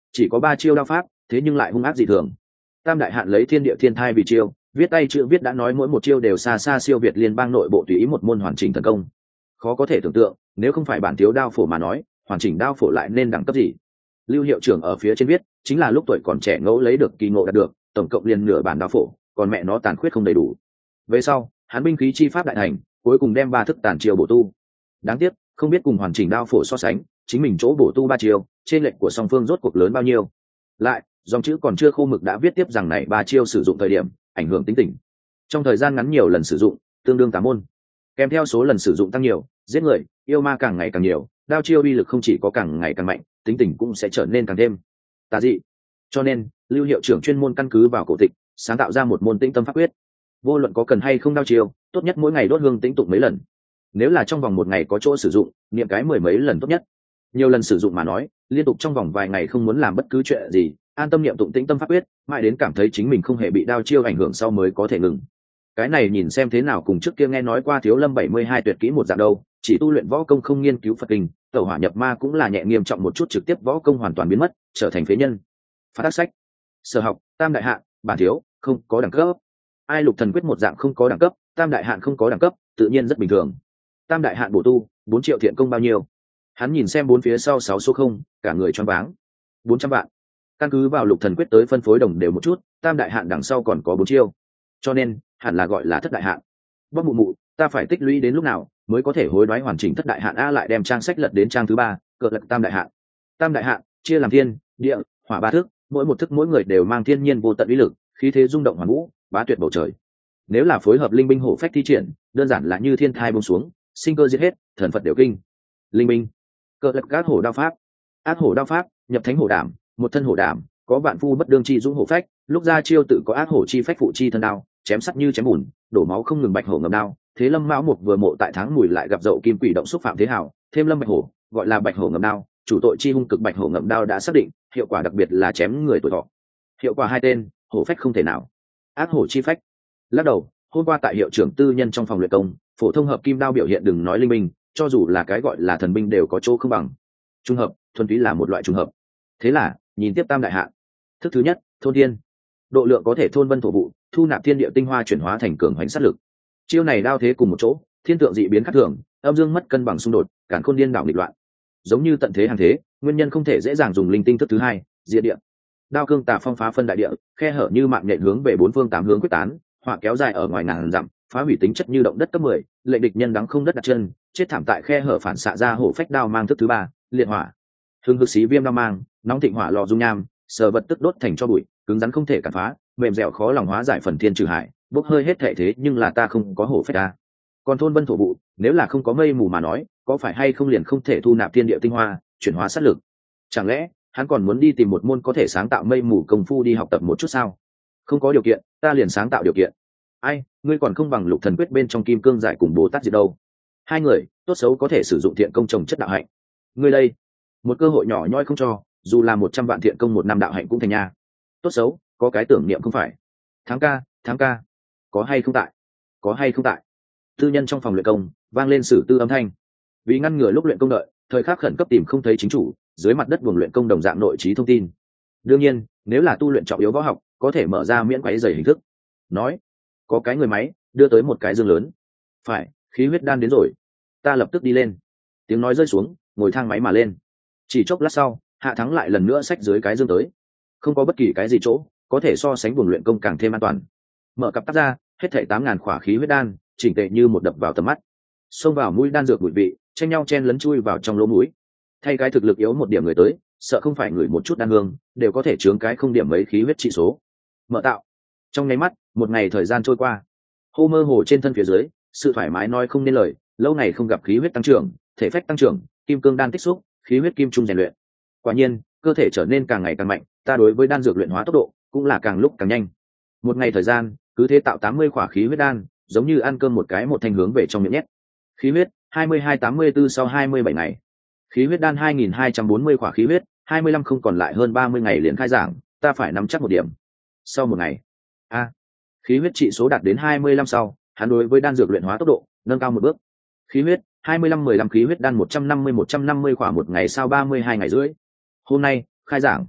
chỉ có ba chiêu đao pháp, thế nhưng lại hung ác dị thường. Tam đại hạn lấy thiên địa thiên thai vì chiêu, viết tay chữ viết đã nói mỗi một chiêu đều xa xa siêu việt liên bang nội bộ tùy ý một môn hoàn chỉnh thần công. Khó có thể tưởng tượng, nếu không phải bản thiếu đao phổ mà nói, hoàn chỉnh đao phổ lại nên đẳng cấp gì. Lưu hiệu trưởng ở phía trên viết, chính là lúc tuổi còn trẻ ngẫu lấy được kỳ ngộ đạt được, tổng cộng liền nửa bản đao phổ, còn mẹ nó tàn khuyết không đầy đủ. Về sau, hắn binh khí chi pháp đại thành, cuối cùng đem ba thức tàn chiêu bổ tu. Đáng tiếc, không biết cùng hoàn chỉnh đao phổ so sánh, chính mình chỗ bổ tu ba chiêu, trên lệnh của song phương rốt cuộc lớn bao nhiêu. Lại, dòng chữ còn chưa khô mực đã viết tiếp rằng này ba chiêu sử dụng thời điểm, ảnh hưởng tính tình. Trong thời gian ngắn nhiều lần sử dụng, tương đương tám môn. Kèm theo số lần sử dụng tăng nhiều, giết người, yêu ma càng ngày càng nhiều, đao chiêu uy lực không chỉ có càng ngày càng mạnh, tính tình cũng sẽ trở nên càng thêm tà dị. Cho nên, Lưu hiệu trưởng chuyên môn căn cứ vào cổ tịch, sáng tạo ra một môn tĩnh tâm pháp quyết. Vô luận có cần hay không đao chiêu, tốt nhất mỗi ngày đốt hương tĩnh tụng mấy lần. Nếu là trong vòng một ngày có chỗ sử dụng, niệm cái mười mấy lần tốt nhất. Nhiều lần sử dụng mà nói, liên tục trong vòng vài ngày không muốn làm bất cứ chuyện gì, an tâm niệm tụng tĩnh tâm pháp quyết, mãi đến cảm thấy chính mình không hề bị đao chiêu ảnh hưởng sau mới có thể ngừng. Cái này nhìn xem thế nào cùng trước kia nghe nói qua Thiếu Lâm bảy mươi hai tuyệt kỹ một dạng đâu, chỉ tu luyện võ công không nghiên cứu Phật kinh, tẩu hỏa nhập ma cũng là nhẹ nghiêm trọng một chút, trực tiếp võ công hoàn toàn biến mất, trở thành phế nhân. Phát tác sách. Sở học, Tam đại hạn, bản thiếu, không có đẳng cấp. Ai lục thần quyết một dạng không có đẳng cấp, Tam đại hạn không có đẳng cấp, tự nhiên rất bình thường. Tam đại hạn bổ tu, bốn triệu thiện công bao nhiêu? Hắn nhìn xem bốn phía sau sáu số không, cả người choáng váng. bốn trăm vạn. Căn cứ vào lục thần quyết tới phân phối đồng đều một chút, Tam đại hạn đằng sau còn có bốn chiêu. Cho nên, hẳn là gọi là thất đại hạn. Bóc mụ mụ, ta phải tích lũy đến lúc nào mới có thể hối đoái hoàn chỉnh thất đại hạn? A lại đem trang sách lật đến trang thứ ba, cờ lật tam đại hạn. Tam đại hạn chia làm thiên, địa, hỏa ba thức, mỗi một thức mỗi người đều mang thiên nhiên vô tận uy lực, khí thế rung động hoàn vũ, bá tuyệt bầu trời. Nếu là phối hợp linh binh hổ phách thi triển, đơn giản là như thiên thai buông xuống, sinh cơ diệt hết, thần phật đều kinh. Linh binh, cờ lật các hổ đao pháp, ác hổ đao pháp, nhập thánh hổ đảm, một thân hổ đảm, có vạn phu bất đương chi dũng hổ phách, lúc ra chiêu tự có ác hổ chi phách phụ chi thân đao, chém sắt như chém bùn, đổ máu không ngừng bạch hổ ngầm đao. Thế Lâm Mão Mục vừa mộ tại tháng mùi lại gặp dậu kim quỷ động xúc phạm thế hảo, thêm Lâm bạch hổ, gọi là bạch hổ ngầm đao, chủ tội chi hung cực bạch hổ ngầm đao đã xác định, hiệu quả đặc biệt là chém người tuổi thọ. Hiệu quả hai tên, hổ phách không thể nào. Ác hổ chi phách. Lắc đầu, hôm qua tại hiệu trưởng tư nhân trong phòng luyện công, phổ thông hợp kim đao biểu hiện đừng nói linh binh, cho dù là cái gọi là thần binh đều có chỗ không bằng. Trung hợp, thuần túy là một loại trùng hợp. Thế là, nhìn tiếp tam đại hạn. Thức thứ nhất, thôn thiên. Độ lượng có thể thôn vân thổ vụ, thu nạp thiên địa tinh hoa chuyển hóa thành cường hoành sát lực. Chiêu này đao thế cùng một chỗ, thiên tượng dị biến khắc thường, âm dương mất cân bằng xung đột, càn khôn điên đảo nghịch loạn. Giống như tận thế hàng thế, nguyên nhân không thể dễ dàng dùng linh tinh thức thứ hai, diệt địa. Đao cương tà phong phá phân đại địa, khe hở như mạng nhện hướng về bốn phương tám hướng quyết tán, họa kéo dài ở ngoài ngàn dặm, phá hủy tính chất như động đất cấp mười, lệnh địch nhân đắng không đất đặt chân, chết thảm tại khe hở phản xạ ra hổ phách đao mang thức thứ ba, liệt hỏa. Hưng hực xí viêm đao mang, nóng thịnh hỏa lò dung nham, sờ vật tức đốt thành cho bụi, cứng rắn không thể cản phá, mềm dẻo khó lòng hóa giải phần thiên trừ hại, bốc hơi hết thể thế nhưng là ta không có hổ phách ta. Còn thôn vân thổ vụ, nếu là không có mây mù mà nói, có phải hay không liền không thể thu nạp thiên địa tinh hoa, chuyển hóa sát lực? Chẳng lẽ hắn còn muốn đi tìm một môn có thể sáng tạo mây mù công phu đi học tập một chút sao? Không có điều kiện, ta liền sáng tạo điều kiện. Ai, ngươi còn không bằng lục thần quyết bên trong kim cương giải cùng bồ tát gì đâu. Hai người, tốt xấu có thể sử dụng thiện công trồng chất đạo hạnh. Ngươi đây, một cơ hội nhỏ nhoi không cho, dù là một trăm vạn thiện công một năm đạo hạnh cũng thành nha. Tốt xấu, có cái tưởng niệm không phải. Thắng ca, thắng ca, có hay không tại? Có hay không tại? Tư nhân trong phòng luyện công vang lên sử tư âm thanh. Vì ngăn ngừa lúc luyện công đợi, thời khắc khẩn cấp tìm không thấy chính chủ, dưới mặt đất buồng luyện công đồng dạng nội trí thông tin. Đương nhiên, nếu là tu luyện trọng yếu võ học, có thể mở ra miễn quấy giày hình thức. Nói, có cái người máy đưa tới một cái dương lớn. Phải, khí huyết đan đến rồi. Ta lập tức đi lên. Tiếng nói rơi xuống, ngồi thang máy mà lên. Chỉ chốc lát sau, Hạ Thắng lại lần nữa xách dưới cái dương tới. Không có bất kỳ cái gì chỗ có thể so sánh buồng luyện công càng thêm an toàn. Mở cặp tắt ra, hết thảy tám ngàn khỏa khí huyết đan, chỉnh tề như một đập vào tầm mắt. Xông vào mũi đan dược bụi vị, tranh nhau chen lấn chui vào trong lỗ mũi. Thay cái thực lực yếu một điểm người tới, sợ không phải người một chút đan hương, đều có thể chướng cái không điểm mấy khí huyết trị số. Mở tạo. Trong nháy mắt, một ngày thời gian trôi qua. Hô mơ hồ trên thân phía dưới, sự thoải mái nói không nên lời, lâu ngày không gặp khí huyết tăng trưởng, thể phách tăng trưởng, kim cương đan tích xúc, khí huyết kim trung rèn luyện. Quả nhiên, cơ thể trở nên càng ngày càng mạnh, ta đối với đan dược luyện hóa tốc độ cũng là càng lúc càng nhanh. Một ngày thời gian, cứ thế tạo tám mươi khỏa khí huyết đan, giống như ăn cơm một cái một thanh hướng về trong miệng nhét. Khí huyết hai mươi hai tám mươi tư sau hai mươi bảy ngày. Khí huyết đan hai nghìn hai trăm bốn mươi khỏa khí huyết, hai mươi lăm không còn lại hơn ba mươi ngày liền khai giảng, ta phải nắm chắc một điểm. Sau một ngày, a, khí huyết trị số đạt đến hai mươi lăm sau, hắn đối với đan dược luyện hóa tốc độ nâng cao một bước. Khí huyết hai mươi lăm mười lăm khí huyết đan một trăm năm mươi một trăm năm mươi khỏa một ngày sau ba mươi hai ngày rưỡi. Hôm nay, khai giảng.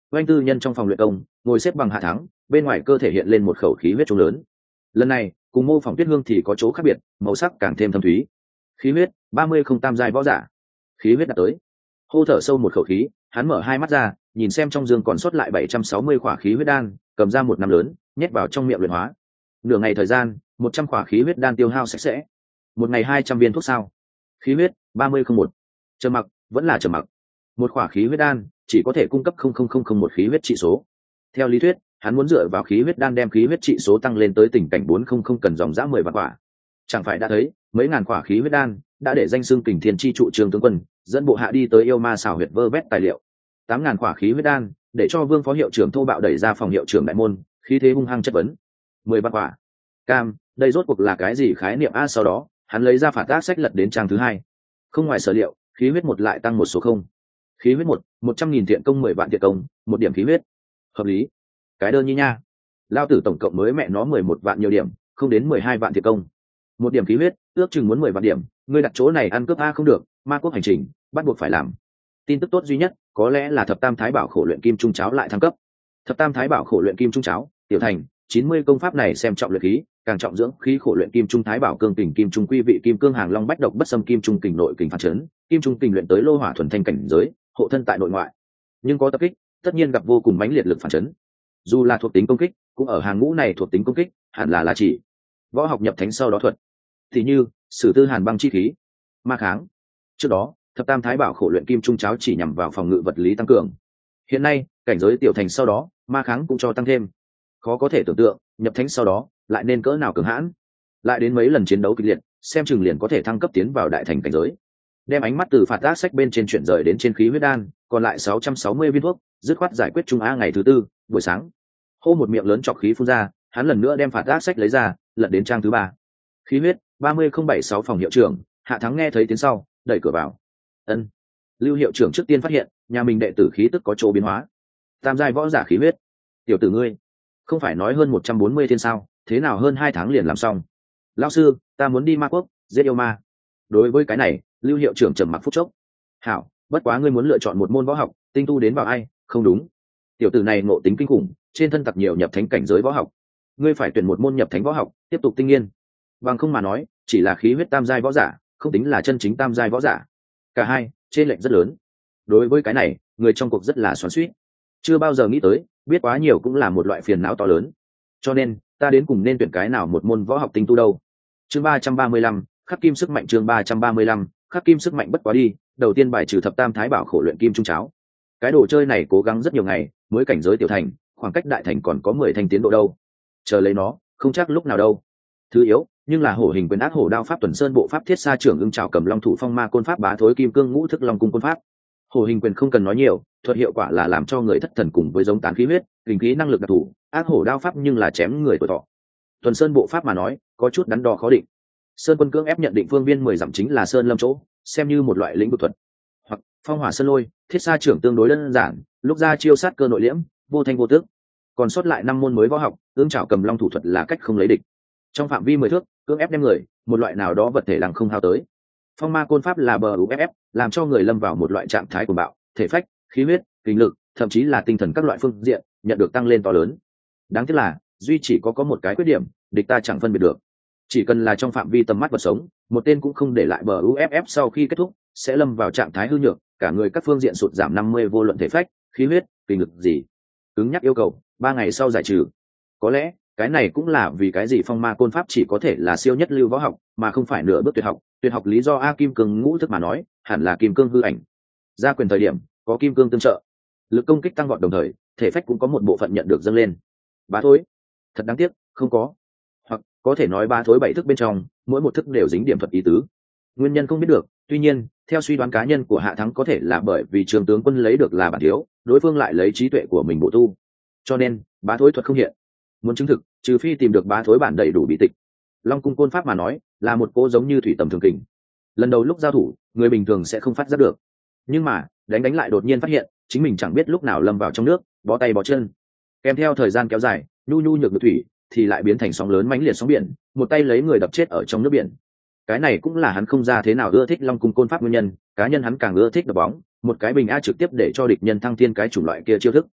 oanh tư nhân trong phòng luyện công ngồi xếp bằng Hạ Thắng, bên ngoài cơ thể hiện lên một khẩu khí huyết trống lớn. Lần này cùng mô phỏng Tuyết Hương thì có chỗ khác biệt, màu sắc càng thêm thâm thúy. Khí huyết ba mươi không tam giai võ giả, khí huyết đạt tới. Hô thở sâu một khẩu khí, hắn mở hai mắt ra, nhìn xem trong dương còn sót lại bảy trăm sáu mươi khỏa khí huyết đan, cầm ra một nắm lớn nhét vào trong miệng luyện hóa. Nửa ngày thời gian, một trăm khỏa khí huyết đan tiêu hao sạch sẽ. Một ngày hai trăm viên thuốc sao? Khí huyết ba mươi không một. Trầm mặc, vẫn là trầm mặc. Một khỏa khí huyết đan chỉ có thể cung cấp không không không không một khí huyết trị số. Theo lý thuyết, hắn muốn dựa vào khí huyết đan đem khí huyết trị số tăng lên tới tình cảnh bốn không không cần dòng dã mười vạn quả. Chẳng phải đã thấy, mấy ngàn quả khí huyết đan đã để danh xưng Kình Thiên chi trụ Trường tướng quân dẫn bộ hạ đi tới yêu ma xảo huyệt vơ vét tài liệu. Tám ngàn quả khí huyết đan để cho Vương phó hiệu trưởng thô bạo đẩy ra phòng hiệu trưởng đại môn, khí thế hung hăng chất vấn. Mười vạn quả. Cam, đây rốt cuộc là cái gì khái niệm a? Sau đó, hắn lấy ra phản tác sách lật đến trang thứ hai. Không ngoài sở liệu, khí huyết một lại tăng một số không. Khí huyết một, một trăm nghìn thiện công mười vạn thiện công, một điểm khí huyết. Hợp lý. Cái đơn như nha. Lao tử tổng cộng mới mẹ nó mười một vạn nhiều điểm, không đến mười hai vạn thiện công. Một điểm khí huyết, ước chừng muốn mười vạn điểm, ngươi đặt chỗ này ăn cướp a không được, ma quốc hành trình, bắt buộc phải làm. Tin tức tốt duy nhất, có lẽ là thập tam thái bảo khổ luyện kim trung cháo lại thăng cấp. Thập tam thái bảo khổ luyện kim trung cháo, tiểu thành, chín mươi công pháp này xem trọng luyện khí, càng trọng dưỡng khí khổ luyện kim trung thái bảo cương kình kim trung quy vị kim cương hàng long bách độc bất xâm kim trung kình nội kình phản chấn, kim trung kình luyện tới lô hỏa thuần thanh cảnh giới, hộ thân tại nội ngoại. Nhưng có tập kích, tất nhiên gặp vô cùng mãnh liệt lực phản chấn. Dù là thuộc tính công kích, cũng ở hàng ngũ này thuộc tính công kích, hẳn là là chỉ võ học nhập thánh sau đó thuật. Thì như sử tư hàn băng chi khí, ma kháng. Trước đó, thập tam thái bảo khổ luyện kim trung cháo chỉ nhằm vào phòng ngự vật lý tăng cường. Hiện nay, cảnh giới tiểu thành sau đó, ma kháng cũng cho tăng thêm. Khó có thể tưởng tượng, nhập thánh sau đó, lại nên cỡ nào cường hãn. Lại đến mấy lần chiến đấu kịch liệt, xem chừng liền có thể thăng cấp tiến vào đại thành cảnh giới. Đem ánh mắt từ phạt tác sách bên trên chuyển rời đến trên khí huyết đan, còn lại sáu trăm sáu mươi viên thuốc, dứt khoát giải quyết trung a ngày thứ tư, buổi sáng. Hô một miệng lớn trọc khí phun ra, hắn lần nữa đem phạt tác sách lấy ra, lật đến trang thứ ba. Khí huyết ba mươi không bảy sáu phòng hiệu trưởng, Hạ Thắng nghe thấy tiếng sau, đẩy cửa vào. Ân. Lưu hiệu trưởng trước tiên phát hiện, nhà mình đệ tử khí tức có chỗ biến hóa. Tam giai võ giả khí huyết. Tiểu tử ngươi, không phải nói hơn một trăm bốn mươi thiên sao, thế nào hơn hai tháng liền làm xong? Lão sư, ta muốn đi ma quốc, giết yêu ma. Đối với cái này, Lưu hiệu trưởng trầm mặc phút chốc. Hảo, bất quá ngươi muốn lựa chọn một môn võ học, tinh tu đến vào ai? Không đúng. Tiểu tử này ngộ tính kinh khủng, trên thân tặc nhiều nhập thánh cảnh giới võ học. Ngươi phải tuyển một môn nhập thánh võ học, tiếp tục tinh nghiên. Bằng không mà nói, chỉ là khí huyết tam giai võ giả, không tính là chân chính tam giai võ giả. Cả hai, trên lệch rất lớn. Đối với cái này, người trong cuộc rất là xoắn xuýt. Chưa bao giờ nghĩ tới, biết quá nhiều cũng là một loại phiền não to lớn. Cho nên, ta đến cùng nên tuyển cái nào một môn võ học tinh tu đâu? Chương ba trăm ba mươi lăm, khắc kim sức mạnh chương ba trăm ba mươi lăm, khắc kim sức mạnh bất quá đi, đầu tiên bài trừ thập tam thái bảo khổ luyện kim trung cháo. Cái đồ chơi này cố gắng rất nhiều ngày, mới cảnh giới tiểu thành, khoảng cách đại thành còn có mười thanh tiến độ đâu. Chờ lấy nó, không chắc lúc nào đâu. Thứ yếu, nhưng là hổ hình quyền ác hổ đao pháp tuần sơn bộ pháp thiết sa trưởng ưng trào cầm long thủ phong ma côn pháp bá thối kim cương ngũ thức long cung côn pháp. Hổ hình quyền không cần nói nhiều, thuật hiệu quả là làm cho người thất thần cùng với giống tán khí huyết, kình khí năng lực đặc thù, ác hổ đao pháp nhưng là chém người tuổi thọ. Tuần sơn bộ pháp mà nói, có chút đắn đo khó định. Sơn quân cưỡng ép nhận định phương viên mười dặm chính là sơn lâm chỗ, xem như một loại lĩnh vực thuật. Hoặc phong hỏa sơn lôi, thiết sa trưởng tương đối đơn giản, lúc ra chiêu sát cơ nội liễm, vô thanh vô tước. Còn sót lại năm môn mới võ học, ương trảo cầm long thủ thuật là cách không lấy địch. Trong phạm vi mười thước, cưỡng ép đem người, một loại nào đó vật thể lằng không hao tới. Phong ma côn pháp là bờ u ép ép, làm cho người lâm vào một loại trạng thái cuồng bạo, thể phách, khí huyết, kinh lực, thậm chí là tinh thần các loại phương diện, nhận được tăng lên to lớn. Đáng tiếc là, duy chỉ có có một cái khuyết điểm, địch ta chẳng phân biệt được. Chỉ cần là trong phạm vi tầm mắt vật sống, một tên cũng không để lại bờ u ép ép sau khi kết thúc, sẽ lâm vào trạng thái hư nhược, cả người các phương diện sụt giảm năm mươi vô luận thể phách, khí huyết, kinh lực gì. Cứng nhắc yêu cầu, ba ngày sau giải trừ. Có lẽ, cái này cũng là vì cái gì phong ma côn pháp chỉ có thể là siêu nhất lưu võ học, mà không phải nửa bước tuyệt học. Tuyệt học lý do a kim cương ngũ thức mà nói, hẳn là kim cương hư ảnh. Ra quyền thời điểm, có kim cương tương trợ, lực công kích tăng vọt đồng thời, thể phách cũng có một bộ phận nhận được dâng lên. Bá thối, thật đáng tiếc, không có. Hoặc có thể nói bá thối bảy thức bên trong, mỗi một thức đều dính điểm thuật ý tứ. Nguyên nhân không biết được, tuy nhiên, theo suy đoán cá nhân của Hạ Thắng có thể là bởi vì Trường tướng quân lấy được là bản thiếu, đối phương lại lấy trí tuệ của mình bổ tu. Cho nên, bá thối thuật không hiện. Muốn chứng thực, trừ phi tìm được bá thối bản đầy đủ bí tịch. Long cung côn pháp mà nói, là một cô giống như thủy tầm thường kình. Lần đầu lúc giao thủ, người bình thường sẽ không phát giác được. Nhưng mà, đánh đánh lại đột nhiên phát hiện, chính mình chẳng biết lúc nào lâm vào trong nước, bó tay bó chân. Kèm theo thời gian kéo dài, nhu nhu nhược được thủy, thì lại biến thành sóng lớn mãnh liệt sóng biển, một tay lấy người đập chết ở trong nước biển. Cái này cũng là hắn không ra thế nào ưa thích Long cung côn pháp nguyên nhân, cá nhân hắn càng ưa thích đập bóng, một cái bình a trực tiếp để cho địch nhân thăng thiên cái chủng loại kia chiêu thức.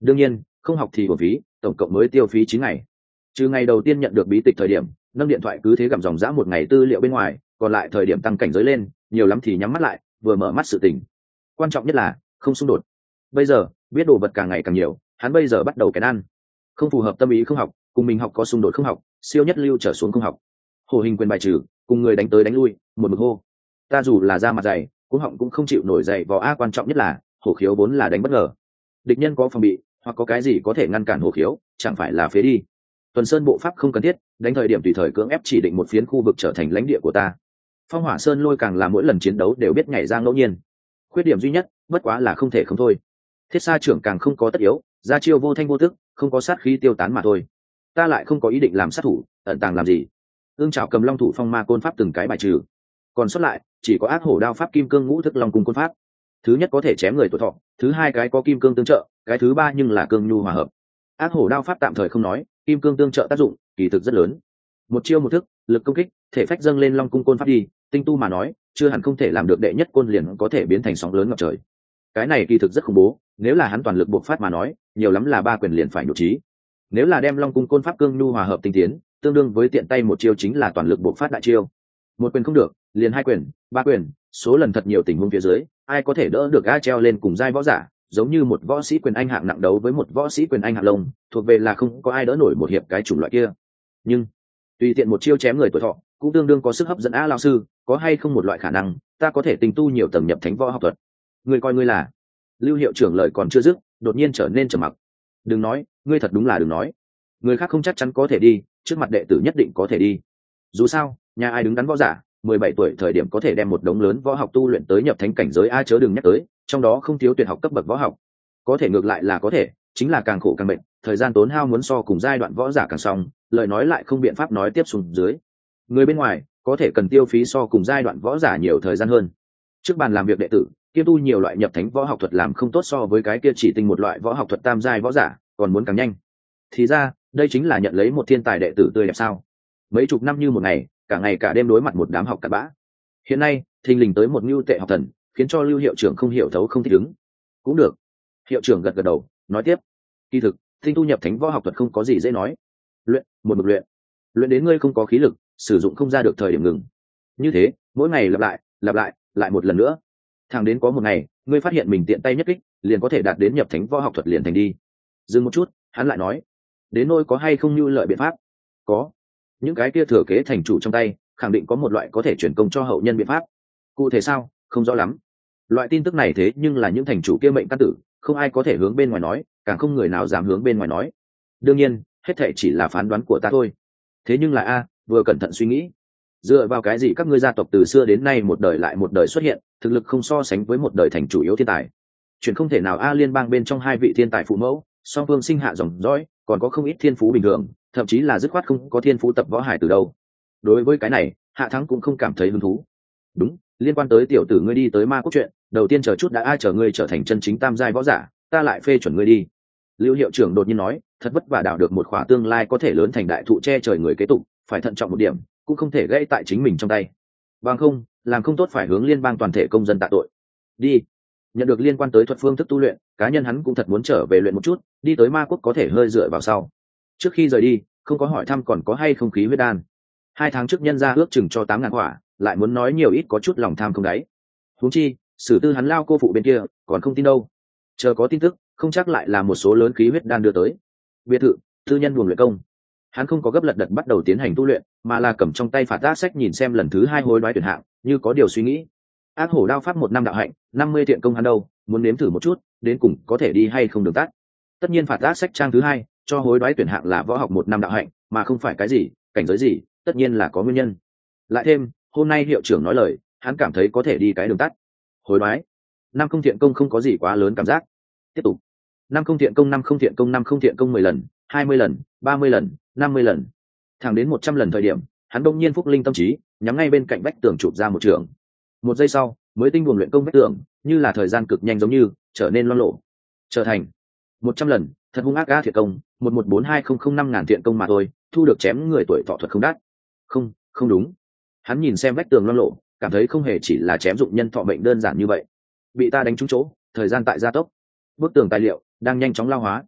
đương nhiên không học thì bổ phí, tổng cộng mới tiêu phí chín ngày. Trừ ngày đầu tiên nhận được bí tịch thời điểm nâng điện thoại cứ thế gặm dòng dã một ngày tư liệu bên ngoài, còn lại thời điểm tăng cảnh giới lên nhiều lắm thì nhắm mắt lại vừa mở mắt sự tỉnh. Quan trọng nhất là không xung đột. Bây giờ biết đồ vật càng ngày càng nhiều, hắn bây giờ bắt đầu cái ăn không phù hợp tâm ý không học, cùng mình học có xung đột không học, siêu nhất lưu trở xuống không học. Hổ hình quyền bài trừ, cùng người đánh tới đánh lui một mực hô. Ta dù là da mặt dày cũng họng cũng không chịu nổi dày vò a. Quan trọng nhất là hổ khiếu vốn là đánh bất ngờ, địch nhân có phòng bị hoặc có cái gì có thể ngăn cản hổ khiếu, chẳng phải là phế đi. Tuần sơn bộ pháp không cần thiết, đánh thời điểm tùy thời cưỡng ép chỉ định một phiến khu vực trở thành lãnh địa của ta. Phong hỏa sơn lôi càng là mỗi lần chiến đấu đều biết nhảy ra ngẫu nhiên. Khuyết điểm duy nhất bất quá là không thể không thôi. Thiết sa trưởng càng không có tất yếu, ra chiêu vô thanh vô tức, không có sát khí tiêu tán mà thôi. Ta lại không có ý định làm sát thủ, ẩn tàng làm gì. Ương Trảo cầm long thủ phong ma côn pháp từng cái bài trừ, còn xuất lại chỉ có ác hổ đao pháp kim cương ngũ thức long cung côn pháp. Thứ nhất có thể chém người tuổi thọ, thứ hai cái có kim cương tương trợ, cái thứ ba nhưng là cương nhu hòa hợp. Ác hổ đao pháp tạm thời không nói, kim cương tương trợ tác dụng kỳ thực rất lớn. Một chiêu một thức, lực công kích, thể phách dâng lên long cung côn pháp đi, tinh tu mà nói, chưa hẳn không thể làm được đệ nhất côn liền có thể biến thành sóng lớn ngập trời. Cái này kỳ thực rất khủng bố, nếu là hắn toàn lực bộc phát mà nói, nhiều lắm là ba quyền liền phải nhục trí. Nếu là đem long cung côn pháp cương nhu hòa hợp tinh tiến, tương đương với tiện tay một chiêu chính là toàn lực bộc phát đại chiêu. Một quyền không được, liền hai quyền, ba quyền, số lần thật nhiều tình huống phía dưới, ai có thể đỡ được ga treo lên cùng giai võ giả, giống như một võ sĩ quyền anh hạng nặng đấu với một võ sĩ quyền anh hạng lông, thuộc về là không có ai đỡ nổi một hiệp cái chủng loại kia. Nhưng tùy tiện một chiêu chém người tuổi thọ, cũng tương đương có sức hấp dẫn a. Lão sư, có hay không một loại khả năng, ta có thể tình tu nhiều tầng nhập thánh võ học thuật? Ngươi coi ngươi là. Lưu hiệu trưởng lời còn chưa dứt, đột nhiên trở nên trầm mặc. Đừng nói, ngươi thật đúng là đừng nói. Người khác không chắc chắn có thể đi, trước mặt đệ tử nhất định có thể đi. Dù sao, nhà ai đứng đắn võ giả, mười bảy tuổi thời điểm có thể đem một đống lớn võ học tu luyện tới nhập thánh cảnh giới a, chớ đừng nhắc tới, trong đó không thiếu tuyệt học cấp bậc võ học. Có thể ngược lại là có thể, chính là càng khổ càng bệnh, thời gian tốn hao muốn so cùng giai đoạn võ giả càng xong, lời nói lại không biện pháp nói tiếp xuống dưới. Người bên ngoài có thể cần tiêu phí so cùng giai đoạn võ giả nhiều thời gian hơn. Trước bàn làm việc đệ tử, kiêm tu nhiều loại nhập thánh võ học thuật làm không tốt so với cái kia chỉ tinh một loại võ học thuật tam giai võ giả, còn muốn càng nhanh. Thì ra, đây chính là nhận lấy một thiên tài đệ tử tươi đẹp sao? Mấy chục năm như một ngày, cả ngày cả đêm đối mặt một đám học cặn bã. Hiện nay, thình lình tới một nhu tệ học thần, khiến cho Lưu hiệu trưởng không hiểu thấu không thích ứng. Cũng được. Hiệu trưởng gật gật đầu, nói tiếp. Kỳ thực, tinh tu nhập thánh võ học thuật không có gì dễ nói. Luyện, một mực luyện. Luyện đến ngươi không có khí lực, sử dụng không ra được thời điểm ngừng. Như thế, mỗi ngày lặp lại, lặp lại, lại một lần nữa. Thẳng đến có một ngày, ngươi phát hiện mình tiện tay nhất kích, liền có thể đạt đến nhập thánh võ học thuật liền thành đi. Dừng một chút, hắn lại nói, đến nôi có hay không như lợi biện pháp? Có. Những cái kia thừa kế thành chủ trong tay, khẳng định có một loại có thể chuyển công cho hậu nhân biện pháp. Cụ thể sao, không rõ lắm. Loại tin tức này thế nhưng là những thành chủ kia mệnh căn tử, không ai có thể hướng bên ngoài nói, càng không người nào dám hướng bên ngoài nói. Đương nhiên, hết thảy chỉ là phán đoán của ta thôi. Thế nhưng là a, vừa cẩn thận suy nghĩ, dựa vào cái gì các ngươi gia tộc từ xưa đến nay một đời lại một đời xuất hiện, thực lực không so sánh với một đời thành chủ yếu thiên tài. Chuyện không thể nào a, liên bang bên trong hai vị thiên tài phụ mẫu, song phương sinh hạ dòng dõi, còn có không ít thiên phú bình thường, thậm chí là dứt khoát không có thiên phú tập võ hải từ đâu. Đối với cái này, Hạ Thắng cũng không cảm thấy hứng thú. Đúng, liên quan tới tiểu tử ngươi đi tới ma quốc chuyện, đầu tiên chờ chút đã, ai chờ ngươi trở thành chân chính tam giai võ giả, ta lại phê chuẩn ngươi đi. Lưu hiệu trưởng đột nhiên nói, thật vất vả đào được một khỏa tương lai có thể lớn thành đại thụ che trời người kế tục, phải thận trọng một điểm, cũng không thể gãy tại chính mình trong tay. Bằng không, làm không tốt phải hướng liên bang toàn thể công dân tạ tội. Đi. Nhận được liên quan tới thuật phương thức tu luyện, cá nhân hắn cũng thật muốn trở về luyện một chút, đi tới ma quốc có thể hơi dựa vào sau. Trước khi rời đi, không có hỏi thăm còn có hay không khí huyết đan. Hai tháng trước nhân ra ước chừng cho tám ngàn quả, lại muốn nói nhiều ít có chút lòng tham không đáy. Huống chi, sử tư hắn lao cô phụ bên kia, còn không tin đâu. Chờ có tin tức, không chắc lại là một số lớn khí huyết đan đưa tới. Biệt thự, tư nhân buồng luyện công. Hắn không có gấp lật đật bắt đầu tiến hành tu luyện, mà là cầm trong tay phạt ác sách nhìn xem lần thứ hai hối đoái tuyển hạng, như có điều suy nghĩ. Ác hổ đao pháp một năm đạo hạnh, năm mươi thiện công hắn đâu, muốn nếm thử một chút, đến cùng có thể đi hay không được tắt. Tất nhiên phạt ác sách trang thứ hai, cho hối đoái tuyển hạng là võ học một năm đạo hạnh, mà không phải cái gì, cảnh giới gì, tất nhiên là có nguyên nhân. Lại thêm, hôm nay hiệu trưởng nói lời, hắn cảm thấy có thể đi cái đường tắt. Hối đoái, năm không thiện công không có gì quá lớn cảm giác. Tiếp tục, năm không thiện công năm không thiện công năm không thiện công mười lần, hai mươi lần, ba mươi lần, năm mươi lần, thẳng đến một trăm lần thời điểm, hắn đông nhiên phúc linh tâm trí, nhắm ngay bên cạnh vách tường chụp ra một trường. Một giây sau, mới tinh buồng luyện công vách tường, như là thời gian cực nhanh giống như trở nên loang lộ, trở thành một trăm lần, thật hung ác ga thiện công, một một bốn hai không không năm ngàn thiện công mà thôi, thu được chém người tuổi thọ thuật không đắt. Không, không đúng. Hắn nhìn xem vách tường loang lộ, cảm thấy không hề chỉ là chém dụng nhân thọ mệnh đơn giản như vậy. Bị ta đánh trúng chỗ, thời gian tại gia tốc. Bức tường tài liệu đang nhanh chóng lao hóa,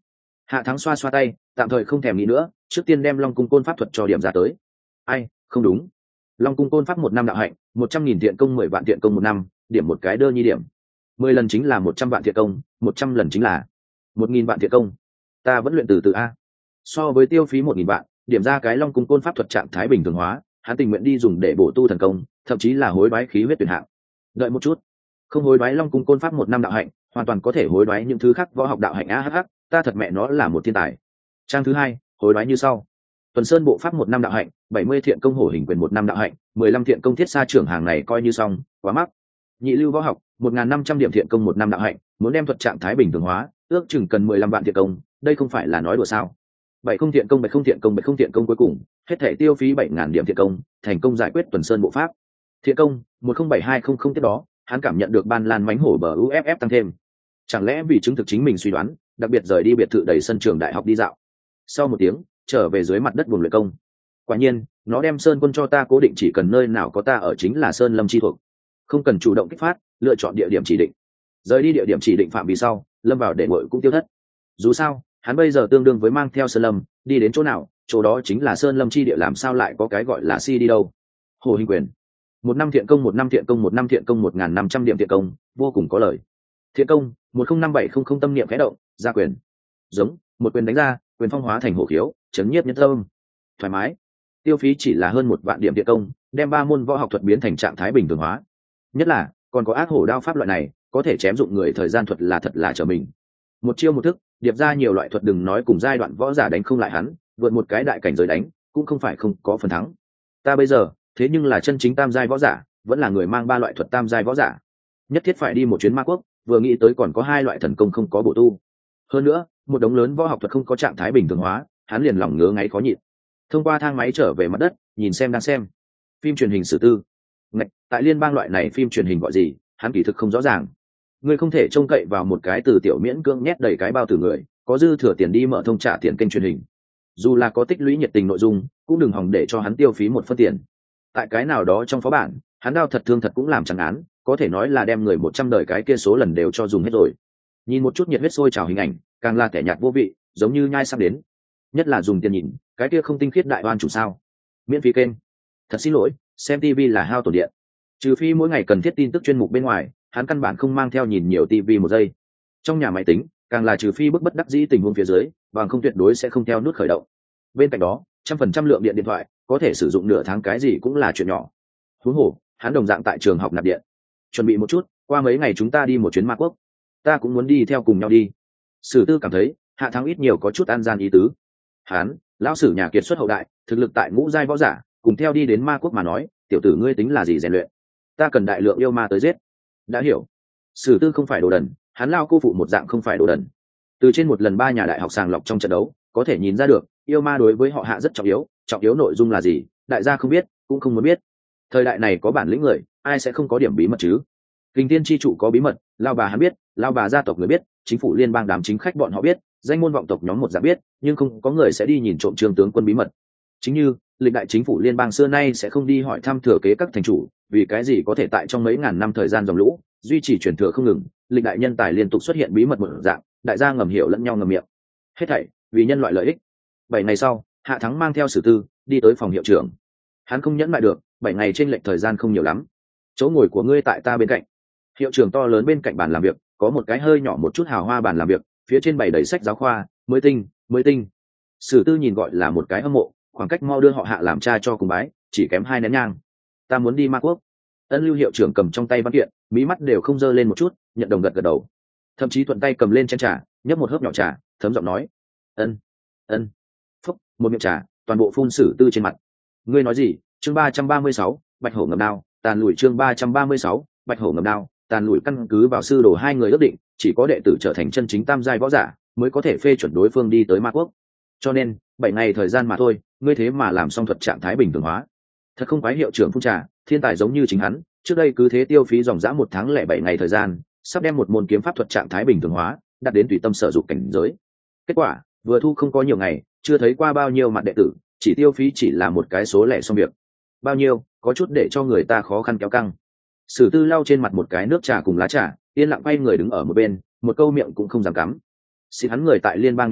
Hạ Thắng xoa xoa tay, tạm thời không thèm nghĩ nữa, trước tiên đem Long cung côn pháp thuật cho điểm ra tới. Ai, không đúng. Long cung côn pháp một năm đạo hạnh, một trăm nghìn thiện công mười vạn thiện công một năm, điểm một cái đơ nhi điểm. Mười lần chính là một trăm vạn thiện công, một trăm lần chính là một nghìn vạn thiện công. Ta vẫn luyện từ từ a. So với tiêu phí một nghìn vạn, điểm ra cái Long cung côn pháp thuật trạng thái bình thường hóa, hắn tình nguyện đi dùng để bổ tu thần công, thậm chí là hối đoái khí huyết tuyển hạng. Đợi một chút, không hối đoái Long cung côn pháp một năm đạo hạnh, hoàn toàn có thể hối đoái những thứ khác võ học đạo hạnh a hh, ta thật mẹ nó là một thiên tài. Trang thứ hai, hối đoái như sau: Tuần Sơn bộ pháp một năm đạo hạnh, bảy mươi thiện công hổ hình quyền một năm đạo hạnh, mười lăm thiện công thiết sa trưởng hàng này coi như xong, quá mắc. Nhị lưu võ học, một nghìn năm trăm điểm thiện công một năm đạo hạnh, muốn đem thuật trạng thái bình thường hóa, ước chừng cần mười lăm vạn thiện công, đây không phải là nói đùa sao? Bảy không thiện công, bảy không thiện công, bảy không thiện công cuối cùng, hết thể tiêu phí bảy nghìn điểm thiện công, thành công giải quyết Tuần Sơn bộ pháp. Thiện công, một không bảy hai không không tiếp đó, hắn cảm nhận được ban lan mánh hổ bờ u ép ép tăng thêm. Chẳng lẽ vì chứng thực chính mình suy đoán, đặc biệt rời đi biệt thự đầy sân trường đại học đi dạo. Sau một tiếng, trở về dưới mặt đất buồng luyện công. Quả nhiên, nó đem sơn quân cho ta cố định chỉ cần nơi nào có ta ở chính là sơn lâm chi thuộc, không cần chủ động kích phát, lựa chọn địa điểm chỉ định. Rời đi địa điểm chỉ định phạm vi sau, lâm vào để ngội cũng tiêu thất. Dù sao, hắn bây giờ tương đương với mang theo sơn lâm, đi đến chỗ nào, chỗ đó chính là sơn lâm chi địa, làm sao lại có cái gọi là si đi đâu. Hồ hình quyền, một năm thiện công, một năm thiện công, một năm thiện công, một nghìn năm trăm điểm thiện công, vô cùng có lời. Thiện công, một không năm bảy không không tâm niệm khẽ động, ra quyền. Giống, một quyền đánh ra, quyền phong hóa thành hổ khiếu, chấn nhiếp nhân tâm. Thoải mái. Tiêu phí chỉ là hơn một vạn điểm thiện công, đem ba môn võ học thuật biến thành trạng thái bình thường hóa. Nhất là, còn có ác hổ đao pháp loại này, có thể chém dụng người thời gian thuật là thật là trở mình. Một chiêu một thức, điệp ra nhiều loại thuật, đừng nói cùng giai đoạn võ giả đánh không lại hắn, vượt một cái đại cảnh giới đánh, cũng không phải không có phần thắng. Ta bây giờ, thế nhưng là chân chính tam giai võ giả, vẫn là người mang ba loại thuật tam giai võ giả. Nhất thiết phải đi một chuyến ma quốc, vừa nghĩ tới còn có hai loại thần công không có bổ tu. Hơn nữa, một đống lớn võ học thuật không có trạng thái bình thường hóa, hắn liền lòng ngứa ngáy khó nhịn. Thông qua thang máy trở về mặt đất, nhìn xem đang xem phim truyền hình Sử Tư. Ngạch, tại liên bang loại này phim truyền hình gọi gì, hắn kỳ thực không rõ ràng. Ngươi không thể trông cậy vào một cái từ tiểu miễn cưỡng nhét đầy cái bao tử người, có dư thừa tiền đi mở thông trả tiền kênh truyền hình. Dù là có tích lũy nhiệt tình nội dung, cũng đừng hòng để cho hắn tiêu phí một phân tiền. Tại cái nào đó trong phó bản, hắn đao thật thương thật cũng làm chẳng án, có thể nói là đem người một trăm đời cái kia số lần đều cho dùng hết rồi. Nhìn một chút nhiệt huyết sôi trào hình ảnh, càng là kẻ nhạt vô vị, giống như nhai sắp đến. Nhất là dùng tiền nhìn, cái kia không tinh khiết đại oan chủ sao? Miễn phí kênh. Thật xin lỗi, xem ti vi là hao tổn điện. Trừ phi mỗi ngày cần thiết tin tức chuyên mục bên ngoài, hắn căn bản không mang theo nhìn nhiều ti vi một giây. Trong nhà máy tính, càng là trừ phi bức bất đắc dĩ tình huống phía dưới, bằng không tuyệt đối sẽ không theo nút khởi động. Bên cạnh đó, trăm phần trăm lượng điện điện thoại, có thể sử dụng nửa tháng cái gì cũng là chuyện nhỏ. Huống hồ, hắn đồng dạng tại trường học nạp điện. Chuẩn bị một chút, qua mấy ngày chúng ta đi một chuyến ma quốc. Ta cũng muốn đi theo cùng nhau đi. Sử Tư cảm thấy, Hạ Thắng ít nhiều có chút an gian ý tứ. Hán, lão sử nhà kiệt xuất hậu đại, thực lực tại ngũ giai võ giả, cùng theo đi đến ma quốc mà nói, tiểu tử ngươi tính là gì rèn luyện? Ta cần đại lượng yêu ma tới giết. Đã hiểu. Sử Tư không phải đồ đần, hắn lao cô phụ một dạng không phải đồ đần. Từ trên một lần ba nhà đại học sàng lọc trong trận đấu, có thể nhìn ra được, yêu ma đối với họ Hạ rất trọng yếu, trọng yếu nội dung là gì, đại gia không biết, cũng không muốn biết. Thời đại này có bản lĩnh người, ai sẽ không có điểm bí mật chứ? Kình Thiên chi trụ có bí mật, lao bà hắn biết, lao bà gia tộc người biết, chính phủ liên bang đám chính khách bọn họ biết, danh môn vọng tộc nhóm một dạng biết, nhưng không có người sẽ đi nhìn trộm trương tướng quân bí mật. Chính như lịch đại chính phủ liên bang xưa nay sẽ không đi hỏi thăm thừa kế các thành chủ, vì cái gì có thể tại trong mấy ngàn năm thời gian dòng lũ duy trì truyền thừa không ngừng, lịch đại nhân tài liên tục xuất hiện bí mật một dạng, đại gia ngầm hiểu lẫn nhau ngầm miệng. Hết thảy vì nhân loại lợi ích. Bảy ngày sau, Hạ Thắng mang theo Sử Tư đi tới phòng hiệu trưởng. Hắn không nhẫn lại được, bảy ngày trên lệch thời gian không nhiều lắm. Chỗ ngồi của ngươi tại ta bên cạnh. Hiệu trưởng to lớn bên cạnh bàn làm việc, có một cái hơi nhỏ một chút hào hoa bàn làm việc, phía trên bày đầy sách giáo khoa, mới tinh, mới tinh. Sử Tư nhìn gọi là một cái hâm mộ, khoảng cách mau đưa họ Hạ làm cha cho cùng bái, chỉ kém hai nén nhang. Ta muốn đi ma quốc. Ân Lưu hiệu trưởng cầm trong tay văn kiện, mí mắt đều không dơ lên một chút, nhận đồng gật gật đầu. Thậm chí thuận tay cầm lên chén trà, nhấp một hớp nhỏ trà, thấm giọng nói: "Ân, ân." Phúc, một miệng trà, toàn bộ phun Sử Tư trên mặt. Ngươi nói gì? Chương ba trăm ba mươi sáu, Bạch Hổ ngầm đao, tàn lùi chương ba trăm ba mươi sáu, Bạch Hổ ngầm đao, tàn lùi. Căn cứ vào sư đồ hai người ước định, chỉ có đệ tử trở thành chân chính tam giai võ giả, mới có thể phê chuẩn đối phương đi tới ma quốc. Cho nên, bảy ngày thời gian mà thôi, ngươi thế mà làm xong thuật trạng thái bình thường hóa. Thật không quái hiệu trưởng phun trà, thiên tài giống như chính hắn, trước đây cứ thế tiêu phí dòng dã một tháng lẻ bảy ngày thời gian, sắp đem một môn kiếm pháp thuật trạng thái bình thường hóa, đạt đến tùy tâm sở dụng cảnh giới. Kết quả, vừa thu không có nhiều ngày, chưa thấy qua bao nhiêu mặt đệ tử, chỉ tiêu phí chỉ là một cái số lẻ xong việc. Bao nhiêu, có chút để cho người ta khó khăn kéo căng. Sử Tư lau trên mặt một cái nước trà cùng lá trà, yên lặng quay người đứng ở một bên, một câu miệng cũng không dám cắm. Xin hắn người tại liên bang địa vị,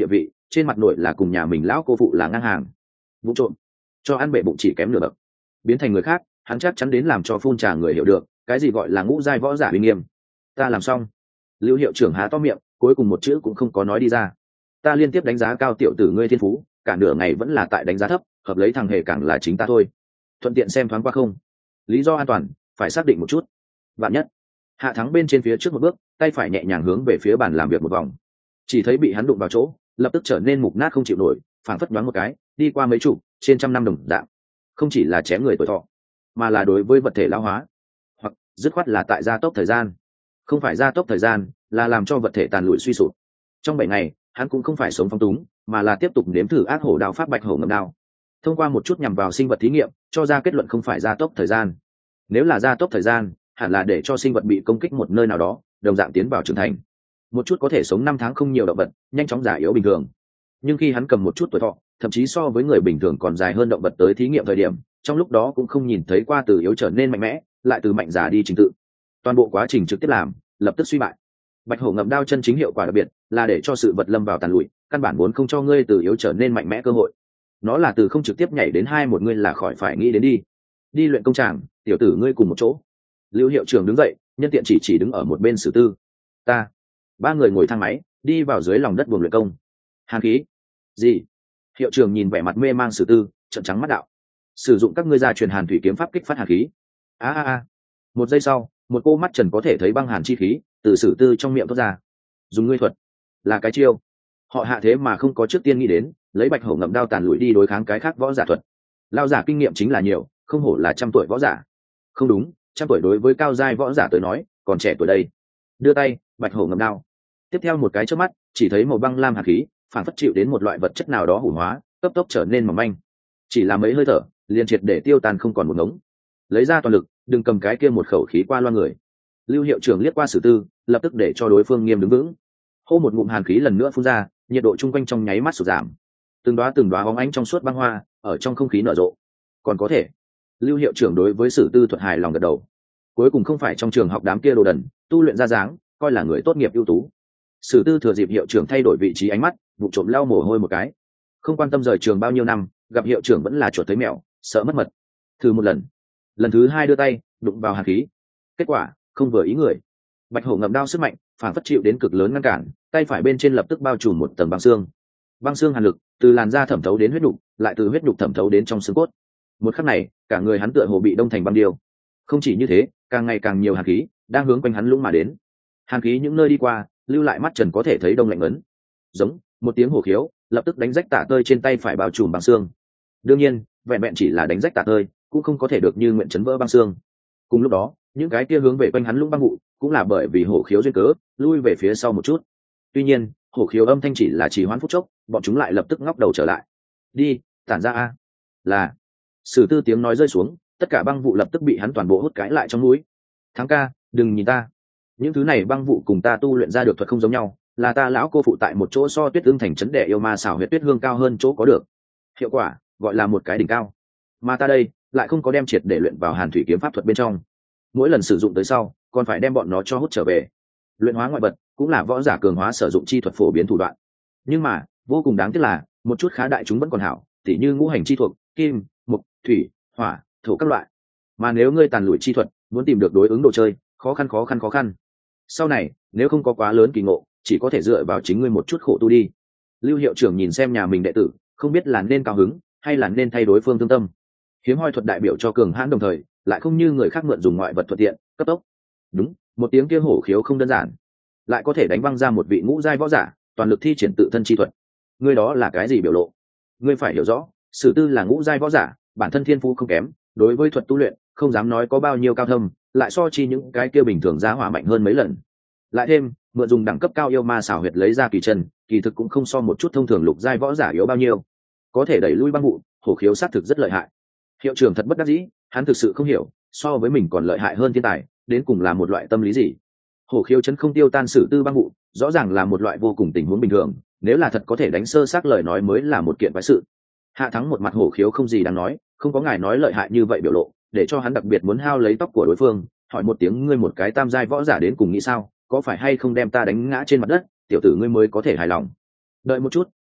trên mặt nội là cùng nhà mình lão cô phụ là ngang hàng. Vụ trộm cho ăn bệ bụng chỉ kém nửa bậc, biến thành người khác hắn chắc chắn đến làm cho phun trà người hiểu được cái gì gọi là ngũ giai võ giả uy nghiêm. Ta làm xong. Lưu hiệu trưởng há to miệng, cuối cùng một chữ cũng không có nói đi ra. Ta liên tiếp đánh giá cao tiểu tử ngươi thiên phú, cả nửa ngày vẫn là tại đánh giá thấp, hợp lấy thằng hề càng là chính ta thôi. Thuận tiện xem thoáng qua không. Lý do an toàn phải xác định một chút. Bạn nhất Hạ Thắng bên trên phía trước một bước, tay phải nhẹ nhàng hướng về phía bàn làm việc một vòng, chỉ thấy bị hắn đụng vào chỗ lập tức trở nên mục nát không chịu nổi, phảng phất đoán một cái đi qua mấy chục trên trăm năm đồng dạng. Không chỉ là chém người tuổi thọ, mà là đối với vật thể lão hóa, hoặc dứt khoát là tại gia tốc thời gian. Không phải gia tốc thời gian, là làm cho vật thể tàn lụi suy sụp. Trong bảy ngày hắn cũng không phải sống phong túng, mà là tiếp tục nếm thử ác hổ đao pháp bạch hổ ngậm đao. Thông qua một chút nhằm vào sinh vật thí nghiệm, cho ra kết luận không phải gia tốc thời gian. Nếu là gia tốc thời gian, hẳn là để cho sinh vật bị công kích một nơi nào đó đồng dạng tiến vào trưởng thành. Một chút có thể sống năm tháng không nhiều động vật nhanh chóng già yếu bình thường, nhưng khi hắn cầm một chút tuổi thọ thậm chí so với người bình thường còn dài hơn động vật tới thí nghiệm thời điểm, trong lúc đó cũng không nhìn thấy qua từ yếu trở nên mạnh mẽ lại từ mạnh già đi trình tự. Toàn bộ quá trình trực tiếp làm lập tức suy bại. Bạch hổ ngậm đao chân chính hiệu quả đặc biệt là để cho sự vật lâm vào tàn lụi, căn bản vốn không cho ngươi từ yếu trở nên mạnh mẽ cơ hội. Nó là từ không trực tiếp nhảy đến hai một ngươi là khỏi phải nghĩ đến đi đi luyện công tràng, tiểu tử ngươi cùng một chỗ. Lưu hiệu trưởng đứng dậy, nhân tiện chỉ chỉ đứng ở một bên Sử Tư. Ta. Ba người ngồi thang máy đi vào dưới lòng đất buồng luyện công. Hàn khí. Gì? Hiệu trưởng nhìn vẻ mặt mê mang Sử Tư, trợn trắng mắt đạo. Sử dụng các ngươi gia truyền hàn thủy kiếm pháp kích phát hàn khí. A a a. Một giây sau, một cô mắt trần có thể thấy băng hàn chi khí từ Sử Tư trong miệng thoát ra. Dùng ngươi thuật là cái chiêu. Họ Hạ thế mà không có trước tiên nghĩ đến lấy bạch hổ ngậm đao tàn lụi đi đối kháng cái khác võ giả thuật. Lao giả kinh nghiệm chính là nhiều, không hổ là trăm tuổi võ giả. Không đúng, trăm tuổi đối với cao giai võ giả tới nói còn trẻ tuổi đây. Đưa tay, bạch hổ ngậm đao. Tiếp theo một cái chớp mắt, chỉ thấy màu băng lam hàn khí phản phất chịu đến một loại vật chất nào đó hủ hóa, cấp tốc trở nên mỏng manh. Chỉ là mấy hơi thở liền triệt để tiêu tan không còn một ngống. Lấy ra toàn lực, đừng cầm cái kia một khẩu khí qua loa người. Lưu hiệu trưởng liếc qua Sử Tư, lập tức để cho đối phương nghiêm đứng vững. Hô một ngụm hàn khí lần nữa phun ra, nhiệt độ chung quanh trong nháy mắt sụt giảm. Từng đóa từng đóa bóng ánh trong suốt băng hoa ở trong không khí nở rộ. Còn có thể. Lưu hiệu trưởng đối với Sử Tư thuật hài lòng gật đầu. Cuối cùng không phải trong trường học đám kia đồ đần tu luyện ra dáng, coi là người tốt nghiệp ưu tú. Sử Tư thừa dịp hiệu trưởng thay đổi vị trí ánh mắt, vụ trộm lau mồ hôi một cái. Không quan tâm rời trường bao nhiêu năm, gặp hiệu trưởng vẫn là chuột thấy mèo, sợ mất mật. Thử một lần. Lần thứ hai đưa tay đụng vào hàn khí, kết quả không vừa ý người. Bạch hổ ngậm đao sức mạnh phản phất chịu đến cực lớn ngăn cản, tay phải bên trên lập tức bao trùm một tầng băng xương. Băng xương hàn lực từ làn da thẩm thấu đến huyết nhục, lại từ huyết nhục thẩm thấu đến trong xương cốt. Một khắc này, cả người hắn tựa hồ bị đông thành băng điêu. Không chỉ như thế, càng ngày càng nhiều hàn khí đang hướng quanh hắn lũng mà đến. Hàn khí những nơi đi qua, lưu lại mắt trần có thể thấy đông lạnh ấn. Giống một tiếng hổ khiếu, lập tức đánh rách tả tơi trên tay phải bao trùm băng xương. Đương nhiên, vẹn vẹn chỉ là đánh rách tả tơi, cũng không có thể được như nguyện chấn vỡ băng xương. Cùng lúc đó, những cái kia hướng về quanh hắn lũng băng vụ, cũng là bởi vì hổ khiếu duyên cớ, lui về phía sau một chút. Tuy nhiên, hổ khiếu âm thanh chỉ là trì hoãn phút chốc, bọn chúng lại lập tức ngóc đầu trở lại. Đi, tản ra a. Là. Sử Tư tiếng nói rơi xuống, tất cả băng vụ lập tức bị hắn toàn bộ hút cái lại trong núi. Thắng ca, đừng nhìn ta. Những thứ này băng vụ cùng ta tu luyện ra được thuật không giống nhau, là ta lão cô phụ tại một chỗ so Tuyết Ương thành trấn đệ yêu ma xảo huyết tuyết hương cao hơn chỗ có được. Hiệu quả gọi là một cái đỉnh cao. Mà ta đây lại không có đem triệt để luyện vào hàn thủy kiếm pháp thuật bên trong. Mỗi lần sử dụng tới sau, còn phải đem bọn nó cho hút trở về. Luyện hóa ngoại vật cũng là võ giả cường hóa sử dụng chi thuật phổ biến thủ đoạn. Nhưng mà, vô cùng đáng tiếc là, một chút khá đại chúng vẫn còn hảo, tỉ như ngũ hành chi thuộc, kim, mộc, thủy, hỏa, thổ các loại. Mà nếu ngươi tàn lùi chi thuật, muốn tìm được đối ứng đồ chơi, khó khăn khó khăn khó khăn. Sau này, nếu không có quá lớn kỳ ngộ, chỉ có thể dựa vào chính ngươi một chút khổ tu đi. Lưu hiệu trưởng nhìn xem nhà mình đệ tử, không biết là nên cao hứng hay là nên thay đối phương thương tâm. Hiếm hoi thuật đại biểu cho cường hãn đồng thời, lại không như người khác mượn dùng ngoại vật thuận tiện, cấp tốc. Đúng, một tiếng kia hổ khiếu không đơn giản, lại có thể đánh văng ra một vị ngũ giai võ giả, toàn lực thi triển tự thân chi thuật. Ngươi đó là cái gì biểu lộ? Ngươi phải hiểu rõ, Sử Tư là ngũ giai võ giả, bản thân thiên phú không kém, đối với thuật tu luyện không dám nói có bao nhiêu cao thâm, lại so chi những cái kia bình thường giá hỏa mạnh hơn mấy lần. Lại thêm mượn dùng đẳng cấp cao yêu ma xảo huyệt lấy ra kỳ chân, kỳ thực cũng không so một chút thông thường lục giai võ giả yếu bao nhiêu, có thể đẩy lui băng vụ. Hổ khiếu sát thực rất lợi hại. Hiệu trưởng thật bất đắc dĩ, hắn thực sự không hiểu, so với mình còn lợi hại hơn thiên tài, đến cùng là một loại tâm lý gì. Hổ khiếu chấn không tiêu tan Sử Tư băng vụ, rõ ràng là một loại vô cùng tình huống bình thường, nếu là thật có thể đánh sơ xác lời nói mới là một kiện quái sự. Hạ Thắng một mặt hổ khiếu không gì đáng nói, không có ngài nói lợi hại như vậy biểu lộ, để cho hắn đặc biệt muốn hao lấy tóc của đối phương, hỏi một tiếng ngươi một cái tam giai võ giả đến cùng nghĩ sao, có phải hay không đem ta đánh ngã trên mặt đất, tiểu tử ngươi mới có thể hài lòng. Đợi một chút,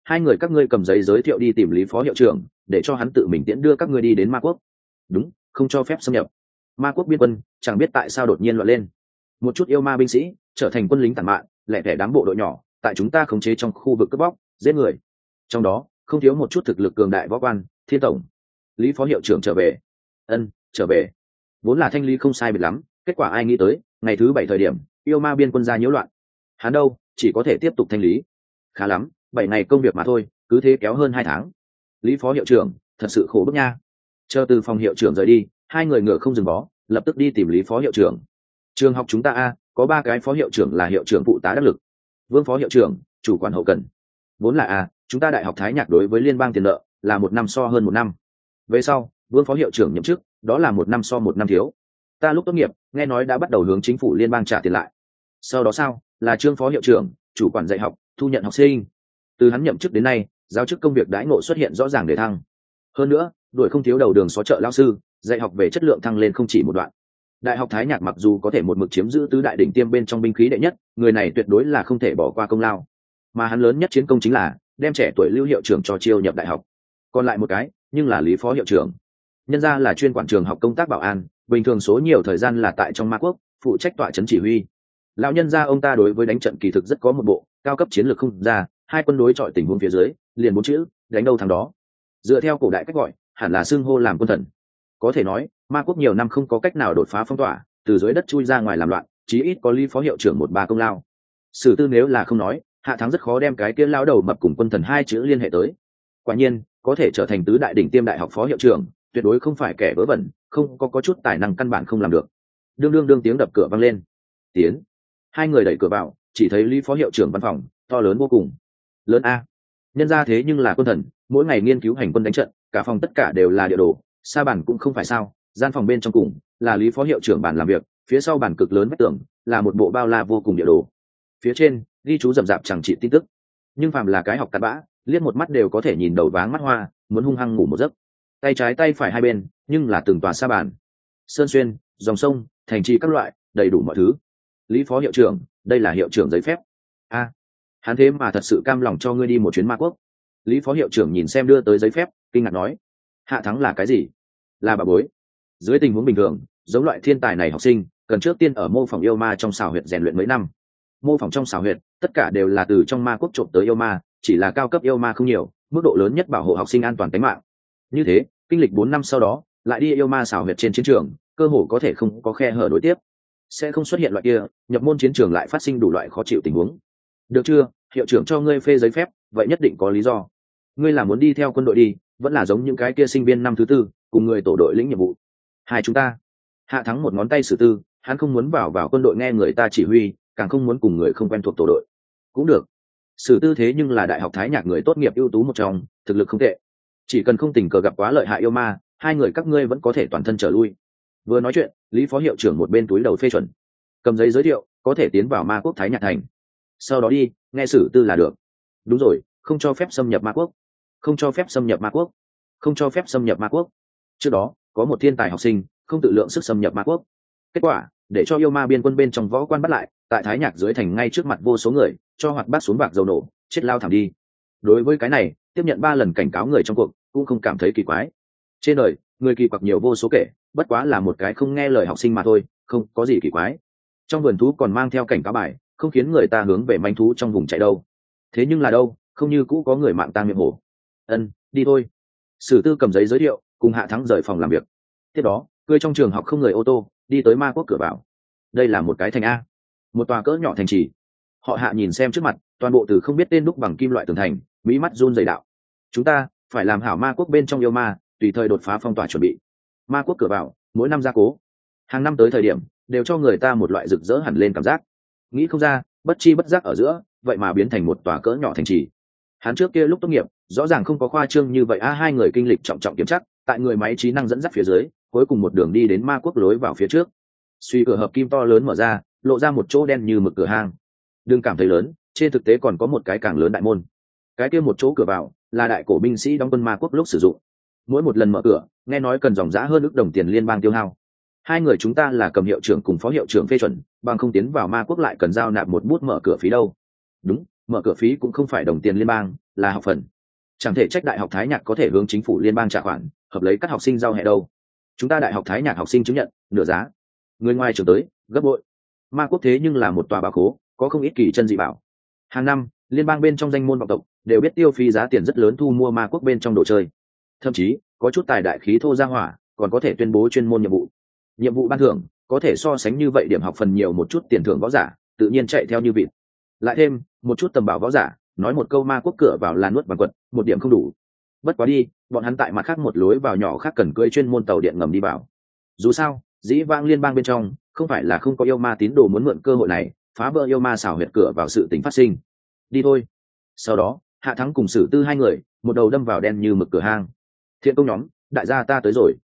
hai người các ngươi cầm giấy giới thiệu đi tìm lý phó hiệu trưởng để cho hắn tự mình tiễn đưa các ngươi đi đến ma quốc. Đúng, không cho phép xâm nhập ma quốc biên quân. Chẳng biết tại sao đột nhiên loạn lên, một chút yêu ma binh sĩ trở thành quân lính tàn mạn, lẻ tẻ đám bộ đội nhỏ tại chúng ta khống chế trong khu vực cướp bóc giết người, trong đó không thiếu một chút thực lực cường đại võ quan. Thiên tổng, lý phó hiệu trưởng trở về. Ân, trở về. Vốn là thanh lý không sai biệt lắm, kết quả ai nghĩ tới ngày thứ bảy thời điểm yêu ma biên quân ra nhiễu loạn, hắn đâu chỉ có thể tiếp tục thanh lý. Khá lắm, bảy ngày công việc mà thôi, cứ thế kéo hơn hai tháng. Lý phó hiệu trưởng thật sự khổ bức nha. Chờ từ phòng hiệu trưởng rời đi, hai người ngựa không dừng bó, lập tức đi tìm lý phó hiệu trưởng. Trường học chúng ta a có ba cái phó hiệu trưởng là hiệu trưởng phụ tá đắc lực. Vương phó hiệu trưởng chủ quản hậu cần. Vốn là a chúng ta đại học Thái Nhạc đối với liên bang tiền nợ là một năm so hơn một năm. Về sau Vương phó hiệu trưởng nhậm chức, đó là một năm so một năm thiếu. Ta lúc tốt nghiệp nghe nói đã bắt đầu hướng chính phủ liên bang trả tiền lại. Sau đó sao là Trương phó hiệu trưởng chủ quản dạy học, thu nhận học sinh. Từ hắn nhậm chức đến nay, giáo chức công việc đãi ngộ xuất hiện rõ ràng để thăng. Hơn nữa đuổi không thiếu đầu đường xó chợ lao sư, dạy học về chất lượng thăng lên không chỉ một đoạn. Đại học Thái Nhạc mặc dù có thể một mực chiếm giữ tứ đại đỉnh tiêm bên trong binh khí đệ nhất, người này tuyệt đối là không thể bỏ qua công lao. Mà hắn lớn nhất chiến công chính là đem trẻ tuổi lưu hiệu trưởng cho chiêu nhập đại học. Còn lại một cái nhưng là lý phó hiệu trưởng, nhân ra là chuyên quản trường học công tác bảo an, bình thường số nhiều thời gian là tại trong ma quốc phụ trách tọa trấn chỉ huy. Lão nhân gia ông ta đối với đánh trận kỳ thực rất có một bộ cao cấp chiến lược không ra, hai quân đối chọi tình huống phía dưới liền bốn chữ đánh đâu thắng đó. Dựa theo cổ đại cách gọi hẳn là xưng hô làm quân thần. Có thể nói ma quốc nhiều năm không có cách nào đột phá phong tỏa, từ dưới đất chui ra ngoài làm loạn, chí ít có lý phó hiệu trưởng một ba công lao. Sử tư nếu là không nói, hạ thắng rất khó đem cái kia lão đầu mập cùng quân thần hai chữ liên hệ tới. Quả nhiên có thể trở thành tứ đại đỉnh tiêm đại học phó hiệu trưởng tuyệt đối không phải kẻ vớ vẩn, không có có chút tài năng căn bản không làm được. Đương đương đương tiếng đập cửa vang lên. Tiến. Hai người đẩy cửa vào, chỉ thấy lý phó hiệu trưởng văn phòng to lớn vô cùng. Lớn a. Nhân ra thế nhưng là quân thần, mỗi ngày nghiên cứu hành quân đánh trận, cả phòng tất cả đều là địa đồ, xa bàn cũng không phải sao. Gian phòng bên trong cùng là lý phó hiệu trưởng bàn làm việc, phía sau bàn cực lớn vách tường là một bộ bao la vô cùng địa đồ, phía trên ghi chú rậm rạp chẳng trị tin tức. Nhưng phàm là cái học cặn bã, liếc một mắt đều có thể nhìn đầu váng mắt hoa, muốn hung hăng ngủ một giấc. Tay trái tay phải hai bên nhưng là từng tòa sa bàn, sơn xuyên, dòng sông, thành trì các loại, đầy đủ mọi thứ. Lý phó hiệu trưởng, đây là hiệu trưởng giấy phép. A, à, hắn thế mà thật sự cam lòng cho ngươi đi một chuyến ma quốc. Lý phó hiệu trưởng nhìn xem đưa tới giấy phép, kinh ngạc nói: hạ thắng là cái gì? Là bà bối. Dưới tình huống bình thường, giống loại thiên tài này học sinh cần trước tiên ở mô phỏng yêu ma trong xào huyệt rèn luyện mấy năm. Mô phỏng trong xào huyệt tất cả đều là từ trong ma quốc trộm tới yêu ma, chỉ là cao cấp yêu ma không nhiều, mức độ lớn nhất bảo hộ học sinh an toàn tính mạng. Như thế kinh lịch bốn năm sau đó lại đi yêu ma xào huyệt trên chiến trường, cơ hồ có thể không có khe hở đối tiếp, sẽ không xuất hiện loại kia nhập môn chiến trường lại phát sinh đủ loại khó chịu tình huống. Được chưa, hiệu trưởng cho ngươi phê giấy phép, vậy nhất định có lý do. Ngươi là muốn đi theo quân đội đi, vẫn là giống những cái kia sinh viên năm thứ tư cùng người tổ đội lĩnh nhiệm vụ? Hai chúng ta. Hạ thắng một ngón tay xử tư, hắn không muốn vào vào quân đội nghe người ta chỉ huy, càng không muốn cùng người không quen thuộc tổ đội. Cũng được. Sử tư thế nhưng là đại học Thái Nhạc người tốt nghiệp ưu tú một trong, thực lực không tệ, chỉ cần không tình cờ gặp quá lợi hại yêu ma, hai người các ngươi vẫn có thể toàn thân trở lui. Vừa nói chuyện, lý phó hiệu trưởng một bên túi đầu phê chuẩn, cầm giấy giới thiệu có thể tiến vào ma quốc Thái Nhạc thành, sau đó đi nghe sử tư là được. Đúng rồi, không cho phép xâm nhập ma quốc, không cho phép xâm nhập ma quốc, không cho phép xâm nhập ma quốc. Trước đó có một thiên tài học sinh không tự lượng sức xâm nhập ma quốc, kết quả để cho yêu ma biên quân bên trong võ quan bắt lại, tại Thái Nhạc dưới thành ngay trước mặt vô số người cho hoạt bát xuống bạc dầu nổ, chết lao thẳng đi. Đối với cái này tiếp nhận ba lần cảnh cáo người trong cuộc cũng không cảm thấy kỳ quái. Trên đời người kỳ quặc nhiều vô số kể, bất quá là một cái không nghe lời học sinh mà thôi, không có gì kỳ quái. Trong vườn thú còn mang theo cảnh cáo bài, không khiến người ta hướng về manh thú trong vùng chạy đâu. Thế nhưng là đâu, không như cũ có người mạng tang miệng hổ. Ân, đi thôi. Sử tư cầm giấy giới thiệu cùng Hạ Thắng rời phòng làm việc. Tiếp đó cười trong trường học không người ô tô đi tới ma quốc cửa vào. Đây là một cái thành a, một tòa cỡ nhỏ thành trì. Họ Hạ nhìn xem trước mặt toàn bộ từ không biết tên đúc bằng kim loại tường thành, mỹ mắt run rẩy đạo: chúng ta phải làm hảo ma quốc bên trong yêu ma, tùy thời đột phá phong tỏa chuẩn bị. Ma quốc cửa vào mỗi năm gia cố, hàng năm tới thời điểm đều cho người ta một loại rực rỡ hẳn lên cảm giác. Nghĩ không ra bất chi bất giác ở giữa vậy mà biến thành một tòa cỡ nhỏ thành trì. Hắn trước kia lúc tốt nghiệp rõ ràng không có khoa trương như vậy a. Hai người kinh lịch trọng trọng kiểm chắc, tại người máy trí năng dẫn dắt phía dưới, cuối cùng một đường đi đến ma quốc lối vào phía trước. Suy cửa hợp kim to lớn mở ra, lộ ra một chỗ đen như mực cửa hang. Đừng cảm thấy lớn, trên thực tế còn có một cái càng lớn đại môn. Cái kia một chỗ cửa vào là đại cổ binh sĩ đóng quân ma quốc lúc sử dụng. Mỗi một lần mở cửa nghe nói cần dòng giá hơn ước đồng tiền liên bang tiêu hao. Hai người chúng ta là cầm hiệu trưởng cùng phó hiệu trưởng phê chuẩn, bằng không tiến vào ma quốc lại cần giao nạp một bút mở cửa phí đâu. Đúng, mở cửa phí cũng không phải đồng tiền liên bang, là học phần. Chẳng thể trách đại học Thái Nhạc có thể hướng chính phủ liên bang trả khoản hợp lấy các học sinh giao hè đâu. Chúng ta đại học Thái Nhạc học sinh chứng nhận nửa giá, người ngoài trường tới gấp bội. Ma quốc thế nhưng là một tòa bảo khố, có không ít kỳ chân dị bảo. Hàng năm liên bang bên trong danh môn vọng tộc đều biết tiêu phí giá tiền rất lớn thu mua ma quốc bên trong đồ chơi, thậm chí có chút tài đại khí thô ra hỏa còn có thể tuyên bố chuyên môn nhiệm vụ. Nhiệm vụ ban thưởng có thể so sánh như vậy điểm học phần nhiều một chút tiền thưởng võ giả tự nhiên chạy theo như vịt. Lại thêm một chút tầm bảo võ giả nói một câu ma quốc cửa vào là nuốt bằng quật, một điểm không đủ. Bất quá đi, bọn hắn tại mặt khác một lối vào nhỏ khác cần cưỡi chuyên môn tàu điện ngầm đi vào. Dù sao dĩ vãng liên bang bên trong không phải là không có yêu ma tín đồ muốn mượn cơ hội này phá vỡ yêu ma xảo huyệt cửa vào sự tình phát sinh. Đi thôi. Sau đó Hạ Thắng cùng Sử Tư hai người một đầu đâm vào đen như mực cửa hang. Thiện công nhóm, đại gia ta tới rồi.